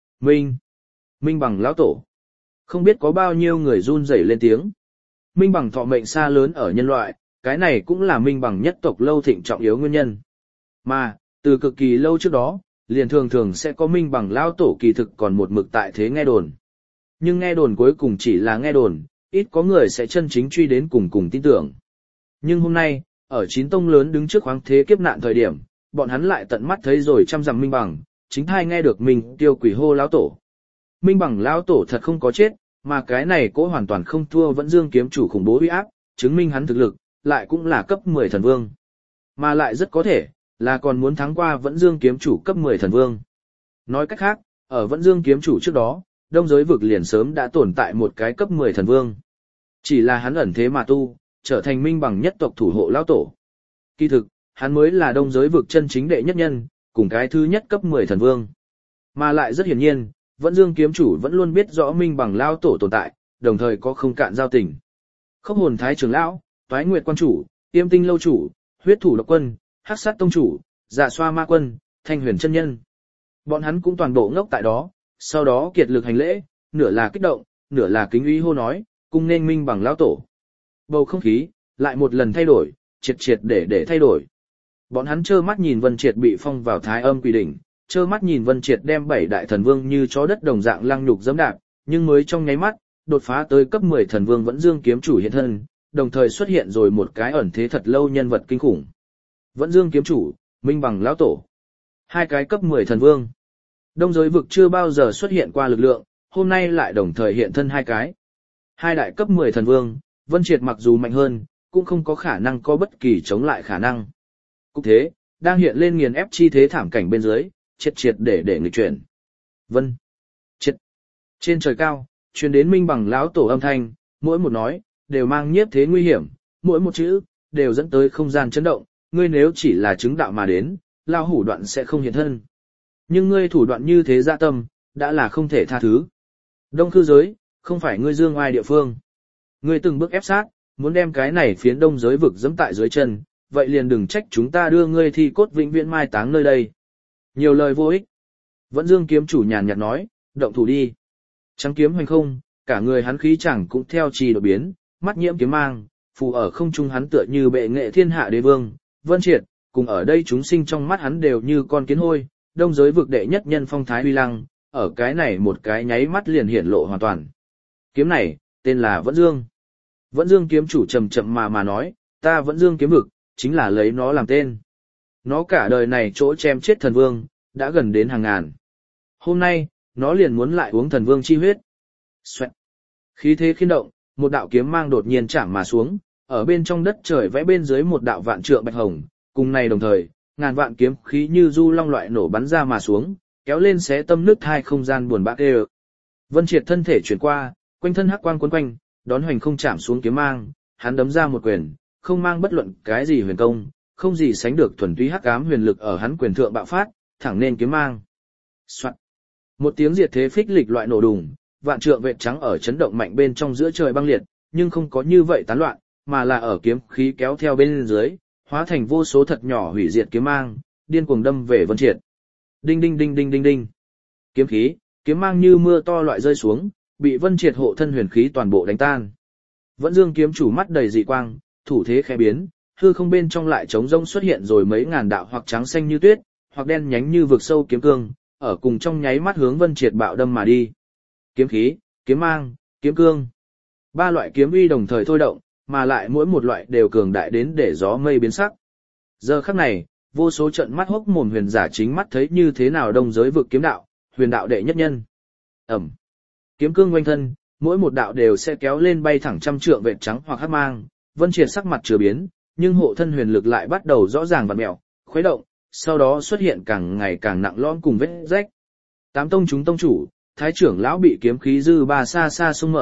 Minh bằng lão tổ. Không biết có bao nhiêu người run rẩy lên tiếng. Minh bằng thọ mệnh xa lớn ở nhân loại, cái này cũng là minh bằng nhất tộc lâu thịnh trọng yếu nguyên nhân. Mà, từ cực kỳ lâu trước đó, liền thường thường sẽ có minh bằng lão tổ kỳ thực còn một mực tại thế nghe đồn. Nhưng nghe đồn cuối cùng chỉ là nghe đồn, ít có người sẽ chân chính truy đến cùng tin tưởng. Nhưng hôm nay, ở chín tông lớn đứng trước khoáng thế kiếp nạn thời điểm, bọn hắn lại tận mắt thấy rồi trăm dặm minh bằng, chính thai nghe được mình tiêu quỷ hô lão tổ. Minh bằng lão tổ thật không có chết, mà cái này cố hoàn toàn không thua Vẫn Dương kiếm chủ khủng bố uy áp, chứng minh hắn thực lực, lại cũng là cấp 10 thần vương. Mà lại rất có thể, là còn muốn thắng qua Vẫn Dương kiếm chủ cấp 10 thần vương. Nói cách khác, ở Vẫn Dương kiếm chủ trước đó, đông giới vực liền sớm đã tồn tại một cái cấp 10 thần vương. Chỉ là hắn ẩn thế mà tu, trở thành minh bằng nhất tộc thủ hộ lão tổ. Kỳ thực, hắn mới là đông giới vực chân chính đệ nhất nhân, cùng cái thứ nhất cấp 10 thần vương. Mà lại rất hiển nhiên, Vẫn Dương kiếm chủ vẫn luôn biết rõ minh bằng lão tổ tồn tại, đồng thời có không cạn giao tình. Khốc hồn thái trưởng lão, Toái Nguyệt quan chủ, Tiêm Tinh lâu chủ, Huyết thủ độc quân, Hắc sát tông chủ, Dạ xoa ma quân, Thanh huyền chân nhân. Bọn hắn cũng toàn bộ ngốc tại đó, sau đó kiệt lực hành lễ, nửa là kích động, nửa là kính uy hô nói, cung nên minh bằng lão tổ. Bầu không khí lại một lần thay đổi, triệt để thay đổi. Bọn hắn trơ mắt nhìn Vân Triệt bị phong vào Thái Âm Quỷ đỉnh, trơ mắt nhìn Vân Triệt đem 7 đại thần vương như chó đất đồng dạng lăng nhục giẫm đạp, nhưng mới trong nháy mắt, đột phá tới cấp 10 thần vương Vẫn Dương kiếm chủ hiện thân, đồng thời xuất hiện rồi một cái ẩn thế thật lâu nhân vật kinh khủng. Vẫn Dương kiếm chủ, minh bằng lão tổ. Hai cái cấp 10 thần vương. Đông giới vực chưa bao giờ xuất hiện qua lực lượng, hôm nay lại đồng thời hiện thân hai cái. Hai đại cấp 10 thần vương, Vân Triệt mặc dù mạnh hơn, cũng không có khả năng có bất kỳ chống lại khả năng. Cục thế, đang hiện lên nghiền ép chi thế thảm cảnh bên dưới, triệt để nghịch chuyển. Vân Triệt. Trên trời cao, truyền đến minh bằng lão tổ âm thanh, mỗi một nói, đều mang nhiếp thế nguy hiểm, mỗi một chữ, đều dẫn tới không gian chấn động, ngươi nếu chỉ là chứng đạo mà đến, lao hủ đoạn sẽ không hiện thân. Nhưng ngươi thủ đoạn như thế dạ tâm, đã là không thể tha thứ. Đông khư giới, không phải ngươi dương oai địa phương. Ngươi từng bước ép sát, muốn đem cái này phiến đông giới vực dẫm tại dưới chân, vậy liền đừng trách chúng ta đưa ngươi thi cốt vĩnh viễn mai táng nơi đây. Nhiều lời vô ích. Vẫn Dương kiếm chủ nhàn nhạt nói, động thủ đi. Trắng kiếm hoành không, cả người hắn khí chẳng cũng theo trì đổi biến, mắt nhiễm kiếm mang, phù ở không trung hắn tựa như bệ nghệ thiên hạ đế vương, Vân Triệt, cùng ở đây chúng sinh trong mắt hắn đều như con kiến hôi, đông giới vực đệ nhất nhân phong thái uy lăng, ở cái này một cái nháy mắt liền hiển lộ hoàn toàn. Kiếm này, tên là Vẫn Dương. Vẫn Dương kiếm chủ chậm chậm mà nói, ta Vẫn Dương kiếm vực, chính là lấy nó làm tên. Nó cả đời này chỗ chém chết thần vương, đã gần đến hàng ngàn. Hôm nay, nó liền muốn lại uống thần vương chi huyết. Xoẹt. Khí thế khiên động, một đạo kiếm mang đột nhiên chạm mà xuống, ở bên trong đất trời vẽ bên dưới một đạo vạn trượng bạch hồng, cùng này đồng thời, ngàn vạn kiếm khí như du long loại nổ bắn ra mà xuống, kéo lên xé tâm nước hai không gian buồn bã kê. Vân Triệt thân thể chuyển qua, quanh thân hắc quang quấn quanh, đón hoành không chạm xuống kiếm mang, hắn đấm ra một quyền, không mang bất luận cái gì huyền công, không gì sánh được thuần túy hắc ám huyền lực ở hắn quyền thượng bạo phát, thẳng nên kiếm mang. Soạn. Một tiếng diệt thế phích lịch loại nổ đùng, vạn trượng vệt trắng ở chấn động mạnh bên trong giữa trời băng liệt, nhưng không có như vậy tán loạn, mà là ở kiếm khí kéo theo bên dưới, hóa thành vô số thật nhỏ hủy diệt kiếm mang, điên cuồng đâm về Vân Triệt. Đinh đinh đinh đinh đinh đinh. Kiếm khí, kiếm mang như mưa to loại rơi xuống, bị Vân Triệt hộ thân huyền khí toàn bộ đánh tan. Vẫn Dương kiếm chủ mắt đầy dị quang, thủ thế khẽ biến, hư không bên trong lại trống rỗng xuất hiện rồi mấy ngàn đạo hoặc trắng xanh như tuyết, hoặc đen nhánh như vực sâu kiếm cương, ở cùng trong nháy mắt hướng Vân Triệt bạo đâm mà đi. Kiếm khí, kiếm mang, kiếm cương. Ba loại kiếm uy đồng thời thôi động, mà lại mỗi một loại đều cường đại đến để gió mây biến sắc. Giờ khắc này, vô số trận mắt hốc mồm huyền giả chính mắt thấy như thế nào đông giới vực kiếm đạo, huyền đạo đệ nhất nhân. Ẩm. Kiếm cương quanh thân, mỗi một đạo đều sẽ kéo lên bay thẳng trăm trượng vệt trắng hoặc hắc mang, Vân Triệt sắc mặt chứa biến, nhưng hộ thân huyền lực lại bắt đầu rõ ràng vặn mèo, khuấy động, sau đó xuất hiện càng ngày càng nặng lõm cùng vết rách. Tám tông chúng tông chủ, thái trưởng lão bị kiếm khí dư ba xa xa xung mở,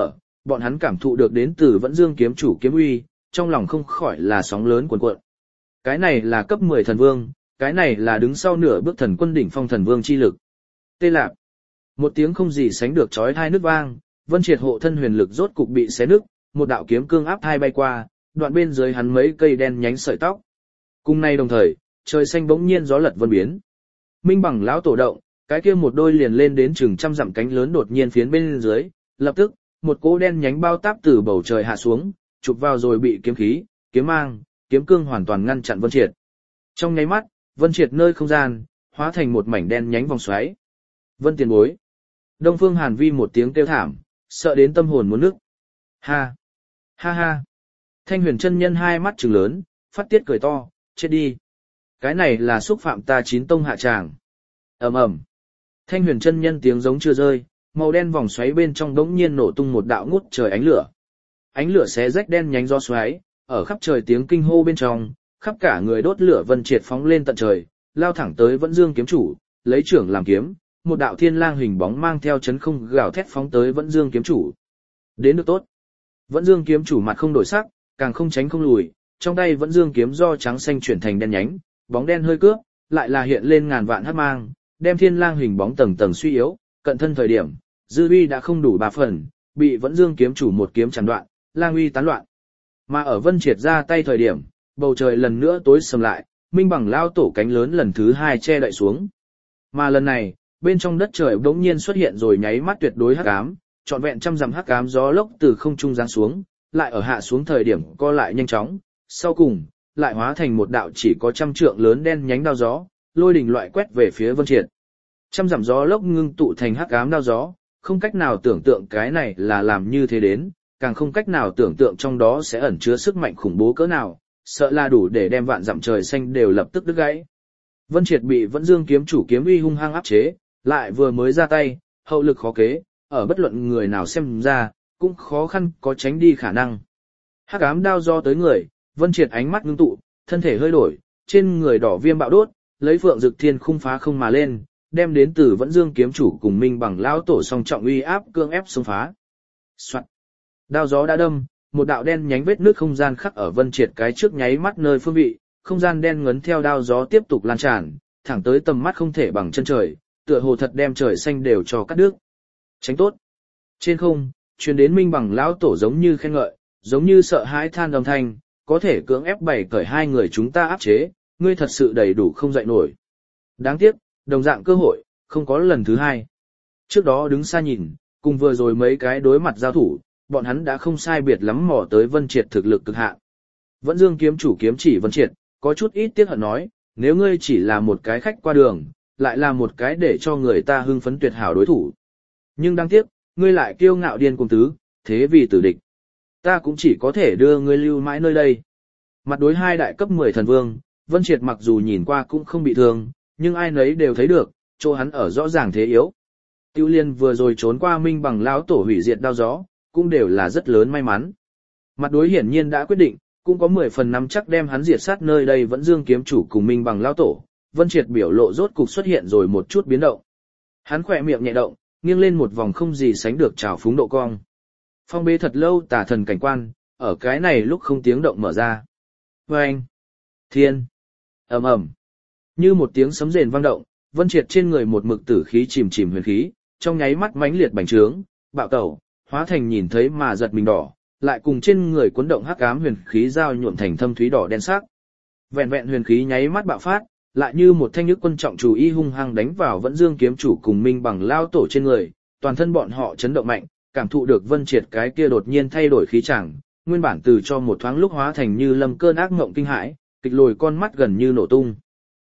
bọn hắn cảm thụ được đến từ Vẫn Dương kiếm chủ kiếm uy, trong lòng không khỏi là sóng lớn cuồn cuộn. Cái này là cấp 10 thần vương, cái này là đứng sau nửa bước thần quân đỉnh phong thần vương chi lực. Tê lạp. Một tiếng không gì sánh được chói tai nứt vang, Vân Triệt hộ thân huyền lực rốt cục bị xé nứt, một đạo kiếm cương áp thai bay qua, đoạn bên dưới hắn mấy cây đen nhánh sợi tóc. Cùng nay đồng thời, trời xanh bỗng nhiên gió lật vân biến. Minh Bằng lão tổ động, cái kia một đôi liền lên đến chừng trăm dặm cánh lớn đột nhiên phiến bên dưới, lập tức, một cỗ đen nhánh bao táp từ bầu trời hạ xuống, chụp vào rồi bị kiếm khí, kiếm mang, kiếm cương hoàn toàn ngăn chặn Vân Triệt. Trong nháy mắt, Vân Triệt nơi không gian, hóa thành một mảnh đen nhánh vòng xoáy. Vân tiền bối. Đông Phương Hàn Vi một tiếng kêu thảm, sợ đến tâm hồn muốn nức. Ha! Ha ha! Thanh Huyền chân nhân hai mắt trừng lớn, phát tiết cười to, chết đi. Cái này là xúc phạm ta chín tông hạ tràng. Ầm ầm. Thanh Huyền chân nhân tiếng giống chưa rơi, màu đen vòng xoáy bên trong đống nhiên nổ tung một đạo ngút trời ánh lửa. Ánh lửa xé rách đen nhánh gió xoáy, ở khắp trời tiếng kinh hô bên trong, khắp cả người đốt lửa Vân Triệt phóng lên tận trời, lao thẳng tới Vẫn Dương kiếm chủ, lấy trưởng làm kiếm, một đạo thiên lang hình bóng mang theo chấn không gào thét phóng tới Vẫn Dương kiếm chủ. Đến được tốt. Vẫn Dương kiếm chủ mặt không đổi sắc, càng không tránh không lùi, trong tay Vẫn Dương kiếm do trắng xanh chuyển thành đen nhánh, bóng đen hơi cướp, lại là hiện lên ngàn vạn hắc mang, đem thiên lang hình bóng tầng tầng suy yếu, cận thân thời điểm, dư uy đã không đủ 3 phần, bị Vẫn Dương kiếm chủ một kiếm chặn đoạn, lang uy tán loạn. Mà ở Vân Triệt ra tay thời điểm, bầu trời lần nữa tối sầm lại, Minh Bằng lao tổ cánh lớn lần thứ 2 che đậy xuống. Mà lần này, bên trong đất trời bỗng nhiên xuất hiện rồi nháy mắt tuyệt đối hắc ám, trọn vẹn trăm dặm hắc ám gió lốc từ không trung giáng xuống, lại ở hạ xuống thời điểm co lại nhanh chóng, sau cùng lại hóa thành một đạo chỉ có trăm trượng lớn đen nhánh đao gió, lôi đình loại quét về phía Vân Triệt. Trăm dặm gió lốc ngưng tụ thành hắc ám đao gió, không cách nào tưởng tượng cái này là làm như thế đến, càng không cách nào tưởng tượng trong đó sẽ ẩn chứa sức mạnh khủng bố cỡ nào, sợ là đủ để đem vạn dặm trời xanh đều lập tức đứt gãy. Vân Triệt bị Vẫn Dương kiếm chủ kiếm uy hung hăng áp chế, lại vừa mới ra tay, hậu lực khó kế, ở bất luận người nào xem ra, cũng khó khăn có tránh đi khả năng. Hắc ám đao do tới người, Vân Triệt ánh mắt ngưng tụ, thân thể hơi đổi, trên người đỏ viêm bạo đốt, lấy phượng dực thiên khung phá không mà lên, đem đến từ Vẫn Dương kiếm chủ cùng Minh Bằng lão tổ song trọng uy áp cương ép xông phá. Soạt. Đao gió đã đâm, một đạo đen nhánh vết nước không gian khắc ở Vân Triệt cái trước nháy mắt nơi phương vị, không gian đen ngấn theo đao gió tiếp tục lan tràn, thẳng tới tầm mắt không thể bằng chân trời, tựa hồ thật đem trời xanh đều cho cắt đứt. Tránh tốt. Trên không, truyền đến Minh Bằng lão tổ giống như khen ngợi, giống như sợ hãi than đồng thanh, có thể cưỡng ép bày cởi hai người chúng ta áp chế, ngươi thật sự đầy đủ không dậy nổi. Đáng tiếc, đồng dạng cơ hội, không có lần thứ hai. Trước đó đứng xa nhìn, cùng vừa rồi mấy cái đối mặt giao thủ, bọn hắn đã không sai biệt lắm mò tới Vân Triệt thực lực cực hạn. Vẫn Dương kiếm chủ kiếm chỉ Vân Triệt, có chút ít tiếc hận nói, nếu ngươi chỉ là một cái khách qua đường, lại là một cái để cho người ta hưng phấn tuyệt hảo đối thủ. Nhưng đáng tiếc, ngươi lại kiêu ngạo điên cuồng tứ, thế vì tử địch. Ta cũng chỉ có thể đưa ngươi lưu mãi nơi đây. Mặt đối hai đại cấp 10 thần vương, Vân Triệt mặc dù nhìn qua cũng không bị thương, nhưng ai nấy đều thấy được, chỗ hắn ở rõ ràng thế yếu. Tiêu Liên vừa rồi trốn qua Minh Bằng lão tổ hủy diệt đao gió, cũng đều là rất lớn may mắn. Mặt đối hiển nhiên đã quyết định, cũng có 10 phần nắm chắc đem hắn diệt sát nơi đây Vẫn Dương kiếm chủ cùng Minh Bằng lão tổ. Vân Triệt biểu lộ rốt cục xuất hiện rồi một chút biến động. Hắn khỏe miệng nhẹ động, nghiêng lên một vòng không gì sánh được trào phúng độ cong. Phong bế thật lâu tà thần cảnh quan, ở cái này lúc không tiếng động mở ra. Vâng! Thiên! Ầm ầm! Như một tiếng sấm rền vang động, Vân Triệt trên người một mực tử khí chìm chìm huyền khí, trong nháy mắt mãnh liệt bành trướng, bạo tẩu, hóa thành nhìn thấy mà giật mình đỏ, lại cùng trên người cuốn động hắc ám huyền khí giao nhuộm thành thâm thúy đỏ đen sắc. Vẹn vẹn huyền khí nháy mắt bạo phát, lại như một thanh nhức quân trọng chủ y hung hăng đánh vào Vẫn Dương kiếm chủ cùng Minh Bằng lao tổ trên người, toàn thân bọn họ chấn động mạnh, cảm thụ được Vân Triệt cái kia đột nhiên thay đổi khí chàng, nguyên bản từ cho một thoáng lúc hóa thành như lâm cơn ác mộng kinh hãi, kịch lồi con mắt gần như nổ tung.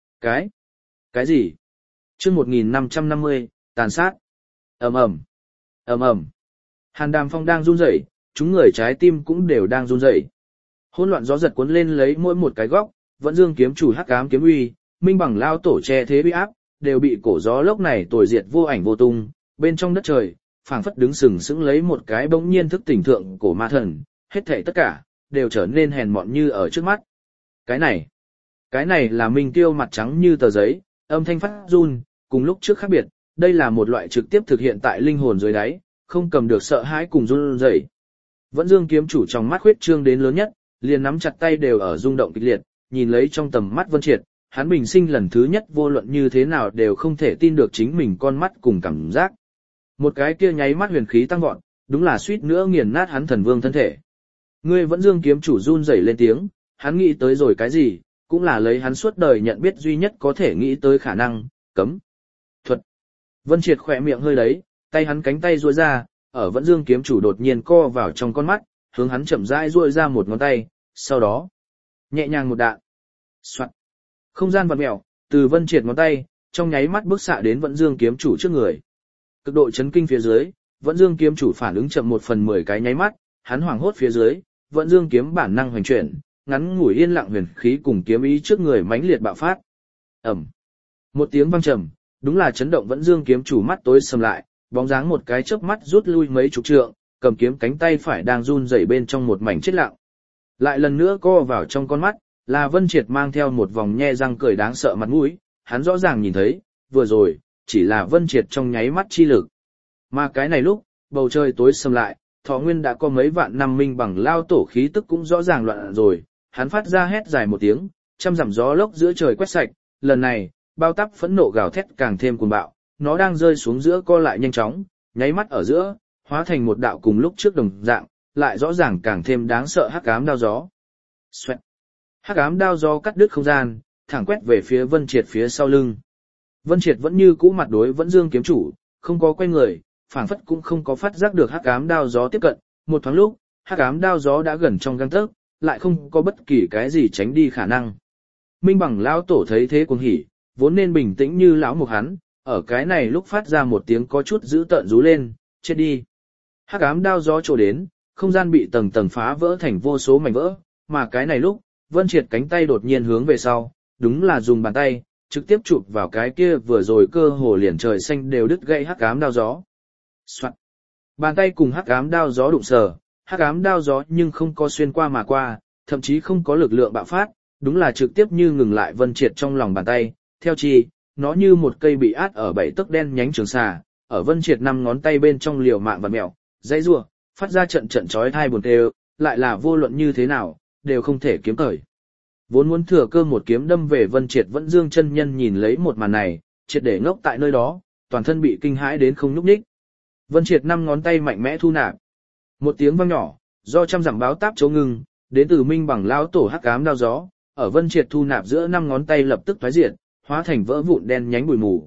Cái gì? Chương 1550, tàn sát. Ầm ầm. Ầm ầm. Hàn Đàm Phong đang run rẩy, chúng người trái tim cũng đều đang run rẩy. Hỗn loạn gió giật cuốn lên lấy mỗi một cái góc, Vẫn Dương kiếm chủ hắc ám kiếm uy, Minh Bằng lao tổ che thế uy áp, đều bị cổ gió lốc này tồi diệt vô ảnh vô tung, bên trong đất trời, phảng phất đứng sừng sững lấy một cái bỗng nhiên thức tỉnh thượng cổ ma thần, hết thảy tất cả đều trở nên hèn mọn như ở trước mắt. Cái này là Minh Tiêu mặt trắng như tờ giấy, âm thanh phát run, cùng lúc trước khác biệt, đây là một loại trực tiếp thực hiện tại linh hồn dưới đáy, không cầm được sợ hãi cùng run rẩy. Vẫn Dương kiếm chủ trong mắt khuyết trương đến lớn nhất, liền nắm chặt tay đều ở rung động kịch liệt, nhìn lấy trong tầm mắt Vân Triệt, hắn bình sinh lần thứ nhất vô luận như thế nào đều không thể tin được chính mình con mắt cùng cảm giác. Một cái kia nháy mắt huyền khí tăng vọt, đúng là suýt nữa nghiền nát hắn thần vương thân thể. Ngươi Vẫn Dương kiếm chủ run rẩy lên tiếng, hắn nghĩ tới rồi cái gì, cũng là lấy hắn suốt đời nhận biết duy nhất có thể nghĩ tới khả năng, cấm thuật. Vân Triệt khỏe miệng hơi đấy, tay hắn cánh tay duỗi ra, ở Vẫn Dương kiếm chủ đột nhiên co vào trong con mắt, hướng hắn chậm rãi duỗi ra một ngón tay, sau đó nhẹ nhàng một đạn. Soạt. Không gian vặn mèo, từ Vân Triệt ngón tay, trong nháy mắt bước xạ đến Vẫn Dương kiếm chủ trước người. Cực độ chấn kinh phía dưới, Vẫn Dương kiếm chủ phản ứng chậm 1/10 cái nháy mắt, hắn hoảng hốt phía dưới, Vẫn Dương kiếm bản năng hoành chuyển, ngắn ngủi yên lặng huyền khí cùng kiếm ý trước người mãnh liệt bạo phát. Ầm. Một tiếng vang trầm, đúng là chấn động Vẫn Dương kiếm chủ mắt tối sầm lại, bóng dáng một cái chớp mắt rút lui mấy chục trượng, cầm kiếm cánh tay phải đang run rẩy bên trong một mảnh chết lặng. Lại lần nữa co vào trong con mắt, là Vân Triệt mang theo một vòng nhe răng cười đáng sợ mặt mũi, hắn rõ ràng nhìn thấy, vừa rồi, chỉ là Vân Triệt trong nháy mắt chi lực. Mà cái này lúc, bầu trời tối sầm lại, Thọ Nguyên đã có mấy vạn năm minh bằng lao tổ khí tức cũng rõ ràng loạn rồi, hắn phát ra hét dài một tiếng, trăm dặm gió lốc giữa trời quét sạch, lần này, bao táp phẫn nộ gào thét càng thêm cuồng bạo, nó đang rơi xuống giữa co lại nhanh chóng, nháy mắt ở giữa, hóa thành một đạo cùng lúc trước đồng dạng, lại rõ ràng càng thêm đáng sợ hắc ám đao gió. Xoẹt. Hắc ám đao gió cắt đứt không gian, thẳng quét về phía Vân Triệt phía sau lưng. Vân Triệt vẫn như cũ mặt đối Vẫn Dương kiếm chủ, không có quay người, phảng phất cũng không có phát giác được hắc ám đao gió tiếp cận, một thoáng lúc, hắc ám đao gió đã gần trong gang tấc, lại không có bất kỳ cái gì tránh đi khả năng. Minh bằng lão tổ thấy thế cuồng hỉ, vốn nên bình tĩnh như lão mục hắn, ở cái này lúc phát ra một tiếng có chút dữ tợn rú lên, chết đi. Hắc ám đao gió trổ đến, không gian bị tầng tầng phá vỡ thành vô số mảnh vỡ, mà cái này lúc, Vân Triệt cánh tay đột nhiên hướng về sau, đúng là dùng bàn tay, trực tiếp chụp vào cái kia vừa rồi cơ hồ liền trời xanh đều đứt gãy hắc ám đao gió. Soạn. Bàn tay cùng hắc ám đao gió đụng sờ, hắc ám đao gió nhưng không có xuyên qua mà qua, thậm chí không có lực lượng bạo phát, đúng là trực tiếp như ngừng lại Vân Triệt trong lòng bàn tay, theo chi, nó như một cây bị át ở 7 tấc đen nhánh trường xà, ở Vân Triệt 5 ngón tay bên trong liều mạng và mèo, dãy rủa, phát ra trận trận chói tai buồn tê, lại là vô luận như thế nào, đều không thể kiếm cởi. Vốn muốn thừa cơ một kiếm đâm về Vân Triệt Vẫn Dương chân nhân nhìn lấy một màn này, triệt để ngốc tại nơi đó, toàn thân bị kinh hãi đến không nhúc nhích. Vân Triệt 5 ngón tay mạnh mẽ thu nạp. Một tiếng vang nhỏ, do trăm dặm báo táp chấu ngừng, đến từ Minh bằng lão tổ hắc ám đao gió, ở Vân Triệt thu nạp giữa 5 ngón tay lập tức thoái diệt, hóa thành vỡ vụn đen nhánh bụi mù.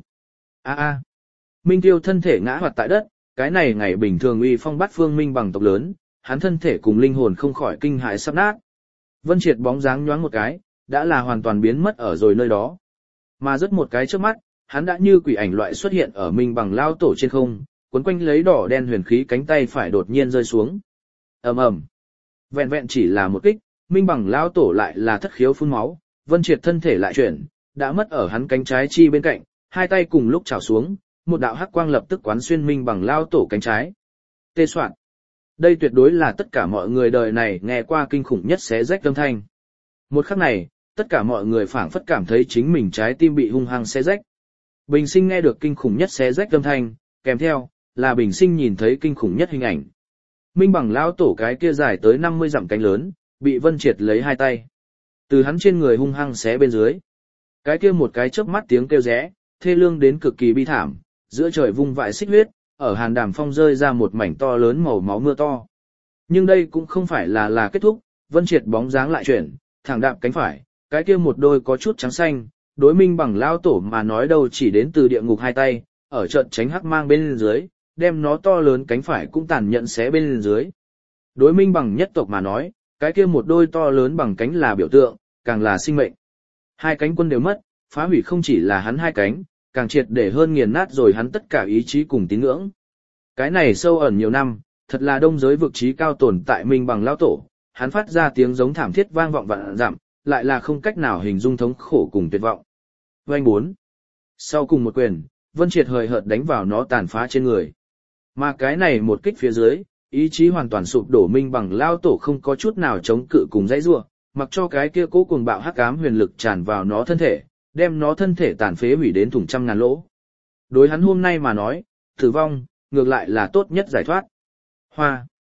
A. Minh Tiêu thân thể ngã hoạt tại đất, cái này ngày bình thường uy phong bát phương minh bằng tộc lớn, hắn thân thể cùng linh hồn không khỏi kinh hãi sắp nát. Vân Triệt bóng dáng nhoáng một cái, đã là hoàn toàn biến mất ở rồi nơi đó. Mà rất một cái trước mắt, hắn đã như quỷ ảnh loại xuất hiện ở minh bằng lao tổ trên không, cuốn quanh lấy đỏ đen huyền khí cánh tay phải đột nhiên rơi xuống. Ầm ầm. Vẹn vẹn chỉ là một kích, minh bằng lao tổ lại là thất khiếu phun máu, Vân Triệt thân thể lại chuyển, đã mất ở hắn cánh trái chi bên cạnh, hai tay cùng lúc chảo xuống, một đạo hắc quang lập tức quán xuyên minh bằng lao tổ cánh trái. Tê soạn. Đây tuyệt đối là tất cả mọi người đời này nghe qua kinh khủng nhất xé rách âm thanh. Một khắc này, tất cả mọi người phảng phất cảm thấy chính mình trái tim bị hung hăng xé rách. Bình sinh nghe được kinh khủng nhất xé rách âm thanh, kèm theo là bình sinh nhìn thấy kinh khủng nhất hình ảnh. Minh bằng lão tổ cái kia dài tới 50 dặm cánh lớn, bị Vân Triệt lấy hai tay từ hắn trên người hung hăng xé bên dưới. Cái kia một cái chớp mắt tiếng kêu rẽ, thê lương đến cực kỳ bi thảm, giữa trời vung vãi xích huyết, ở Hàn Đàm Phong rơi ra một mảnh to lớn màu máu mưa to. Nhưng đây cũng không phải là kết thúc, Vân Triệt bóng dáng lại chuyển, thẳng đạp cánh phải, cái kia một đôi có chút trắng xanh, đối Minh bằng lao tổ mà nói đâu chỉ đến từ địa ngục hai tay, ở trận tránh hắc mang bên dưới, đem nó to lớn cánh phải cũng tàn nhẫn xé bên dưới. Đối Minh bằng nhất tộc mà nói, cái kia một đôi to lớn bằng cánh là biểu tượng, càng là sinh mệnh. Hai cánh quân đều mất, phá hủy không chỉ là hắn hai cánh, càng triệt để hơn nghiền nát rồi hắn tất cả ý chí cùng tín ngưỡng. Cái này sâu ẩn nhiều năm, thật là đông giới vực trí cao tồn tại Minh bằng lao tổ, hắn phát ra tiếng giống thảm thiết vang vọng vạn dặm, lại là không cách nào hình dung thống khổ cùng tuyệt vọng. Vành 4. Sau cùng một quyền, Vân Triệt hời hợt đánh vào nó tàn phá trên người. Mà cái này một kích phía dưới, ý chí hoàn toàn sụp đổ Minh bằng lao tổ không có chút nào chống cự cùng dãy rủa, mặc cho cái kia cố cuồng bạo hắc ám huyền lực tràn vào nó thân thể, đem nó thân thể tàn phế hủy đến thủng trăm ngàn lỗ. Đối hắn hôm nay mà nói, tử vong, ngược lại là tốt nhất giải thoát. Hoa.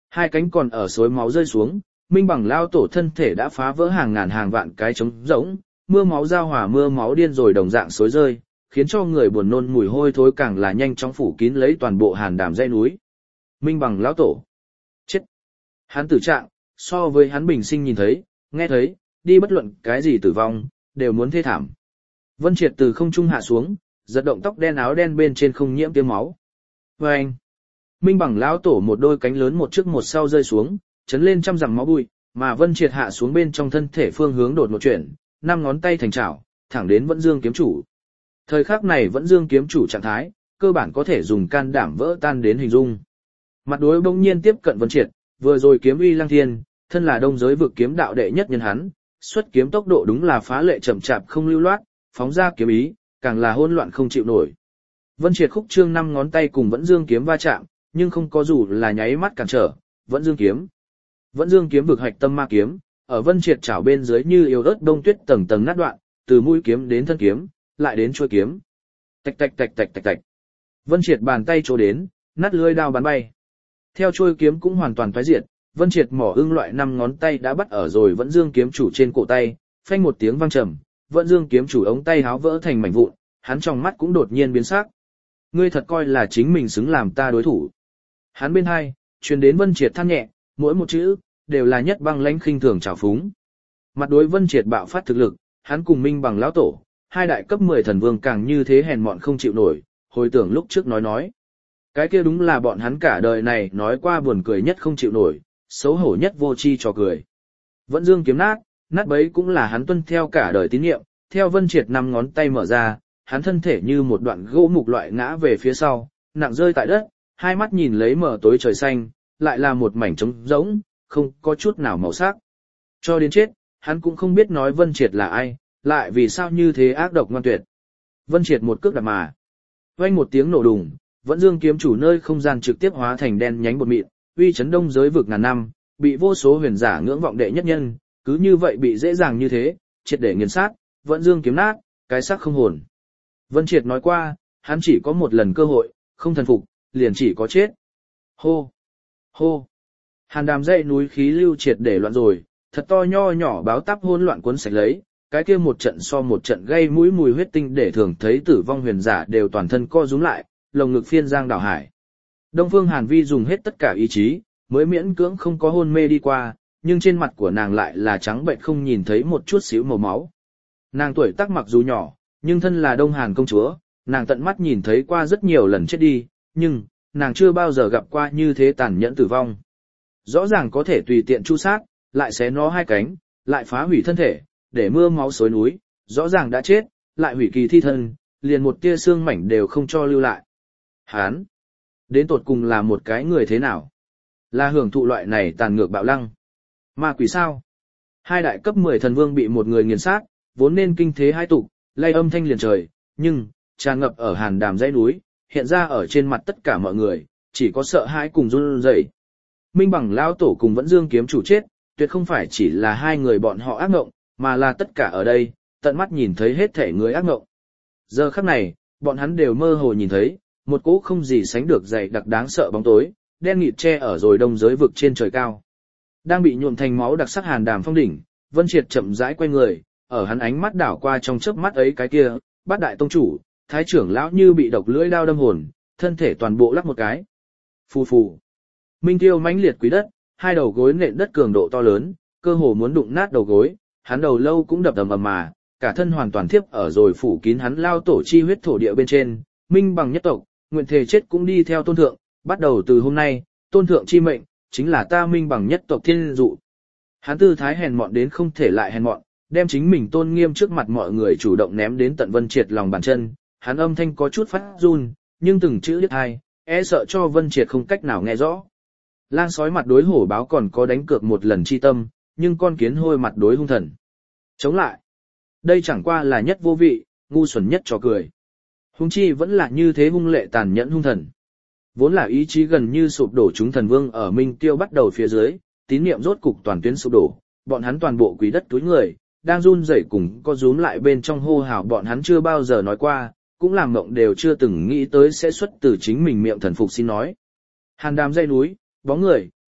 Hai cánh còn ở suối máu rơi xuống, Minh Bằng lao tổ thân thể đã phá vỡ hàng ngàn hàng vạn cái trống rỗng, mưa máu giao hòa mưa máu điên rồi đồng dạng xối rơi, khiến cho người buồn nôn mùi hôi thối càng là nhanh chóng phủ kín lấy toàn bộ Hàn Đàm dãy núi. Minh Bằng lão tổ. Chết. Hắn tử trạng, so với hắn bình sinh nhìn thấy, nghe thấy, đi bất luận cái gì tử vong, đều muốn thê thảm. Vân Triệt từ không trung hạ xuống, giật động tóc đen áo đen bên trên không nhiễm tiếng máu. Và anh. Minh Bằng lão tổ một đôi cánh lớn một trước một sau rơi xuống, chấn lên trăm dặm máu bụi, mà Vân Triệt hạ xuống bên trong thân thể phương hướng đột một chuyển, năm ngón tay thành chảo, thẳng đến Vẫn Dương kiếm chủ. Thời khắc này Vẫn Dương kiếm chủ trạng thái, cơ bản có thể dùng can đảm vỡ tan đến hình dung. Mặt đối bỗng nhiên tiếp cận Vân Triệt, vừa rồi kiếm uy lăng thiên, thân là đông giới vực kiếm đạo đệ nhất nhân hắn, xuất kiếm tốc độ đúng là phá lệ chậm chạp không lưu loát, phóng ra kiếm ý, càng là hỗn loạn không chịu nổi. Vân Triệt khúc trương năm ngón tay cùng Vẫn Dương kiếm va chạm, nhưng không có dù là nháy mắt cản trở, Vẫn Dương kiếm. Vẫn Dương kiếm vực hạch tâm ma kiếm, ở Vân Triệt chảo bên dưới như yếu ớt đông tuyết tầng tầng nát đoạn, từ mũi kiếm đến thân kiếm, lại đến chuôi kiếm. Tạch tạch tạch tạch tạch tạch. Vân Triệt bàn tay chỗ đến, nát lưỡi đao bắn bay. Theo chuôi kiếm cũng hoàn toàn phá diệt, Vân Triệt mỏ ưng loại năm ngón tay đã bắt ở rồi Vẫn Dương kiếm chủ trên cổ tay, phanh một tiếng vang trầm, Vẫn Dương kiếm chủ ống tay háo vỡ thành mảnh vụn, hắn trong mắt cũng đột nhiên biến sắc. Ngươi thật coi là chính mình xứng làm ta đối thủ? Hắn bên hai, truyền đến Vân Triệt than nhẹ, mỗi một chữ đều là nhất băng lãnh khinh thường trào phúng. Mặt đối Vân Triệt bạo phát thực lực, hắn cùng Minh Bằng lão tổ, hai đại cấp 10 thần vương càng như thế hèn mọn không chịu nổi, hồi tưởng lúc trước nói. Cái kia đúng là bọn hắn cả đời này nói qua buồn cười nhất không chịu nổi, xấu hổ nhất vô tri trò cười. Vẫn Dương kiếm nát bấy cũng là hắn tuân theo cả đời tín nhiệm, theo Vân Triệt năm ngón tay mở ra, hắn thân thể như một đoạn gỗ mục loại ngã về phía sau, nặng rơi tại đất, hai mắt nhìn lấy mở tối trời xanh, lại là một mảnh trống rỗng, không có chút nào màu sắc. Cho đến chết, hắn cũng không biết nói Vân Triệt là ai, lại vì sao như thế ác độc ngoan tuyệt. Vân Triệt một cước đạp mà. Vang một tiếng nổ đùng, Vẫn Dương kiếm chủ nơi không gian trực tiếp hóa thành đen nhánh bột mịn, uy chấn đông giới vực ngàn năm, bị vô số huyền giả ngưỡng vọng đệ nhất nhân, cứ như vậy bị dễ dàng như thế, triệt để nghiền sát, Vẫn Dương kiếm nát, cái xác không hồn. Vân Triệt nói qua, hắn chỉ có một lần cơ hội, không thần phục, liền chỉ có chết. Hô! Hô! Hàn Đàm dãy núi khí lưu triệt để loạn rồi, thật to nho nhỏ báo táp hỗn loạn cuốn sạch lấy, cái kia một trận so một trận gây mũi mùi huyết tinh để thường thấy tử vong huyền giả đều toàn thân co rúm lại, lồng ngực phiên giang đảo hải. Đông Phương Hàn Vi dùng hết tất cả ý chí, mới miễn cưỡng không có hôn mê đi qua, nhưng trên mặt của nàng lại là trắng bệnh không nhìn thấy một chút xíu màu máu. Nàng tuổi tác mặc dù nhỏ, nhưng thân là Đông Hàn công chúa, nàng tận mắt nhìn thấy qua rất nhiều lần chết đi, nhưng nàng chưa bao giờ gặp qua như thế tàn nhẫn tử vong. Rõ ràng có thể tùy tiện chu sát, lại xé nó hai cánh, lại phá hủy thân thể, để mưa máu xối núi, rõ ràng đã chết, lại hủy kỳ thi thân, liền một tia xương mảnh đều không cho lưu lại. Hán, đến tột cùng là một cái người thế nào? Là hưởng thụ loại này tàn ngược bạo lăng. Ma quỷ sao? Hai đại cấp 10 thần vương bị một người nghiền sát, vốn nên kinh thế hai tục, lay âm thanh liền trời, nhưng tràn ngập ở Hàn Đàm dãy núi, hiện ra ở trên mặt tất cả mọi người, chỉ có sợ hãi cùng run rẩy. Minh Bằng lão tổ cùng Vẫn Dương kiếm chủ chết, tuyệt không phải chỉ là hai người bọn họ ác ngộng, mà là tất cả ở đây, tận mắt nhìn thấy hết thể người ác ngộng. Giờ khắc này, bọn hắn đều mơ hồ nhìn thấy, một cỗ không gì sánh được dày đặc đáng sợ bóng tối, đen nghịt che ở rồi đông giới vực trên trời cao. Đang bị nhuộm thành máu đặc sắc Hàn Đàm phong đỉnh, Vân Triệt chậm rãi quay người, ở hắn ánh mắt đảo qua trong chớp mắt ấy cái kia, Bát đại tông chủ, thái trưởng lão như bị độc lưỡi đao đâm hồn, thân thể toàn bộ lắc một cái. Phù phù. Minh Tiêu mãnh liệt quý đất, hai đầu gối nện đất cường độ to lớn, cơ hồ muốn đụng nát đầu gối, hắn đầu lâu cũng đập ầm ầm mà, cả thân hoàn toàn thiếp ở rồi phủ kín hắn lao tổ chi huyết thổ địa bên trên, Minh Bằng nhất tộc, nguyện thể chết cũng đi theo tôn thượng, bắt đầu từ hôm nay, tôn thượng chi mệnh, chính là ta Minh Bằng nhất tộc thiên dụ. Hắn tư thái hèn mọn đến không thể lại hèn mọn, đem chính mình tôn nghiêm trước mặt mọi người chủ động ném đến tận Vân Triệt lòng bàn chân, hắn âm thanh có chút phát run, nhưng từng chữ đứt hai, e sợ cho Vân Triệt không cách nào nghe rõ. Lang sói mặt đối hổ báo còn có đánh cược một lần chi tâm, nhưng con kiến hôi mặt đối hung thần. Chống lại. Đây chẳng qua là nhất vô vị, ngu xuẩn nhất trò cười. Hung chi vẫn là như thế hung lệ tàn nhẫn hung thần. Vốn là ý chí gần như sụp đổ chúng thần vương ở Minh Tiêu bắt đầu phía dưới, tín niệm rốt cục toàn tuyến sụp đổ, bọn hắn toàn bộ quỷ đất túi người, đang run rẩy cùng có rúm lại bên trong hô hào bọn hắn chưa bao giờ nói qua, cũng làm mộng đều chưa từng nghĩ tới sẽ xuất từ chính mình miệng thần phục xin nói. Hàn Đàm dây núi, bóng người,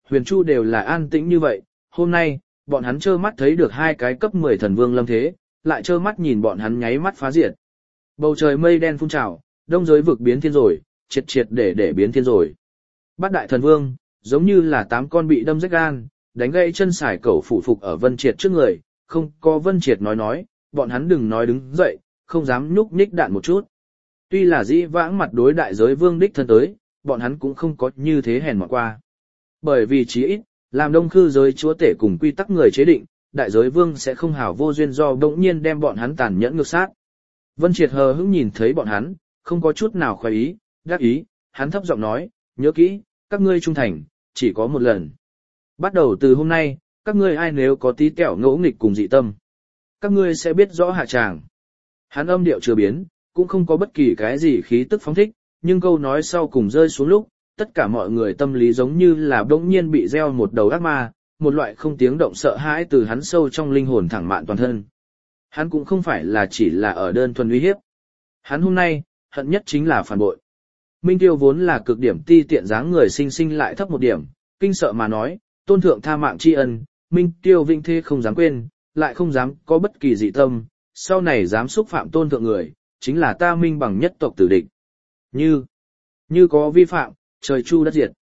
huyền chu đều là an tĩnh như vậy, hôm nay, bọn hắn trơ mắt thấy được hai cái cấp 10 thần vương lâm thế, lại trơ mắt nhìn bọn hắn nháy mắt phá diệt. Bầu trời mây đen phun trào, đông giới vực biến thiên rồi, triệt triệt để biến thiên rồi. Bát đại thần vương, giống như là 8 con bị đâm rách gan, đánh gãy chân sải cẩu phủ phục ở Vân Triệt trước người, không có Vân Triệt nói, bọn hắn đừng nói đứng dậy, không dám nhúc nhích đạn một chút. Tuy là dĩ vãng mặt đối đại giới vương đích thân tới, bọn hắn cũng không có như thế hèn mọn qua. Bởi vì chí ít, làm đông khư giới chúa tể cùng quy tắc người chế định, đại giới vương sẽ không hảo vô duyên do đống nhiên đem bọn hắn tàn nhẫn ngược sát. Vân Triệt hờ hững nhìn thấy bọn hắn, không có chút nào khoái ý, đắc ý, hắn thấp giọng nói, nhớ kỹ, các ngươi trung thành, chỉ có một lần. Bắt đầu từ hôm nay, các ngươi ai nếu có tí tẹo ngỗ nghịch cùng dị tâm, các ngươi sẽ biết rõ hạ tràng. Hắn âm điệu chưa biến, cũng không có bất kỳ cái gì khí tức phóng thích, nhưng câu nói sau cùng rơi xuống lúc, tất cả mọi người tâm lý giống như là bỗng nhiên bị gieo một đầu ác ma, một loại không tiếng động sợ hãi từ hắn sâu trong linh hồn thẳng mạn toàn thân. Hắn cũng không phải là chỉ là ở đơn thuần uy hiếp. Hắn hôm nay, hận nhất chính là phản bội. Minh Tiêu vốn là cực điểm ti tiện dáng người sinh sinh lại thấp một điểm, kinh sợ mà nói, tôn thượng tha mạng tri ân, Minh Tiêu vinh thế không dám quên, lại không dám có bất kỳ dị tâm, sau này dám xúc phạm tôn thượng người, chính là ta Minh bằng nhất tộc tử địch. Như có vi phạm, trời chu đất diệt.